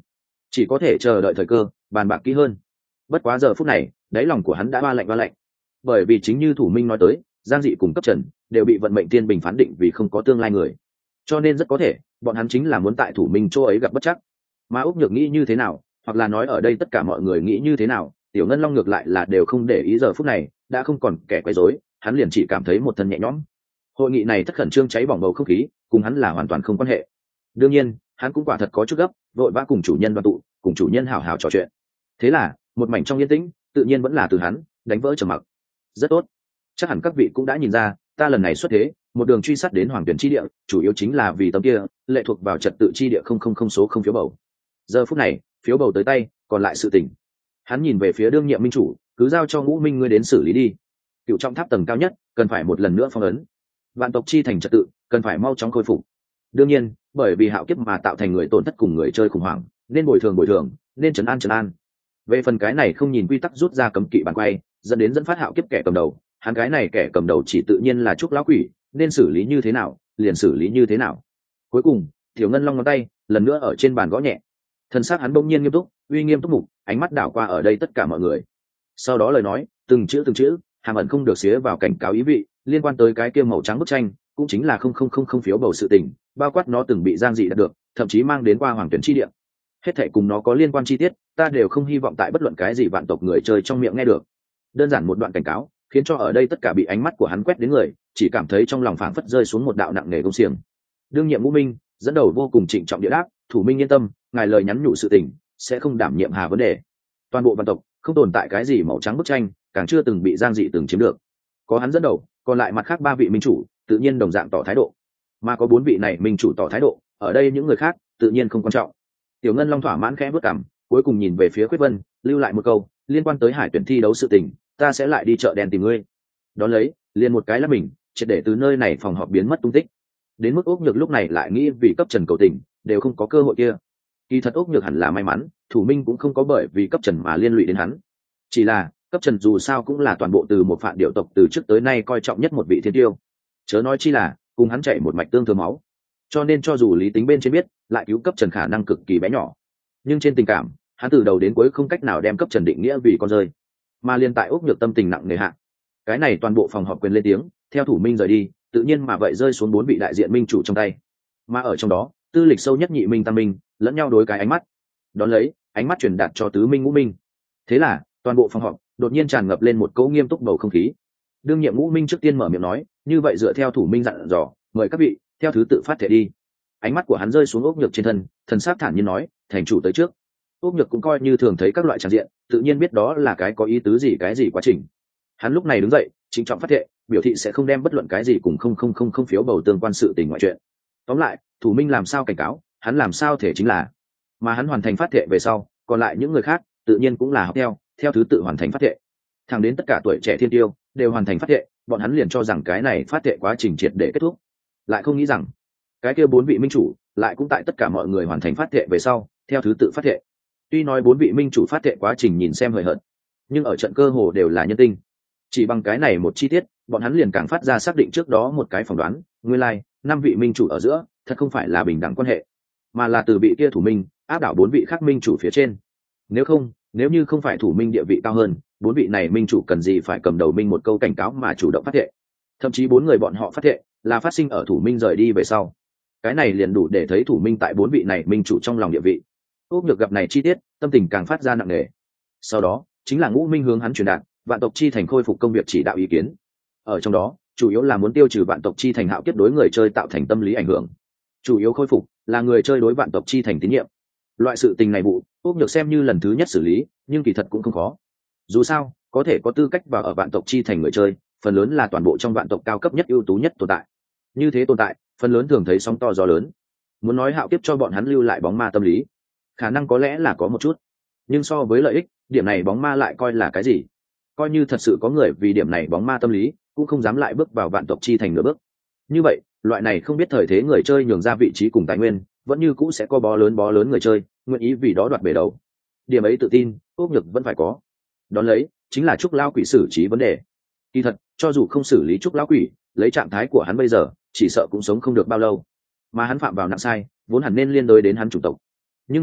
chỉ có thể chờ đợi thời cơ bàn bạc kỹ hơn. Bất quá giờ phút này đáy lòng của hắn đã ba lạnh ba lạnh, bởi vì chính như thủ minh nói tới, Giang Dị cùng Cấp Trần đều bị vận mệnh thiên bình phán định vì không có tương lai người, cho nên rất có thể bọn hắn chính là muốn tại thủ minh chỗ ấy gặp bất chắc. Mà Úc Nhược nghĩ như thế nào, hoặc là nói ở đây tất cả mọi người nghĩ như thế nào, Tiểu Ngân Long ngược lại là đều không để ý. Giờ phút này đã không còn kẻ quấy rối, hắn liền chỉ cảm thấy một thân nhẹ nhõm. Hội nghị này thất khẩn trương cháy bỏng bầu không khí cùng hắn là hoàn toàn không quan hệ. Đương nhiên hắn cũng quả thật có chút gấp, vội vã cùng chủ nhân đoàn tụ, cùng chủ nhân hào hào trò chuyện. Thế là một mảnh trong yên tĩnh tự nhiên vẫn là từ hắn đánh vỡ trầm mặc. Rất tốt, chắc hẳn các vị cũng đã nhìn ra, ta lần này xuất thế một đường truy sát đến Hoàng Tuyển chi địa, chủ yếu chính là vì tấm kia lệ thuộc vào trật tự chi địa không không không số không phiếu bầu. Giờ phút này phiếu bầu tới tay, còn lại sự tình hắn nhìn về phía đương nhiệm minh chủ, cứ giao cho Ngũ Minh ngươi đến xử lý đi. Cựu trọng tháp tầng cao nhất cần phải một lần nữa phong ấn, vạn tộc chi thành trật tự cần phải mau chóng khôi phục. Đương nhiên bởi vì hạo kiếp mà tạo thành người tổn thất cùng người chơi khủng hoảng, nên bồi thường bồi thường, nên trấn an trấn an. Về phần cái này không nhìn quy tắc rút ra cấm kỵ bản quay, dẫn đến dẫn phát hạo kiếp kẻ cầm đầu, hắn cái này kẻ cầm đầu chỉ tự nhiên là Trúc lão quỷ, nên xử lý như thế nào liền xử lý như thế nào. Cuối cùng Tiểu Ngân Long ngón tay lần nữa ở trên bàn gõ nhẹ, thân xác hắn bỗng nhiên nghiêm túc, uy nghiêm túc mục, ánh mắt đảo qua ở đây tất cả mọi người. Sau đó lời nói từng chữ từng chữ hàm ẩn không được xía vào cảnh cáo ý vị, liên quan tới cái kia màu trắng bức tranh, cũng chính là không không không không phiếu bầu sự tình, bao quát nó từng bị Giang Dị đạt được, thậm chí mang đến qua Hoàng Tuyển chi địa, hết thảy cùng nó có liên quan chi tiết, ta đều không hy vọng tại bất luận cái gì vạn tộc người chơi trong miệng nghe được. Đơn giản một đoạn cảnh cáo, khiến cho ở đây tất cả bị ánh mắt của hắn quét đến người chỉ cảm thấy trong lòng phảng phất rơi xuống một đạo nặng nề công xiềng. Đương nhiệm Ngũ Minh dẫn đầu vô cùng trịnh trọng địa đáp, thủ minh yên tâm, ngài lời nhắn nhủ sự tình sẽ không đảm nhiệm hà vấn đề. Toàn bộ vạn tộc không tồn tại cái gì màu trắng bức tranh, càng chưa từng bị Giang Dị từng chiếm được. Có hắn dẫn đầu, còn lại mặt khác ba vị minh chủ tự nhiên đồng dạng tỏ thái độ, mà có bốn vị này minh chủ tỏ thái độ, ở đây những người khác tự nhiên không quan trọng. Tiểu Ngân Long thỏa mãn khẽ bước cằm, cuối cùng nhìn về phía Quyết Vân, lưu lại một câu, liên quan tới Hải Tuyển thi đấu sự tình, ta sẽ lại đi chợ đen tìm ngươi. Đón lấy liền một cái là mình triệt để từ nơi này phòng họp biến mất tung tích. Đến mức Úc Nhược lúc này lại nghĩ vì Cấp Trần cầu tình đều không có cơ hội kia. Kỳ thật Úc Nhược hẳn là may mắn, thủ minh cũng không có bởi vì Cấp Trần mà liên lụy đến hắn. Chỉ là Cấp Trần dù sao cũng là toàn bộ từ một phản điệu tộc từ trước tới nay coi trọng nhất một vị thiên tiêu, chớ nói chi là cùng hắn chạy một mạch tương thừa máu, cho nên cho dù lý tính bên trên biết lại cứu Cấp Trần khả năng cực kỳ bé nhỏ, nhưng trên tình cảm hắn từ đầu đến cuối không cách nào đem Cấp Trần định nghĩa vì con rơi. Mà liên tại Úc Nhược tâm tình nặng nề hạ, cái này toàn bộ phòng họp quyền lên tiếng, theo thủ minh rời đi, tự nhiên mà vậy rơi xuống bốn vị đại diện minh chủ trong tay. Mà ở trong đó tư lịch sâu nhất nhị minh tam minh lẫn nhau đối cái ánh mắt, đón lấy ánh mắt truyền đạt cho tứ minh ngũ minh. Thế là toàn bộ phòng họp đột nhiên tràn ngập lên một cỗ nghiêm túc bầu không khí. Đương nhiệm ngũ minh trước tiên mở miệng nói, như vậy dựa theo thủ minh dặn dò, mời các vị theo thứ tự phát thệ đi. Ánh mắt của hắn rơi xuống Úc Nhược trên thân, thần sắc thản nhiên nói, thành chủ tới trước. Úc Nhược cũng coi như thường thấy các loại tràng diện, tự nhiên biết đó là cái có ý tứ gì cái gì quá trình. Hắn lúc này đứng dậy trịnh trọng phát thệ, biểu thị sẽ không đem bất luận cái gì cùng không không không không phiếu bầu tương quan sự tình ngoại chuyện. Tóm lại thủ minh làm sao cảnh cáo, hắn làm sao thể chính là. Mà hắn hoàn thành phát thệ về sau, còn lại những người khác tự nhiên cũng là học theo theo thứ tự hoàn thành phát thệ. Thẳng đến tất cả tuổi trẻ thiên tiêu đều hoàn thành phát thệ, bọn hắn liền cho rằng cái này phát thệ quá trình triệt để kết thúc. Lại không nghĩ rằng cái kia bốn vị minh chủ lại cũng tại tất cả mọi người hoàn thành phát thệ về sau theo thứ tự phát thệ. Tuy nói bốn vị minh chủ phát thệ quá trình nhìn xem hời hợt, nhưng ở trận cơ hồ đều là nhân tinh. Chỉ bằng cái này một chi tiết, bọn hắn liền càng phát ra xác định trước đó một cái phỏng đoán, nguyên lai like, năm vị minh chủ ở giữa thật không phải là bình đẳng quan hệ, mà là từ vị kia thủ minh áp đảo bốn vị khác minh chủ phía trên. Nếu không, nếu như không phải thủ minh địa vị cao hơn, bốn vị này minh chủ cần gì phải cầm đầu minh một câu cảnh cáo mà chủ động phát thệ. Thậm chí bốn người bọn họ phát thệ là phát sinh ở thủ minh rời đi về sau. Cái này liền đủ để thấy thủ minh tại bốn vị này minh chủ trong lòng địa vị. Úc Nhược gặp này chi tiết, tâm tình càng phát ra nặng nề. Sau đó chính là ngũ minh hướng hắn truyền đạt vạn tộc chi thành khôi phục công việc chỉ đạo ý kiến. Ở trong đó chủ yếu là muốn tiêu trừ vạn tộc chi thành hạo kiếp đối người chơi tạo thành tâm lý ảnh hưởng, chủ yếu khôi phục là người chơi đối vạn tộc chi thành tín nhiệm. Loại sự tình này vụ Úc Nhược xem như lần thứ nhất xử lý, nhưng kỳ thật cũng không khó. Dù sao có thể có tư cách vào ở vạn tộc chi thành người chơi, phần lớn là toàn bộ trong vạn tộc cao cấp nhất ưu tú nhất tồn tại. Như thế tồn tại phần lớn thường thấy sóng to gió lớn, muốn nói hạo kiếp cho bọn hắn lưu lại bóng ma tâm lý, khả năng có lẽ là có một chút, nhưng so với lợi ích, điểm này bóng ma lại coi là cái gì. Coi như thật sự có người vì điểm này bóng ma tâm lý cũng không dám lại bước vào vạn tộc chi thành nửa bước. Như vậy loại này không biết thời thế người chơi nhường ra vị trí cùng tài nguyên, vẫn như cũ sẽ có bó lớn bó lớn người chơi nguyện ý vì đó đoạt bể đầu. Điểm ấy tự tin Úc Nhược vẫn phải có. Đón lấy chính là Trúc lão quỷ xử trí vấn đề. Kỳ thật cho dù không xử lý Trúc lão quỷ, lấy trạng thái của hắn bây giờ chỉ sợ cũng sống không được bao lâu, mà hắn phạm vào nặng sai vốn hẳn nên liên đới đến hắn chủng tộc. Nhưng mà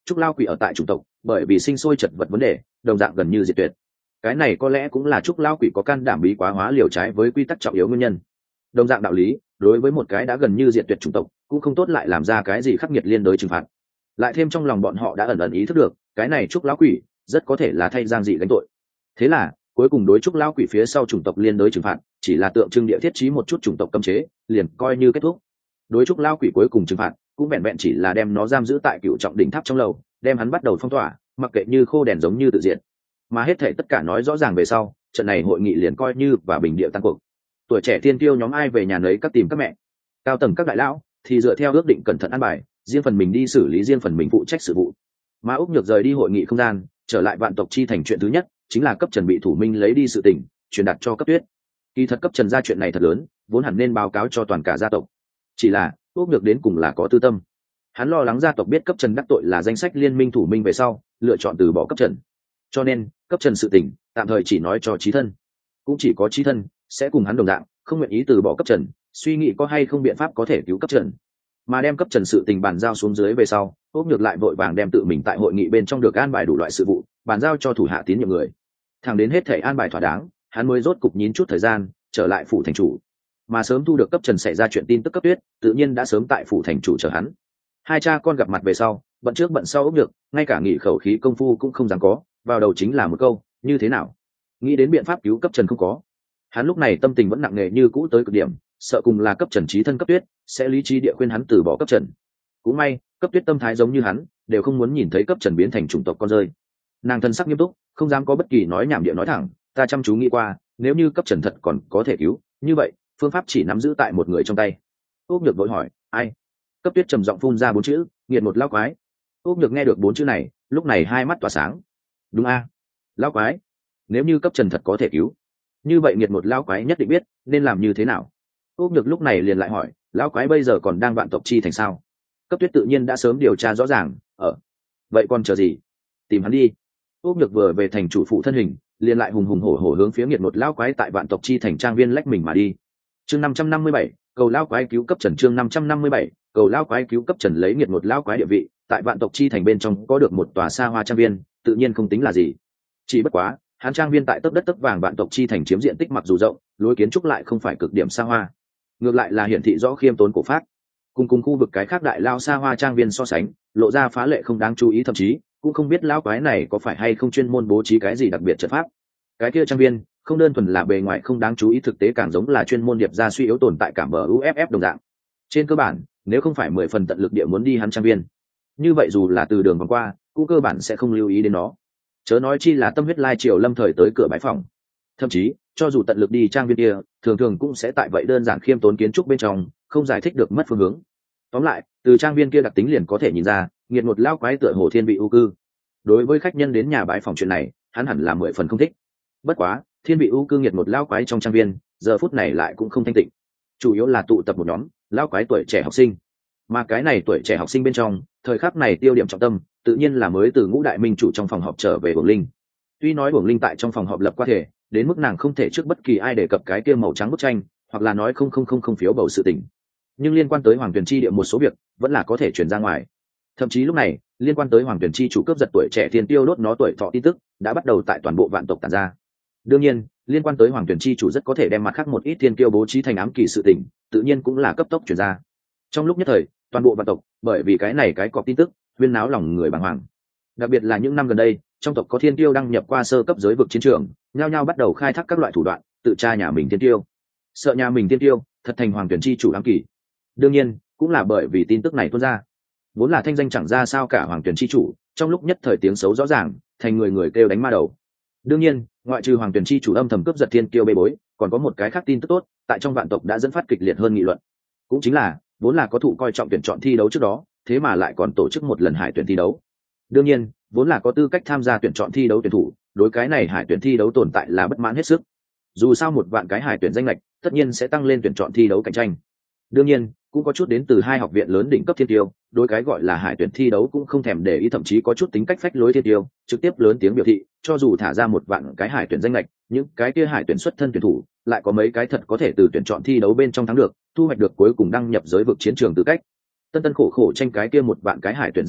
trúc lao quỷ ở tại chủng tộc bởi vì sinh sôi chật vật vấn đề đồng dạng gần như diệt tuyệt. Cái này có lẽ cũng là trúc lao quỷ có can đảm bí quá hóa liều trái với quy tắc trọng yếu nguyên nhân. Đồng dạng đạo lý, đối với một cái đã gần như diệt tuyệt chủng tộc cũng không tốt lại làm ra cái gì khắc nghiệt liên đối trừng phạt. Lại thêm trong lòng bọn họ đã ẩn ẩn ý thức được cái này trúc lão quỷ rất có thể là thay Giang Dị gánh tội. Thế là cuối cùng đối trúc lão quỷ phía sau chủng tộc liên đối trừng phạt chỉ là tượng trưng địa thiết trí một chút chủng tộc cấm chế, liền coi như kết thúc. Đối trúc lão quỷ cuối cùng trừng phạt cũng vẹn vẹn chỉ là đem nó giam giữ tại cựu trọng đỉnh tháp trong lầu, đem hắn bắt đầu phong tỏa, mặc kệ như khô đèn giống như tự diệt. Mà hết thảy tất cả nói rõ ràng về sau, trận này hội nghị liền coi như và bình địa tan cuộc. Tuổi trẻ tiên tiêu nhóm ai về nhà nấy các tìm các mẹ, cao tầng các đại lão thì dựa theo ước định cẩn thận an bài, riêng phần mình đi xử lý riêng phần mình phụ trách sự vụ. Mà Úc Nhược rời đi hội nghị không gian, trở lại vạn tộc chi thành chuyện thứ nhất chính là cấp Trần bị Thủ Minh lấy đi sự tình truyền đạt cho cấp Tuyết. Kỳ thật cấp Trần ra chuyện này thật lớn, vốn hẳn nên báo cáo cho toàn cả gia tộc. Chỉ là Úc Nhược đến cùng là có tư tâm, hắn lo lắng gia tộc biết cấp Trần đắc tội là danh sách liên minh Thủ Minh về sau, lựa chọn từ bỏ cấp Trần. Cho nên cấp Trần sự tình tạm thời chỉ nói cho Chí Thân, cũng chỉ có Chí Thân sẽ cùng hắn đồng dạng, không nguyện ý từ bỏ cấp Trần, suy nghĩ có hay không biện pháp có thể cứu cấp Trần. Mà đem cấp Trần sự tình bàn giao xuống dưới về sau, Úc Nhược lại vội vàng đem tự mình tại hội nghị bên trong được an bài đủ loại sự vụ bàn giao cho thủ hạ tín nhiệm người. Thẳng đến hết thể an bài thỏa đáng, hắn mới rốt cục nhín chút thời gian trở lại phủ thành chủ. Mà sớm thu được cấp Trần xảy ra chuyện tin tức cấp Tuyết tự nhiên đã sớm tại phủ thành chủ chờ hắn. Hai cha con gặp mặt về sau, bận trước bận sau Úc Nhược ngay cả nghỉ khẩu khí công phu cũng không dám có, vào đầu chính là một câu như thế nào. Nghĩ đến biện pháp cứu cấp Trần không có, hắn lúc này tâm tình vẫn nặng nề như cũ tới cực điểm, sợ cùng là cấp Trần Chí Thân cấp Tuyết sẽ lý trí địa khuyên hắn từ bỏ cấp Trần. Cũng may cấp Tuyết tâm thái giống như hắn, đều không muốn nhìn thấy cấp Trần biến thành chủng tộc con rơi. Nàng thân sắc nghiêm túc, không dám có bất kỳ nói nhảm địa nói thẳng, ta chăm chú nghĩ qua, nếu như cấp Trần thật còn có thể cứu, như vậy phương pháp chỉ nắm giữ tại một người trong tay. Úc Nhược vội hỏi, ai? Cấp Tuyết trầm giọng phun ra bốn chữ, nghiệt một lão quái. Úc Nhược nghe được bốn chữ này, lúc này hai mắt tỏa sáng. Đúng a, lão quái. Nếu như cấp Trần thật có thể cứu, như vậy nghiệt một lão quái nhất định biết nên làm như thế nào. Úc Nhược lúc này liền lại hỏi, lão quái bây giờ còn đang vạn tộc chi thành sao? Cấp Tuyết tự nhiên đã sớm điều tra rõ ràng, ở vậy còn chờ gì, tìm hắn đi. Úc Nhược vừa về thành chủ phụ thân hình, liền lại hùng hùng hổ hổ hướng phía nghiệt một lão quái tại vạn tộc chi thành trang viên lách mình mà đi. Chương năm trăm năm mươi bảy, cầu lão quái cứu cấp Trần. Chương năm trăm năm mươi bảy, cầu lão quái cứu cấp Trần. Lấy nghiệt một lão quái địa vị, tại vạn tộc chi thành bên trong có được một tòa xa hoa trang viên, tự nhiên không tính là gì. Chỉ bất quá, hắn trang viên tại tấc đất tấc vàng vạn tộc chi thành chiếm diện tích mặc dù rộng, lối kiến trúc lại không phải cực điểm xa hoa, ngược lại là hiển thị rõ khiêm tốn cổ pháp. Cùng cùng khu vực cái khác đại lao xa hoa trang viên so sánh, lộ ra phá lệ không đáng chú ý, thậm chí cũng không biết lão quái này có phải hay không chuyên môn bố trí cái gì đặc biệt trận pháp. Cái kia trang viên không đơn thuần là bề ngoài không đáng chú ý, thực tế càng giống là chuyên môn điệp ra suy yếu tồn tại cảm bờ u ép ép đồng dạng. Trên cơ bản, nếu không phải mười phần tận lực địa muốn đi hắn trang viên, như vậy dù là từ đường vòng qua, cũng cơ bản sẽ không lưu ý đến nó. Chớ nói chi là tâm huyết lai triều lâm thời tới cửa bái phòng. Thậm chí, cho dù tận lực đi trang viên kia, thường thường cũng sẽ tại vậy đơn giản khiêm tốn kiến trúc bên trong, không giải thích được mất phương hướng. Tóm lại, từ trang viên kia đặc tính liền có thể nhìn ra, nghiệt một lão quái tựa hồ thiên vị ưu cư. Đối với khách nhân đến nhà bái phòng chuyện này, hắn hẳn là mười phần không thích. Bất quá, thiên vị ưu cư nghiệt một lão quái trong trang viên, giờ phút này lại cũng không thanh tịnh. Chủ yếu là tụ tập một nhóm lão quái tuổi trẻ học sinh. Mà cái này tuổi trẻ học sinh bên trong, thời khắc này tiêu điểm trọng tâm, tự nhiên là mới từ ngũ đại minh chủ trong phòng họp trở về Uổng Linh. Tuy nói Uổng Linh tại trong phòng họp lập qua thể, đến mức nàng không thể trước bất kỳ ai đề cập cái kia màu trắng bức tranh, hoặc là nói không không không không phiếu bầu sự tình, nhưng liên quan tới Hoàng Tuyền Chi địa một số việc vẫn là có thể truyền ra ngoài. Thậm chí lúc này, liên quan tới Hoàng Tuyền Chi chủ cướp giật tuổi trẻ thiên tiêu đốt nó tuổi thọ tin tức đã bắt đầu tại toàn bộ vạn tộc tản ra. Đương nhiên, liên quan tới Hoàng Tuyền Chi chủ rất có thể đem mặt khác một ít thiên tiêu bố trí thành ám kỳ sự tình, tự nhiên cũng là cấp tốc truyền ra. Trong lúc nhất thời, toàn bộ vạn tộc bởi vì cái này cái cọp tin tức huyên náo lòng người bàng hoàng. Đặc biệt là những năm gần đây, trong tộc có thiên tiêu đăng nhập qua sơ cấp giới vực chiến trường, nhao nhao bắt đầu khai thác các loại thủ đoạn tự tra nhà mình thiên tiêu, sợ nhà mình thiên tiêu thật thành Hoàng Tuyền Chi chủ ám kỳ. Đương nhiên, cũng là bởi vì tin tức này tuôn ra, vốn là thanh danh chẳng ra sao cả Hoàng Tuyền Chi chủ, trong lúc nhất thời tiếng xấu rõ ràng, thành người người kêu đánh ma đầu. Đương nhiên, ngoại trừ Hoàng Tuyền Chi chủ âm thầm cướp giật thiên kiêu bê bối, còn có một cái khác tin tức tốt, tại trong vạn tộc đã dẫn phát kịch liệt hơn nghị luận. Cũng chính là, vốn là có thụ coi trọng tuyển chọn thi đấu trước đó, thế mà lại còn tổ chức một lần hải tuyển thi đấu. Đương nhiên, vốn là có tư cách tham gia tuyển chọn thi đấu tuyển thủ, đối cái này hải tuyển thi đấu tồn tại là bất mãn hết sức. Dù sao một vạn cái hải tuyển danh lệch, tất nhiên sẽ tăng lên tuyển chọn thi đấu cạnh tranh. Đương nhiên, cũng có chút đến từ hai học viện lớn đỉnh cấp thiên tiêu, đối cái gọi là hải tuyển thi đấu cũng không thèm để ý, thậm chí có chút tính cách phách lối thiên tiêu, trực tiếp lớn tiếng biểu thị, cho dù thả ra một vạn cái hải tuyển danh lệch, những cái kia hải tuyển xuất thân tuyển thủ, lại có mấy cái thật có thể từ tuyển chọn thi đấu bên trong thắng được, thu hoạch được cuối cùng đăng nhập giới vực chiến trường tư cách. Tân tân khổ khổ tranh cái kia một vạn cái hải tuyển danh lệch,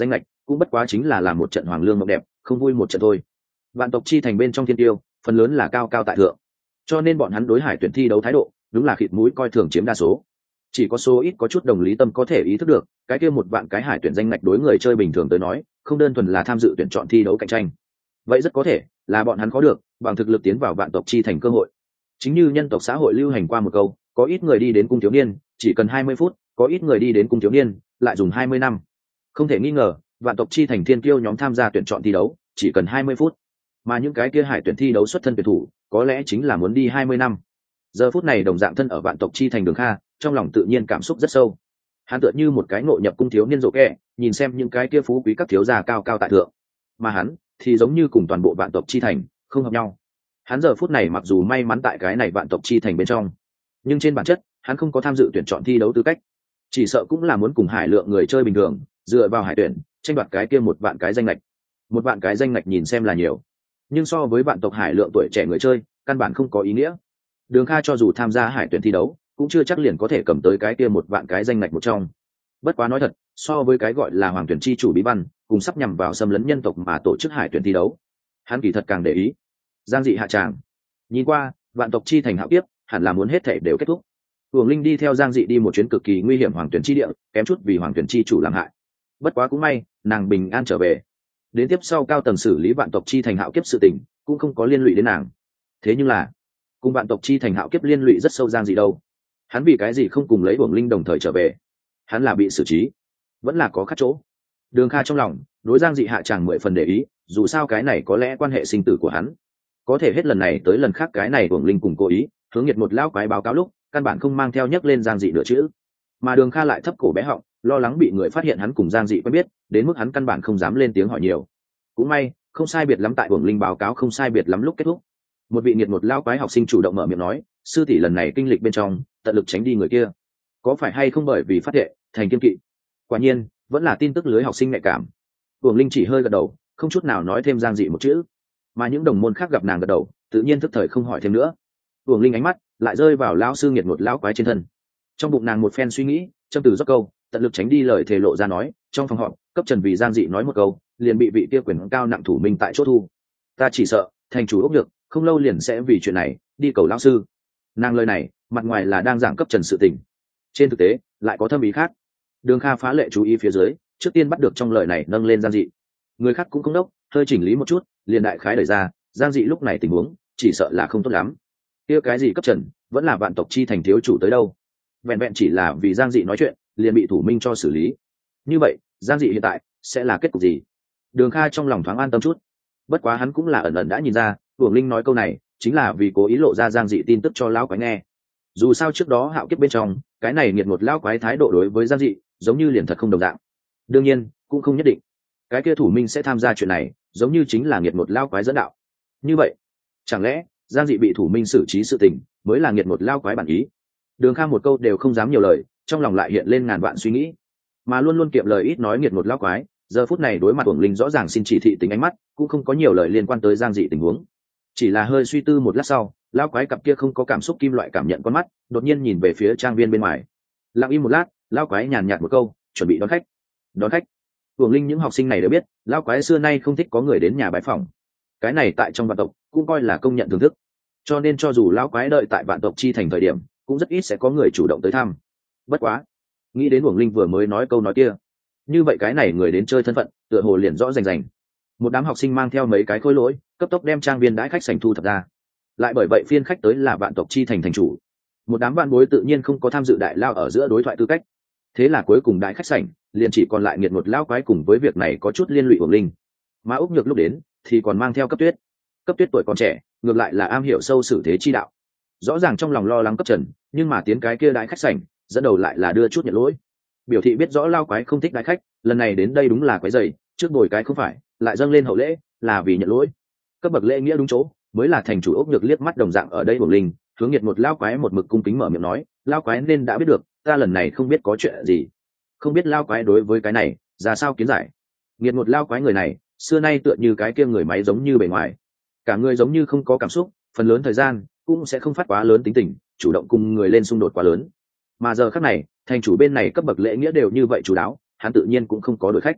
cũng bất quá chính là làm một trận hoàng lương mộng đẹp, không vui một trận thôi. Vạn tộc chi thành bên trong thiên tiêu phần lớn là cao cao tại thượng, cho nên bọn hắn đối hải tuyển thi đấu thái độ đúng là khịt mũi coi thường chiếm đa số. Chỉ có số ít có chút đồng lý tâm có thể ý thức được cái kia một vạn cái hải tuyển danh ngạch đối người chơi bình thường tới nói không đơn thuần là tham dự tuyển chọn thi đấu cạnh tranh, vậy rất có thể là bọn hắn có được bằng thực lực tiến vào vạn tộc chi thành cơ hội. Chính như nhân tộc xã hội lưu hành qua một câu, có ít người đi đến cung thiếu niên chỉ cần hai mươi phút, có ít người đi đến cung thiếu niên lại dùng hai mươi năm. Không thể nghi ngờ vạn tộc chi thành thiên kiêu nhóm tham gia tuyển chọn thi đấu chỉ cần hai mươi phút, mà những cái kia hải tuyển thi đấu xuất thân tuyển thủ có lẽ chính là muốn đi hai mươi năm. Giờ phút này đồng dạng thân ở vạn tộc chi thành Đường Kha trong lòng tự nhiên cảm xúc rất sâu. Hắn tựa như một cái ngộ nhập cung thiếu niên rộ kẹ, nhìn xem những cái kia phú quý các thiếu gia cao cao tại thượng, mà hắn thì giống như cùng toàn bộ vạn tộc chi thành không hợp nhau. Hắn giờ phút này mặc dù may mắn tại cái này vạn tộc chi thành bên trong, nhưng trên bản chất hắn không có tham dự tuyển chọn thi đấu tư cách, chỉ sợ cũng là muốn cùng hải lượng người chơi bình thường dựa vào hải tuyển tranh đoạt cái kia một vạn cái danh lệch. Một vạn cái danh lệch nhìn xem là nhiều, nhưng so với vạn tộc hải lượng tuổi trẻ người chơi căn bản không có ý nghĩa. Đường Kha cho dù tham gia hải tuyển thi đấu cũng chưa chắc liền có thể cầm tới cái kia một vạn cái danh lệch một trong. Bất quá nói thật, so với cái gọi là hoàng tuyển chi chủ bí văn cùng sắp nhằm vào xâm lấn nhân tộc mà tổ chức hải tuyển thi đấu, hắn kỳ thật càng để ý giang dị hạ tràng. Nhìn qua vạn tộc chi thành hạo kiếp hẳn là muốn hết thể đều kết thúc. Uổng Linh đi theo giang dị đi một chuyến cực kỳ nguy hiểm hoàng tuyển chi địa, kém chút vì hoàng tuyển chi chủ làm hại. Bất quá cũng may nàng bình an trở về. Đến tiếp sau cao tầng xử lý vạn tộc chi thành hạo kiếp sự tình cũng không có liên lụy đến nàng. Thế nhưng là cùng vạn tộc chi thành hạo kiếp liên lụy rất sâu giang dị đâu, hắn vì cái gì không cùng lấy Uổng Linh đồng thời trở về? Hắn là bị xử trí vẫn là có khắc chỗ? Đường Kha trong lòng đối giang dị hạ tràng mười phần để ý, dù sao cái này có lẽ quan hệ sinh tử của hắn. Có thể hết lần này tới lần khác cái này Uổng Linh cùng cố ý hướng nhiệt một lão quái báo cáo lúc căn bản không mang theo nhắc lên giang dị nửa chữ, mà Đường Kha lại thấp cổ bé họng, lo lắng bị người phát hiện hắn cùng giang dị quen biết, đến mức hắn căn bản không dám lên tiếng hỏi nhiều. Cũng may không sai biệt lắm tại Uổng Linh báo cáo không sai biệt lắm lúc kết thúc, một vị nhiệt một lão quái học sinh chủ động mở miệng nói, sư tỷ lần này kinh lịch bên trong tận lực tránh đi người kia, có phải hay không bởi vì phát hiện thành kiên kỵ? Quả nhiên vẫn là tin tức lưới học sinh nhạy cảm. Uổng Linh chỉ hơi gật đầu, không chút nào nói thêm giang dị một chữ, mà những đồng môn khác gặp nàng gật đầu tự nhiên thức thời không hỏi thêm nữa. Uổng Linh ánh mắt lại rơi vào lão sư nghiệt một lão quái trên thân, trong bụng nàng một phen suy nghĩ, châm từ dốc câu tận lực tránh đi lời thề lộ ra nói. Trong phòng họp cấp trần vì giang dị nói một câu liền bị vị kia quyền cao nặng thủ minh tại chỗ thu. Ta chỉ sợ thành chủ ốc được không lâu liền sẽ vì chuyện này đi cầu lão sư. Nàng lời này mặt ngoài là đang giảng cấp trần sự tình, trên thực tế lại có thâm ý khác. Đường Kha phá lệ chú ý phía dưới, trước tiên bắt được trong lời này nâng lên giang dị. Người khác cũng không đốc, hơi chỉnh lý một chút liền đại khái đẩy ra giang dị lúc này tình huống chỉ sợ là không tốt lắm. Kia cái gì cấp trần vẫn là vạn tộc chi thành thiếu chủ tới đâu, vẹn vẹn chỉ là vì giang dị nói chuyện liền bị thủ minh cho xử lý. Như vậy giang dị hiện tại sẽ là kết cục gì? Đường Kha trong lòng thoáng an tâm chút, bất quá hắn cũng là ẩn ẩn đã nhìn ra Uổng Linh nói câu này chính là vì cố ý lộ ra giang dị tin tức cho lão quái nghe. Dù sao trước đó hạo kiếp bên trong cái này nghiệt một lão quái thái độ đối với giang dị giống như liền thật không đồng dạng. Đương nhiên cũng không nhất định cái kia thủ minh sẽ tham gia chuyện này giống như chính là nghiệt một lão quái dẫn đạo. Như vậy chẳng lẽ giang dị bị thủ minh xử trí sự tình mới là nghiệt một lão quái bản ý? Đường Kha một câu đều không dám nhiều lời, trong lòng lại hiện lên ngàn vạn suy nghĩ. Mà luôn luôn kiệm lời ít nói nghiệt một lão quái giờ phút này đối mặt Uổng Linh rõ ràng xin chỉ thị tính ánh mắt, cũng không có nhiều lời liên quan tới giang dị tình huống, chỉ là hơi suy tư một lát sau, lão quái cặp kia không có cảm xúc kim loại cảm nhận con mắt đột nhiên nhìn về phía trang viên bên ngoài. Lặng im một lát, lão quái nhàn nhạt một câu, chuẩn bị đón khách. Đón khách? Uổng Linh những học sinh này đều biết lão quái xưa nay không thích có người đến nhà bái phỏng, cái này tại trong vạn tộc cũng coi là công nhận thưởng thức, cho nên cho dù lão quái đợi tại vạn tộc chi thành thời điểm cũng rất ít sẽ có người chủ động tới thăm. Bất quá nghĩ đến Uổng Linh vừa mới nói câu nói kia, như vậy cái này người đến chơi thân phận tựa hồ liền rõ rành rành. Một đám học sinh mang theo mấy cái khối lỗi cấp tốc đem trang viên đãi khách sành thu thập ra, lại bởi vậy phiên khách tới là vạn tộc chi thành thành chủ. Một đám vạn bối tự nhiên không có tham dự đại lao ở giữa đối thoại tư cách, thế là cuối cùng đại khách sảnh liền chỉ còn lại nghiệt một lao quái cùng với việc này có chút liên lụy Uổng Linh. Mà Úc Nhược lúc đến thì còn mang theo cấp tuyết. Cấp tuyết tuổi còn trẻ, ngược lại là am hiểu sâu xử thế chi đạo, rõ ràng trong lòng lo lắng cấp trần, nhưng mà tiến cái kia đại khách sảnh dẫn đầu lại là đưa chút nhận lỗi, biểu thị biết rõ lao quái không thích đại khách, lần này đến đây đúng là quái dày, trước bồi cái không phải lại dâng lên hậu lễ là vì nhận lỗi. Cấp bậc lễ nghĩa đúng chỗ mới là thành chủ. Úc Nhược liếc mắt đồng dạng ở đây Uổng Linh, hướng nhiệt một lao quái một mực cung kính mở miệng nói, lao quái nên đã biết được ta lần này không biết có chuyện gì, không biết lao quái đối với cái này ra sao kiến giải. Nhiệt một lao quái người này xưa nay tựa như cái kia người máy giống như bề ngoài, cả người giống như không có cảm xúc, phần lớn thời gian cũng sẽ không phát quá lớn tính tình, chủ động cùng người lên xung đột quá lớn. Mà giờ khắc này thành chủ bên này cấp bậc lễ nghĩa đều như vậy chủ đáo, hắn tự nhiên cũng không có đổi khách.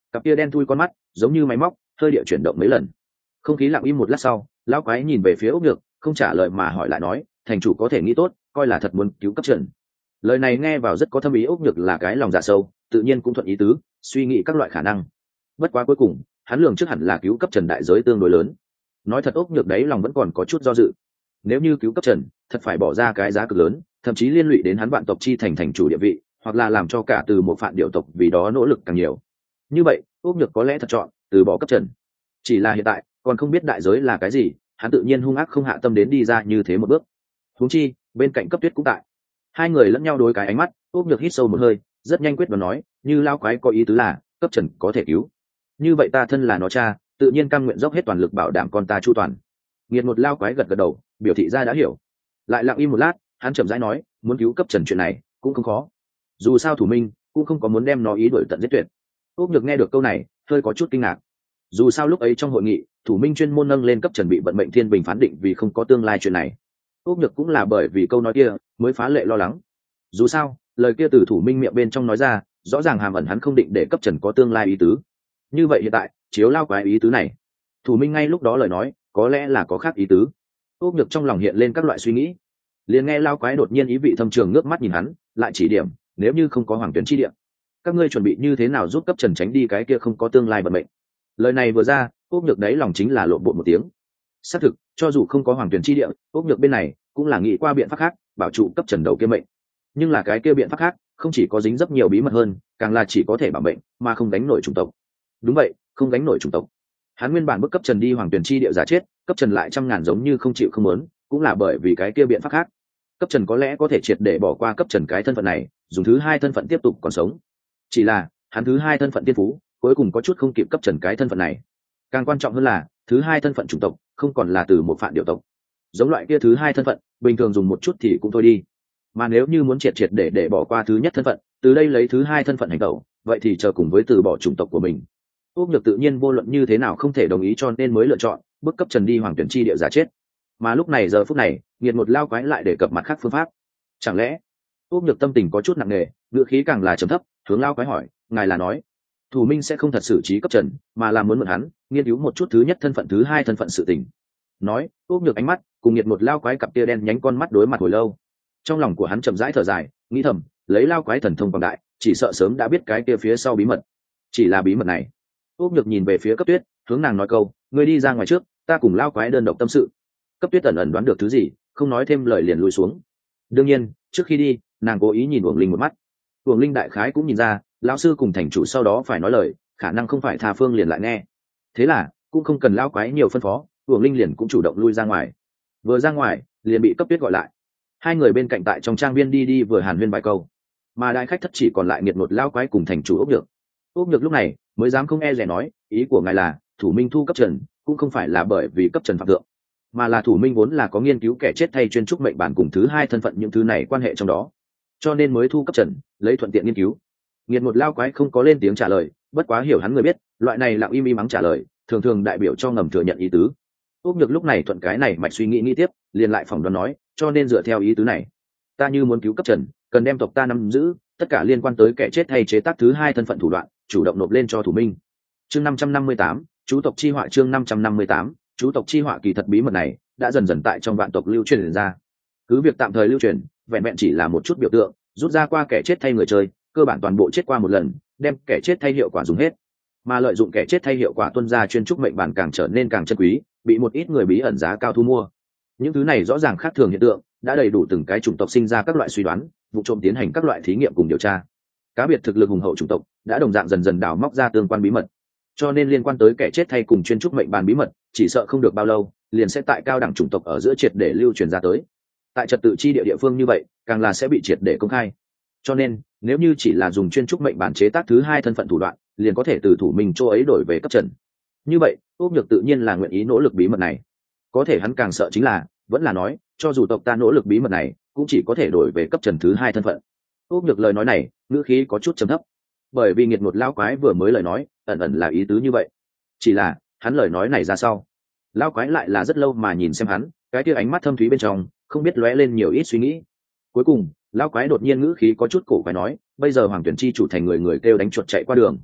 cặp kia đen thui con mắt giống như máy móc hơi địa chuyển động mấy lần. Không khí lặng im một lát sau, lão quái nhìn về phía ốc nhược, không trả lời mà hỏi lại nói, thành chủ có thể nghĩ tốt coi là thật muốn cứu cấp trần. Lời này nghe vào rất có thâm ý, ốc nhược là cái lòng dạ sâu, tự nhiên cũng thuận ý tứ, suy nghĩ các loại khả năng. Bất quá cuối cùng hắn lường trước hẳn là cứu cấp trần đại giới tương đối lớn. Nói thật ốc nhược đấy lòng vẫn còn có chút do dự. Nếu như cứu cấp trần thật phải bỏ ra cái giá cực lớn, thậm chí liên lụy đến hắn vạn tộc chi thành thành chủ địa vị, hoặc là làm cho cả từ một phản điệu tộc vì đó nỗ lực càng nhiều. Như vậy ốc nhược có lẽ thật chọn từ bỏ cấp trần. Chỉ là hiện tại còn không biết đại giới là cái gì, hắn tự nhiên hung ác không hạ tâm đến đi ra như thế một bước. Huống chi bên cạnh cấp tuyết cũng tại. Hai người lẫn nhau đối cái ánh mắt, ốc nhược hít sâu một hơi, rất nhanh quyết đoán nói, như lao quái có ý tứ là cấp trần có thể cứu, như vậy ta thân là nó cha, tự nhiên cam nguyện dốc hết toàn lực bảo đảm con ta chu toàn. Nghiệt một lao quái gật gật đầu, biểu thị ra đã hiểu. Lại lặng im một lát, hắn chậm rãi nói, muốn cứu cấp trần chuyện này cũng không khó, dù sao thủ minh cũng không có muốn đem nó ý đuổi tận giết tuyệt. ốc nhược nghe được câu này hơi có chút kinh ngạc. Dù sao lúc ấy trong hội nghị thủ minh chuyên môn nâng lên cấp trần bị vận mệnh thiên bình phán định vì không có tương lai chuyện này. ốc nhược cũng là bởi vì câu nói kia mới phá lệ lo lắng. Dù sao lời kia từ thủ minh miệng bên trong nói ra, rõ ràng hàm ẩn hắn không định để cấp trần có tương lai ý tứ. Như vậy hiện tại chiếu lao quái ý tứ này, thủ minh ngay lúc đó lời nói có lẽ là có khác ý tứ. ốc nhược trong lòng hiện lên các loại suy nghĩ, liền nghe lao quái đột nhiên ý vị thâm trường nước mắt nhìn hắn, lại chỉ điểm, nếu như không có hoàng tuyến chi điểm, các ngươi chuẩn bị như thế nào giúp cấp trần tránh đi cái kia không có tương lai vận mệnh. Lời này vừa ra, ốc nhược đấy lòng chính là lộn bột một tiếng. Xác thực cho dù không có hoàng tuyển chi địa, ốc nhược bên này cũng là nghĩ qua biện pháp khác bảo trụ cấp trần đầu kia mệnh. Nhưng là cái kia biện pháp khác không chỉ có dính rất nhiều bí mật hơn, càng là chỉ có thể bảo mệnh mà không đánh nổi chủng tộc. Đúng vậy, không đánh nổi chủng tộc. Hắn nguyên bản bức cấp trần đi hoàng tuyển chi địa giả chết, cấp trần lại trăm ngàn giống như không chịu không muốn, cũng là bởi vì cái kia biện pháp khác. Cấp trần có lẽ có thể triệt để bỏ qua cấp trần cái thân phận này, dùng thứ hai thân phận tiếp tục còn sống. Chỉ là hắn thứ hai thân phận tiên phú cuối cùng có chút không kịp cấp trần cái thân phận này. Càng quan trọng hơn là thứ hai thân phận chủng tộc không còn là từ một phản điệu tộc. Giống loại kia thứ hai thân phận bình thường dùng một chút thì cũng thôi đi, mà nếu như muốn triệt triệt để để bỏ qua thứ nhất thân phận, từ đây lấy thứ hai thân phận hành tẩu, vậy thì chờ cùng với từ bỏ chủng tộc của mình. ốc nhược tự nhiên vô luận như thế nào không thể đồng ý, cho nên mới lựa chọn bức cấp trần đi hoàng tuyển chi địa giả chết. Mà lúc này giờ phút này nghiệt một lao quái lại để cập mặt khác phương pháp. Chẳng lẽ ốc nhược tâm tình có chút nặng nề, ngựa khí càng là trầm thấp, hướng lao quái hỏi, ngài là nói thủ minh sẽ không thật xử trí cấp trần, mà là muốn mượn hắn nghiên cứu một chút thứ nhất thân phận thứ hai thân phận sự tình. Nói ốc nhược ánh mắt cùng nhiệt một lao quái cặp tia đen nhánh con mắt đối mặt hồi lâu. Trong lòng của hắn chậm rãi thở dài, nghĩ thầm, lấy lao quái thần thông quảng đại, chỉ sợ sớm đã biết cái kia phía sau bí mật. Chỉ là bí mật này. ốc nhược nhìn về phía cấp tuyết, hướng nàng nói câu, ngươi đi ra ngoài trước, ta cùng lao quái đơn độc tâm sự. Cấp tuyết ẩn ẩn đoán được thứ gì, không nói thêm lời liền lùi xuống. Đương nhiên trước khi đi, nàng cố ý nhìn uổng linh một mắt. Uổng linh đại khái cũng nhìn ra lão sư cùng thành chủ sau đó phải nói lời, khả năng không phải tha phương liền lại nghe. Thế là cũng không cần lao quái nhiều phân phó, uổng linh liền cũng chủ động lui ra ngoài. Vừa ra ngoài liền bị cấp tuyết gọi lại. Hai người bên cạnh tại trong trang viên đi đi vừa hàn huyên vài câu, mà đại khách thất chỉ còn lại nghiệt một lao quái cùng thành chủ ốc nhược. ốc nhược lúc này mới dám không e dè nói, ý của ngài là thủ minh thu cấp trần cũng không phải là bởi vì cấp trần phạm thượng, mà là thủ minh vốn là có nghiên cứu kẻ chết thay chuyên trúc mệnh bản cùng thứ hai thân phận những thứ này quan hệ trong đó, cho nên mới thu cấp trần lấy thuận tiện nghiên cứu. Nghiệt một lao quái không có lên tiếng trả lời, bất quá hiểu hắn người biết, loại này lặng im im mắng trả lời thường thường đại biểu cho ngầm thừa nhận ý tứ. ốc nhược lúc này thuận cái này mạch suy nghĩ nghĩ tiếp, liền lại phỏng đoán nói, cho nên dựa theo ý tứ này, ta như muốn cứu cấp trần, cần đem tộc ta nắm giữ tất cả liên quan tới kẻ chết hay chế tác thứ hai thân phận thủ đoạn, chủ động nộp lên cho thủ minh. Chương năm trăm năm mươi tám, chú tộc chi họa. Chương năm trăm năm mươi tám, chú tộc chi họa. Kỳ thật bí mật này đã dần dần tại trong vạn tộc lưu truyền ra. Cứ việc tạm thời lưu truyền, vẹn vẹn chỉ là một chút biểu tượng, rút ra qua kẻ chết thay người chơi, cơ bản toàn bộ chết qua một lần, đem kẻ chết thay hiệu quả dùng hết. Mà lợi dụng kẻ chết thay hiệu quả tuân ra chuyên trúc mệnh bản càng trở nên càng chân quý, bị một ít người bí ẩn giá cao thu mua. Những thứ này rõ ràng khác thường hiện tượng, đã đầy đủ từng cái chủng tộc sinh ra các loại suy đoán, vụ trộm tiến hành các loại thí nghiệm cùng điều tra. Cá biệt thực lực hùng hậu chủng tộc đã đồng dạng dần dần đào móc ra tương quan bí mật, cho nên liên quan tới kẻ chết thay cùng chuyên trúc mệnh bản bí mật, chỉ sợ không được bao lâu liền sẽ tại cao đẳng chủng tộc ở giữa triệt để lưu truyền ra tới. Tại trật tự chi địa địa phương như vậy, càng là sẽ bị triệt để công khai. Cho nên nếu như chỉ là dùng chuyên trúc mệnh bản chế tác thứ hai thân phận thủ đoạn, liền có thể từ thủ mình chỗ ấy đổi về cấp trần. Như vậy ốc nhược tự nhiên là nguyện ý nỗ lực bí mật này. Có thể hắn càng sợ chính là, vẫn là nói, cho dù tộc ta nỗ lực bí mật này, cũng chỉ có thể đổi về cấp trần thứ hai thân phận. ốc nhược lời nói này ngữ khí có chút trầm thấp, bởi vì nghiệt một lão quái vừa mới lời nói ẩn ẩn là ý tứ như vậy. Chỉ là hắn lời nói này ra sau, lão quái lại là rất lâu mà nhìn xem hắn, cái kia ánh mắt thâm thúy bên trong không biết lóe lên nhiều ít suy nghĩ. Cuối cùng lão quái đột nhiên ngữ khí có chút cổ quái nói, bây giờ hoàng tuyển chi chủ thành người người kêu đánh chuột chạy qua đường,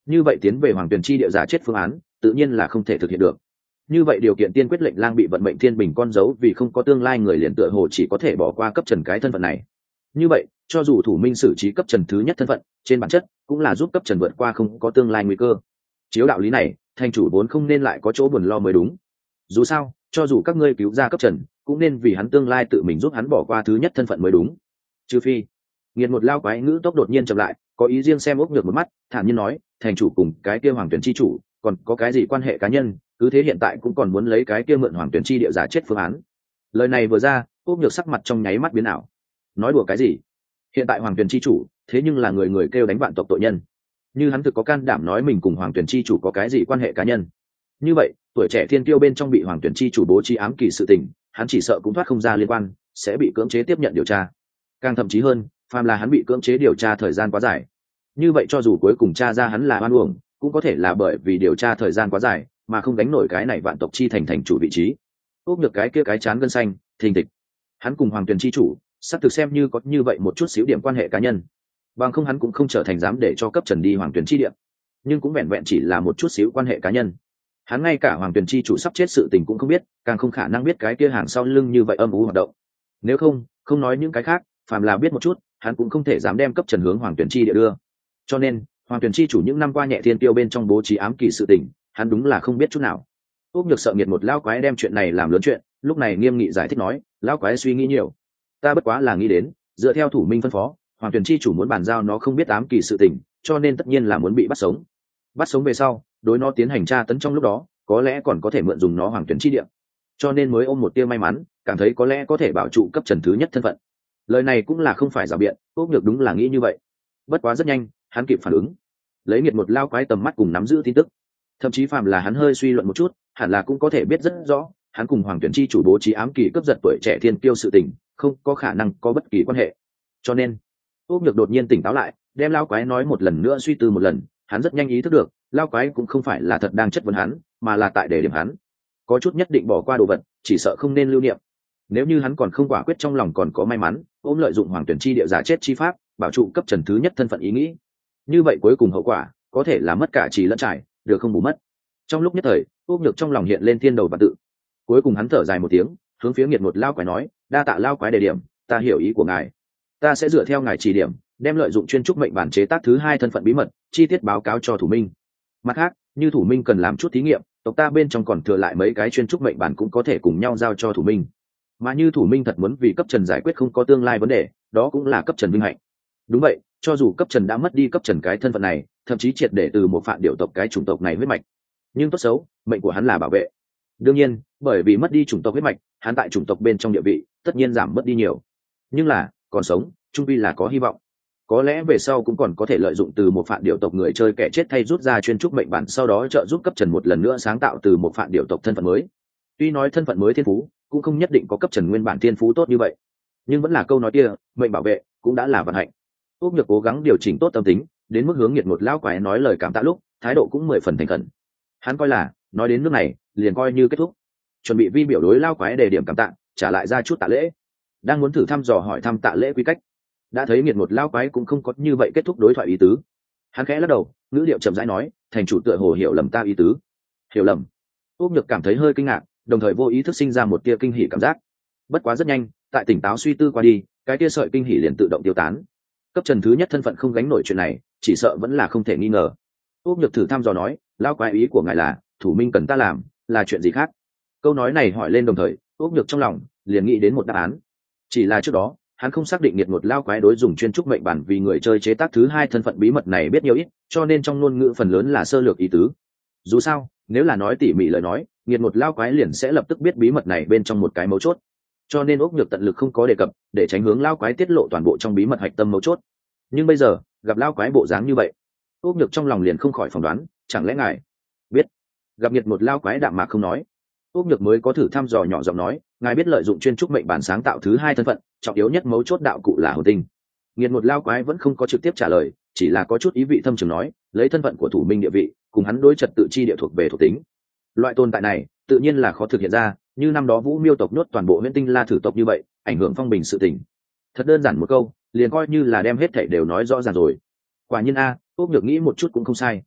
như vậy tiến về hoàng tuyền chi địa giả chết phương án tự nhiên là không thể thực hiện được. Như vậy điều kiện tiên quyết lệnh lang bị vận mệnh thiên bình con dấu vì không có tương lai người liền tựa hồ chỉ có thể bỏ qua cấp trần cái thân phận này. Như vậy cho dù thủ minh xử trí cấp trần thứ nhất thân phận trên bản chất cũng là giúp cấp trần vượt qua không có tương lai nguy cơ. Chiếu đạo lý này thành chủ vốn không nên lại có chỗ buồn lo mới đúng. Dù sao cho dù các ngươi cứu ra cấp trần cũng nên vì hắn tương lai tự mình giúp hắn bỏ qua thứ nhất thân phận mới đúng. Trừ phi nghiệt một lao quái ngữ tốc đột nhiên chậm lại, có ý riêng xem ốc nhược một mắt, thản nhiên nói, thành chủ cùng cái kia hoàng tuyển chi chủ còn có cái gì quan hệ cá nhân, cứ thế hiện tại cũng còn muốn lấy cái kia mượn hoàng tuyển chi địa giả chết phương án. Lời này vừa ra, ốc nhược sắc mặt trong nháy mắt biến ảo. Nói đùa cái gì? Hiện tại hoàng tuyển chi chủ thế nhưng là người người kêu đánh vạn tộc tội nhân, như hắn thực có can đảm nói mình cùng hoàng tuyển chi chủ có cái gì quan hệ cá nhân, như vậy tuổi trẻ thiên kiêu bên trong bị hoàng tuyển chi chủ bố trí ám kỳ sự tình, hắn chỉ sợ cũng thoát không ra liên quan, sẽ bị cưỡng chế tiếp nhận điều tra. Càng thậm chí hơn, phàm là hắn bị cưỡng chế điều tra thời gian quá dài, như vậy cho dù cuối cùng tra ra hắn là oan uổng, cũng có thể là bởi vì điều tra thời gian quá dài mà không đánh nổi cái này vạn tộc chi thành thành chủ vị trí. Úp được cái kia cái chán gân xanh thình thịch. Hắn cùng hoàng tuyền chi chủ sắp thực xem như có như vậy một chút xíu điểm quan hệ cá nhân, bằng không hắn cũng không trở thành dám để cho cấp trần đi hoàng tuyền chi địa. Nhưng cũng vẹn vẹn chỉ là một chút xíu quan hệ cá nhân, hắn ngay cả hoàng tuyền chi chủ sắp chết sự tình cũng không biết, càng không khả năng biết cái kia hàng sau lưng như vậy âm u hoạt động. Nếu không không nói những cái khác, phàm là biết một chút, hắn cũng không thể dám đem cấp trần hướng hoàng tuyền chi địa đưa. Cho nên hoàng tuyền chi chủ những năm qua nhẹ thiên tiêu bên trong bố trí ám kỳ sự tình, hắn đúng là không biết chút nào. Úc Nhược sợ nghiệt một lao quái đem chuyện này làm lớn chuyện, lúc này nghiêm nghị giải thích nói, lao quái suy nghĩ nhiều, ta bất quá là nghĩ đến dựa theo thủ minh phân phó, hoàng tuyền chi chủ muốn bàn giao nó không biết ám kỳ sự tình, cho nên tất nhiên là muốn bị bắt sống. Bắt sống về sau đối nó tiến hành tra tấn, trong lúc đó có lẽ còn có thể mượn dùng nó hoàng tuyền chi địa, cho nên mới ôm một tia may mắn, cảm thấy có lẽ có thể bảo trụ cấp trần thứ nhất thân phận. Lời này cũng là không phải giả biện, Úc Nhược đúng là nghĩ như vậy. Bất quá rất nhanh hắn kịp phản ứng, lấy nghiệt một lao quái tầm mắt cùng nắm giữ tin tức, thậm chí phàm là hắn hơi suy luận một chút, hẳn là cũng có thể biết rất rõ, hắn cùng hoàng tuyển chi chủ bố trí ám kỳ cướp giật tuổi trẻ thiên kiêu sự tình, không có khả năng có bất kỳ quan hệ. Cho nên Úc Nhược đột nhiên tỉnh táo lại, đem lao quái nói một lần nữa suy tư một lần, hắn rất nhanh ý thức được lao quái cũng không phải là thật đang chất vấn hắn, mà là tại để điểm hắn có chút nhất định bỏ qua đồ vật, chỉ sợ không nên lưu niệm. Nếu như hắn còn không quả quyết trong lòng còn có may mắn ôm lợi dụng hoàng tuyển chi địa giả chết chi pháp bảo trụ cấp trần thứ nhất thân phận ý nghĩ, như vậy cuối cùng hậu quả có thể là mất cả trì lẫn trải, được không bù mất. Trong lúc nhất thời Úc Nhược trong lòng hiện lên thiên đầu và tự, cuối cùng hắn thở dài một tiếng, hướng phía nghiệt một lao quái nói, đa tạ lao quái đề điểm, ta hiểu ý của ngài, ta sẽ dựa theo ngài chỉ điểm, đem lợi dụng chuyên trúc mệnh bản chế tác thứ hai thân phận bí mật chi tiết báo cáo cho thủ minh. Mặt khác như thủ minh cần làm chút thí nghiệm, tộc ta bên trong còn thừa lại mấy cái chuyên trúc mệnh bản cũng có thể cùng nhau giao cho thủ minh. Mà như thủ minh thật muốn vì cấp trần giải quyết không có tương lai vấn đề, đó cũng là cấp trần vinh hạnh. Đúng vậy, cho dù cấp trần đã mất đi cấp trần cái thân phận này, thậm chí triệt để từ một phản điệu tộc cái chủng tộc này huyết mạch, nhưng tốt xấu mệnh của hắn là bảo vệ. Đương nhiên bởi vì mất đi chủng tộc huyết mạch, hắn tại chủng tộc bên trong địa vị tất nhiên giảm mất đi nhiều, nhưng là còn sống trung vi là có hy vọng. Có lẽ về sau cũng còn có thể lợi dụng từ một phản điệu tộc người chơi kẻ chết thay rút ra chuyên trúc mệnh bản, sau đó trợ giúp cấp trần một lần nữa sáng tạo từ một phản điệu tộc thân phận mới. Tuy nói thân phận mới thiên phú cũng không nhất định có cấp trần nguyên bản thiên phú tốt như vậy, nhưng vẫn là câu nói kia, mệnh bảo vệ cũng đã là vận hạnh. Úc Nhược cố gắng điều chỉnh tốt tâm tính, đến mức hướng nghiệt một lão quái nói lời cảm tạ lúc thái độ cũng mười phần thành khẩn. Hắn coi là nói đến nước này liền coi như kết thúc, chuẩn bị vi biểu đối lão quái đề điểm cảm tạ, trả lại ra chút tạ lễ. Đang muốn thử thăm dò hỏi thăm tạ lễ quy cách, đã thấy nghiệt một lão quái cũng không có như vậy kết thúc đối thoại ý tứ. Hắn khẽ lắc đầu, ngữ điệu chậm rãi nói, thành chủ tựa hồ hiểu lầm ta ý tứ. Hiểu lầm? Úc Nhược cảm thấy hơi kinh ngạc, đồng thời vô ý thức sinh ra một tia kinh hỉ cảm giác. Bất quá rất nhanh tại tỉnh táo suy tư qua đi, cái tia sợi kinh hỉ liền tự động tiêu tán. Cấp trần thứ nhất thân phận không gánh nổi chuyện này, chỉ sợ vẫn là không thể nghi ngờ. Úc Nhược thử thăm dò nói, lão quái ý của ngài là thủ minh cần ta làm là chuyện gì khác? Câu nói này hỏi lên đồng thời Úc Nhược trong lòng liền nghĩ đến một đáp án. Chỉ là trước đó hắn không xác định nghiệt một lao quái đối dùng chuyên trúc mệnh bản vì người chơi chế tác thứ hai thân phận bí mật này biết nhiều ít, cho nên trong ngôn ngữ phần lớn là sơ lược ý tứ. Dù sao nếu là nói tỉ mỉ lời nói, nghiệt một lao quái liền sẽ lập tức biết bí mật này bên trong một cái mấu chốt, cho nên Úc Nhược tận lực không có đề cập, để tránh hướng lao quái tiết lộ toàn bộ trong bí mật hạch tâm mấu chốt. Nhưng bây giờ gặp lao quái bộ dáng như vậy, Úc Nhược trong lòng liền không khỏi phỏng đoán, chẳng lẽ ngài biết? Gặp nghiệt một lao quái đạm mạc không nói, Úc Nhược mới có thử thăm dò nhỏ giọng nói, ngài biết lợi dụng chuyên trúc mệnh bản sáng tạo thứ hai thân phận, trọng yếu nhất mấu chốt đạo cụ là hồn tinh. Nghiệt một lao quái vẫn không có trực tiếp trả lời, chỉ là có chút ý vị thâm trường nói, lấy thân phận của thủ minh địa vị cùng hắn đối trật tự chi địa thuộc về thuộc tính, loại tồn tại này tự nhiên là khó thực hiện ra, như năm đó Vũ Miêu tộc nhốt toàn bộ Huyễn Tinh La thử tộc như vậy, ảnh hưởng phong bình sự tình. Thật đơn giản một câu liền coi như là đem hết thảy đều nói rõ ràng rồi. Quả nhiên a, Úc Nhược nghĩ một chút cũng không sai.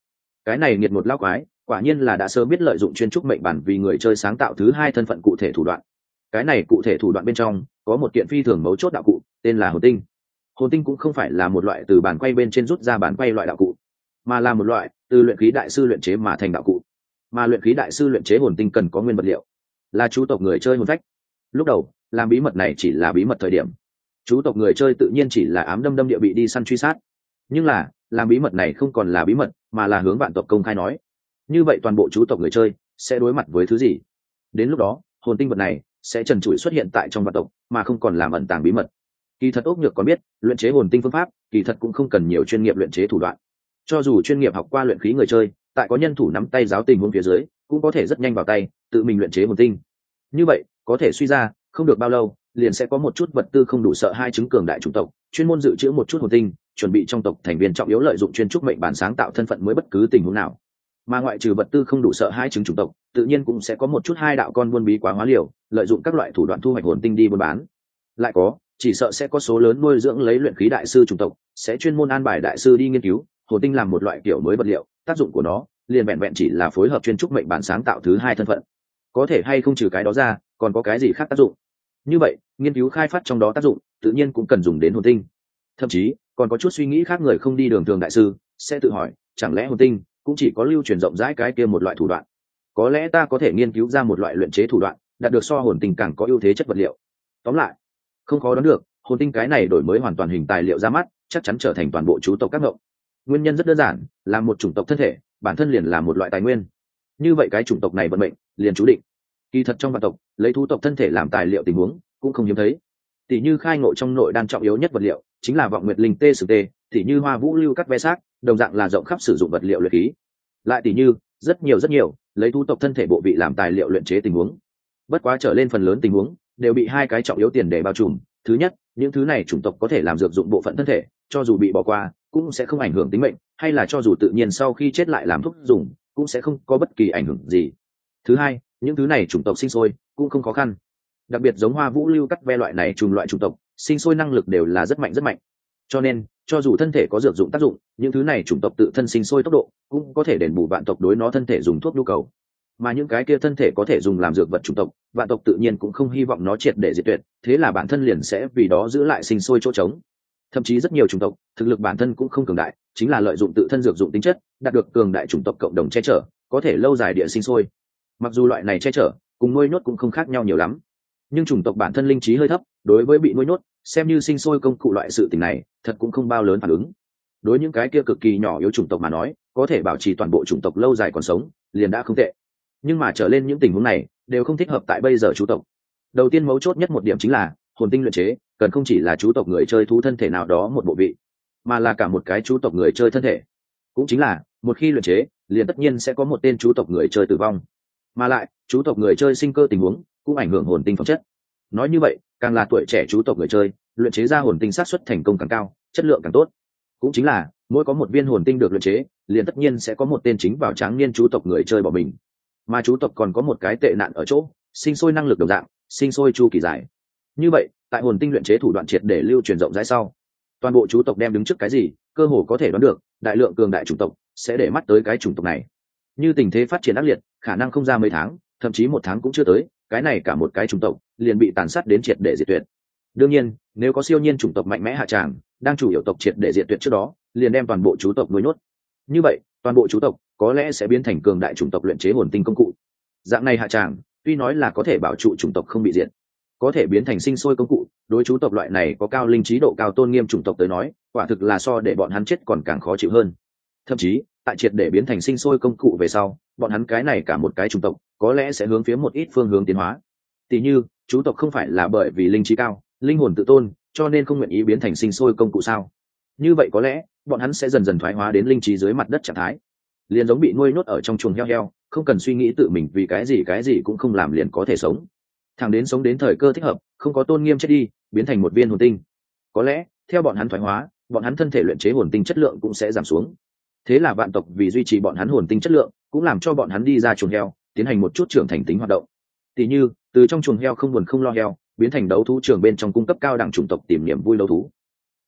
cái này nghiệt một lao quái quả nhiên là đã sớm biết lợi dụng chuyên trúc mệnh bản vì người chơi sáng tạo thứ hai thân phận cụ thể thủ đoạn. Cái này cụ thể thủ đoạn bên trong có một kiện phi thường mấu chốt đạo cụ tên là hồn tinh. Hồn tinh cũng không phải là một loại từ bản quay bên trên rút ra bản quay loại đạo cụ, mà là một loại từ luyện khí đại sư luyện chế mà thành đạo cụ. Mà luyện khí đại sư luyện chế hồn tinh cần có nguyên vật liệu là chú tộc người chơi hồn phách. Lúc đầu làm bí mật này chỉ là bí mật thời điểm, chú tộc người chơi tự nhiên chỉ là ám đâm đâm địa bị đi săn truy sát. Nhưng là làm bí mật này không còn là bí mật mà là hướng vạn tộc công khai nói, như vậy toàn bộ chú tộc người chơi sẽ đối mặt với thứ gì? Đến lúc đó hồn tinh vật này sẽ trần trụi xuất hiện tại trong vạn tộc mà không còn làm ẩn tàng bí mật. Kỳ thật ốc nhược còn biết luyện chế hồn tinh phương pháp kỳ thật cũng không cần nhiều chuyên nghiệp luyện chế thủ đoạn. Cho dù chuyên nghiệp học qua luyện khí người chơi tại có nhân thủ nắm tay giáo tình huống phía dưới cũng có thể rất nhanh vào tay tự mình luyện chế hồn tinh. Như vậy có thể suy ra không được bao lâu liền sẽ có một chút vật tư không đủ sợ hai chứng cường đại chủng tộc chuyên môn dự trữ một chút hồn tinh, chuẩn bị trong tộc thành viên trọng yếu lợi dụng chuyên trúc mệnh bản sáng tạo thân phận mới bất cứ tình huống nào. Mà ngoại trừ vật tư không đủ sợ hai chứng chủng tộc, tự nhiên cũng sẽ có một chút hai đạo con buôn bí quá hóa liều, lợi dụng các loại thủ đoạn thu hoạch hồn tinh đi buôn bán. Lại có, chỉ sợ sẽ có số lớn nuôi dưỡng lấy luyện khí đại sư chủng tộc, sẽ chuyên môn an bài đại sư đi nghiên cứu hồn tinh làm một loại kiểu mới vật liệu, tác dụng của nó liền vẹn vẹn chỉ là phối hợp chuyên trúc mệnh bản sáng tạo thứ hai thân phận. Có thể hay không trừ cái đó ra, còn có cái gì khác tác dụng? Như vậy, nghiên cứu khai phát trong đó tác dụng, tự nhiên cũng cần dùng đến hồn tinh. Thậm chí, còn có chút suy nghĩ khác người không đi đường thường đại sư, sẽ tự hỏi, chẳng lẽ hồn tinh cũng chỉ có lưu truyền rộng rãi cái kia một loại thủ đoạn? Có lẽ ta có thể nghiên cứu ra một loại luyện chế thủ đoạn, đạt được so hồn tinh càng có ưu thế chất vật liệu. Tóm lại, không khó đoán được, hồn tinh cái này đổi mới hoàn toàn hình tài liệu ra mắt, chắc chắn trở thành toàn bộ chú tộc các ngộng. Nguyên nhân rất đơn giản, là một chủng tộc thân thể, bản thân liền là một loại tài nguyên. Như vậy cái chủng tộc này vận mệnh liền chú định. Kỳ thật trong vạn tộc, lấy thú tộc thân thể làm tài liệu tình huống cũng không hiếm thấy. Tỷ như khai ngộ trong nội đan trọng yếu nhất vật liệu chính là vọng nguyệt linh tê sử tê, tỷ như hoa vũ lưu cắt ve xác, đồng dạng là rộng khắp sử dụng vật liệu luyện khí. Lại tỷ như rất nhiều rất nhiều lấy thú tộc thân thể bộ vị làm tài liệu luyện chế tình huống. Bất quá trở lên phần lớn tình huống đều bị hai cái trọng yếu tiền đề bao trùm. Thứ nhất, những thứ này chủng tộc có thể làm dược dụng bộ phận thân thể, cho dù bị bỏ qua cũng sẽ không ảnh hưởng tính mệnh, hay là cho dù tự nhiên sau khi chết lại làm thuốc dùng cũng sẽ không có bất kỳ ảnh hưởng gì. Thứ hai, những thứ này chủng tộc sinh sôi cũng không khó khăn, đặc biệt giống hoa vũ lưu cắt ve loại này trùng loại chủng tộc sinh sôi năng lực đều là rất mạnh rất mạnh, cho nên cho dù thân thể có dược dụng tác dụng, những thứ này chủng tộc tự thân sinh sôi tốc độ cũng có thể đền bù vạn tộc đối nó thân thể dùng thuốc nhu cầu. Mà những cái kia thân thể có thể dùng làm dược vật chủng tộc, vạn tộc tự nhiên cũng không hy vọng nó triệt để diệt tuyệt, thế là bản thân liền sẽ vì đó giữ lại sinh sôi chỗ trống. Thậm chí rất nhiều chủng tộc thực lực bản thân cũng không cường đại, chính là lợi dụng tự thân dược dụng tính chất đạt được cường đại chủng tộc cộng đồng che chở, có thể lâu dài địa sinh sôi. Mặc dù loại này che chở cùng nuôi nhốt cũng không khác nhau nhiều lắm, nhưng chủng tộc bản thân linh trí hơi thấp, đối với bị nuôi nhốt xem như sinh sôi công cụ loại sự tình này thật cũng không bao lớn phản ứng. Đối những cái kia cực kỳ nhỏ yếu chủng tộc mà nói, có thể bảo trì toàn bộ chủng tộc lâu dài còn sống liền đã không tệ. Nhưng mà trở lên những tình huống này đều không thích hợp tại bây giờ chú tộc. Đầu tiên mấu chốt nhất một điểm chính là hồn tinh luyện chế cần không chỉ là chú tộc người chơi thú thân thể nào đó một bộ vị, mà là cả một cái chú tộc người chơi thân thể. Cũng chính là một khi luyện chế liền tất nhiên sẽ có một tên chú tộc người chơi tử vong, mà lại chú tộc người chơi sinh cơ tình huống cũng ảnh hưởng hồn tinh phẩm chất. Nói như vậy, càng là tuổi trẻ chú tộc người chơi luyện chế ra hồn tinh xác suất thành công càng cao, chất lượng càng tốt. Cũng chính là mỗi có một viên hồn tinh được luyện chế liền tất nhiên sẽ có một tên chính vào tráng niên chú tộc người chơi bỏ mình. Mà chú tộc còn có một cái tệ nạn ở chỗ sinh sôi năng lực đồng dạng, sinh sôi chu kỳ dài. Như vậy tại hồn tinh luyện chế thủ đoạn triệt để lưu truyền rộng rãi sau, toàn bộ chú tộc đem đứng trước cái gì, cơ hồ có thể đoán được đại lượng cường đại chủng tộc sẽ để mắt tới cái chủng tộc này. Như tình thế phát triển ác liệt, khả năng không ra mấy tháng, thậm chí một tháng cũng chưa tới, cái này cả một cái chủng tộc liền bị tàn sát đến triệt để diệt tuyệt. Đương nhiên, nếu có siêu nhiên chủng tộc mạnh mẽ hạ tràng, đang chủ yếu tộc triệt để diệt tuyệt trước đó, liền đem toàn bộ chú tộc nuôi nhốt. Như vậy, toàn bộ chú tộc có lẽ sẽ biến thành cường đại chủng tộc luyện chế hồn tinh công cụ. Dạng này hạ tràng, tuy nói là có thể bảo trụ chủng tộc không bị diệt, có thể biến thành sinh sôi công cụ, đối chú tộc loại này có cao linh trí độ cao tôn nghiêm chủng tộc tới nói, quả thực là so để bọn hắn chết còn càng khó chịu hơn. Thậm chí, tại triệt để biến thành sinh sôi công cụ về sau, bọn hắn cái này cả một cái chủng tộc có lẽ sẽ hướng phía một ít phương hướng tiến hóa. Tỷ như, chú tộc không phải là bởi vì linh trí cao, linh hồn tự tôn, cho nên không nguyện ý biến thành sinh sôi công cụ sao? Như vậy có lẽ bọn hắn sẽ dần dần thoái hóa đến linh trí dưới mặt đất trạng thái, liền giống bị nuôi nhốt ở trong chuồng heo heo, không cần suy nghĩ tự mình vì cái gì cái gì cũng không làm liền có thể sống, thẳng đến sống đến thời cơ thích hợp, không có tôn nghiêm chết đi, biến thành một viên hồn tinh. Có lẽ theo bọn hắn thoái hóa, bọn hắn thân thể luyện chế hồn tinh chất lượng cũng sẽ giảm xuống. Thế là vạn tộc vì duy trì bọn hắn hồn tinh chất lượng, cũng làm cho bọn hắn đi ra chuồng heo, tiến hành một chút trưởng thành tính hoạt động. Tỷ như từ trong chuồng heo không buồn không lo heo, biến thành đấu thú trường bên trong cung cấp cao đẳng chủng tộc tìm niềm vui đấu thú,